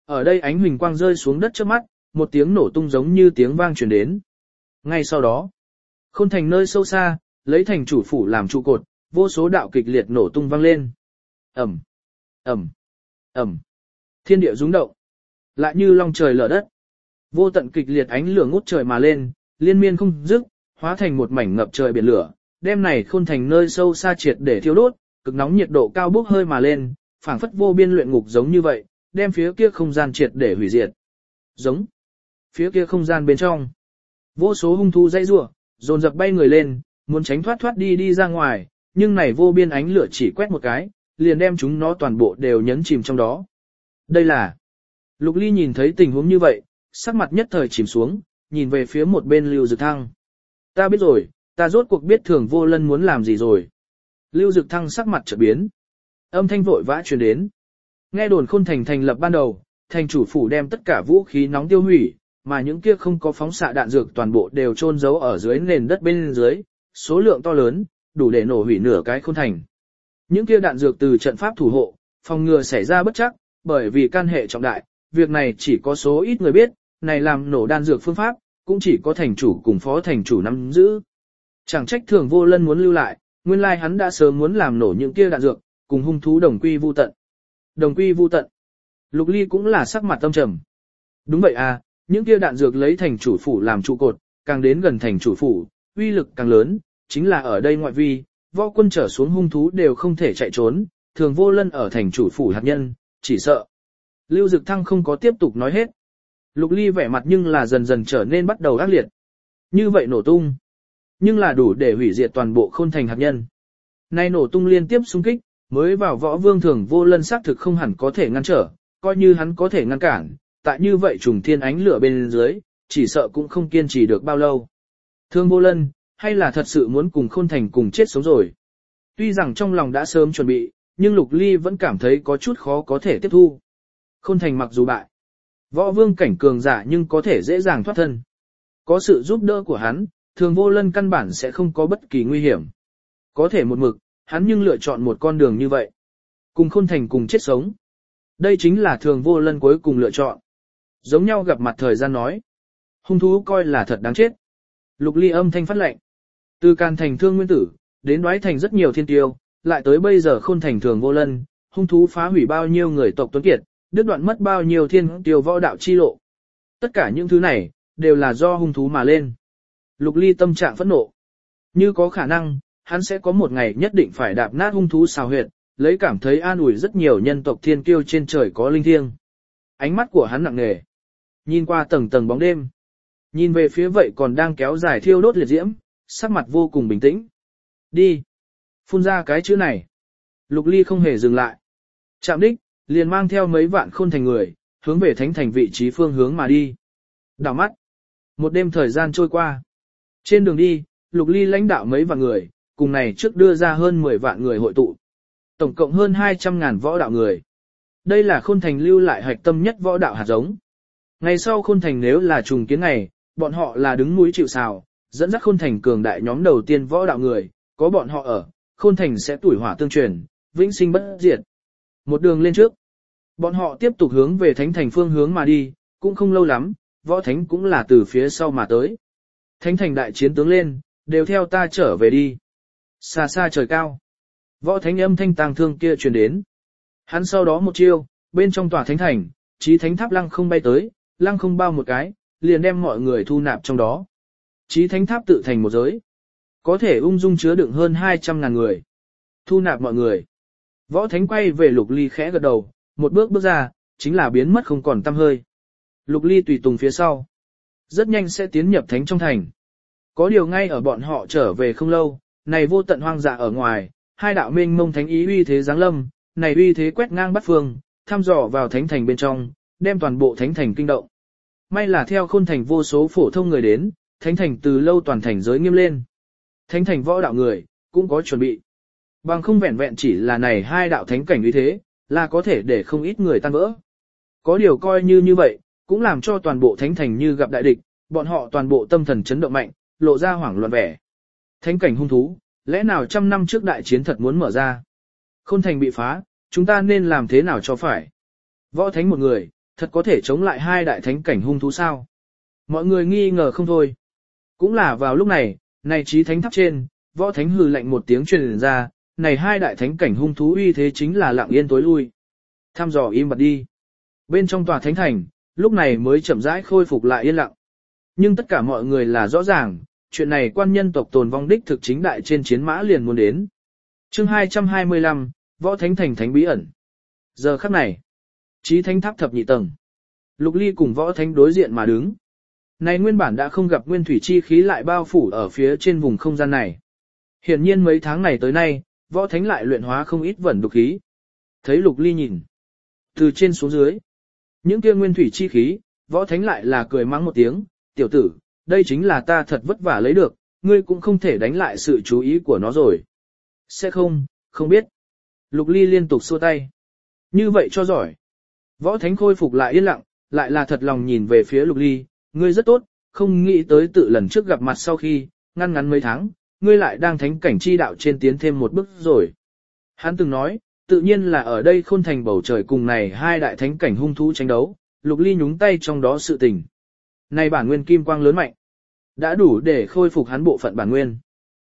ở đây ánh huỳnh quang rơi xuống đất trước mắt, một tiếng nổ tung giống như tiếng vang truyền đến. Ngay sau đó, Khôn Thành nơi sâu xa, lấy thành chủ phủ làm trụ cột, vô số đạo kịch liệt nổ tung vang lên. Ầm, ầm, ầm. Thiên địa rung động, lại như long trời lở đất. Vô tận kịch liệt ánh lửa ngút trời mà lên, liên miên không dứt, hóa thành một mảnh ngập trời biển lửa, đêm này Khôn Thành nơi sâu xa triệt để thiêu đốt, cực nóng nhiệt độ cao bốc hơi mà lên, phảng phất vô biên luyện ngục giống như vậy, đem phía kia không gian triệt để hủy diệt. Giống. Phía kia không gian bên trong, vô số hung thú dây rủa, dồn dập bay người lên, muốn tránh thoát đi ra ngoài, nhưng này vô biên ánh lửa chỉ quét một cái, liền đem chúng nó toàn bộ đều nhấn chìm trong đó. Đây là... Lục Ly nhìn thấy tình huống như vậy, sắc mặt nhất thời chìm xuống, nhìn về phía một bên Lưu Dực Thăng. Ta biết rồi, ta rốt cuộc biết Thường Vô Lân muốn làm gì rồi. Lưu Dực Thăng sắc mặt chợt biến. Âm thanh vội vã truyền đến. Nghe đồn Khôn Thành thành lập ban đầu, thành chủ phủ đem tất cả vũ khí nóng tiêu hủy, mà những kia không có phóng xạ đạn dược toàn bộ đều chôn giấu ở dưới nền đất bên dưới, số lượng to lớn, đủ để nổ hủy nửa cái Khôn Thành. Những kia đạn dược từ trận pháp thủ hộ, phòng ngừa xảy ra bất chắc, bởi vì can hệ trọng đại, việc này chỉ có số ít người biết, này làm nổ đan dược phương pháp, cũng chỉ có thành chủ cùng phó thành chủ nắm giữ. Chẳng trách Thường Vô Lân muốn lưu lại, nguyên lai hắn đã sớm muốn làm nổ những kia đạn dược, cùng hung thú đồng quy vu tận. Đồng quy vu tận. Lục Ly cũng là sắc mặt tâm trầm. Đúng vậy à, những kia đạn dược lấy thành chủ phủ làm trụ cột, càng đến gần thành chủ phủ, uy lực càng lớn, chính là ở đây ngoại vi, võ quân trở xuống hung thú đều không thể chạy trốn, Thường Vô Lân ở thành chủ phủ hạt nhân, chỉ sợ. Lưu Dực Thăng không có tiếp tục nói hết. Lục Ly vẻ mặt nhưng là dần dần trở nên bắt đầu ác liệt. Như vậy nổ tung, nhưng là đủ để hủy diệt toàn bộ Khôn Thành hạt nhân. Nay nổ tung liên tiếp xung kích, mới vào võ vương Thường Vô Lân xác thực không hẳn có thể ngăn trở, coi như hắn có thể ngăn cản, tại như vậy trùng thiên ánh lửa bên dưới, chỉ sợ cũng không kiên trì được bao lâu. Thường Vô Lân, hay là thật sự muốn cùng Khôn Thành cùng chết sống rồi. Tuy rằng trong lòng đã sớm chuẩn bị, nhưng Lục Ly vẫn cảm thấy có chút khó có thể tiếp thu. Khôn Thành mặc dù bại, võ vương cảnh cường giả nhưng có thể dễ dàng thoát thân. Có sự giúp đỡ của hắn, Thường Vô Lân căn bản sẽ không có bất kỳ nguy hiểm. Có thể một mực, hắn nhưng lựa chọn một con đường như vậy. Cùng Khôn Thành cùng chết sống. Đây chính là Thường Vô Lân cuối cùng lựa chọn. Giống nhau gặp mặt thời gian nói. Hung thú coi là thật đáng chết. Lục Ly âm thanh phát lệnh. Từ Càn Thành Thương Nguyên Tử, đến Đoái Thành rất nhiều thiên tiêu, lại tới bây giờ Khôn Thành Thường Vô Lân, hung thú phá hủy bao nhiêu người tộc tuấn kiệt, đứt đoạn mất bao nhiêu thiên tiêu võ đạo chi lộ. Tất cả những thứ này, đều là do hung thú mà lên. Lục Ly tâm trạng phẫn nộ. Như có khả năng, hắn sẽ có một ngày nhất định phải đạp nát hung thú xào huyệt, lấy cảm thấy an ủi rất nhiều nhân tộc thiên kiêu trên trời có linh thiêng. Ánh mắt của hắn nặng nề, nhìn qua tầng tầng bóng đêm, nhìn về phía vậy còn đang kéo dài thiêu đốt liệt diễm, sắc mặt vô cùng bình tĩnh. Đi, phun ra cái chữ này. Lục Ly không hề dừng lại. Chạm đích, liền mang theo mấy vạn Khôn Thành người, hướng về Thánh Thành vị trí phương hướng mà đi. Đảo mắt, một đêm thời gian trôi qua. Trên đường đi, Lục Ly lãnh đạo mấy vạn người, cùng này trước đưa ra hơn 10 vạn người hội tụ. Tổng cộng hơn 200.000 võ đạo người. Đây là Khôn Thành lưu lại hạch tâm nhất võ đạo hạt giống. Ngày sau Khôn Thành nếu là trùng kiến ngày, bọn họ là đứng núi chịu sào, dẫn dắt Khôn Thành cường đại nhóm đầu tiên võ đạo người, có bọn họ ở, Khôn Thành sẽ tủi hỏa tương truyền, vĩnh sinh bất diệt. Một đường lên trước, bọn họ tiếp tục hướng về Thánh Thành phương hướng mà đi, cũng không lâu lắm, võ thánh cũng là từ phía sau mà tới. Thánh Thành đại chiến tướng lên, đều theo ta trở về đi. Xa xa trời cao, võ thánh âm thanh tàng thương kia truyền đến. Hắn sau đó một chiêu, bên trong tòa Thánh Thành, Chí Thánh Tháp lăng không bay tới, lăng không bao một cái, liền đem mọi người thu nạp trong đó. Chí Thánh Tháp tự thành một giới, có thể ung dung chứa đựng hơn 200.000 người. Thu nạp mọi người. Võ Thánh quay về Lục Ly khẽ gật đầu, một bước bước ra, chính là biến mất không còn tăm hơi. Lục Ly tùy tùng phía sau, rất nhanh sẽ tiến nhập Thánh trong thành. Có điều ngay ở bọn họ trở về không lâu, này vô tận hoang dã ở ngoài, hai đạo mênh mông thánh ý uy thế giáng lâm, này uy thế quét ngang bát phương, thăm dò vào Thánh Thành bên trong, đem toàn bộ Thánh Thành kinh động. May là theo Khôn Thành vô số phổ thông người đến, Thánh Thành từ lâu toàn thành giới nghiêm lên. Thánh Thành võ đạo người, cũng có chuẩn bị. Bằng không vẹn vẹn chỉ là này hai đạo thánh cảnh uy thế, là có thể để không ít người tan vỡ. Có điều coi như vậy, cũng làm cho toàn bộ Thánh Thành như gặp đại địch, bọn họ toàn bộ tâm thần chấn động mạnh, lộ ra hoảng loạn vẻ. Thánh cảnh hung thú, lẽ nào trăm năm trước đại chiến thật muốn mở ra? Khôn Thành bị phá, chúng ta nên làm thế nào cho phải? Võ Thánh một người, thật có thể chống lại hai đại thánh cảnh hung thú sao? Mọi người nghi ngờ không thôi. Cũng là vào lúc này, này chí thánh tháp trên, võ thánh hừ lạnh một tiếng truyền ra, này hai đại thánh cảnh hung thú uy thế chính là lặng yên tối lui. Tham dò im bặt đi. Bên trong tòa thánh thành, lúc này mới chậm rãi khôi phục lại yên lặng. Nhưng tất cả mọi người là rõ ràng, chuyện này quan nhân tộc tồn vong đích thực chính đại trên chiến mã liền muốn đến. Chương 225, Võ Thánh Thành Thánh bí ẩn. Giờ khắc này, chí thánh tháp thập nhị tầng. Lục Ly cùng Võ Thánh đối diện mà đứng. Này nguyên bản đã không gặp nguyên thủy chi khí lại bao phủ ở phía trên vùng không gian này. Hiển nhiên mấy tháng này tới nay, Võ Thánh lại luyện hóa không ít vẩn đục khí. Thấy Lục Ly nhìn, từ trên xuống dưới, những kia nguyên thủy chi khí, Võ Thánh lại là cười mắng một tiếng, tiểu tử, đây chính là ta thật vất vả lấy được, ngươi cũng không thể đánh lại sự chú ý của nó rồi. Sẽ không biết. Lục Ly liên tục xua tay. Như vậy cho giỏi. Võ Thánh khôi phục lại yên lặng, lại là thật lòng nhìn về phía Lục Ly, ngươi rất tốt, không nghĩ tới tự lần trước gặp mặt sau khi, ngăn ngắn mấy tháng, ngươi lại đang thánh cảnh chi đạo trên tiến thêm một bước rồi. Hắn từng nói, tự nhiên là ở đây khôn thành bầu trời cùng này hai đại thánh cảnh hung thú tranh đấu, Lục Ly nhúng tay trong đó sự tình. Này bản nguyên kim quang lớn mạnh, đã đủ để khôi phục hắn bộ phận bản nguyên.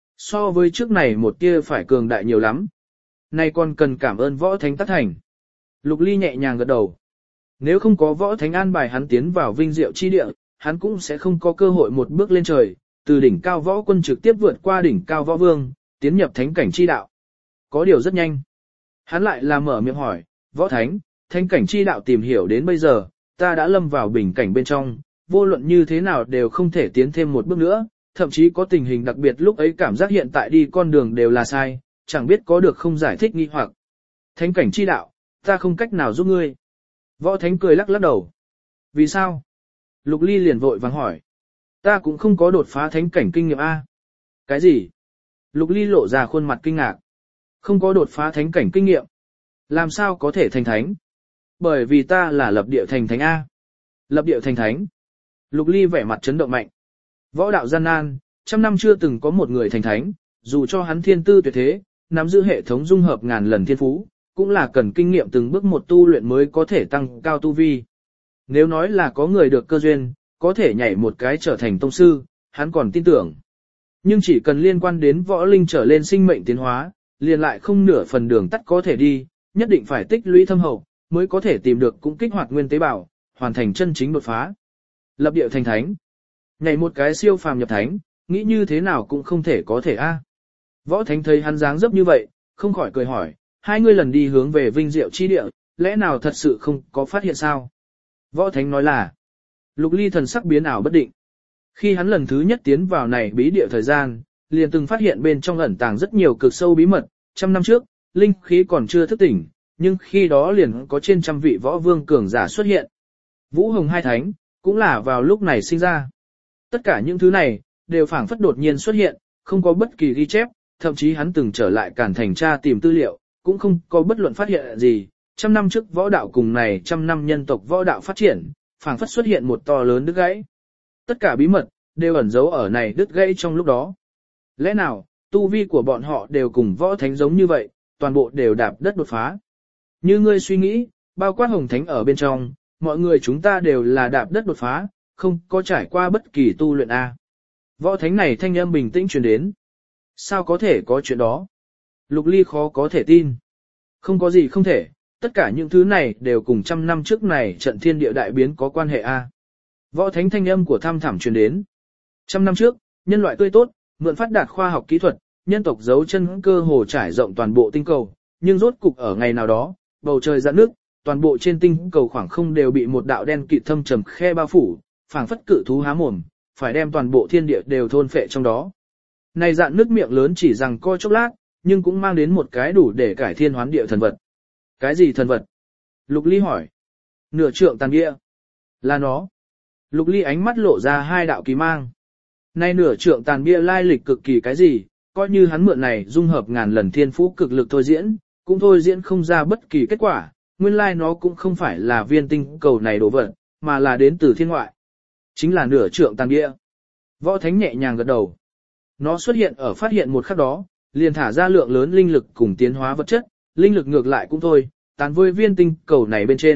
So với trước này một tia phải cường đại nhiều lắm. Này còn cần cảm ơn Võ Thánh tác thành. Lục Ly nhẹ nhàng gật đầu. Nếu không có Võ Thánh an bài hắn tiến vào vinh diệu chi địa, hắn cũng sẽ không có cơ hội một bước lên trời, từ đỉnh cao võ quân trực tiếp vượt qua đỉnh cao võ vương, tiến nhập thánh cảnh chi đạo. Có điều rất nhanh. Hắn lại là mở miệng hỏi, Võ Thánh, thánh cảnh chi đạo tìm hiểu đến bây giờ, ta đã lâm vào bình cảnh bên trong, vô luận như thế nào đều không thể tiến thêm một bước nữa, thậm chí có tình hình đặc biệt lúc ấy cảm giác hiện tại đi con đường đều là sai, chẳng biết có được không giải thích nghi hoặc. Thánh cảnh chi đạo, ta không cách nào giúp ngươi. Võ Thánh cười lắc lắc đầu. Vì sao? Lục Ly liền vội vàng hỏi. Ta cũng không có đột phá thánh cảnh kinh nghiệm A. Cái gì? Lục Ly lộ ra khuôn mặt kinh ngạc. Không có đột phá thánh cảnh kinh nghiệm. Làm sao có thể thành thánh? Bởi vì ta là lập địa thành thánh A. Lập địa thành thánh. Lục Ly vẻ mặt chấn động mạnh. Võ đạo gian nan, trăm năm chưa từng có một người thành thánh, dù cho hắn thiên tư tuyệt thế, nắm giữ hệ thống dung hợp ngàn lần thiên phú, cũng là cần kinh nghiệm từng bước một tu luyện mới có thể tăng cao tu vi. Nếu nói là có người được cơ duyên, có thể nhảy một cái trở thành tông sư, hắn còn tin tưởng. Nhưng chỉ cần liên quan đến võ linh trở lên sinh mệnh tiến hóa, liền lại không nửa phần đường tắt có thể đi, nhất định phải tích lũy thâm hậu, mới có thể tìm được cũng kích hoạt nguyên tế bào, hoàn thành chân chính đột phá. Lập địa thành thánh. Nhảy một cái siêu phàm nhập thánh, nghĩ như thế nào cũng không thể có thể a. Võ Thánh thấy hắn dáng dấp như vậy, không khỏi cười hỏi, hai người lần đi hướng về vinh diệu chi địa, lẽ nào thật sự không có phát hiện sao? Võ Thánh nói là, Lục Ly thần sắc biến ảo bất định. Khi hắn lần thứ nhất tiến vào này bí địa thời gian, liền từng phát hiện bên trong ẩn tàng rất nhiều cực sâu bí mật, trăm năm trước, linh khí còn chưa thức tỉnh, nhưng khi đó liền có trên trăm vị võ vương cường giả xuất hiện. Vũ Hồng hai thánh, cũng là vào lúc này sinh ra. Tất cả những thứ này, đều phảng phất đột nhiên xuất hiện, không có bất kỳ ghi chép, thậm chí hắn từng trở lại Càn Thành tra tìm tư liệu, cũng không có bất luận phát hiện gì. Trăm năm trước võ đạo cùng này trăm năm nhân tộc võ đạo phát triển, phảng phất xuất hiện một to lớn đứt gãy. Tất cả bí mật, đều ẩn giấu ở này đứt gãy trong lúc đó. Lẽ nào, tu vi của bọn họ đều cùng võ thánh giống như vậy, toàn bộ đều đạp đất đột phá. Như ngươi suy nghĩ, bao quát hồng thánh ở bên trong, mọi người chúng ta đều là đạp đất đột phá, không có trải qua bất kỳ tu luyện A. Võ thánh này thanh âm bình tĩnh truyền đến. Sao có thể có chuyện đó? Lục Ly khó có thể tin. Không có gì không thể, tất cả những thứ này đều cùng trăm năm trước này trận thiên địa đại biến có quan hệ A. Võ thánh thanh âm của thăm thẳm truyền đến. Trăm năm trước, nhân loại tươi tốt, mượn phát đạt khoa học kỹ thuật, nhân tộc giấu chân cơ hồ trải rộng toàn bộ tinh cầu, nhưng rốt cục ở ngày nào đó, bầu trời rạn nước, toàn bộ trên tinh cầu khoảng không đều bị một đạo đen kịt thâm trầm khe bao phủ, phảng phất cự thú há mồm, phải đem toàn bộ thiên địa đều thôn phệ trong đó. Này dạn nước miệng lớn chỉ rằng coi chốc lát, nhưng cũng mang đến một cái đủ để cải thiên hoán địa thần vật. Cái gì thần vật? Lục Ly hỏi. Nửa trượng tàn bia. Là nó. Lục Ly ánh mắt lộ ra hai đạo kỳ mang. Này nửa trượng tàn bia lai lịch cực kỳ cái gì, coi như hắn mượn này dung hợp ngàn lần thiên phú cực lực thôi diễn, cũng thôi diễn không ra bất kỳ kết quả, nguyên lai nó cũng không phải là viên tinh cầu này đồ vật, mà là đến từ thiên ngoại. Chính là nửa trượng tàn bia. Võ Thánh nhẹ nhàng gật đầu. Nó xuất hiện ở phát hiện một khắc đó, liền thả ra lượng lớn linh lực cùng tiến hóa vật chất, linh lực ngược lại cũng thôi, tán với viên tinh cầu này bên trên,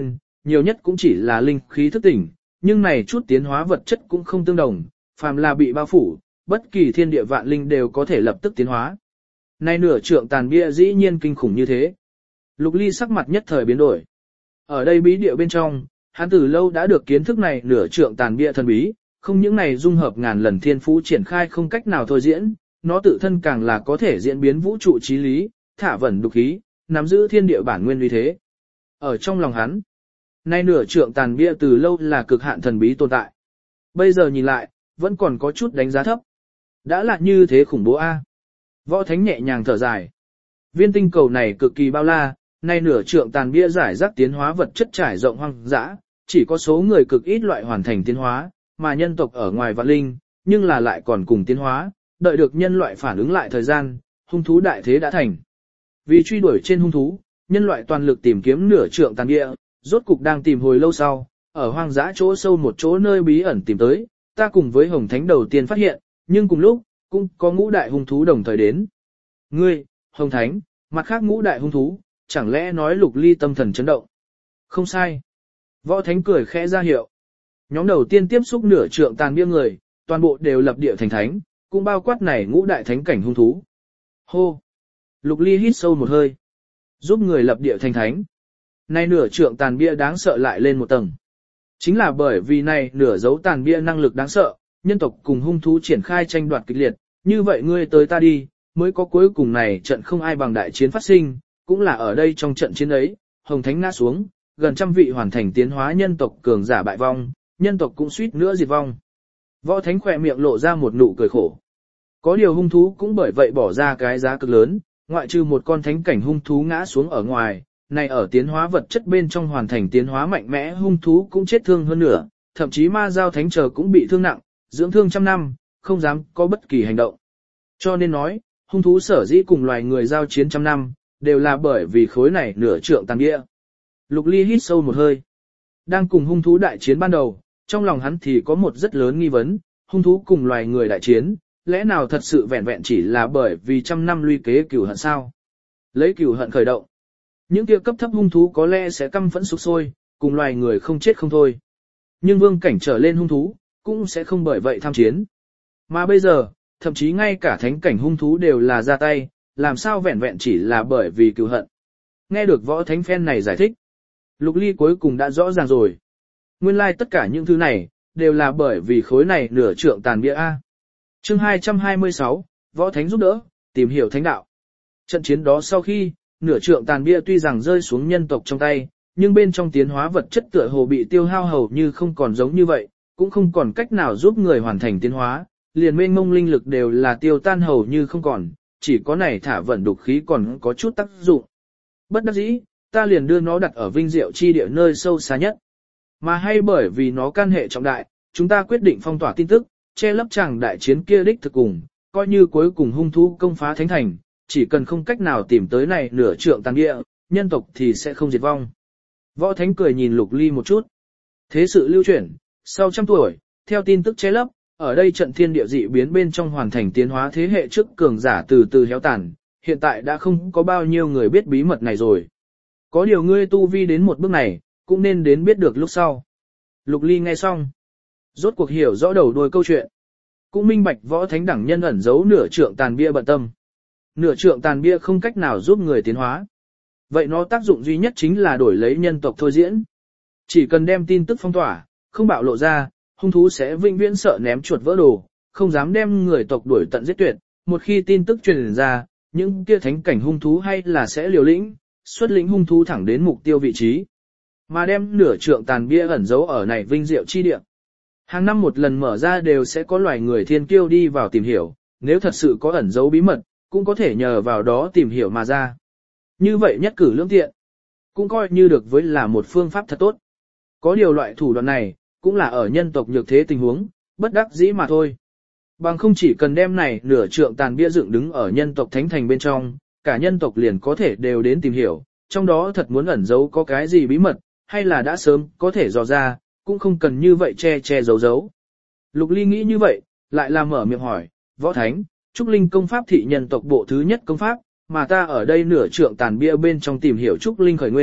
nhiều nhất cũng chỉ là linh khí thức tỉnh, nhưng này chút tiến hóa vật chất cũng không tương đồng, phàm là bị bao phủ, bất kỳ thiên địa vạn linh đều có thể lập tức tiến hóa. Nay nửa trượng tàn bia dĩ nhiên kinh khủng như thế. Lục Ly sắc mặt nhất thời biến đổi. Ở đây bí địa bên trong, hắn từ lâu đã được kiến thức này nửa trượng tàn bia thần bí, không những này dung hợp ngàn lần thiên phú triển khai không cách nào thôi diễn, nó tự thân càng là có thể diễn biến vũ trụ trí lý, thả vẩn đục khí, nắm giữ thiên địa bản nguyên uy thế. Ở trong lòng hắn, nay nửa trượng tàn bia từ lâu là cực hạn thần bí tồn tại. Bây giờ nhìn lại, vẫn còn có chút đánh giá thấp. Đã là như thế khủng bố a. Võ Thánh nhẹ nhàng thở dài. Viên tinh cầu này cực kỳ bao la, nay nửa trượng tàn bia giải rác tiến hóa vật chất trải rộng hoang dã, chỉ có số người cực ít loại hoàn thành tiến hóa, mà nhân tộc ở ngoài vạn linh, nhưng là lại còn cùng tiến hóa, đợi được nhân loại phản ứng lại thời gian, hung thú đại thế đã thành. Vì truy đuổi trên hung thú, nhân loại toàn lực tìm kiếm nửa trượng tàn bia, rốt cục đang tìm hồi lâu sau, ở hoang dã chỗ sâu một chỗ nơi bí ẩn tìm tới, ta cùng với Hồng Thánh đầu tiên phát hiện, nhưng cùng lúc, cũng có ngũ đại hung thú đồng thời đến. Ngươi, Hồng Thánh, mặt khác ngũ đại hung thú, chẳng lẽ nói Lục Ly tâm thần chấn động? Không sai. Võ Thánh cười khẽ ra hiệu. Nhóm đầu tiên tiếp xúc nửa trượng tàn bia người, toàn bộ đều lập địa thành thánh, cũng bao quát này ngũ đại thánh cảnh hung thú. Hô! Lục Ly hít sâu một hơi. Giúp người lập địa thành thánh. Nay nửa trượng tàn bia đáng sợ lại lên một tầng. Chính là bởi vì này nửa dấu tàn bia năng lực đáng sợ, nhân tộc cùng hung thú triển khai tranh đoạt kịch liệt, như vậy ngươi tới ta đi, mới có cuối cùng này trận không ai bằng đại chiến phát sinh, cũng là ở đây trong trận chiến ấy, Hồng Thánh ngã xuống, gần trăm vị hoàn thành tiến hóa nhân tộc cường giả bại vong, nhân tộc cũng suýt nữa diệt vong. Võ Thánh khỏe miệng lộ ra một nụ cười khổ. Có điều hung thú cũng bởi vậy bỏ ra cái giá cực lớn, ngoại trừ một con thánh cảnh hung thú ngã xuống ở ngoài, này ở tiến hóa vật chất bên trong hoàn thành tiến hóa mạnh mẽ hung thú cũng chết thương hơn nửa, thậm chí ma giao thánh chờ cũng bị thương nặng, dưỡng thương trăm năm, không dám có bất kỳ hành động. Cho nên nói, hung thú sở dĩ cùng loài người giao chiến trăm năm, đều là bởi vì khối này nửa trượng tàn bia. Lục Ly hít sâu một hơi. Đang cùng hung thú đại chiến ban đầu, trong lòng hắn thì có một rất lớn nghi vấn, hung thú cùng loài người đại chiến, lẽ nào thật sự vẹn vẹn chỉ là bởi vì trăm năm luy kế cửu hận sao? Lấy cửu hận khởi động. Những kia cấp thấp hung thú có lẽ sẽ căm phẫn sục sôi, cùng loài người không chết không thôi. Nhưng vương cảnh trở lên hung thú, cũng sẽ không bởi vậy tham chiến. Mà bây giờ, thậm chí ngay cả thánh cảnh hung thú đều là ra tay, làm sao vẹn vẹn chỉ là bởi vì cửu hận. Nghe được Võ Thánh phen này giải thích, Lục Ly cuối cùng đã rõ ràng rồi. Nguyên lai tất cả những thứ này, đều là bởi vì khối này nửa trượng tàn bia A. Chương 226, Võ Thánh giúp đỡ, tìm hiểu thánh đạo. Trận chiến đó sau khi, nửa trượng tàn bia tuy rằng rơi xuống nhân tộc trong tay, nhưng bên trong tiến hóa vật chất tựa hồ bị tiêu hao hầu như không còn giống như vậy, cũng không còn cách nào giúp người hoàn thành tiến hóa, liền mênh mông linh lực đều là tiêu tan hầu như không còn, chỉ có này thả vận đục khí còn có chút tác dụng. Bất đắc dĩ, ta liền đưa nó đặt ở vinh diệu chi địa nơi sâu xa nhất. Mà hay bởi vì nó can hệ trọng đại, chúng ta quyết định phong tỏa tin tức, che lấp chàng đại chiến kia đích thực cùng, coi như cuối cùng hung thú công phá thánh thành, chỉ cần không cách nào tìm tới này nửa trượng tàn địa, nhân tộc thì sẽ không diệt vong. Võ Thánh cười nhìn Lục Ly một chút. Thế sự lưu chuyển, sau trăm tuổi, theo tin tức che lấp, ở đây trận thiên địa dị biến bên trong hoàn thành tiến hóa thế hệ trước cường giả từ từ héo tàn, hiện tại đã không có bao nhiêu người biết bí mật này rồi. Có điều ngươi tu vi đến một bước này, cũng nên đến biết được lúc sau. Lục Ly nghe xong, rốt cuộc hiểu rõ đầu đuôi câu chuyện. Cũng minh bạch Võ Thánh đẳng nhân ẩn giấu nửa trượng tàn bia bận tâm. Nửa trượng tàn bia không cách nào giúp người tiến hóa. Vậy nó tác dụng duy nhất chính là đổi lấy nhân tộc thôi diễn. Chỉ cần đem tin tức phong tỏa, không bạo lộ ra, hung thú sẽ vĩnh viễn sợ ném chuột vỡ đồ, không dám đem người tộc đuổi tận giết tuyệt. Một khi tin tức truyền ra, những kia thánh cảnh hung thú hay là sẽ liều lĩnh, xuất lĩnh hung thú thẳng đến mục tiêu vị trí. Mà đem nửa trượng tàn bia ẩn giấu ở này vinh diệu chi địa. Hàng năm một lần mở ra đều sẽ có loài người thiên kiêu đi vào tìm hiểu, nếu thật sự có ẩn giấu bí mật, cũng có thể nhờ vào đó tìm hiểu mà ra. Như vậy nhất cử lưỡng tiện, cũng coi như được với là một phương pháp thật tốt. Có điều loại thủ đoạn này, cũng là ở nhân tộc nhược thế tình huống, bất đắc dĩ mà thôi. Bằng không chỉ cần đem này nửa trượng tàn bia dựng đứng ở nhân tộc thánh thành bên trong, cả nhân tộc liền có thể đều đến tìm hiểu, trong đó thật muốn ẩn giấu có cái gì bí mật, hay là đã sớm có thể dò ra, cũng không cần như vậy che che giấu giấu. Lục Ly nghĩ như vậy, lại là mở miệng hỏi, Võ Thánh, Trúc Linh công pháp thị nhân tộc bộ thứ nhất công pháp, mà ta ở đây nửa trượng tàn bia bên trong tìm hiểu Trúc Linh khởi nguyên,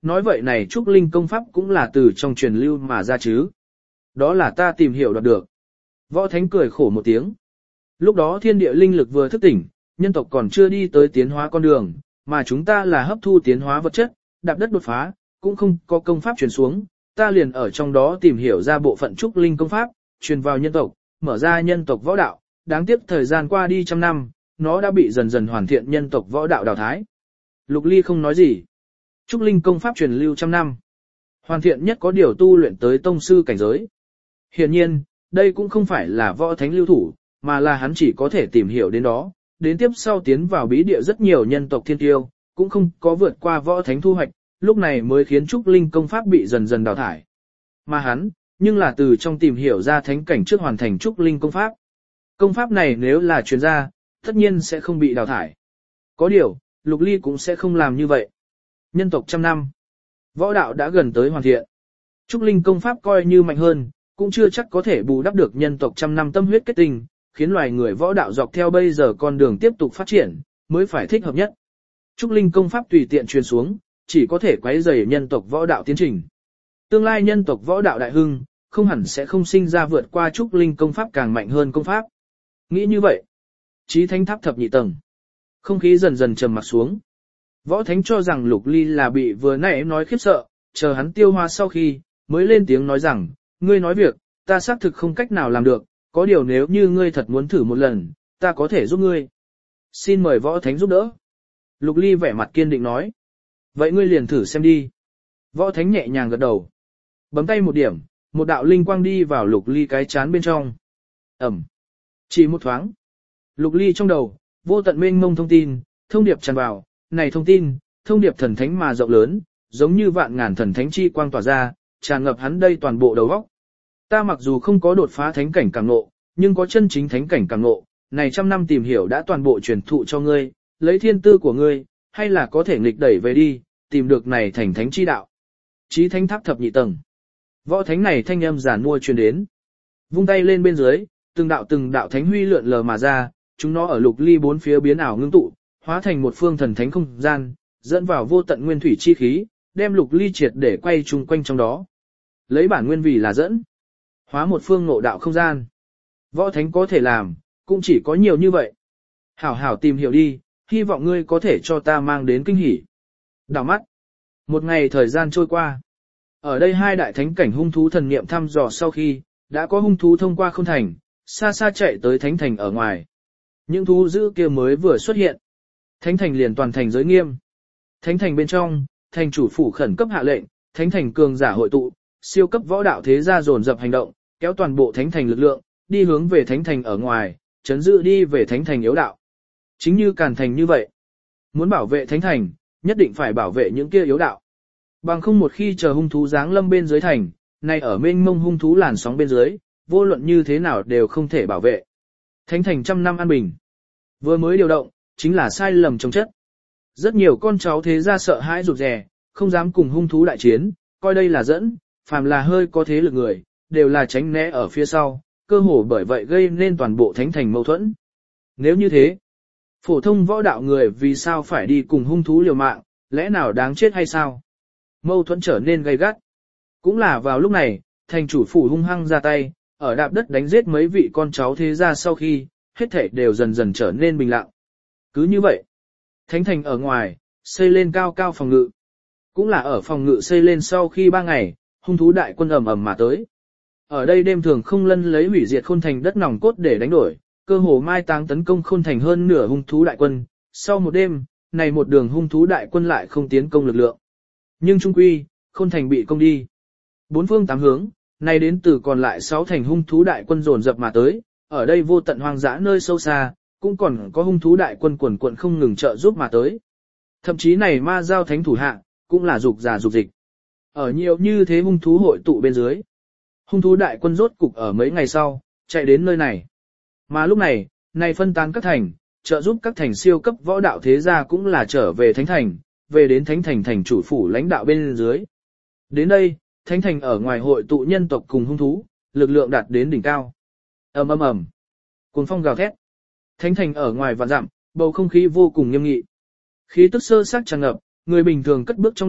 nói vậy này Trúc Linh công pháp cũng là từ trong truyền lưu mà ra chứ. Đó là ta tìm hiểu đoạt được. Võ Thánh cười khổ một tiếng. Lúc đó thiên địa linh lực vừa thức tỉnh, nhân tộc còn chưa đi tới tiến hóa con đường, mà chúng ta là hấp thu tiến hóa vật chất, đạp đất đột phá, cũng không có công pháp truyền xuống, ta liền ở trong đó tìm hiểu ra bộ phận Trúc Linh công pháp, truyền vào nhân tộc, mở ra nhân tộc võ đạo, đáng tiếc thời gian qua đi trăm năm, nó đã bị dần dần hoàn thiện nhân tộc võ đạo đào thái. Lục Ly không nói gì. Trúc Linh công pháp truyền lưu trăm năm. Hoàn thiện nhất có điều tu luyện tới tông sư cảnh giới. Hiển nhiên, đây cũng không phải là võ thánh lưu thủ, mà là hắn chỉ có thể tìm hiểu đến đó, đến tiếp sau tiến vào bí địa rất nhiều nhân tộc thiên tiêu, cũng không có vượt qua võ thánh thu hoạch, lúc này mới khiến Trúc Linh công pháp bị dần dần đào thải. Mà hắn, nhưng là từ trong tìm hiểu ra thánh cảnh trước hoàn thành Trúc Linh công pháp. Công pháp này nếu là truyền ra, tất nhiên sẽ không bị đào thải. Có điều, Lục Ly cũng sẽ không làm như vậy. Nhân tộc trăm năm, võ đạo đã gần tới hoàn thiện. Trúc Linh công pháp coi như mạnh hơn, cũng chưa chắc có thể bù đắp được nhân tộc trăm năm tâm huyết kết tinh, khiến loài người võ đạo dọc theo bây giờ con đường tiếp tục phát triển, mới phải thích hợp nhất. Trúc Linh công pháp tùy tiện truyền xuống, chỉ có thể quấy rầy nhân tộc võ đạo tiến trình. Tương lai nhân tộc võ đạo đại hưng, không hẳn sẽ không sinh ra vượt qua Trúc Linh công pháp càng mạnh hơn công pháp. Nghĩ như vậy, Chí Thánh tháp thập nhị tầng, không khí dần dần trầm mặc xuống. Võ Thánh cho rằng Lục Ly là bị vừa nãy nói khiếp sợ, chờ hắn tiêu hóa sau khi, mới lên tiếng nói rằng, ngươi nói việc, ta xác thực không cách nào làm được, có điều nếu như ngươi thật muốn thử một lần, ta có thể giúp ngươi. Xin mời Võ Thánh giúp đỡ. Lục Ly vẻ mặt kiên định nói. Vậy ngươi liền thử xem đi. Võ Thánh nhẹ nhàng gật đầu. Bấm tay một điểm, một đạo linh quang đi vào Lục Ly cái chán bên trong. Ẩm. Chỉ một thoáng. Lục Ly trong đầu, vô tận mênh mông thông tin, thông điệp tràn vào, này thông điệp thần thánh mà rộng lớn, giống như vạn ngàn thần thánh chi quang tỏa ra, tràn ngập hắn đây toàn bộ đầu óc. Ta mặc dù không có đột phá thánh cảnh cảm ngộ, nhưng có chân chính thánh cảnh cảm ngộ, này trăm năm tìm hiểu đã toàn bộ truyền thụ cho ngươi, lấy thiên tư của ngươi, hay là có thể nghịch đẩy về đi, tìm được này thành thánh chi đạo. Chí Thánh tháp thập nhị tầng. Võ Thánh này thanh âm giản mua truyền đến. Vung tay lên bên dưới, từng đạo thánh huy lượn lờ mà ra, chúng nó ở Lục Ly bốn phía biến ảo ngưng tụ, hóa thành một phương thần thánh không gian, dẫn vào vô tận nguyên thủy chi khí, đem Lục Ly triệt để quay chung quanh trong đó. Lấy bản nguyên vì là dẫn, hóa một phương ngộ đạo không gian. Võ Thánh có thể làm, cũng chỉ có nhiều như vậy. Hảo hảo tìm hiểu đi, hy vọng ngươi có thể cho ta mang đến kinh hỉ. Đảo mắt. Một ngày thời gian trôi qua. Ở đây hai đại thánh cảnh hung thú thần niệm thăm dò sau khi, đã có hung thú thông qua không thành, xa xa chạy tới thánh thành ở ngoài. Những thú dữ kia mới vừa xuất hiện. Thánh thành liền toàn thành giới nghiêm. Thánh thành bên trong, thành chủ phủ khẩn cấp hạ lệnh, thánh thành cường giả hội tụ, siêu cấp võ đạo thế gia dồn dập hành động, kéo toàn bộ thánh thành lực lượng, đi hướng về thánh thành ở ngoài, chấn giữ đi về thánh thành yếu đạo. Chính như Càn Thành như vậy. Muốn bảo vệ thánh thành, nhất định phải bảo vệ những kia yếu đạo. Bằng không một khi chờ hung thú giáng lâm bên dưới thành, nay ở mênh mông hung thú làn sóng bên dưới, vô luận như thế nào đều không thể bảo vệ. Thánh thành trăm năm an bình. Vừa mới điều động, chính là sai lầm trong chất. Rất nhiều con cháu thế gia sợ hãi rụt rè, không dám cùng hung thú đại chiến, coi đây là dẫn, phàm là hơi có thế lực người, đều là tránh né ở phía sau, cơ hồ bởi vậy gây nên toàn bộ thánh thành mâu thuẫn. Nếu như thế, phổ thông võ đạo người vì sao phải đi cùng hung thú liều mạng, lẽ nào đáng chết hay sao? Mâu thuẫn trở nên gay gắt. Cũng là vào lúc này, thành chủ phủ hung hăng ra tay, ở đạp đất đánh giết mấy vị con cháu thế gia sau khi, hết thảy đều dần dần trở nên bình lặng. Cứ như vậy, thánh thành ở ngoài, xây lên cao cao phòng ngự. Cũng là ở phòng ngự xây lên sau khi 3 ngày, hung thú đại quân ầm ầm mà tới. Ở đây đêm thường không lân lấy hủy diệt khôn thành đất nòng cốt để đánh đổi, cơ hồ mai táng tấn công khôn thành hơn nửa hung thú đại quân. Sau một đêm, này một đường hung thú đại quân lại không tiến công lực lượng. Nhưng trung quy, khôn thành bị công đi. 4 phương 8 hướng, này đến từ còn lại 6 thành hung thú đại quân dồn dập mà tới, ở đây vô tận hoang dã nơi sâu xa, cũng còn có hung thú đại quân quần quận không ngừng trợ giúp mà tới. Thậm chí này ma giao thánh thủ hạ, cũng là dục giả dục dịch. Ở nhiều như thế hung thú hội tụ bên dưới. Hung thú đại quân rốt cục ở mấy ngày sau, chạy đến nơi này. Mà lúc này, này phân tán các thành, trợ giúp các thành siêu cấp võ đạo thế gia cũng là trở về thánh thành, về đến thánh thành thành chủ phủ lãnh đạo bên dưới. Đến đây, thánh thành ở ngoài hội tụ nhân tộc cùng hung thú, lực lượng đạt đến đỉnh cao. Ầm ầm ầm, cuồng phong gào thét. Thánh thành ở ngoài vạn dặm, bầu không khí vô cùng nghiêm nghị. Khí tức sơ sát tràn ngập, người bình thường cất bước trong lúc,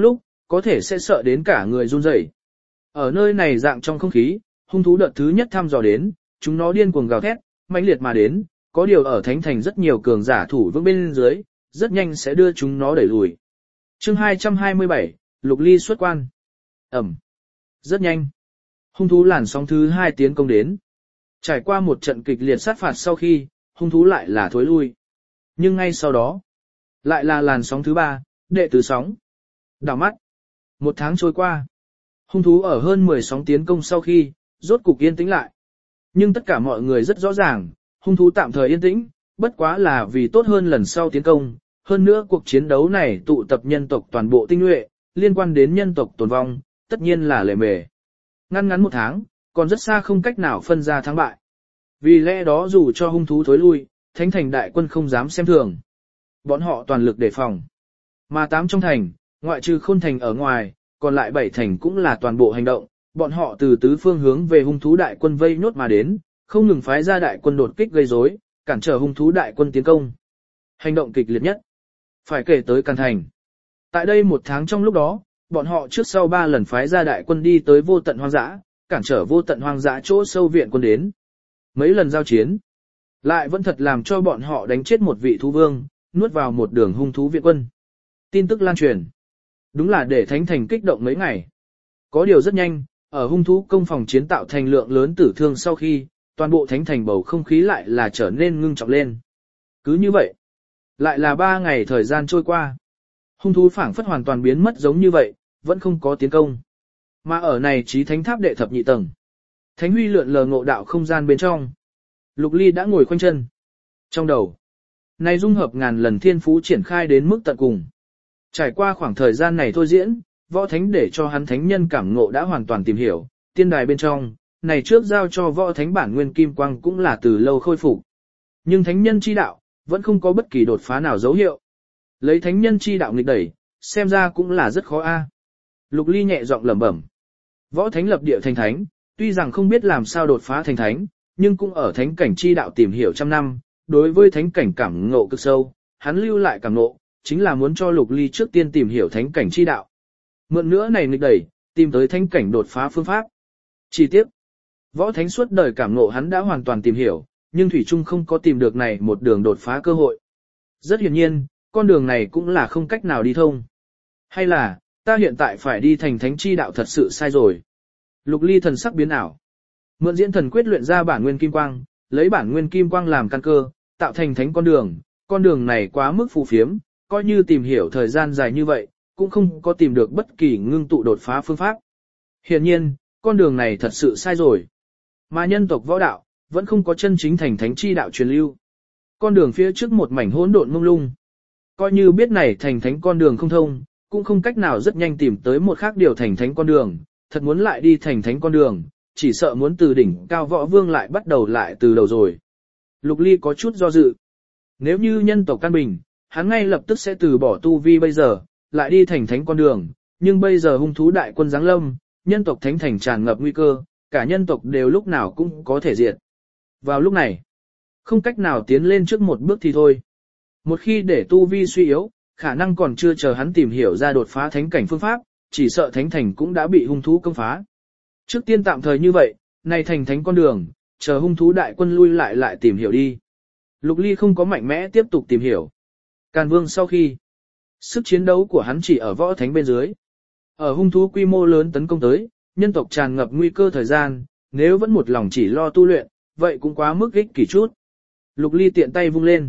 có thể sẽ sợ đến cả người run rẩy. Ở nơi này dạng trong không khí, hung thú đợt thứ nhất thăm dò đến, chúng nó điên cuồng gào thét, mãnh liệt mà đến, có điều ở thánh thành rất nhiều cường giả thủ vững bên dưới, rất nhanh sẽ đưa chúng nó đẩy lùi. Chương 227, Lục Ly xuất quan. Ẩm. Rất nhanh. Hung thú làn sóng thứ 2 tiến công đến. Trải qua một trận kịch liệt sát phạt sau khi, hung thú lại là thối lui. Nhưng ngay sau đó, lại là làn sóng thứ 3, đệ tứ sóng. Đảo mắt. 1 tháng trôi qua. Hung thú ở hơn 10 sóng tiến công sau khi, rốt cục yên tĩnh lại. Nhưng tất cả mọi người rất rõ ràng, hung thú tạm thời yên tĩnh, bất quá là vì tốt hơn lần sau tiến công. Hơn nữa cuộc chiến đấu này tụ tập nhân tộc toàn bộ tinh nhuệ, liên quan đến nhân tộc tồn vong, tất nhiên là lề mề. Ngắn 1 tháng, còn rất xa không cách nào phân ra thắng bại. Vì lẽ đó dù cho hung thú thối lui, thánh thành đại quân không dám xem thường. Bọn họ toàn lực đề phòng. Mà 8 trong thành, ngoại trừ Khôn thành ở ngoài, còn lại 7 thành cũng là toàn bộ hành động. Bọn họ từ tứ phương hướng về hung thú đại quân vây nhốt mà đến, không ngừng phái ra đại quân đột kích gây rối, cản trở hung thú đại quân tiến công. Hành động kịch liệt nhất phải kể tới Càn Thành. Tại đây 1 tháng trong lúc đó, bọn họ trước sau 3 lần phái ra đại quân đi tới vô tận hoang dã, cản trở vô tận hoang dã chỗ sâu viện quân đến. Mấy lần giao chiến, lại vẫn thật làm cho bọn họ đánh chết một vị thú vương, nuốt vào một đường hung thú viện quân. Tin tức lan truyền. Đúng là để thánh thành kích động mấy ngày. Có điều rất nhanh, ở hung thú công phòng chiến tạo thành lượng lớn tử thương sau khi, toàn bộ thánh thành bầu không khí lại là trở nên ngưng trọng lên. Cứ như vậy, lại là 3 ngày thời gian trôi qua. Hung thú phảng phất hoàn toàn biến mất giống như vậy, vẫn không có tiến công. Mà ở này chí thánh tháp đệ thập nhị tầng. Thánh huy lượn lờ ngộ đạo không gian bên trong. Lục Ly đã ngồi khoanh chân. Trong đầu, này dung hợp ngàn lần thiên phú triển khai đến mức tận cùng. Trải qua khoảng thời gian này thôi diễn, võ thánh để cho hắn thánh nhân cảm ngộ đã hoàn toàn tìm hiểu, tiên đài bên trong, này trước giao cho võ thánh bản nguyên kim quang cũng là từ lâu khôi phục. Nhưng thánh nhân chi đạo, vẫn không có bất kỳ đột phá nào dấu hiệu. Lấy thánh nhân chi đạo nghịch đẩy, xem ra cũng là rất khó a. Lục Ly nhẹ giọng lẩm bẩm. Võ thánh lập địa thành thánh, tuy rằng không biết làm sao đột phá thành thánh, nhưng cũng ở thánh cảnh chi đạo tìm hiểu trăm năm, đối với thánh cảnh cảm ngộ cực sâu, hắn lưu lại cảm ngộ, chính là muốn cho Lục Ly trước tiên tìm hiểu thánh cảnh chi đạo. Mượn nữa này nghịch đẩy, tìm tới thánh cảnh đột phá phương pháp. Chi tiết, võ thánh suốt đời cảm ngộ hắn đã hoàn toàn tìm hiểu, nhưng thủy chung không có tìm được này một đường đột phá cơ hội. Rất hiển nhiên, con đường này cũng là không cách nào đi thông. Hay là, ta hiện tại phải đi thành thánh chi đạo thật sự sai rồi. Lục Ly thần sắc biến ảo. Mượn diễn thần quyết luyện ra bản nguyên kim quang, lấy bản nguyên kim quang làm căn cơ, tạo thành thánh con đường này quá mức phù phiếm, coi như tìm hiểu thời gian dài như vậy, cũng không có tìm được bất kỳ ngưng tụ đột phá phương pháp. Hiển nhiên, con đường này thật sự sai rồi. Mà nhân tộc võ đạo, vẫn không có chân chính thành thánh chi đạo truyền lưu. Con đường phía trước một mảnh hỗn độn mông lung. Coi như biết này thành thánh con đường không thông, cũng không cách nào rất nhanh tìm tới một khác điều thành thánh con đường, thật muốn lại đi thành thánh con đường, chỉ sợ muốn từ đỉnh cao võ vương lại bắt đầu lại từ đầu rồi. Lục Ly có chút do dự. Nếu như nhân tộc căn bình, hắn ngay lập tức sẽ từ bỏ tu vi bây giờ, lại đi thành thánh con đường, nhưng bây giờ hung thú đại quân giáng lâm, nhân tộc thánh thành tràn ngập nguy cơ, cả nhân tộc đều lúc nào cũng có thể diệt. Vào lúc này, không cách nào tiến lên trước một bước thì thôi. Một khi để tu vi suy yếu, khả năng còn chưa chờ hắn tìm hiểu ra đột phá thánh cảnh phương pháp, chỉ sợ thánh thành cũng đã bị hung thú công phá. Trước tiên tạm thời như vậy, này thành thánh con đường, chờ hung thú đại quân lui lại tìm hiểu đi. Lục Ly không có mạnh mẽ tiếp tục tìm hiểu. Càn Vương sau khi, sức chiến đấu của hắn chỉ ở võ thánh bên dưới. Ở hung thú quy mô lớn tấn công tới, nhân tộc tràn ngập nguy cơ thời gian, nếu vẫn một lòng chỉ lo tu luyện, vậy cũng quá mức ích kỷ chút. Lục Ly tiện tay vung lên.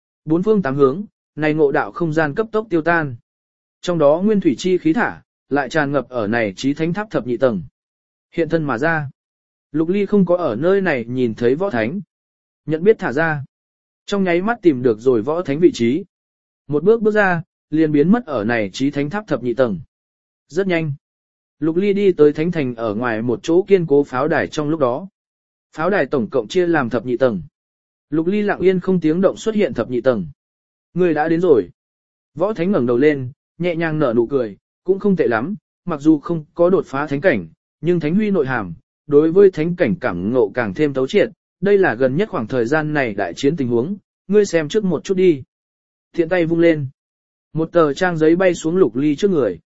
4 phương 8 hướng, này ngộ đạo không gian cấp tốc tiêu tan. Trong đó nguyên thủy chi khí thả, lại tràn ngập ở này chí thánh tháp thập nhị tầng. Hiện thân mà ra. Lục Ly không có ở nơi này nhìn thấy võ thánh. Nhận biết thả ra. Trong nháy mắt tìm được rồi võ thánh vị trí. Một bước bước ra, liền biến mất ở này chí thánh tháp thập nhị tầng. Rất nhanh. Lục Ly đi tới thánh thành ở ngoài một chỗ kiên cố pháo đài trong lúc đó. Pháo đài tổng cộng chia làm thập nhị tầng. Lục Ly lặng yên không tiếng động xuất hiện thập nhị tầng. Người đã đến rồi. Võ thánh ngẩng đầu lên, nhẹ nhàng nở nụ cười, cũng không tệ lắm, mặc dù không có đột phá thánh cảnh, nhưng thánh huy nội hàm, đối với thánh cảnh cảm ngộ càng thêm thấu triệt, đây là gần nhất khoảng thời gian này đại chiến tình huống, ngươi xem trước một chút đi. Thiện tay vung lên. Một tờ trang giấy bay xuống Lục Ly trước người.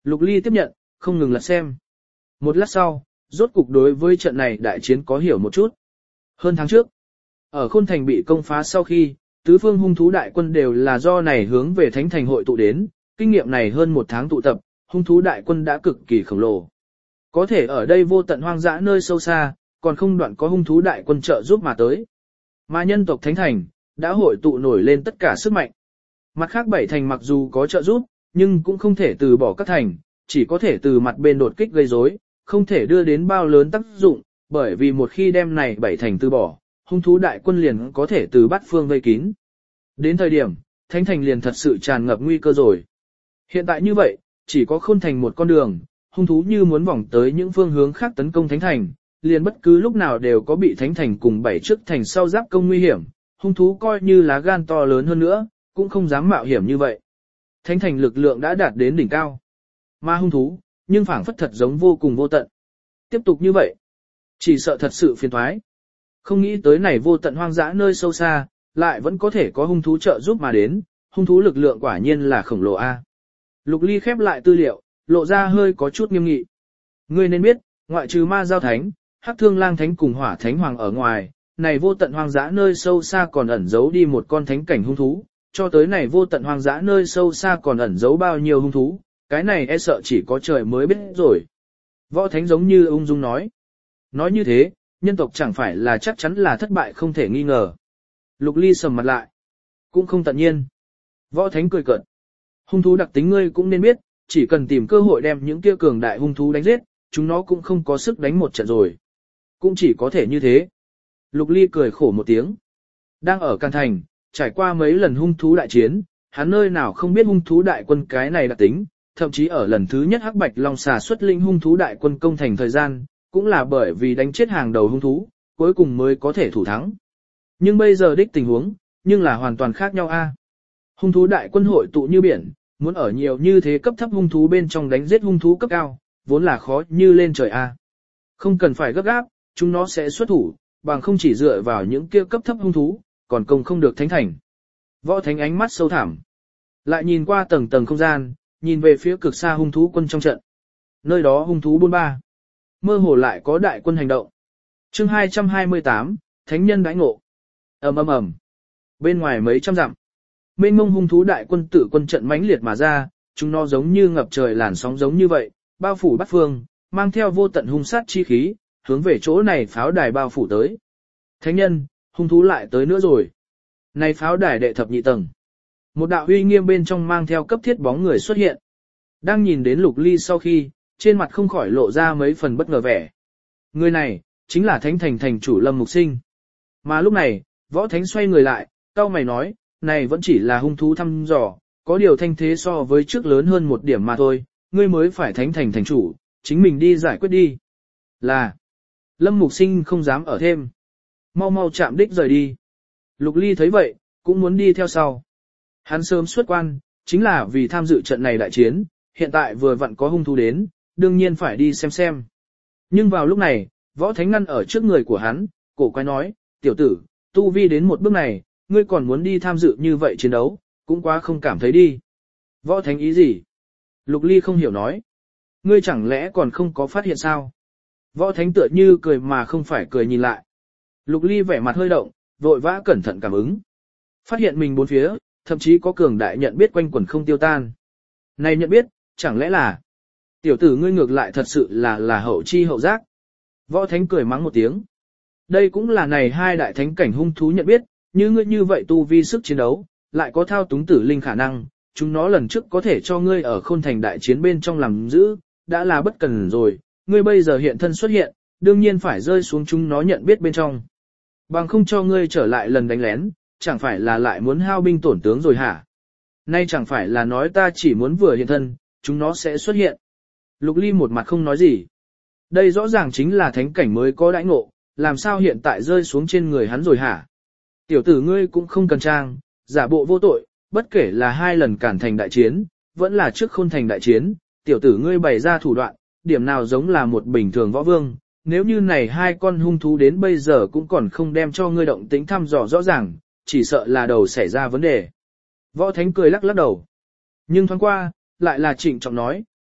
Lục Ly tiếp nhận, không ngừng lật xem. Một lát sau, rốt cục đối với trận này đại chiến có hiểu một chút. Hơn tháng trước, ở Khôn Thành bị công phá sau khi, tứ phương hung thú đại quân đều là do này hướng về Thánh Thành hội tụ đến, kinh nghiệm này hơn một tháng tụ tập, hung thú đại quân đã cực kỳ khổng lồ. Có thể ở đây vô tận hoang dã nơi sâu xa, còn không đoạn có hung thú đại quân trợ giúp mà tới. Mà nhân tộc Thánh Thành, đã hội tụ nổi lên tất cả sức mạnh. Mặt khác 7 thành mặc dù có trợ giúp, nhưng cũng không thể từ bỏ các thành, chỉ có thể từ mặt bên đột kích gây rối, không thể đưa đến bao lớn tác dụng, bởi vì một khi đem này 7 thành từ bỏ, hung thú đại quân liền có thể từ bát phương vây kín. Đến thời điểm, Thánh Thành liền thật sự tràn ngập nguy cơ rồi. Hiện tại như vậy, chỉ có Khôn Thành một con đường, hung thú như muốn vòng tới những phương hướng khác tấn công Thánh Thành, liền bất cứ lúc nào đều có bị Thánh Thành cùng 7 trước thành sau giáp công nguy hiểm, hung thú coi như lá gan to lớn hơn nữa, cũng không dám mạo hiểm như vậy. Thánh Thành lực lượng đã đạt đến đỉnh cao. Mà hung thú, nhưng phảng phất thật giống vô cùng vô tận. Tiếp tục như vậy, chỉ sợ thật sự phiền toái. Không nghĩ tới này vô tận hoang dã nơi sâu xa, lại vẫn có thể có hung thú trợ giúp mà đến, hung thú lực lượng quả nhiên là khổng lồ a. Lục Ly khép lại tư liệu, lộ ra hơi có chút nghiêm nghị. Ngươi nên biết, ngoại trừ ma giao thánh, hắc thương lang thánh cùng hỏa thánh hoàng ở ngoài, này vô tận hoang dã nơi sâu xa còn ẩn giấu đi một con thánh cảnh hung thú, cho tới này vô tận hoang dã nơi sâu xa còn ẩn giấu bao nhiêu hung thú, cái này e sợ chỉ có trời mới biết rồi. Võ thánh giống như ung dung nói. Nói như thế, nhân tộc chẳng phải là chắc chắn là thất bại không thể nghi ngờ. Lục Ly sầm mặt lại. Cũng không tận nhiên. Võ thánh cười cợt. Hung thú đặc tính ngươi cũng nên biết, chỉ cần tìm cơ hội đem những kia cường đại hung thú đánh giết, chúng nó cũng không có sức đánh một trận rồi. Cũng chỉ có thể như thế. Lục Ly cười khổ một tiếng. Đang ở Can Thành, trải qua mấy lần hung thú đại chiến, hắn nơi nào không biết hung thú đại quân cái này đặc tính, thậm chí ở lần thứ nhất Hắc Bạch Long xà xuất linh hung thú đại quân công thành thời gian, cũng là bởi vì đánh chết hàng đầu hung thú, cuối cùng mới có thể thủ thắng. Nhưng bây giờ đích tình huống, nhưng là hoàn toàn khác nhau a. Hung thú đại quân hội tụ như biển, muốn ở nhiều như thế cấp thấp hung thú bên trong đánh giết hung thú cấp cao, vốn là khó như lên trời a. Không cần phải gấp gáp, chúng nó sẽ xuất thủ, bằng không chỉ dựa vào những kia cấp thấp hung thú, còn công không được Thánh Thành. Võ Thánh ánh mắt sâu thẳm, lại nhìn qua tầng tầng không gian, nhìn về phía cực xa hung thú quân trong trận. Nơi đó hung thú 43. Mơ hồ lại có đại quân hành động. Chương 228, Thánh nhân đãi ngộ. Ầm ầm ầm. Bên ngoài mấy trăm dặm, mênh mông hung thú đại quân tự quân trận mãnh liệt mà ra, chúng nó giống như ngập trời làn sóng giống như vậy, bao phủ bát phương, mang theo vô tận hung sát chi khí, hướng về chỗ này pháo đài bao phủ tới. Thánh nhân, hung thú lại tới nữa rồi. Này pháo đài đệ thập nhị tầng. Một đạo uy nghiêm bên trong mang theo cấp thiết bóng người xuất hiện. Đang nhìn đến Lục Ly sau khi, trên mặt không khỏi lộ ra mấy phần bất ngờ vẻ. Người này, chính là Thánh Thành thành chủ Lâm Mục Sinh. Mà lúc này, Võ Thánh xoay người lại, cau mày nói, này vẫn chỉ là hung thú thăm dò, có điều thanh thế so với trước lớn hơn một điểm mà thôi, ngươi mới phải Thánh Thành thành chủ, chính mình đi giải quyết đi. Là, Lâm Mục Sinh không dám ở thêm. Mau mau chạm đích rời đi. Lục Ly thấy vậy, cũng muốn đi theo sau. Hắn sớm xuất quan, chính là vì tham dự trận này đại chiến, hiện tại vừa vặn có hung thú đến, đương nhiên phải đi xem. Nhưng vào lúc này, Võ Thánh ngăn ở trước người của hắn, cổ quái nói, tiểu tử, tu vi đến một bước này, ngươi còn muốn đi tham dự như vậy chiến đấu, cũng quá không cảm thấy đi. Võ Thánh ý gì? Lục Ly không hiểu nói. Ngươi chẳng lẽ còn không có phát hiện sao? Võ Thánh tựa như cười mà không phải cười nhìn lại. Lục Ly vẻ mặt hơi động, vội vã cẩn thận cảm ứng. Phát hiện mình bốn phía, thậm chí có cường đại nhận biết quanh quẩn không tiêu tan. Này nhận biết, chẳng lẽ là tiểu tử ngươi ngược lại thật sự là hậu chi hậu giác. Võ Thánh cười mắng một tiếng. Đây cũng là này hai đại thánh cảnh hung thú nhận biết, như ngươi như vậy tu vi sức chiến đấu, lại có thao túng tử linh khả năng, chúng nó lần trước có thể cho ngươi ở Khôn Thành đại chiến bên trong làm giữ, đã là bất cần rồi, ngươi bây giờ hiện thân xuất hiện, đương nhiên phải rơi xuống chúng nó nhận biết bên trong. Bằng không cho ngươi trở lại lần đánh lén, chẳng phải là lại muốn hao binh tổn tướng rồi hả? Nay chẳng phải là nói ta chỉ muốn vừa hiện thân, chúng nó sẽ xuất hiện. Lục Ly một mặt không nói gì. Đây rõ ràng chính là thánh cảnh mới có đãi ngộ, làm sao hiện tại rơi xuống trên người hắn rồi hả? Tiểu tử ngươi cũng không cần trang, giả bộ vô tội, bất kể là hai lần cản thành đại chiến, vẫn là trước Khôn Thành đại chiến, tiểu tử ngươi bày ra thủ đoạn, điểm nào giống là một bình thường võ vương. Nếu như này hai con hung thú đến bây giờ cũng còn không đem cho ngươi động tính thăm dò rõ ràng, chỉ sợ là đầu xảy ra vấn đề. Võ Thánh cười lắc lắc đầu. Nhưng thoáng qua, lại là trịnh trọng nói,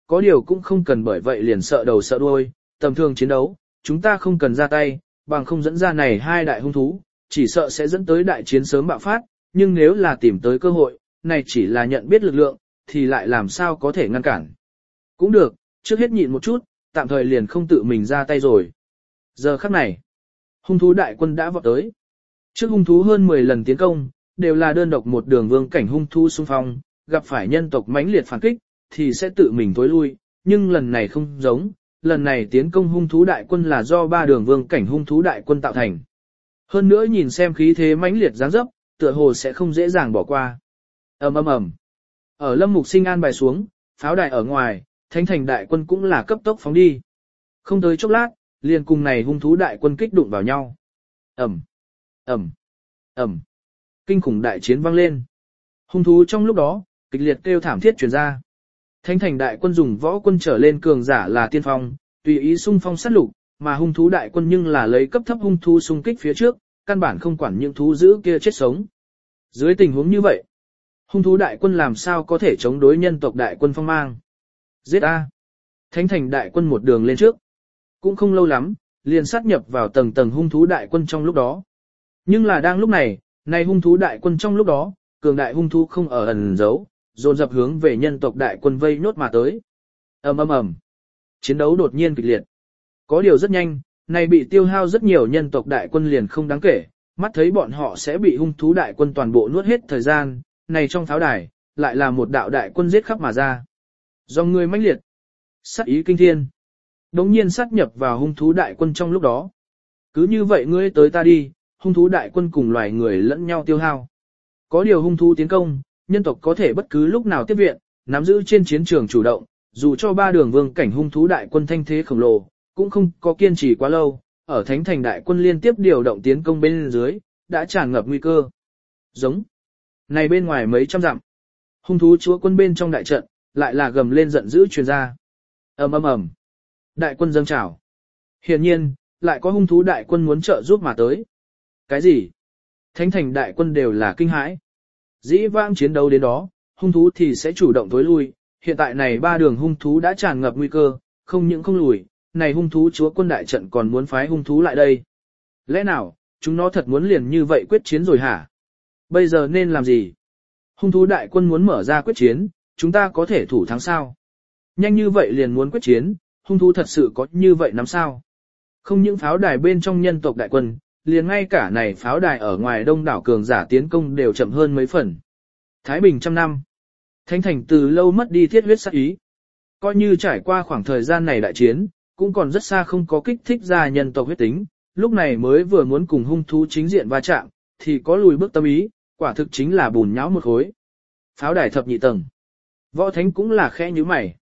có điều cũng không cần bởi vậy liền sợ đầu sợ đuôi, tầm thường chiến đấu, chúng ta không cần ra tay, bằng không dẫn ra này hai đại hung thú, chỉ sợ sẽ dẫn tới đại chiến sớm bạo phát, nhưng nếu là tìm tới cơ hội, này chỉ là nhận biết lực lượng, thì lại làm sao có thể ngăn cản. Cũng được, trước hết nhịn một chút, tạm thời liền không tự mình ra tay rồi. Giờ khắc này, hung thú đại quân đã vọt tới. Trước hung thú hơn 10 lần tiến công, đều là đơn độc một đường vương cảnh hung thú xung phong, gặp phải nhân tộc mãnh liệt phản kích, thì sẽ tự mình tối lui, nhưng lần này không giống, lần này tiến công hung thú đại quân là do 3 đường vương cảnh hung thú đại quân tạo thành. Hơn nữa nhìn xem khí thế mãnh liệt dáng dấp, tựa hồ sẽ không dễ dàng bỏ qua. Ầm ầm ầm. Ở Lâm Mục Sinh an bài xuống, pháo đài ở ngoài, Thánh thành đại quân cũng là cấp tốc phóng đi. Không tới chốc lát, liền cùng này hung thú đại quân kích đụng vào nhau. Ầm, ầm, ầm. Kinh khủng đại chiến vang lên. Hung thú trong lúc đó, kịch liệt kêu thảm thiết truyền ra. Thánh thành đại quân dùng võ quân trở lên cường giả là tiên phong, tùy ý xung phong sát lục, mà hung thú đại quân nhưng là lấy cấp thấp hung thú xung kích phía trước, căn bản không quản những thú dữ kia chết sống. Dưới tình huống như vậy, hung thú đại quân làm sao có thể chống đối nhân tộc đại quân phong mang? Giết A! Thánh thành đại quân một đường lên trước. Cũng không lâu lắm, liền sát nhập vào tầng tầng hung thú đại quân trong lúc đó. Nhưng là đang lúc này, hung thú đại quân trong lúc đó, cường đại hung thú không ở ẩn giấu, dồn dập hướng về nhân tộc đại quân vây nốt mà tới. Ầm ầm ầm. Chiến đấu đột nhiên kịch liệt. Có điều rất nhanh, này bị tiêu hao rất nhiều nhân tộc đại quân liền không đáng kể, mắt thấy bọn họ sẽ bị hung thú đại quân toàn bộ nuốt hết thời gian, này trong pháo đài, lại là một đạo đại quân giết khắp mà ra. Dòng người mãnh liệt, sát ý kinh thiên, đống nhiên sát nhập vào hung thú đại quân trong lúc đó. Cứ như vậy ngươi tới ta đi, hung thú đại quân cùng loài người lẫn nhau tiêu hao. Có điều hung thú tiến công, nhân tộc có thể bất cứ lúc nào tiếp viện, nắm giữ trên chiến trường chủ động, dù cho 3 đường vương cảnh hung thú đại quân thanh thế khổng lồ, cũng không có kiên trì quá lâu, ở Thánh thành đại quân liên tiếp điều động tiến công bên dưới, đã tràn ngập nguy cơ. Giống. Này bên ngoài mấy trăm dặm, hung thú chúa quân bên trong đại trận, lại là gầm lên giận dữ truyền ra. Ầm ầm ầm. Đại quân dâng trào. Hiển nhiên, lại có hung thú đại quân muốn trợ giúp mà tới. Cái gì? Thánh thành đại quân đều là kinh hãi. Dĩ vãng chiến đấu đến đó, hung thú thì sẽ chủ động tối lui, hiện tại này 3 đường hung thú đã tràn ngập nguy cơ, không những không lùi, này hung thú chúa quân đại trận còn muốn phái hung thú lại đây. Lẽ nào, chúng nó thật muốn liền như vậy quyết chiến rồi hả? Bây giờ nên làm gì? Hung thú đại quân muốn mở ra quyết chiến, chúng ta có thể thủ thắng sao? Nhanh như vậy liền muốn quyết chiến, hung thú thật sự có như vậy nắm sao? Không những pháo đài bên trong nhân tộc đại quân, liền ngay cả này pháo đài ở ngoài đông đảo cường giả tiến công đều chậm hơn mấy phần. Thái Bình trăm năm. Thánh thành từ lâu mất đi thiết huyết sát ý. Coi như trải qua khoảng thời gian này đại chiến, cũng còn rất xa không có kích thích ra nhân tộc huyết tính, lúc này mới vừa muốn cùng hung thú chính diện va chạm, thì có lùi bước tâm ý, quả thực chính là bùn nhão một khối. Pháo đài thập nhị tầng. Võ Thánh cũng là khẽ như mày.